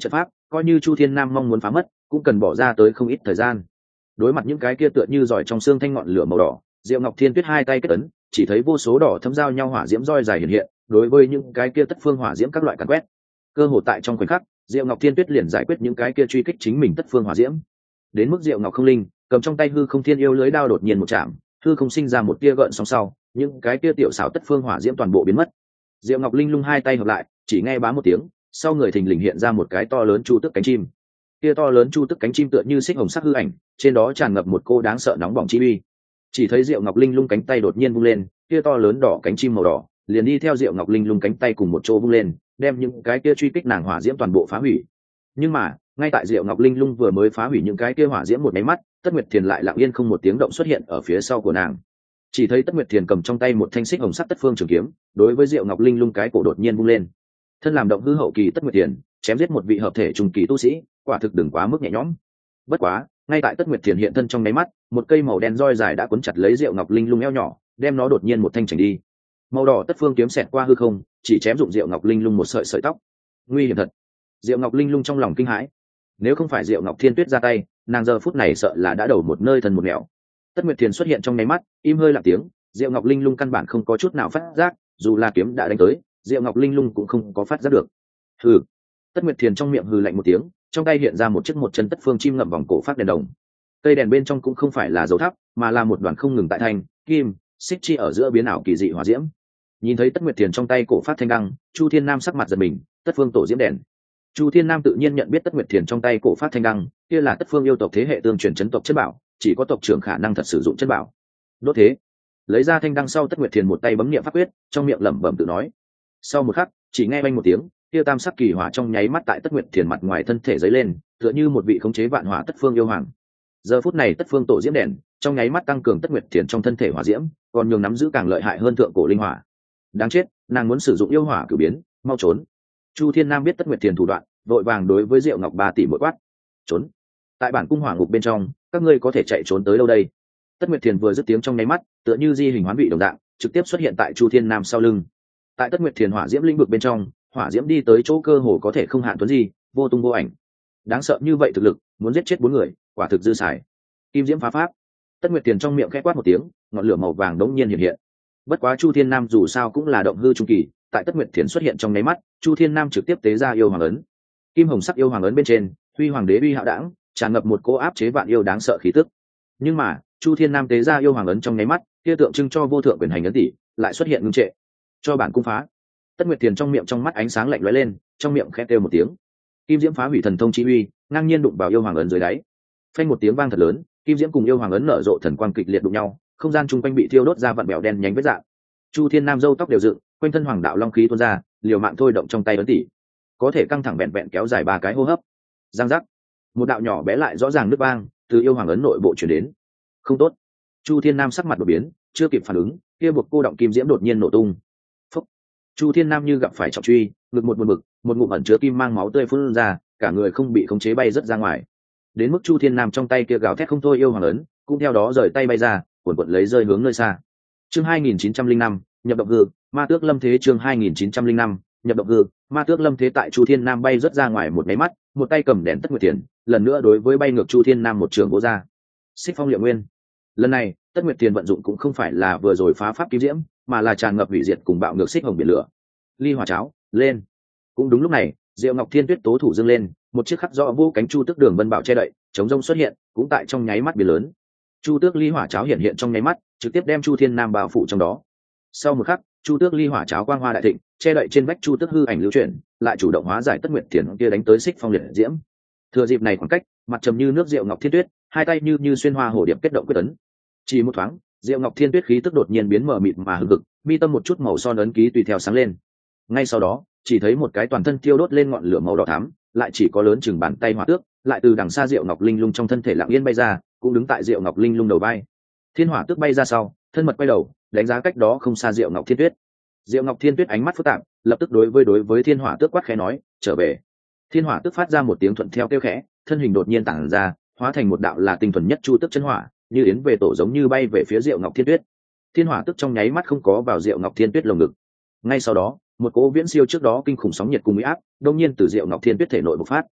[SPEAKER 1] coi như Chu Thiên Nam mong muốn phá mất cũng cần bỏ ra tới không ít thời gian. Đối mặt những cái kia tựa như giỏi trong xương thanh ngọn lửa màu đỏ, Diệu Ngọc Thiên Tuyết hai tay kết ấn, chỉ thấy vô số đỏ thấm giao nhau hỏa diễm roi dài hiện hiện, đối với những cái kia tất phương hỏa diễm các loại càn quét. Cơ hội tại trong khoảnh khắc, Diệu Ngọc Thiên Tuyết liền giải quyết những cái kia truy kích chính mình tất phương hỏa diễm. Đến mức Diệu Ngọc Không Linh, cầm trong tay hư không thiên yêu lưới đao đột nhiên một chạm, hư không sinh ra một tia gợn sóng sau, những cái tia tiểu xảo tất phương hỏa diễm toàn bộ biến mất. Diệu Ngọc Linh lung hai tay hợp lại, chỉ nghe bá một tiếng, sau người thình lình hiện ra một cái to lớn chu tước cánh chim. Tia to lớn chu tước cánh chim tựa như xích hồng sắc hư ảnh, trên đó tràn ngập một cô đáng sợ nóng bỏng chi uy. Chỉ thấy Diệu Ngọc Linh lung cánh tay đột nhiên vung lên, tia to lớn đỏ cánh chim màu đỏ, liền đi theo Diệu Ngọc Linh lung cánh tay cùng một chỗ vung lên, đem những cái kia truy kích nàng hỏa diễm toàn bộ phá hủy. Nhưng mà, ngay tại Diệu Ngọc Linh lung vừa mới phá hủy những cái kia hỏa diễm một máy mắt, Tất Nguyệt Thiền lại lặng yên không một tiếng động xuất hiện ở phía sau của nàng. Chỉ thấy Tất Nguyệt Thiền cầm trong tay một thanh xích hồng sắc tất phương trường kiếm, đối với Diệu Ngọc Linh lung cái cổ đột nhiên vung lên. Thân làm động hư hậu kỳ Tất Nguyệt Thiền, chém giết một vị hợp thể trùng kỳ tu sĩ, quả thực đừng quá mức nhẹ nhõm. Bất quá, ngay tại Tất Nguyệt Thiền hiện thân trong máy mắt, một cây màu đen roi dài đã cuốn chặt lấy Diệu Ngọc Linh lung eo nhỏ, đem nó đột nhiên một thanh chảnh đi. Màu đỏ tất phương kiếm xẹt qua hư không, chỉ chém dụng Diệu Ngọc Linh lung một sợi sợi tóc. Nguy hiểm thật. Diệu Ngọc Linh lung trong lòng kinh hãi. Nếu không phải Diệu Ngọc Thiên Tuyết ra tay, nàng giờ phút này sợ là đã đầu một nơi thần một nẻo. Tất Nguyệt Thiền xuất hiện trong nháy mắt, im hơi lặng tiếng, Diệu Ngọc Linh lung căn bản không có chút nào phát giác, dù là kiếm đã đánh tới, Diệu Ngọc Linh lung cũng không có phát giác được. Hừ. Tất Nguyệt Thiền trong miệng hừ lạnh một tiếng, trong tay hiện ra một chiếc một chân tất phương chim ngậm vòng cổ phát đèn đồng. Cây đèn bên trong cũng không phải là dầu thắp, mà là một đoàn không ngừng tại thanh, kim, xích chi ở giữa biến ảo kỳ dị hỏa diễm. Nhìn thấy Tất Nguyệt Thiền trong tay cổ phát thanh đăng, Chu Thiên Nam sắc mặt giật mình, tất phương tổ diễm đèn. Chu Thiên Nam tự nhiên nhận biết Tất Nguyệt Thiền trong tay cổ phát thanh đăng, kia là tất phương yêu tộc thế hệ tương truyền chấn tộc chất bảo, chỉ có tộc trưởng khả năng thật sử dụng chất bảo. Đốt thế, lấy ra thanh đăng sau, Tất Nguyệt Thiền một tay bấm niệm pháp quyết, trong miệng lẩm bẩm tự nói. Sau một khắc, chỉ nghe vang một tiếng, kia tam sắc kỳ hỏa trong nháy mắt tại Tất Nguyệt Thiền mặt ngoài thân thể giấy lên, tựa như một vị khống chế vạn hỏa tất phương yêu hoàng. Giờ phút này tất phương tổ diễm đèn trong nháy mắt tăng cường Tất Nguyệt Thiền trong thân thể hỏa diễm, còn nhường nắm giữ càng lợi hại hơn thượng cổ linh hỏa. Đáng chết, nàng muốn sử dụng yêu hỏa cử biến, mau trốn. Chu Thiên Nam biết Tất Nguyệt Thiền thủ đoạn, vội vàng đối với Diệu Ngọc 3 tỷ mỗi quát. Trốn. Tại bản cung hỏa ngục bên trong, các ngươi có thể chạy trốn tới đâu đây? Tất Nguyệt Thiền vừa dứt tiếng trong nháy mắt, tựa như di hình hoán vị đồng dạng, trực tiếp xuất hiện tại Chu Thiên Nam sau lưng. Tại Tất Nguyệt Thiền hỏa diễm lĩnh vực bên trong, hỏa diễm đi tới chỗ cơ hồ có thể không hạn tuấn gì, vô tung vô ảnh. Đáng sợ như vậy thực lực, muốn giết chết 4 người, quả thực dư xài. Kim diễm phá pháp. Tất Nguyệt Thiền trong miệng khẽ quát một tiếng, ngọn lửa màu vàng đống nhiên hiện hiện. Bất quá Chu Thiên Nam dù sao cũng là động hư trung kỳ, tại Tất Nguyệt Thiền xuất hiện trong nháy mắt, Chu Thiên Nam trực tiếp tế ra yêu hoàng ấn. Kim hồng sắc yêu hoàng ấn bên trên, huy hoàng đế uy hạo đãng, tràn ngập một cỗ áp chế vạn yêu đáng sợ khí tức. Nhưng mà, Chu Thiên Nam tế ra yêu hoàng ấn trong nháy mắt, kia tượng trưng cho vô thượng quyền hành ấn tỷ, lại xuất hiện ngưng trệ. Cho bản cung phá. Tất Nguyệt Thiền trong miệng trong mắt ánh sáng lạnh lóe lên, trong miệng khẽ kêu một tiếng. Kim diễm phá hủy thần thông chi uy, ngang nhiên đụng vào yêu hoàng ấn dưới đáy. Phanh một tiếng vang thật lớn, kim diễm cùng yêu hoàng ấn nở rộ thần quang kịch liệt đụng nhau, không gian chung quanh bị thiêu đốt ra vặn bèo đen nhánh vết rạn. Chu Thiên Nam râu tóc đều dựng, quanh thân hoàng đạo long khí tuôn ra, liều mạng thôi động trong tay ấn tỷ, có thể căng thẳng vẹn vẹn kéo dài 3 cái hô hấp. Giang giác, một đạo nhỏ bé lại rõ ràng nứt vang từ yêu hoàng ấn nội bộ chuyển đến. Không tốt. Chu Thiên Nam sắc mặt đột biến, chưa kịp phản ứng, kia buộc cô động kim diễm đột nhiên nổ tung. Phúc. Chu Thiên Nam như gặp phải trọng truy, ngực một mực, một ngụm ẩn chứa kim mang máu tươi phun ra, cả người không bị khống chế bay rất ra ngoài. Đến mức Chu Thiên Nam trong tay kia gào thét không thôi yêu hoàng ấn, cũng theo đó rời tay bay ra, cuộn cuộn lấy rơi hướng nơi xa. Chương 2905, nhập động hư, ma tước lâm thế. Chương 2905, nhập động hư, ma tước lâm thế. Tại Chu Thiên Nam bay rất ra ngoài một máy mắt, một tay cầm đèn Tất Nguyệt Tiền, lần nữa đối với bay ngược Chu Thiên Nam một trường vỗ ra. Xích phong liệu nguyên. Lần này, Tất Nguyệt Tiền vận dụng cũng không phải là vừa rồi phá pháp kiếm diễm, mà là tràn ngập hủy diệt cùng bạo ngược xích hồng biển lửa. Ly hỏa cháo, lên. Cũng đúng lúc này, Diệu Ngọc Thiên Tuyết tố thủ dâng lên, một chiếc khắc rõ vô cánh chu tước đường vân bảo che đậy, chống rông xuất hiện, cũng tại trong nháy mắt biến lớn. Chu tước ly hỏa cháo hiện hiện trong nháy mắt, trực tiếp đem Chu Thiên Nam bao phủ trong đó. Sau một khắc, chu tước ly hỏa cháo quang hoa đại thịnh, che đậy trên vách chu tước hư ảnh lưu chuyển, lại chủ động hóa giải Tất Nguyệt Thiền kia đánh tới xích phong liệt diễm. Thừa dịp này khoảng cách, mặt trầm như nước Diệu Ngọc Thiên Tuyết, hai tay như xuyên hoa hồ điệp kết động quyết ấn. Chỉ một thoáng, Diệu Ngọc Thiên Tuyết khí tức đột nhiên biến mờ mịt mà hừng hực, mi tâm một chút màu son ấn ký tùy theo sáng lên. Ngay sau đó, chỉ thấy một cái toàn thân thiêu đốt lên ngọn lửa màu đỏ thắm, lại chỉ có lớn chừng bàn tay hỏa tước, lại từ đằng xa Diệu Ngọc Linh Lung trong thân thể lặng yên bay ra, cũng đứng tại Diệu Ngọc Linh Lung đầu vai. Thiên hỏa tước bay ra sau, thân mật quay đầu, đánh giá cách đó không xa Diệu Ngọc Thiên Tuyết. Diệu Ngọc Thiên Tuyết ánh mắt phức tạp, lập tức đối với Thiên hỏa tước quát khẽ nói, trở về. Thiên hỏa tước phát ra một tiếng thuận theo kêu khẽ, thân hình đột nhiên tản ra, hóa thành một đạo là tinh thuần nhất chu tước chân hỏa, như yến về tổ giống như bay về phía Diệu Ngọc Thiên Tuyết. Thiên hỏa tước trong nháy mắt không có vào Diệu Ngọc Thiên Tuyết lồng ngực. Ngay sau đó, một cỗ viễn siêu trước đó kinh khủng sóng nhiệt cùng uy áp, đột nhiên từ Diệu Ngọc Thiên Tuyết thể nội bộc phát.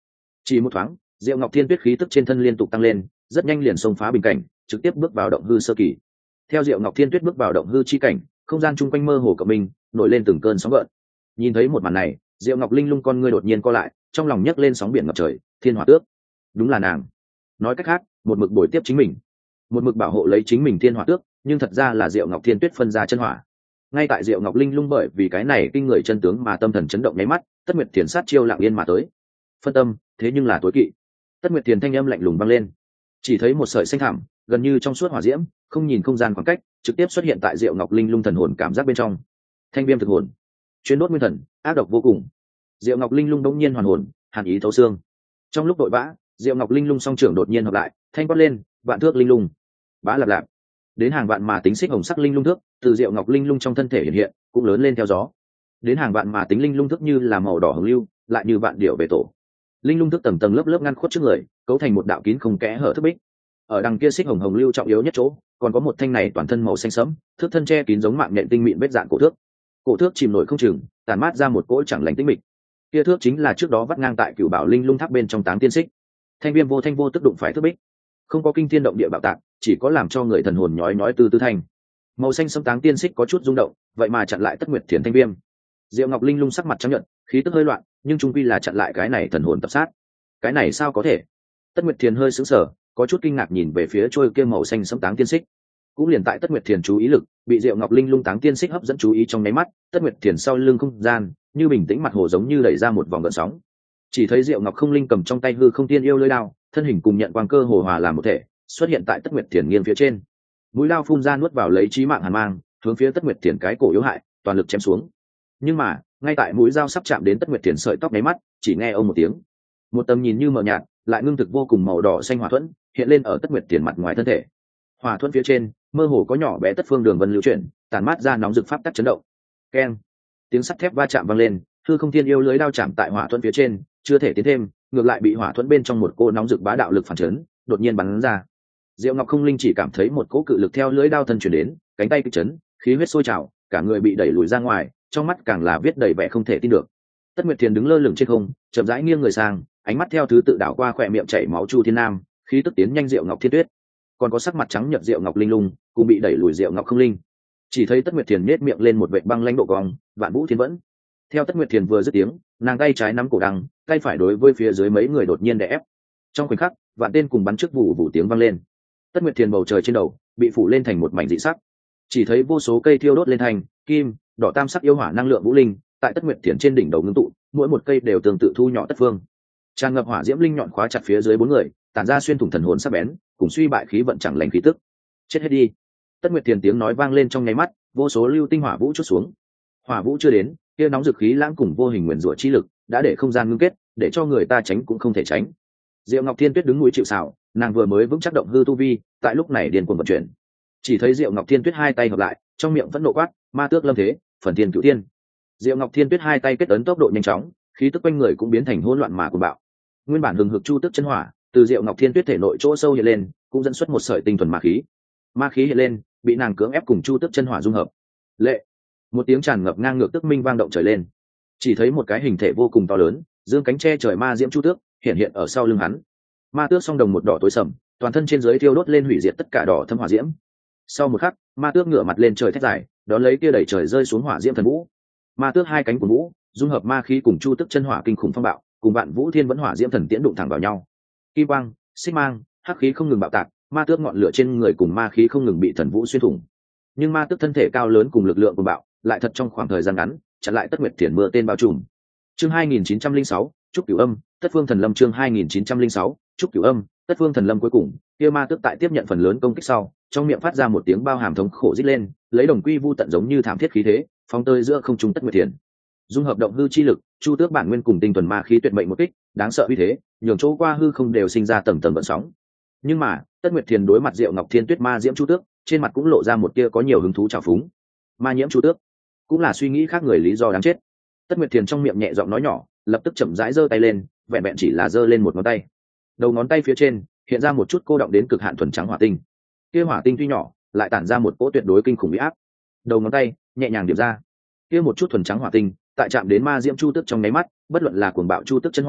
[SPEAKER 1] Chỉ một thoáng, Diệu Ngọc Thiên Tuyết khí tức trên thân liên tục tăng lên, rất nhanh liền xông phá bình cảnh, trực tiếp bước vào động hư sơ kỳ. Theo Diệu Ngọc Thiên Tuyết bước vào động hư chi cảnh, không gian chung quanh mơ hồ cộng minh, nổi lên từng cơn sóng gợn. Nhìn thấy một màn này, Diệu Ngọc Linh Lung con ngươi đột nhiên co lại, trong lòng nhấc lên sóng biển ngập trời, Thiên Hỏa Tước. Đúng là nàng. Nói cách khác, một mực bồi tiếp chính mình, một mực bảo hộ lấy chính mình Thiên Hỏa Tước, nhưng thật ra là Diệu Ngọc Thiên Tuyết phân ra chân hỏa. Ngay tại Diệu Ngọc Linh Lung bởi vì cái này kinh người chân tướng mà tâm thần chấn động nháy mắt, Tất Nguyệt Thiền sát chiêu lặng yên mà tới. Phân tâm, thế nhưng là tối kỵ. Tất Nguyệt Thiền thanh âm lạnh lùng vang lên. Chỉ thấy một sợi xanh thẳm, gần như trong suốt hỏa diễm, không nhìn không gian khoảng cách, trực tiếp xuất hiện tại Diệu Ngọc Linh Lung thần hồn cảm giác bên trong. Thanh viêm thực hồn, chuyên đốt nguyên thần, ác độc vô cùng. Diệu Ngọc Linh Lung đống nhiên hoàn hồn, hàn ý thấu xương. Trong lúc đội vã, Diệu Ngọc Linh Lung song trưởng đột nhiên hợp lại, thanh quát lên, vạn thước linh lung. Bá lạp lạp. Đến hàng vạn mà tính xích hồng sắc linh lung thước, từ Diệu Ngọc Linh Lung trong thân thể hiện hiện, cũng lớn lên theo gió. Đến hàng vạn mà tính linh lung thước như là màu đỏ hồng lưu, lại như vạn điệu về tổ. Linh lung thước tầng tầng lớp lớp ngăn khuất trước người, cấu thành một đạo kín không kẽ hở thức bích. Ở đằng kia xích hồng hồng lưu trọng yếu nhất chỗ, còn có một thanh này toàn thân màu xanh sẫm, thước thân che kín giống mạng nhện tinh mịn vết dạn cổ thước. Cổ thước chìm nổi không chừng, tàn mát ra một cỗ chẳng lành tĩnh mịch. Kia thước chính là trước đó vắt ngang tại Cửu Bảo Linh Lung Tháp bên trong Táng Tiên Xích. Thanh viêm vô thanh vô tức đụng phải thước bích, không có kinh thiên động địa bạo tạc, chỉ có làm cho người thần hồn nhói nhói từ tư thanh. Màu xanh sẫm Táng Tiên Xích có chút rung động, vậy mà chặn lại Tất Nguyệt Thiền thanh viêm. Diệu Ngọc Linh Lung sắc mặt trắng nhợt, khí tức hơi loạn, nhưng trung quy là chặn lại cái này thần hồn tập sát. Cái này sao có thể? Tất Nguyệt Thiền hơi sững sờ, có chút kinh ngạc nhìn về phía trôi kia màu xanh sẫm Táng Tiên Xích. Cũng liền tại Tất Nguyệt Thiền chú ý lực bị Diệu Ngọc Linh Lung Táng Tiên Xích hấp dẫn chú ý trong nháy mắt, Tất Nguyệt Thiền sau lưng không gian như bình tĩnh mặt hồ giống như đẩy ra một vòng gợn sóng. Chỉ thấy Diệu Ngọc Không Linh cầm trong tay hư không tiên yêu lưỡi đao, thân hình cùng nhận quang cơ hồ hòa làm một thể, xuất hiện tại Tất Nguyệt Thiền nghiêng phía trên. Mũi lao phun ra nuốt vào lấy chí mạng hàn mang, hướng phía Tất Nguyệt Thiền cái cổ yếu hại, toàn lực chém xuống. Nhưng mà, ngay tại mũi dao sắp chạm đến Tất Nguyệt Thiền sợi tóc nháy mắt, chỉ nghe ông một tiếng, một tầm nhìn như mờ nhạt, lại ngưng thực vô cùng màu đỏ xanh hỏa thuẫn hiện lên ở Tất Nguyệt Thiền mặt ngoài thân thể. Hỏa thuẫn phía trên, mơ hồ có nhỏ bé tất phương đường vân lưu chuyển, tàn mát ra nóng rực pháp tắc chấn động. Keng, tiếng sắt thép va chạm vang lên, hư không thiên yêu lưới đao chạm tại hỏa thuẫn phía trên, chưa thể tiến thêm, ngược lại bị hỏa thuẫn bên trong một cô nóng rực bá đạo lực phản chấn, đột nhiên bắn ra. Diệu Ngọc Không Linh chỉ cảm thấy một cỗ cự lực theo lưới đao thân chuyển đến, cánh tay kịch chấn, khí huyết sôi trào, cả người bị đẩy lùi ra ngoài, trong mắt càng là viết đầy vẻ không thể tin được. Tất Nguyệt Thiền đứng lơ lửng trên không, chậm rãi nghiêng người sang, ánh mắt theo thứ tự đảo qua khỏe miệng chảy máu Chu Thiên Nam, khí tức tiến nhanh Diệu Ngọc Thiên Tuyết, còn có sắc mặt trắng nhợt Diệu Ngọc Linh Lung, cũng bị đẩy lùi Diệu Ngọc Không Linh. Chỉ thấy Tất Nguyệt Thiền nhếch miệng lên một vệt băng lãnh độ cong, Vạn Vũ Thiên Vẫn. Theo Tất Nguyệt Thiền vừa dứt tiếng, nàng tay trái nắm cổ đằng, tay phải đối với phía dưới mấy người đột nhiên đè ép. Trong khoảnh khắc, vạn tên cùng bắn trước vụ vụ tiếng vang lên. Tất Nguyệt Thiền bầu trời trên đầu bị phủ lên thành một mảnh dị sắc, chỉ thấy vô số cây thiêu đốt lên thành kim, đỏ tam sắc yêu hỏa năng lượng vũ linh tại Tất Nguyệt Thiền trên đỉnh đầu ngưng tụ, mỗi một cây đều tương tự thu nhỏ tất phương. Tràn ngập hỏa diễm linh nhọn khóa chặt phía dưới bốn người, tản ra xuyên thủng thần hồn sắc bén, cùng suy bại khí vận chẳng lành khí tức. Chết hết đi! Tất Nguyệt Thiền tiếng nói vang lên trong nháy mắt, vô số lưu tinh hỏa vũ chút xuống. Hỏa vũ chưa đến, kia nóng dực khí lãng cùng vô hình nguyền rủa chi lực đã để không gian ngưng kết, để cho người ta tránh cũng không thể tránh. Diệu Ngọc Thiên Tuyết đứng núi chịu sào, nàng vừa mới vững chắc động hư tu vi, tại lúc này điên cuồng vận chuyển. Chỉ thấy Diệu Ngọc Thiên Tuyết hai tay hợp lại, trong miệng vẫn nộ quát, ma tước lâm thế, phần thiên cửu thiên. Diệu Ngọc Thiên Tuyết hai tay kết ấn tốc độ nhanh chóng, khí tức quanh người cũng biến thành hỗn loạn mà cuồng bạo. Nguyên bản hừng hực chu tức chân hỏa, từ Diệu Ngọc Thiên Tuyết thể nội chỗ sâu hiện lên, cũng dẫn xuất một sợi tinh thuần ma khí. Ma khí hiện lên, bị nàng cưỡng ép cùng chu tức chân hỏa dung hợp. Lệ, một tiếng tràn ngập ngang ngược tức minh vang động trời lên. Chỉ thấy một cái hình thể vô cùng to lớn, dương cánh che trời ma diễm chu tước hiện hiện ở sau lưng hắn. Ma tước song đồng một đỏ tối sầm, toàn thân trên dưới thiêu đốt lên hủy diệt tất cả đỏ thâm hỏa diễm. Sau một khắc, ma tước ngửa mặt lên trời thét dài, đón lấy kia đẩy trời rơi xuống hỏa diễm thần vũ. Ma tước hai cánh của vũ, dung hợp ma khí cùng chu tức chân hỏa kinh khủng phong bạo, cùng Vạn Vũ Thiên Vẫn hỏa diễm thần tiễn đụng thẳng vào nhau. Kim quang, xích mang, hắc khí không ngừng bạo tạc, ma tước ngọn lửa trên người cùng ma khí không ngừng bị thần vũ xuyên thủng. Nhưng ma tước thân thể cao lớn cùng lực lượng của bạo, lại thật trong khoảng thời gian ngắn, chặn lại Tất Nguyệt Thiền mưa tên bao trùm. Chương 2906, Trúc Cửu Âm, Tất Phương Thần Lâm chương 2906, Trúc Cửu Âm, Tất Phương Thần Lâm cuối cùng, kia ma tước tại tiếp nhận phần lớn công kích sau, trong miệng phát ra một tiếng bao hàm thống khổ rít lên, lấy đồng quy vu tận giống như thảm thiết khí thế, phóng tơi giữa không trung Tất Nguyệt Thiền. Dung hợp động hư chi lực, chu tước bản nguyên cùng tinh thuần ma khí tuyệt mệnh một kích, đáng sợ uy thế, nhường chỗ qua hư không đều sinh ra tầng tầng gợn sóng. Nhưng mà, Tất Nguyệt Thiền đối mặt Diệu Ngọc Thiên Tuyết ma diễm chu tước, trên mặt cũng lộ ra một tia có nhiều hứng thú trào phúng. Ma nhiễm chu tước, cũng là suy nghĩ khác người lý do đáng chết. Tất Nguyệt Thiền trong miệng nhẹ giọng nói nhỏ, lập tức chậm rãi giơ tay lên, vẹn vẹn chỉ là giơ lên một ngón tay. Đầu ngón tay phía trên hiện ra một chút cô động đến cực hạn thuần trắng hỏa tinh. Kia hỏa tinh tuy nhỏ, lại tản ra một cỗ tuyệt đối kinh khủng uy áp. Đầu ngón tay nhẹ nhàng điểm ra, kia một chút thuần trắng hỏa tinh, tại chạm đến ma diễm chu tước trong nháy mắt, bất luận là cuồng bạo chu tước chân hỏa,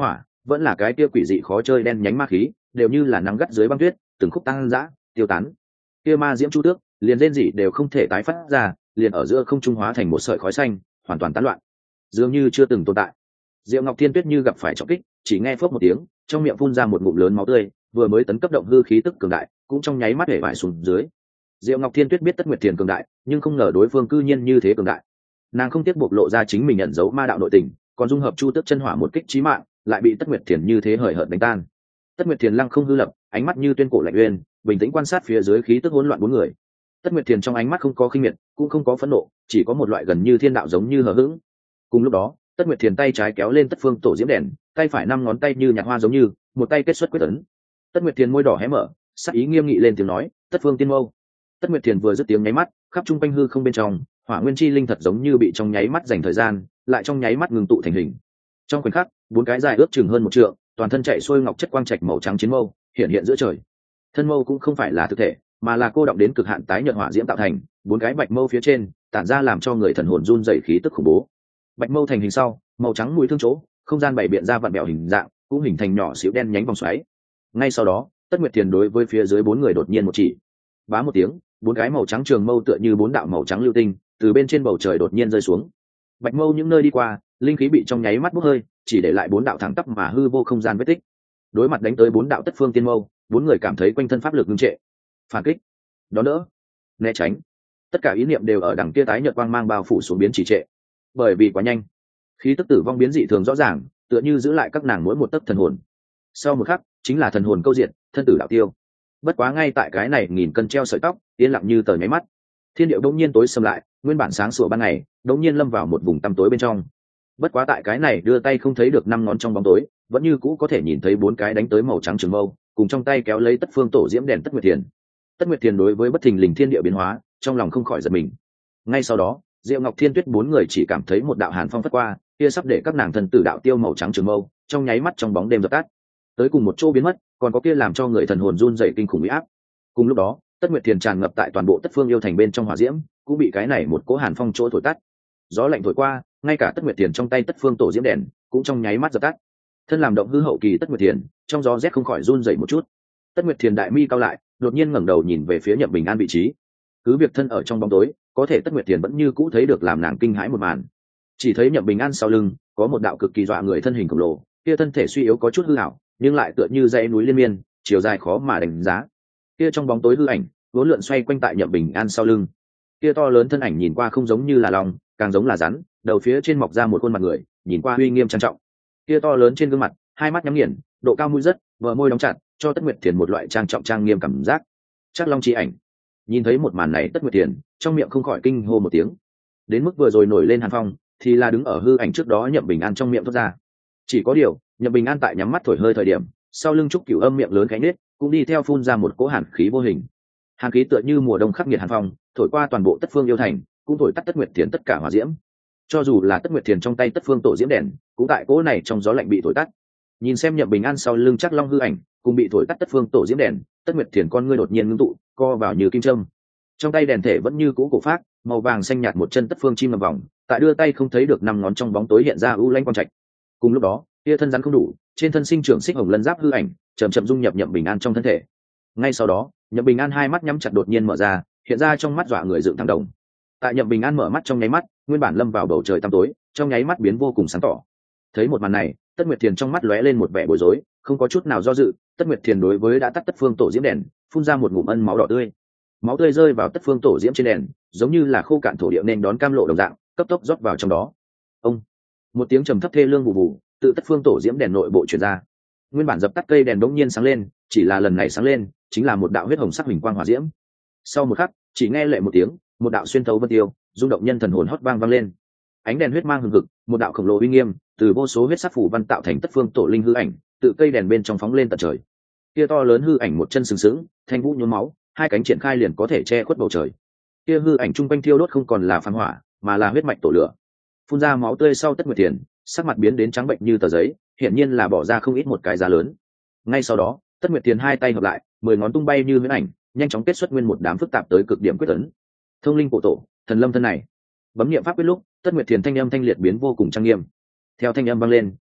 [SPEAKER 1] vẫn là cái kia quỷ dị khó chơi đen nhánh ma khí đều như là nắng gắt dưới băng tuyết từng khúc tăng dã tiêu tán. Kia ma diễm chu tước liền rên rỉ đều không thể tái phát ra, liền ở giữa không trung hóa thành một sợi khói xanh hoàn toàn tán loạn, dường như chưa từng tồn tại. Diệu Ngọc Thiên Tuyết như gặp phải trọng kích, chỉ nghe phốc một tiếng, trong miệng phun ra một ngụm lớn máu tươi, vừa mới tấn cấp động hư khí tức cường đại, cũng trong nháy mắt hể vải xuống dưới. Diệu Ngọc Thiên Tuyết biết Tất Nguyệt Thiền cường đại, nhưng không ngờ đối phương cư nhiên như thế cường đại. Nàng không tiếc bộc lộ ra chính mình nhận dấu ma đạo nội tình, còn dung hợp chu tước chân hỏa một kích chí mạng, lại bị Tất Nguyệt Thiền như thế hời hợt đánh tan. Tất Nguyệt Thiền lăng không hư lập, ánh mắt như tuyên cổ lạnh uyên, bình tĩnh quan sát phía dưới khí tức hỗn loạn bốn người. Tất Nguyệt Thiền trong ánh mắt không có khinh miệt, cũng không có phẫn nộ, chỉ có một loại gần như thiên đạo giống như hờ hững. Cùng lúc đó, Tất Nguyệt Thiền tay trái kéo lên Tất Phương Tổ Diễm đèn, tay phải năm ngón tay như nhạt hoa giống như, một tay kết xuất quyết ấn. Tất Nguyệt Thiền môi đỏ hé mở, sắc ý nghiêm nghị lên tiếng nói, "Tất Phương Tiên Mâu." Tất Nguyệt Thiền vừa dứt tiếng nháy mắt, khắp trung quanh hư không bên trong, hỏa nguyên chi linh thật giống như bị trong nháy mắt dành thời gian, lại trong nháy mắt ngừng tụ thành hình. Trong khoảnh khắc, bốn cái dài ước chừng hơn một trượng, toàn thân chạy xuôi ngọc chất quang trạch màu trắng chiến mâu, hiện hiện giữa trời. Thân mâu cũng không phải là thực thể, mà là cô đọng đến cực hạn tái nhợt hỏa diễm tạo thành, bốn cái bạch mâu phía trên, tản ra làm cho người thần hồn run rẩy khí tức khủng bố. Bạch mâu thành hình sau, màu trắng mũi thương chỗ, không gian bày biện ra vặn bẹo hình dạng, cũng hình thành nhỏ xíu đen nhánh vòng xoáy. Ngay sau đó, Tất Nguyệt Thiền đối với phía dưới bốn người đột nhiên một chỉ. Bá một tiếng, bốn cái màu trắng trường mâu tựa như bốn đạo màu trắng lưu tinh, từ bên trên bầu trời đột nhiên rơi xuống. Bạch mâu những nơi đi qua, linh khí bị trong nháy mắt bốc hơi, chỉ để lại bốn đạo thẳng tắp mà hư vô không gian vết tích. Đối mặt đánh tới bốn đạo Tất Phương Tiên Mâu, bốn người cảm thấy quanh thân pháp lực ngưng trệ. Phản kích, đón đỡ, né tránh, tất cả ý niệm đều ở đằng kia tái nhợt quang mang bao phủ xuống biến trì trệ. Bởi vì quá nhanh, khí tức tử vong biến dị thường rõ ràng, tựa như giữ lại các nàng mỗi một tấc thần hồn. Sau một khắc, chính là thần hồn câu diện, thân tử đạo tiêu. Bất quá ngay tại cái này nghìn cân treo sợi tóc, yên lặng như tờ nháy mắt, thiên điệu đông nhiên tối sầm lại, nguyên bản sáng sủa ban ngày đông nhiên lâm vào một vùng tăm tối bên trong. Bất quá tại cái này đưa tay không thấy được năm ngón trong bóng tối, vẫn như cũ có thể nhìn thấy bốn cái đánh tới màu trắng trường mâu, cùng trong tay kéo lấy Tất Phương Tổ Diễm đèn Tất Nguyệt Thiền. Tất Nguyệt Thiền đối với bất thình lình thiên địa biến hóa, trong lòng không khỏi giật mình. Ngay sau đó, Diệu Ngọc Thiên Tuyết bốn người chỉ cảm thấy một đạo hàn phong phất qua, kia sắp để các nàng thần tử đạo tiêu màu trắng trường mâu, trong nháy mắt trong bóng đêm dập tắt. Tới cùng một chỗ biến mất, còn có kia làm cho người thần hồn run rẩy kinh khủng uy áp. Cùng lúc đó, Tất Nguyệt Thiền tràn ngập tại toàn bộ Tất Phương yêu thành bên trong hỏa diễm, cũng bị cái này một cỗ hàn phong chỗ thổi tắt. Gió lạnh thổi qua, ngay cả Tất Nguyệt Thiền trong tay Tất Phương Tổ Diễm đèn cũng trong nháy mắt dập tắt. Thân làm động hư hậu kỳ Tất Nguyệt Thiền, trong gió rét không khỏi run rẩy một chút. Tất Nguyệt Thiền đại mi cao lại, đột nhiên ngẩng đầu nhìn về phía Nhậm Bình An vị trí. Cứ việc thân ở trong bóng tối, có thể Tất Nguyệt Thiền vẫn như cũ thấy được làm nàng kinh hãi một màn. Chỉ thấy Nhậm Bình An sau lưng có một đạo cực kỳ dọa người thân hình khổng lồ, kia thân thể suy yếu có chút hư ảo, nhưng lại tựa như dãy núi liên miên, chiều dài khó mà đánh giá. Kia trong bóng tối hư ảnh, vốn lượn xoay quanh tại Nhậm Bình An sau lưng. Kia to lớn thân ảnh nhìn qua không giống như là long, càng giống là rắn, đầu phía trên mọc ra một khuôn mặt người, nhìn qua uy nghiêm trang trọng. Kia to lớn trên gương mặt, hai mắt nhắm nghiền, độ cao mũi rất, bờ môi đóng chặt, cho Tất Nguyệt Thiền một loại trang trọng trang nghiêm cảm giác. Chắc long chi ảnh. Nhìn thấy một màn này, Tất Nguyệt Thiền trong miệng không khỏi kinh hô một tiếng. Đến mức vừa rồi nổi lên hàn phong, thì là đứng ở hư ảnh trước đó Nhậm Bình An trong miệng thoát ra. Chỉ có điều, Nhậm Bình An tại nhắm mắt thổi hơi thời điểm, sau lưng trúc cửu âm miệng lớn khẽ nết, cũng đi theo phun ra một cỗ hàn khí vô hình. Hàn khí tựa như mùa đông khắc nghiệt hàn phong, thổi qua toàn bộ Tất Phương yêu thành, cũng thổi tắt Tất Nguyệt Thiền tất cả hỏa diễm. Cho dù là Tất Nguyệt Thiền trong tay Tất Phương Tổ Diễm đèn, cũng tại cỗ này trong gió lạnh bị thổi tắt. Nhìn xem Nhậm Bình An sau lưng chắc long hư ảnh, cùng bị thổi tắt Tất Phương Tổ Diễm đèn, Tất Nguyệt Thiền con ngươi đột nhiên ngưng tụ, co vào như kim châm. Trong tay đèn thể vẫn như cũ cổ phác, màu vàng xanh nhạt một chân Tất Phương chim ngầm vòng, tại đưa tay không thấy được năm ngón trong bóng tối hiện ra u lãnh quang trạch. Cùng lúc đó, kia thân rắn không đủ, trên thân sinh trưởng xích hồng lân giáp hư ảnh, chậm chậm dung nhập Nhậm Bình An trong thân thể. Ngay sau đó, Nhậm Bình An hai mắt nhắm chặt đột nhiên mở ra, hiện ra trong mắt dọa người dựng thẳng đồng. Tại Nhậm Bình An mở mắt trong nháy mắt, nguyên bản lâm vào bầu trời tăm tối, trong nháy mắt biến vô cùng sáng tỏ. Thấy một màn này, Tất Nguyệt Thiền trong mắt lóe lên một vẻ bối rối, không có chút nào do dự, Tất Nguyệt Thiền đối với đã tắt Tất Phương Tổ Diễm đèn, phun ra một ngụm ân máu đỏ tươi. Máu tươi rơi vào Tất Phương Tổ Diễm trên đèn, giống như là khô cạn thổ địa nên đón cam lộ đồng dạng, cấp tốc rót vào trong đó. Ông, một tiếng trầm thấp thê lương vụ vụ, tự Tất Phương Tổ Diễm đèn nội bộ truyền ra. Nguyên bản dập tắt cây đèn đống nhiên sáng lên, chỉ là lần này sáng lên, chính là một đạo huyết hồng sắc huỳnh quang hỏa diễm. Sau một khắc, chỉ nghe lệ một tiếng, một đạo xuyên thấu vân tiêu, rung động nhân thần hồn hót vang lên. Ánh đèn huyết mang hừng hực, một đạo khổng lồ uy nghiêm, từ vô số huyết sắc phủ văn tạo thành Tất Phương Tổ linh hư ảnh, tự cây đèn bên trong phóng lên tận trời. Kia to lớn hư ảnh một chân sừng sững, thanh vũ nhuốm máu, hai cánh triển khai liền có thể che khuất bầu trời. Kia hư ảnh trung quanh thiêu đốt không còn là phán hỏa, mà là huyết mạch tổ lửa. Phun ra máu tươi sau Tất Nguyệt Thiền, sắc mặt biến đến trắng bệnh như tờ giấy, hiển nhiên là bỏ ra không ít một cái giá lớn. Ngay sau đó, Tất Nguyệt Thiền hai tay hợp lại, 10 ngón tung bay như huyễn ảnh, nhanh chóng kết xuất nguyên một đám phức tạp tới cực điểm quyết ấn. Thông linh cổ tổ, thần lâm thân này. Bấm niệm pháp quyết lúc, Tất Nguyệt Thiền thanh âm thanh liệt biến vô cùng trang nghiêm. Theo thanh âm vang lên,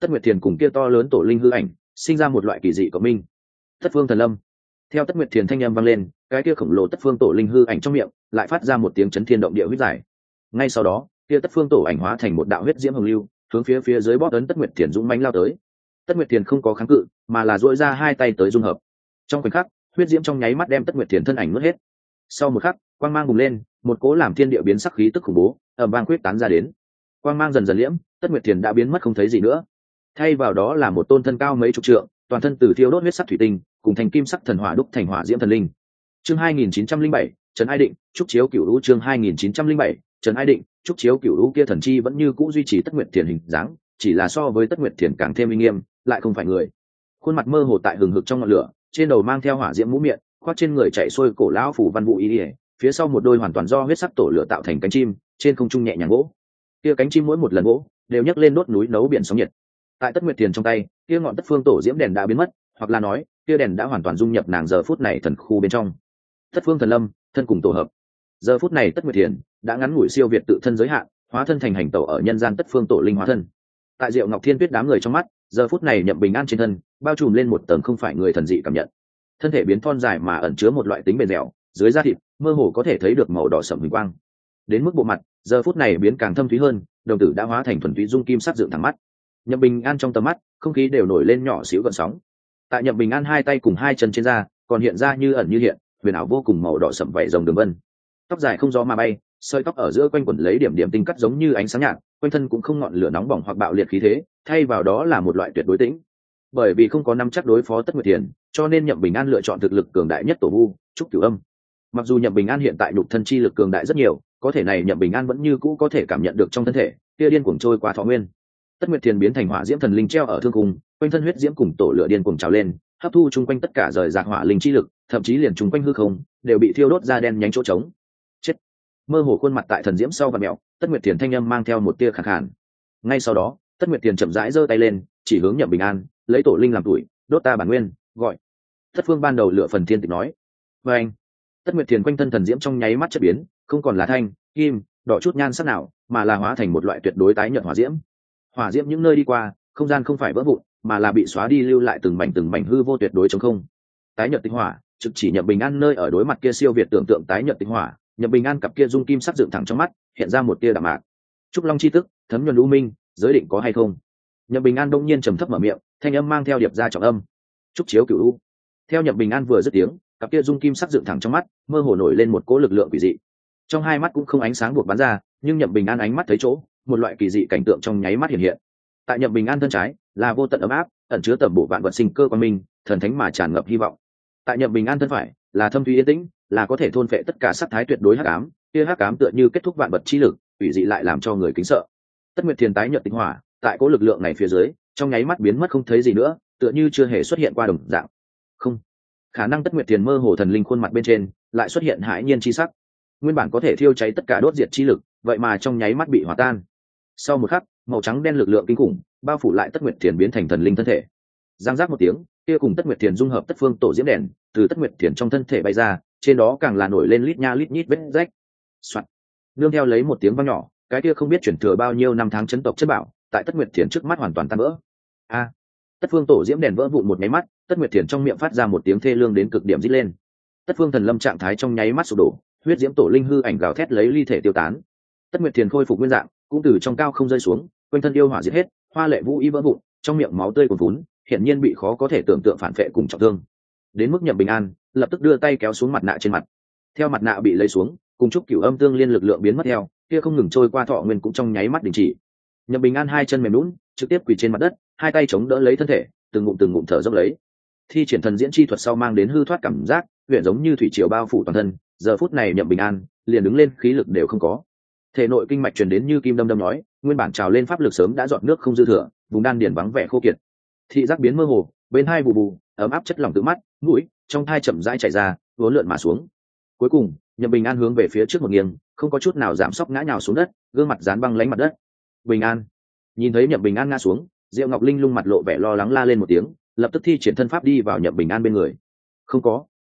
[SPEAKER 1] Tất Nguyệt Thiền cùng kia to lớn tổ linh hư ảnh sinh ra một loại kỳ dị cộng minh. Tất Phương Thần Lâm. Theo Tất Nguyệt Thiền thanh âm vang lên, cái kia khổng lồ Tất Phương tổ linh hư ảnh trong miệng lại phát ra một tiếng chấn thiên động địa huyết giải. Ngay sau đó, kia Tất Phương tổ ảnh hóa thành một đạo huyết diễm hồng lưu, hướng phía dưới bóp ấn Tất Nguyệt Thiền dũng mãnh lao tới. Tất Nguyệt Thiền không có kháng cự, mà là duỗi ra hai tay tới dung hợp. Trong khoảnh khắc, huyết diễm trong nháy mắt đem Tất Nguyệt Thiền thân ảnh nuốt hết. Sau một khắc, quang mang bùng lên, một cỗ làm thiên địa biến sắc khí tức khủng bố ầm vang quyết tán ra đến. Quang mang dần dần liễm, Tất Nguyệt Thiền đã biến mất không thấy gì nữa. Thay vào đó là một tôn thân cao mấy chục trượng, toàn thân từ thiêu đốt huyết sắc thủy tinh, cùng thành kim sắc thần hỏa đúc thành hỏa diễm thần linh. Chương 2907, Trần Ai Định, trúc chiếu cửu lũ. Chương 2907, Trần Ai Định, trúc chiếu cửu lũ. Kia thần chi vẫn như cũ duy trì Tất Nguyệt Thiền hình dáng, chỉ là so với Tất Nguyệt Thiền càng thêm uy nghiêm, lại không phải người. Khuôn mặt mơ hồ tại hừng hực trong ngọn lửa, trên đầu mang theo hỏa diễm mũ miệng, khoác trên người chạy xuôi cổ lão phủ văn vụ y, phía sau một đôi hoàn toàn do huyết sắc tổ lửa tạo thành cánh chim, trên không trung nhẹ nhàng gỗ. Kia cánh chim mỗi một lần gỗ đều nhấc lên đốt núi nấu biển sóng nhiệt. Tại Tất Nguyệt Thiền trong tay, kia ngọn Tất Phương tổ diễm đèn đã biến mất, hoặc là nói, kia đèn đã hoàn toàn dung nhập nàng giờ phút này thần khu bên trong. Tất Phương Thần Lâm, thân cùng tổ hợp. Giờ phút này Tất Nguyệt Thiền đã ngắn ngủi siêu việt tự thân giới hạn, hóa thân thành hành tẩu ở nhân gian Tất Phương tổ linh hóa thân. Tại Diệu Ngọc Thiên Tuyết đám người trong mắt, giờ phút này Nhậm Bình An trên thân bao trùm lên một tầng không phải người thần dị cảm nhận. Thân thể biến thon dài mà ẩn chứa một loại tính bền dẻo, dưới da thịt mơ hồ có thể thấy được màu đỏ sẫm huỳnh quang. Đến mức bộ mặt, giờ phút này biến càng thâm thúy hơn, đồng tử đã hóa thành thuần túy dung kim sắc dựng thẳng mắt. Nhậm Bình An trong tầm mắt, không khí đều nổi lên nhỏ xíu gợn sóng. Tại Nhậm Bình An hai tay cùng hai chân trên da, còn hiện ra như ẩn như hiện, huyền ảo vô cùng màu đỏ sẫm vảy rồng đường vân. Tóc dài không gió mà bay, sợi tóc ở giữa quanh quẩn lấy điểm điểm tinh cắt giống như ánh sáng nhạt, quanh thân cũng không ngọn lửa nóng bỏng hoặc bạo liệt khí thế, thay vào đó là một loại tuyệt đối tĩnh. Bởi vì không có nắm chắc đối phó Tất Nguyệt Thiền, cho nên Nhậm Bình An lựa chọn thực lực cường đại nhất tổ vu, Trúc Cửu Âm. Mặc dù Nhậm Bình An hiện tại nhục thân chi lực cường đại rất nhiều, có thể này Nhậm Bình An vẫn như cũ có thể cảm nhận được trong thân thể kia điên cuồng trôi qua thọ nguyên. Tất Nguyệt Thiền biến thành hỏa diễm thần linh treo ở thương cung, quanh thân huyết diễm cùng tổ lửa điên cuồng trào lên, hấp thu chung quanh tất cả rời rạc hỏa linh chi lực, thậm chí liền chung quanh hư không đều bị thiêu đốt ra đen nhánh chỗ trống. Chết! Mơ hồ khuôn mặt tại thần diễm sau và mèo, Tất Nguyệt Thiền thanh âm mang theo một tia khàn khàn. Ngay sau đó, Tất Nguyệt Thiền chậm rãi giơ tay lên, chỉ hướng Nhậm Bình An, lấy tổ linh làm tuổi, đốt ta bản nguyên, gọi. Tất Phương ban đầu lựa phần thiên tịch nói. Và anh, Tất Nguyệt Thiền quanh thân thần diễm trong nháy mắt chất biến, không còn là thanh, kim, đỏ chút nhan sắc nào, mà là hóa thành một loại tuyệt đối tái nhợt hỏa diễm. Hỏa diễm những nơi đi qua, không gian không phải vỡ vụn, mà là bị xóa đi lưu lại từng mảnh hư vô tuyệt đối trống không. Tái nhợt tinh hỏa, trực chỉ Nhậm Bình An nơi ở đối mặt kia siêu việt tưởng tượng tái nhợt tinh hỏa, Nhậm Bình An cặp kia dung kim sắc dựng thẳng trong mắt, hiện ra một tia đạm mạc. Trúc Long chi tức, thấm nhuần u minh, giới định có hay không? Nhậm Bình An đông nhiên trầm thấp mở miệng, thanh âm mang theo điệp ra trọng âm. Trúc chiếu cửu u. Theo Nhậm Bình An vừa dứt tiếng, cặp kia dung kim sắc dựng thẳng trong mắt, mơ hồ nổi lên một cỗ lực lượng quỷ dị. Trong hai mắt cũng không ánh sáng buộc bắn ra, nhưng Nhậm Bình An ánh mắt thấy chỗ, một loại kỳ dị cảnh tượng trong nháy mắt hiện hiện. Tại Nhậm Bình An thân trái, là vô tận ấm áp, ẩn chứa tẩm bổ vạn vật sinh cơ quang minh, thần thánh mà tràn ngập hy vọng. Tại Nhậm Bình An thân phải, là thâm thúy yên tĩnh, là có thể thôn phệ tất cả sắc thái tuyệt đối hắc ám, kia hắc ám tựa như kết thúc vạn vật chi lực, quỷ dị lại làm cho người kính sợ. Tất Nguyệt Thiền tái nhợt tinh hỏa, tại cỗ lực lượng này phía dưới, trong nháy mắt biến mất không thấy gì nữa, tựa như chưa hề xuất hiện qua đồng dạng. Không, khả năng Tất Nguyệt Thiền mơ hồ thần linh khuôn mặt bên trên lại xuất hiện hãi nhiên chi sắc. Nguyên bản có thể thiêu cháy tất cả đốt diệt chi lực, vậy mà trong nháy mắt bị hòa tan. Sau một khắc, màu trắng đen lực lượng kinh khủng bao phủ lại Tất Nguyệt Thiền biến thành thần linh thân thể. Giang giác một tiếng, kia cùng Tất Nguyệt Thiền dung hợp Tất Phương tổ diễm đèn từ Tất Nguyệt Thiền trong thân thể bay ra, trên đó càng là nổi lên lít nha lít nhít vết rách. Soạt. Nương theo lấy một tiếng vang nhỏ, cái kia không biết chuyển thừa bao nhiêu năm tháng chấn tộc chất bảo, tại Tất Nguyệt Thiền trước mắt hoàn toàn tan vỡ. A! Tất Phương tổ diễm đèn vỡ vụn một nháy mắt, Tất Nguyệt Thiền trong miệng phát ra một tiếng thê lương đến cực điểm rít lên. Tất Phương thần lâm trạng thái trong nháy mắt sụp đổ, huyết diễm tổ linh hư ảnh gào thét lấy ly thể tiêu tán. Tất Nguyệt Thiền khôi phục nguyên dạng, cũng từ trong cao không rơi xuống, quanh thân yêu hỏa giết hết, hoa lệ vũ y vỡ vụn, trong miệng máu tươi cuồn cuốn, hiển nhiên bị khó có thể tưởng tượng phản phệ cùng trọng thương. Đến mức Nhậm Bình An, lập tức đưa tay kéo xuống mặt nạ trên mặt. Theo mặt nạ bị lấy xuống, cùng Trúc Cửu Âm tương liên lực lượng biến mất theo, kia không ngừng trôi qua thọ nguyên cũng trong nháy mắt đình chỉ. Nhậm Bình An hai chân mềm nhũn, trực tiếp quỳ trên mặt đất, hai tay chống đỡ lấy thân thể, từng ngụm thở dốc lấy. Thi triển thần diễn chi thuật sau mang đến hư thoát cảm giác, huyền giống như thủy triều bao phủ toàn thân, giờ phút này Nhậm Bình An liền đứng lên khí lực đều không có. Thể nội kinh mạch truyền đến như kim đâm đâm nói, nguyên bản trào lên pháp lực sớm đã dọn nước không dư thừa, vùng đan điền vắng vẻ khô kiệt. Thị giác biến mơ hồ, bên hai bù bù, ấm áp chất lỏng từ mắt, mũi, trong thai chậm rãi chảy ra, uốn lượn mà xuống. Cuối cùng, Nhậm Bình An hướng về phía trước một nghiêng, không có chút nào giảm sóc ngã nhào xuống đất, gương mặt dán băng lánh mặt đất. Bình An. Nhìn thấy Nhậm Bình An ngã xuống, Diệu Ngọc Linh lung mặt lộ vẻ lo lắng la lên một tiếng, lập tức thi triển thân pháp đi vào Nhậm Bình An bên người. Không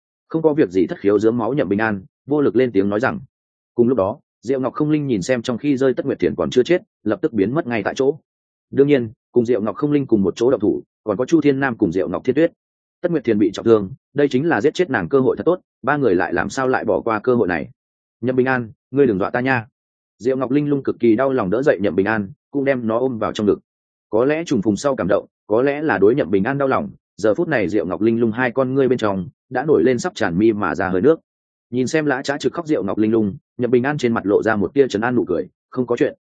[SPEAKER 1] có việc gì. Thất khiếu dướng máu Nhậm Bình An vô lực lên tiếng nói rằng. Cùng lúc đó, Diệu Ngọc Không Linh nhìn xem trong khi rơi Tất Nguyệt Thiền còn chưa chết, lập tức biến mất ngay tại chỗ. Đương nhiên, cùng Diệu Ngọc Không Linh cùng một chỗ động thủ, còn có Chu Thiên Nam cùng Diệu Ngọc Thiên Tuyết. Tất Nguyệt Thiền bị trọng thương, đây chính là giết chết nàng cơ hội thật tốt, ba người lại làm sao lại bỏ qua cơ hội này. Nhậm Bình An, ngươi đừng dọa ta nha. Diệu Ngọc Linh lung cực kỳ đau lòng đỡ dậy Nhậm Bình An, cũng đem nó ôm vào trong ngực. Có lẽ trùng phùng sau cảm động, có lẽ là đối Nhậm Bình An đau lòng, giờ phút này Diệu Ngọc Linh lung hai con ngươi bên trong đã nổi lên sắp tràn mi mà ra hơi nước. Nhìn xem lã trá trực khóc Diệu Ngọc Linh lung, Nhậm Bình An trên mặt lộ ra một tia trấn an nụ cười, không có chuyện,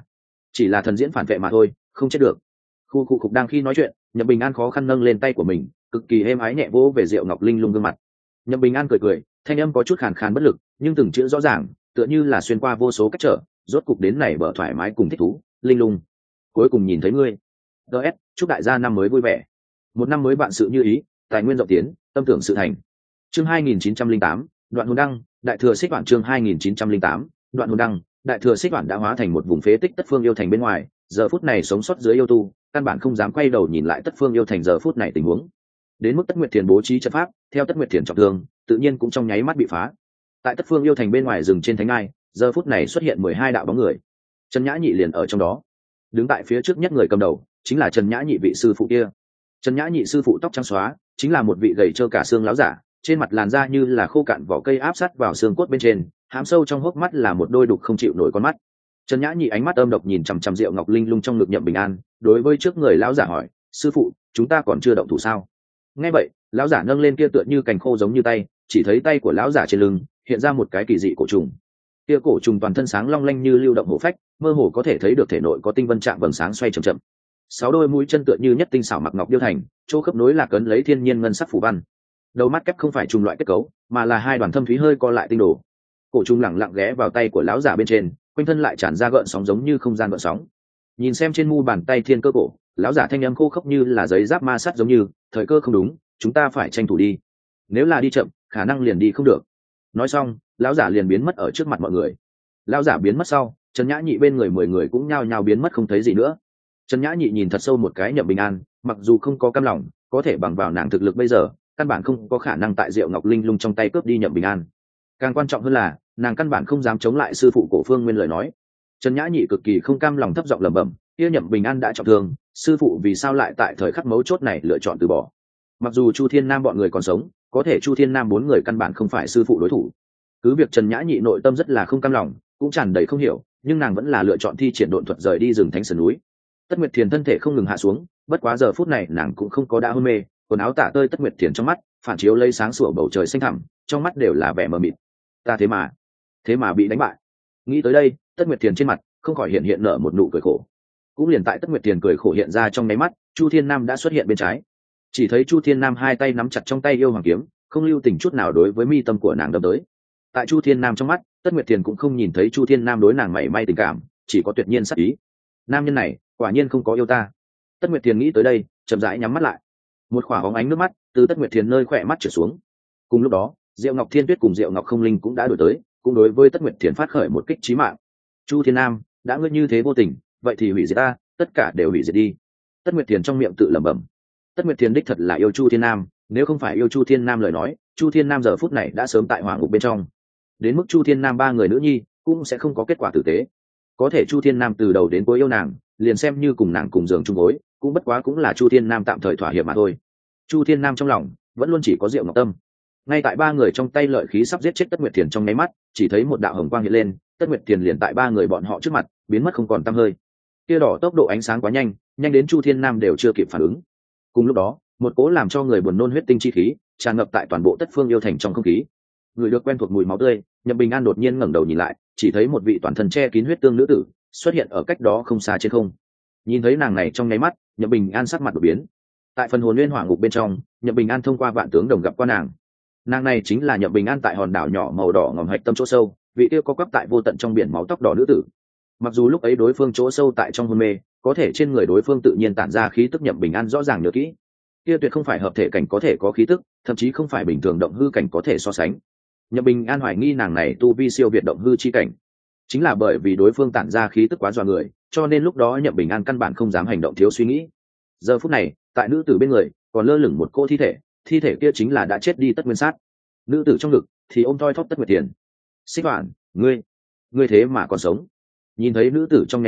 [SPEAKER 1] chỉ là thần diễn phản vệ mà thôi, không chết được. Khu khu khục đang khi nói chuyện, Nhậm Bình An khó khăn nâng lên tay của mình, cực kỳ êm ái nhẹ vỗ về Diệu Ngọc Linh lung gương mặt. Nhậm Bình An cười cười, thanh âm có chút khàn khàn bất lực, nhưng từng chữ rõ ràng, tựa như là xuyên qua vô số cách trở, rốt cục đến này bờ thoải mái cùng thích thú. Linh lung, cuối cùng nhìn thấy ngươi. DS, chúc đại gia năm mới vui vẻ. Một năm mới vạn sự như ý, tài nguyên rộng tiến, tâm tưởng sự thành. Chương 2908, đoạn hồn đăng, đại thừa xích đoạn. Chương 2908, đoạn hồn đăng, đại thừa xích đoạn đã hóa thành một vùng phế tích Tất Phương Yêu Thành bên ngoài, giờ phút này sống sót dưới yêu tu, căn bản không dám quay đầu nhìn lại Tất Phương Yêu Thành giờ phút này tình huống. Đến mức Tất Nguyệt Thiền bố trí trận pháp, theo Tất Nguyệt Thiền trọng thương, tự nhiên cũng trong nháy mắt bị phá. Tại Tất Phương Yêu Thành bên ngoài rừng trên thánh ngai, giờ phút này xuất hiện 12 đạo bóng người. Trần Nhã Nhị liền ở trong đó. Đứng tại phía trước nhất người cầm đầu, chính là Trần Nhã Nhị vị sư phụ kia. Trần Nhã Nhị sư phụ tóc trắng xóa, chính là một vị gầy trơ cả xương láo giả, trên mặt làn da như là khô cạn vỏ cây áp sát vào xương cốt bên trên, hám sâu trong hốc mắt là một đôi đục không chịu nổi con mắt. Trần Nhã Nhị ánh mắt âm độc nhìn chằm chằm Diệu Ngọc Linh lung trong ngực Nhậm Bình An, đối với trước người lão giả hỏi, sư phụ, chúng ta còn chưa động thủ sao? Nghe vậy, lão giả nâng lên kia tựa như cành khô giống như tay, chỉ thấy tay của lão giả trên lưng hiện ra một cái kỳ dị cổ trùng. Kia cổ trùng toàn thân sáng long lanh như lưu động hổ phách, mơ hồ có thể thấy được thể nội có tinh vân trạng vầng sáng xoay chậm chậm. Sáu đôi mũi chân tựa như nhất tinh xảo mặc ngọc điêu thành, chỗ khớp nối là cấn lấy thiên nhiên ngân sắc phù văn. Đầu mắt kép không phải trùng loại kết cấu, mà là hai đoàn thâm thúy hơi co lại tinh đồ. Cổ trùng lẳng lặng ghé vào tay của lão giả bên trên, quanh thân lại tràn ra gợn sóng giống như không gian gợn sóng. Nhìn xem trên mu bàn tay thiên cơ cổ, lão giả thanh âm khô khốc như là giấy giáp ma sắt giống như, thời cơ không đúng, chúng ta phải tranh thủ đi. Nếu là đi chậm, khả năng liền đi không được. Nói xong, lão giả liền biến mất ở trước mặt mọi người. Lão giả biến mất sau, Trần Nhã Nhị bên người 10 người cũng nhao nhao biến mất không thấy gì nữa. Trần Nhã Nhị nhìn thật sâu một cái Nhậm Bình An, mặc dù không có cam lòng, có thể bằng vào nàng thực lực bây giờ, căn bản không có khả năng tại Diệu Ngọc Linh lung trong tay cướp đi Nhậm Bình An. Càng quan trọng hơn là, nàng căn bản không dám chống lại sư phụ Cổ Phương Nguyên lời nói. Trần Nhã Nhị cực kỳ không cam lòng thấp giọng lẩm bẩm, kia Nhậm Bình An đã trọng thương, sư phụ vì sao lại tại thời khắc mấu chốt này lựa chọn từ bỏ? Mặc dù Chu Thiên Nam bọn người còn sống, có thể Chu Thiên Nam 4 người căn bản không phải sư phụ đối thủ. Cứ việc Trần Nhã Nhị nội tâm rất là không cam lòng, cũng tràn đầy không hiểu, nhưng nàng vẫn là lựa chọn thi triển độn thuật rời đi rừng thánh sườn núi. Tất Nguyệt Thiền thân thể không ngừng hạ xuống, bất quá giờ phút này nàng cũng không có đã hôn mê, quần áo tả tơi Tất Nguyệt Thiền trong mắt phản chiếu lấy sáng sủa bầu trời xanh thẳm, trong mắt đều là vẻ mờ mịt. Ta thế mà bị đánh bại. Nghĩ tới đây, Tất Nguyệt Thiền trên mặt không khỏi hiện nở một nụ cười khổ. Cũng liền tại Tất Nguyệt Thiền cười khổ hiện ra trong nháy mắt, Chu Thiên Nam đã xuất hiện bên trái. Chỉ thấy Chu Thiên Nam hai tay nắm chặt trong tay yêu hoàng kiếm, không lưu tình chút nào đối với mi tâm của nàng đâm tới. Tại Chu Thiên Nam trong mắt, Tất Nguyệt Thiền cũng không nhìn thấy Chu Thiên Nam đối nàng mảy may tình cảm, chỉ có tuyệt nhiên sát ý. Nam nhân này quả nhiên không có yêu ta. Tất Nguyệt Thiền nghĩ tới đây, chậm rãi nhắm mắt lại. Một khỏa bóng ánh nước mắt từ Tất Nguyệt Thiền nơi khỏe mắt trượt xuống. Cùng lúc đó, Diệu Ngọc Thiên Tuyết cùng Diệu Ngọc Không Linh cũng đã đuổi tới, cũng đối với Tất Nguyệt Thiền phát khởi một kích chí mạng. Chu Thiên Nam, đã ngươi như thế vô tình, vậy thì hủy diệt ta, tất cả đều hủy diệt đi. Tất Nguyệt Thiền trong miệng tự lẩm bẩm. Tất Nguyệt Thiền đích thật là yêu Chu Thiên Nam, nếu không phải yêu Chu Thiên Nam lời nói, Chu Thiên Nam giờ phút này đã sớm tại hỏa ngục bên trong. Đến mức Chu Thiên Nam 3 người nữ nhi cũng sẽ không có kết quả tử tế. Có thể Chu Thiên Nam từ đầu đến cuối yêu nàng, liền xem như cùng nàng cùng giường chung gối, cũng bất quá cũng là Chu Thiên Nam tạm thời thỏa hiệp mà thôi. Chu Thiên Nam trong lòng vẫn luôn chỉ có Diệu Ngọc Tâm. Ngay tại 3 người trong tay lợi khí sắp giết chết Tất Nguyệt Thiền trong nháy mắt, chỉ thấy một đạo hồng quang hiện lên, Tất Nguyệt Thiền liền tại 3 người bọn họ trước mặt biến mất không còn tăm hơi. Kia đỏ tốc độ ánh sáng quá nhanh, nhanh đến Chu Thiên Nam đều chưa kịp phản ứng. Cùng lúc đó, một cỗ làm cho người buồn nôn huyết tinh chi khí tràn ngập tại toàn bộ Tất Phương Yêu Thành trong không khí. Người được quen thuộc mùi máu tươi, Nhậm Bình An đột nhiên ngẩng đầu nhìn lại, chỉ thấy một vị toàn thân che kín huyết tương nữ tử xuất hiện ở cách đó không xa trên không. Nhìn thấy nàng này trong nháy mắt, Nhậm Bình An sắc mặt đổi biến. Tại phần hồn nguyên hỏa ngục bên trong, Nhậm Bình An thông qua vạn tướng đồng gặp qua nàng. Nàng này chính là Nhậm Bình An tại hòn đảo nhỏ màu đỏ ngòm hạch tâm chỗ sâu, vị kia có quắp tại vô tận trong biển máu tóc đỏ nữ tử. Mặc dù lúc ấy đối phương chỗ sâu tại trong hôn mê, có thể trên người đối phương tự nhiên tản ra khí tức Nhậm Bình An rõ ràng nhớ kỹ. Kia tuyệt không phải hợp thể cảnh có thể có khí tức, thậm chí không phải bình thường động hư cảnh có thể so sánh. Nhậm Bình An hoài nghi nàng này tu vi siêu việt động hư chi cảnh, chính là bởi vì đối phương tản ra khí tức quá dọa người, cho nên lúc đó Nhậm Bình An căn bản không dám hành động thiếu suy nghĩ. Giờ phút này, tại nữ tử bên người còn lơ lửng một cô thi thể kia chính là đã chết đi Tất Nguyên Sát. Nữ tử trong ngực thì ôm thoi thóp Tất Nguyệt Thiền. Xích Hoản, ngươi thế mà còn sống. Nhìn thấy nữ tử trong nháy mắt,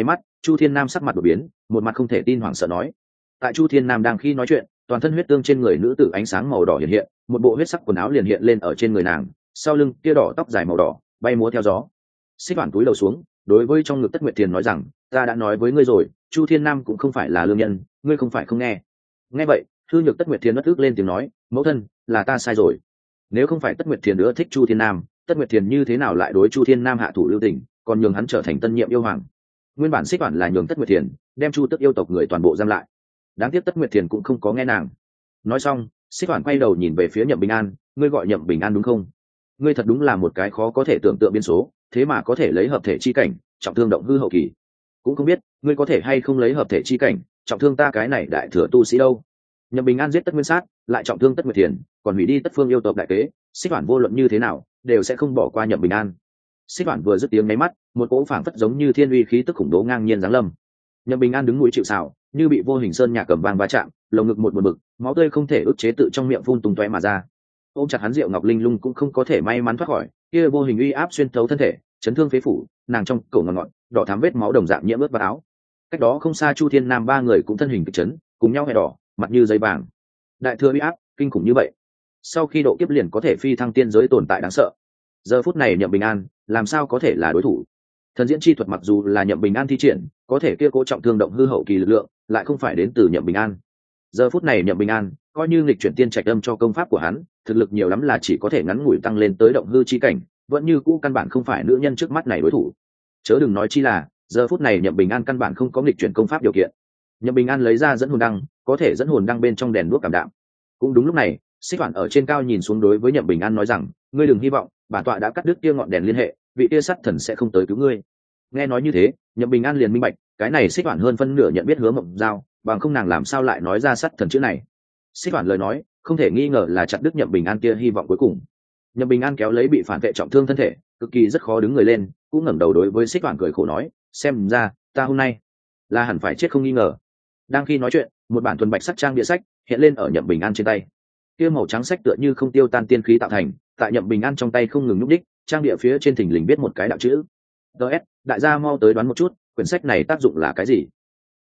[SPEAKER 1] Chu Thiên Nam sắc mặt đột biến, một mặt không thể tin hoảng sợ nói. Tại Chu Thiên Nam đang khi nói chuyện, toàn thân huyết tương trên người nữ tử ánh sáng màu đỏ hiện hiện, một bộ huyết sắc quần áo liền hiện lên ở trên người nàng, sau lưng kia đỏ tóc dài màu đỏ bay múa theo gió. Xích Hoản túi đầu xuống, đối với trong ngực Tất Nguyệt Thiền nói rằng, ta đã nói với ngươi rồi, Chu Thiên Nam cũng không phải là lương nhân, ngươi không phải không nghe. Nghe vậy, hư nhược Tất Nguyệt Thiền bất ức lên tiếng nói, mẫu thân, là ta sai rồi. Nếu không phải Tất Nguyệt Thiền ưa thích Chu Thiên Nam, Tất Nguyệt Thiền như thế nào lại đối Chu Thiên Nam hạ thủ lưu tình, còn nhường hắn trở thành tân nhiệm yêu hoàng. Nguyên bản Xích Hoản là nhường Tất Nguyệt Thiền đem Chu Tức yêu tộc người toàn bộ giam lại, đáng tiếc Tất Nguyệt Thiền cũng không có nghe nàng. Nói xong, Xích Hoản quay đầu nhìn về phía Nhậm Bình An, ngươi gọi Nhậm Bình An đúng không? Ngươi thật đúng là một cái khó có thể tưởng tượng biên số, thế mà có thể lấy hợp thể chi cảnh trọng thương động hư hậu kỳ, cũng không biết ngươi có thể hay không lấy hợp thể chi cảnh trọng thương ta cái này đại thừa tu sĩ đâu. Nhậm Bình An giết Tất Nguyên Sát, lại trọng thương Tất Nguyệt Thiền, còn hủy đi Tất Phương yêu tộc đại kế, Xích Hoản vô luận như thế nào đều sẽ không bỏ qua Nhậm Bình An. Xích Hoản vừa dứt tiếng nháy mắt, một cỗ phảng phất giống như thiên uy khí tức khủng bố ngang nhiên giáng lâm. Nhậm Bình An đứng mũi chịu sào, như bị vô hình sơn nhạc cầm vang va chạm, lồng ngực một bực, máu tươi không thể ức chế tự trong miệng phun tung tóe mà ra. Ôm chặt hắn Diệu Ngọc Linh Lung cũng không có thể may mắn thoát khỏi, kia vô hình uy áp xuyên thấu thân thể, chấn thương phế phủ, nàng trong cổ ngọn đỏ thắm vết máu đồng dạng nhiễm ướt vào áo. Cách đó không xa Chu Thiên Nam ba người cũng thân hình kịch chấn, cùng nhau hè đỏ, mặt như giấy vàng. Đại thừa uy áp kinh khủng như vậy, sau khi độ kiếp liền có thể phi thăng tiên giới tồn tại đáng sợ. Giờ phút này Nhậm Bình An làm sao có thể là đối thủ? Thần diễn chi thuật mặc dù là Nhậm Bình An thi triển, có thể kia cố trọng thương động hư hậu kỳ lực lượng lại không phải đến từ Nhậm Bình An. Giờ phút này Nhậm Bình An coi như nghịch chuyển tiên trạch âm cho công pháp của hắn, thực lực nhiều lắm là chỉ có thể ngắn ngủi tăng lên tới động hư chi cảnh, vẫn như cũ căn bản không phải nữ nhân trước mắt này đối thủ. Chớ đừng nói chi là giờ phút này Nhậm Bình An căn bản không có nghịch chuyển công pháp điều kiện. Nhậm Bình An lấy ra dẫn hồn đăng, có thể dẫn hồn đăng bên trong đèn đuốc cảm đạm. Cũng đúng lúc này, Xích Hoản ở trên cao nhìn xuống đối với Nhậm Bình An nói rằng, ngươi đừng hy vọng, bản tọa đã cắt đứt kia ngọn đèn liên hệ, vị kia sắt thần sẽ không tới cứu ngươi. Nghe nói như thế, Nhậm Bình An liền minh bạch, cái này Xích Hoản hơn phân nửa nhận biết Hứa Mộng Giao, bằng không nàng làm sao lại nói ra sắt thần chữ này. Xích Hoản lời nói, không thể nghi ngờ là chặt đứt Nhậm Bình An kia hy vọng cuối cùng. Nhậm Bình An kéo lấy bị phản vệ trọng thương thân thể, cực kỳ rất khó đứng người lên, cũng ngẩng đầu đối với Xích Hoản cười khổ nói, xem ra ta hôm nay là hẳn phải chết không nghi ngờ. Đang khi nói chuyện, một bản thuần bạch sắc trang địa sách hiện lên ở Nhậm Bình An trên tay. Kia màu trắng sách tựa như không tiêu tan tiên khí tạo thành, tại Nhậm Bình An trong tay không ngừng nhúc đích, trang địa phía trên thình lình viết một cái đạo chữ. DS, đại gia mau tới đoán một chút, quyển sách này tác dụng là cái gì?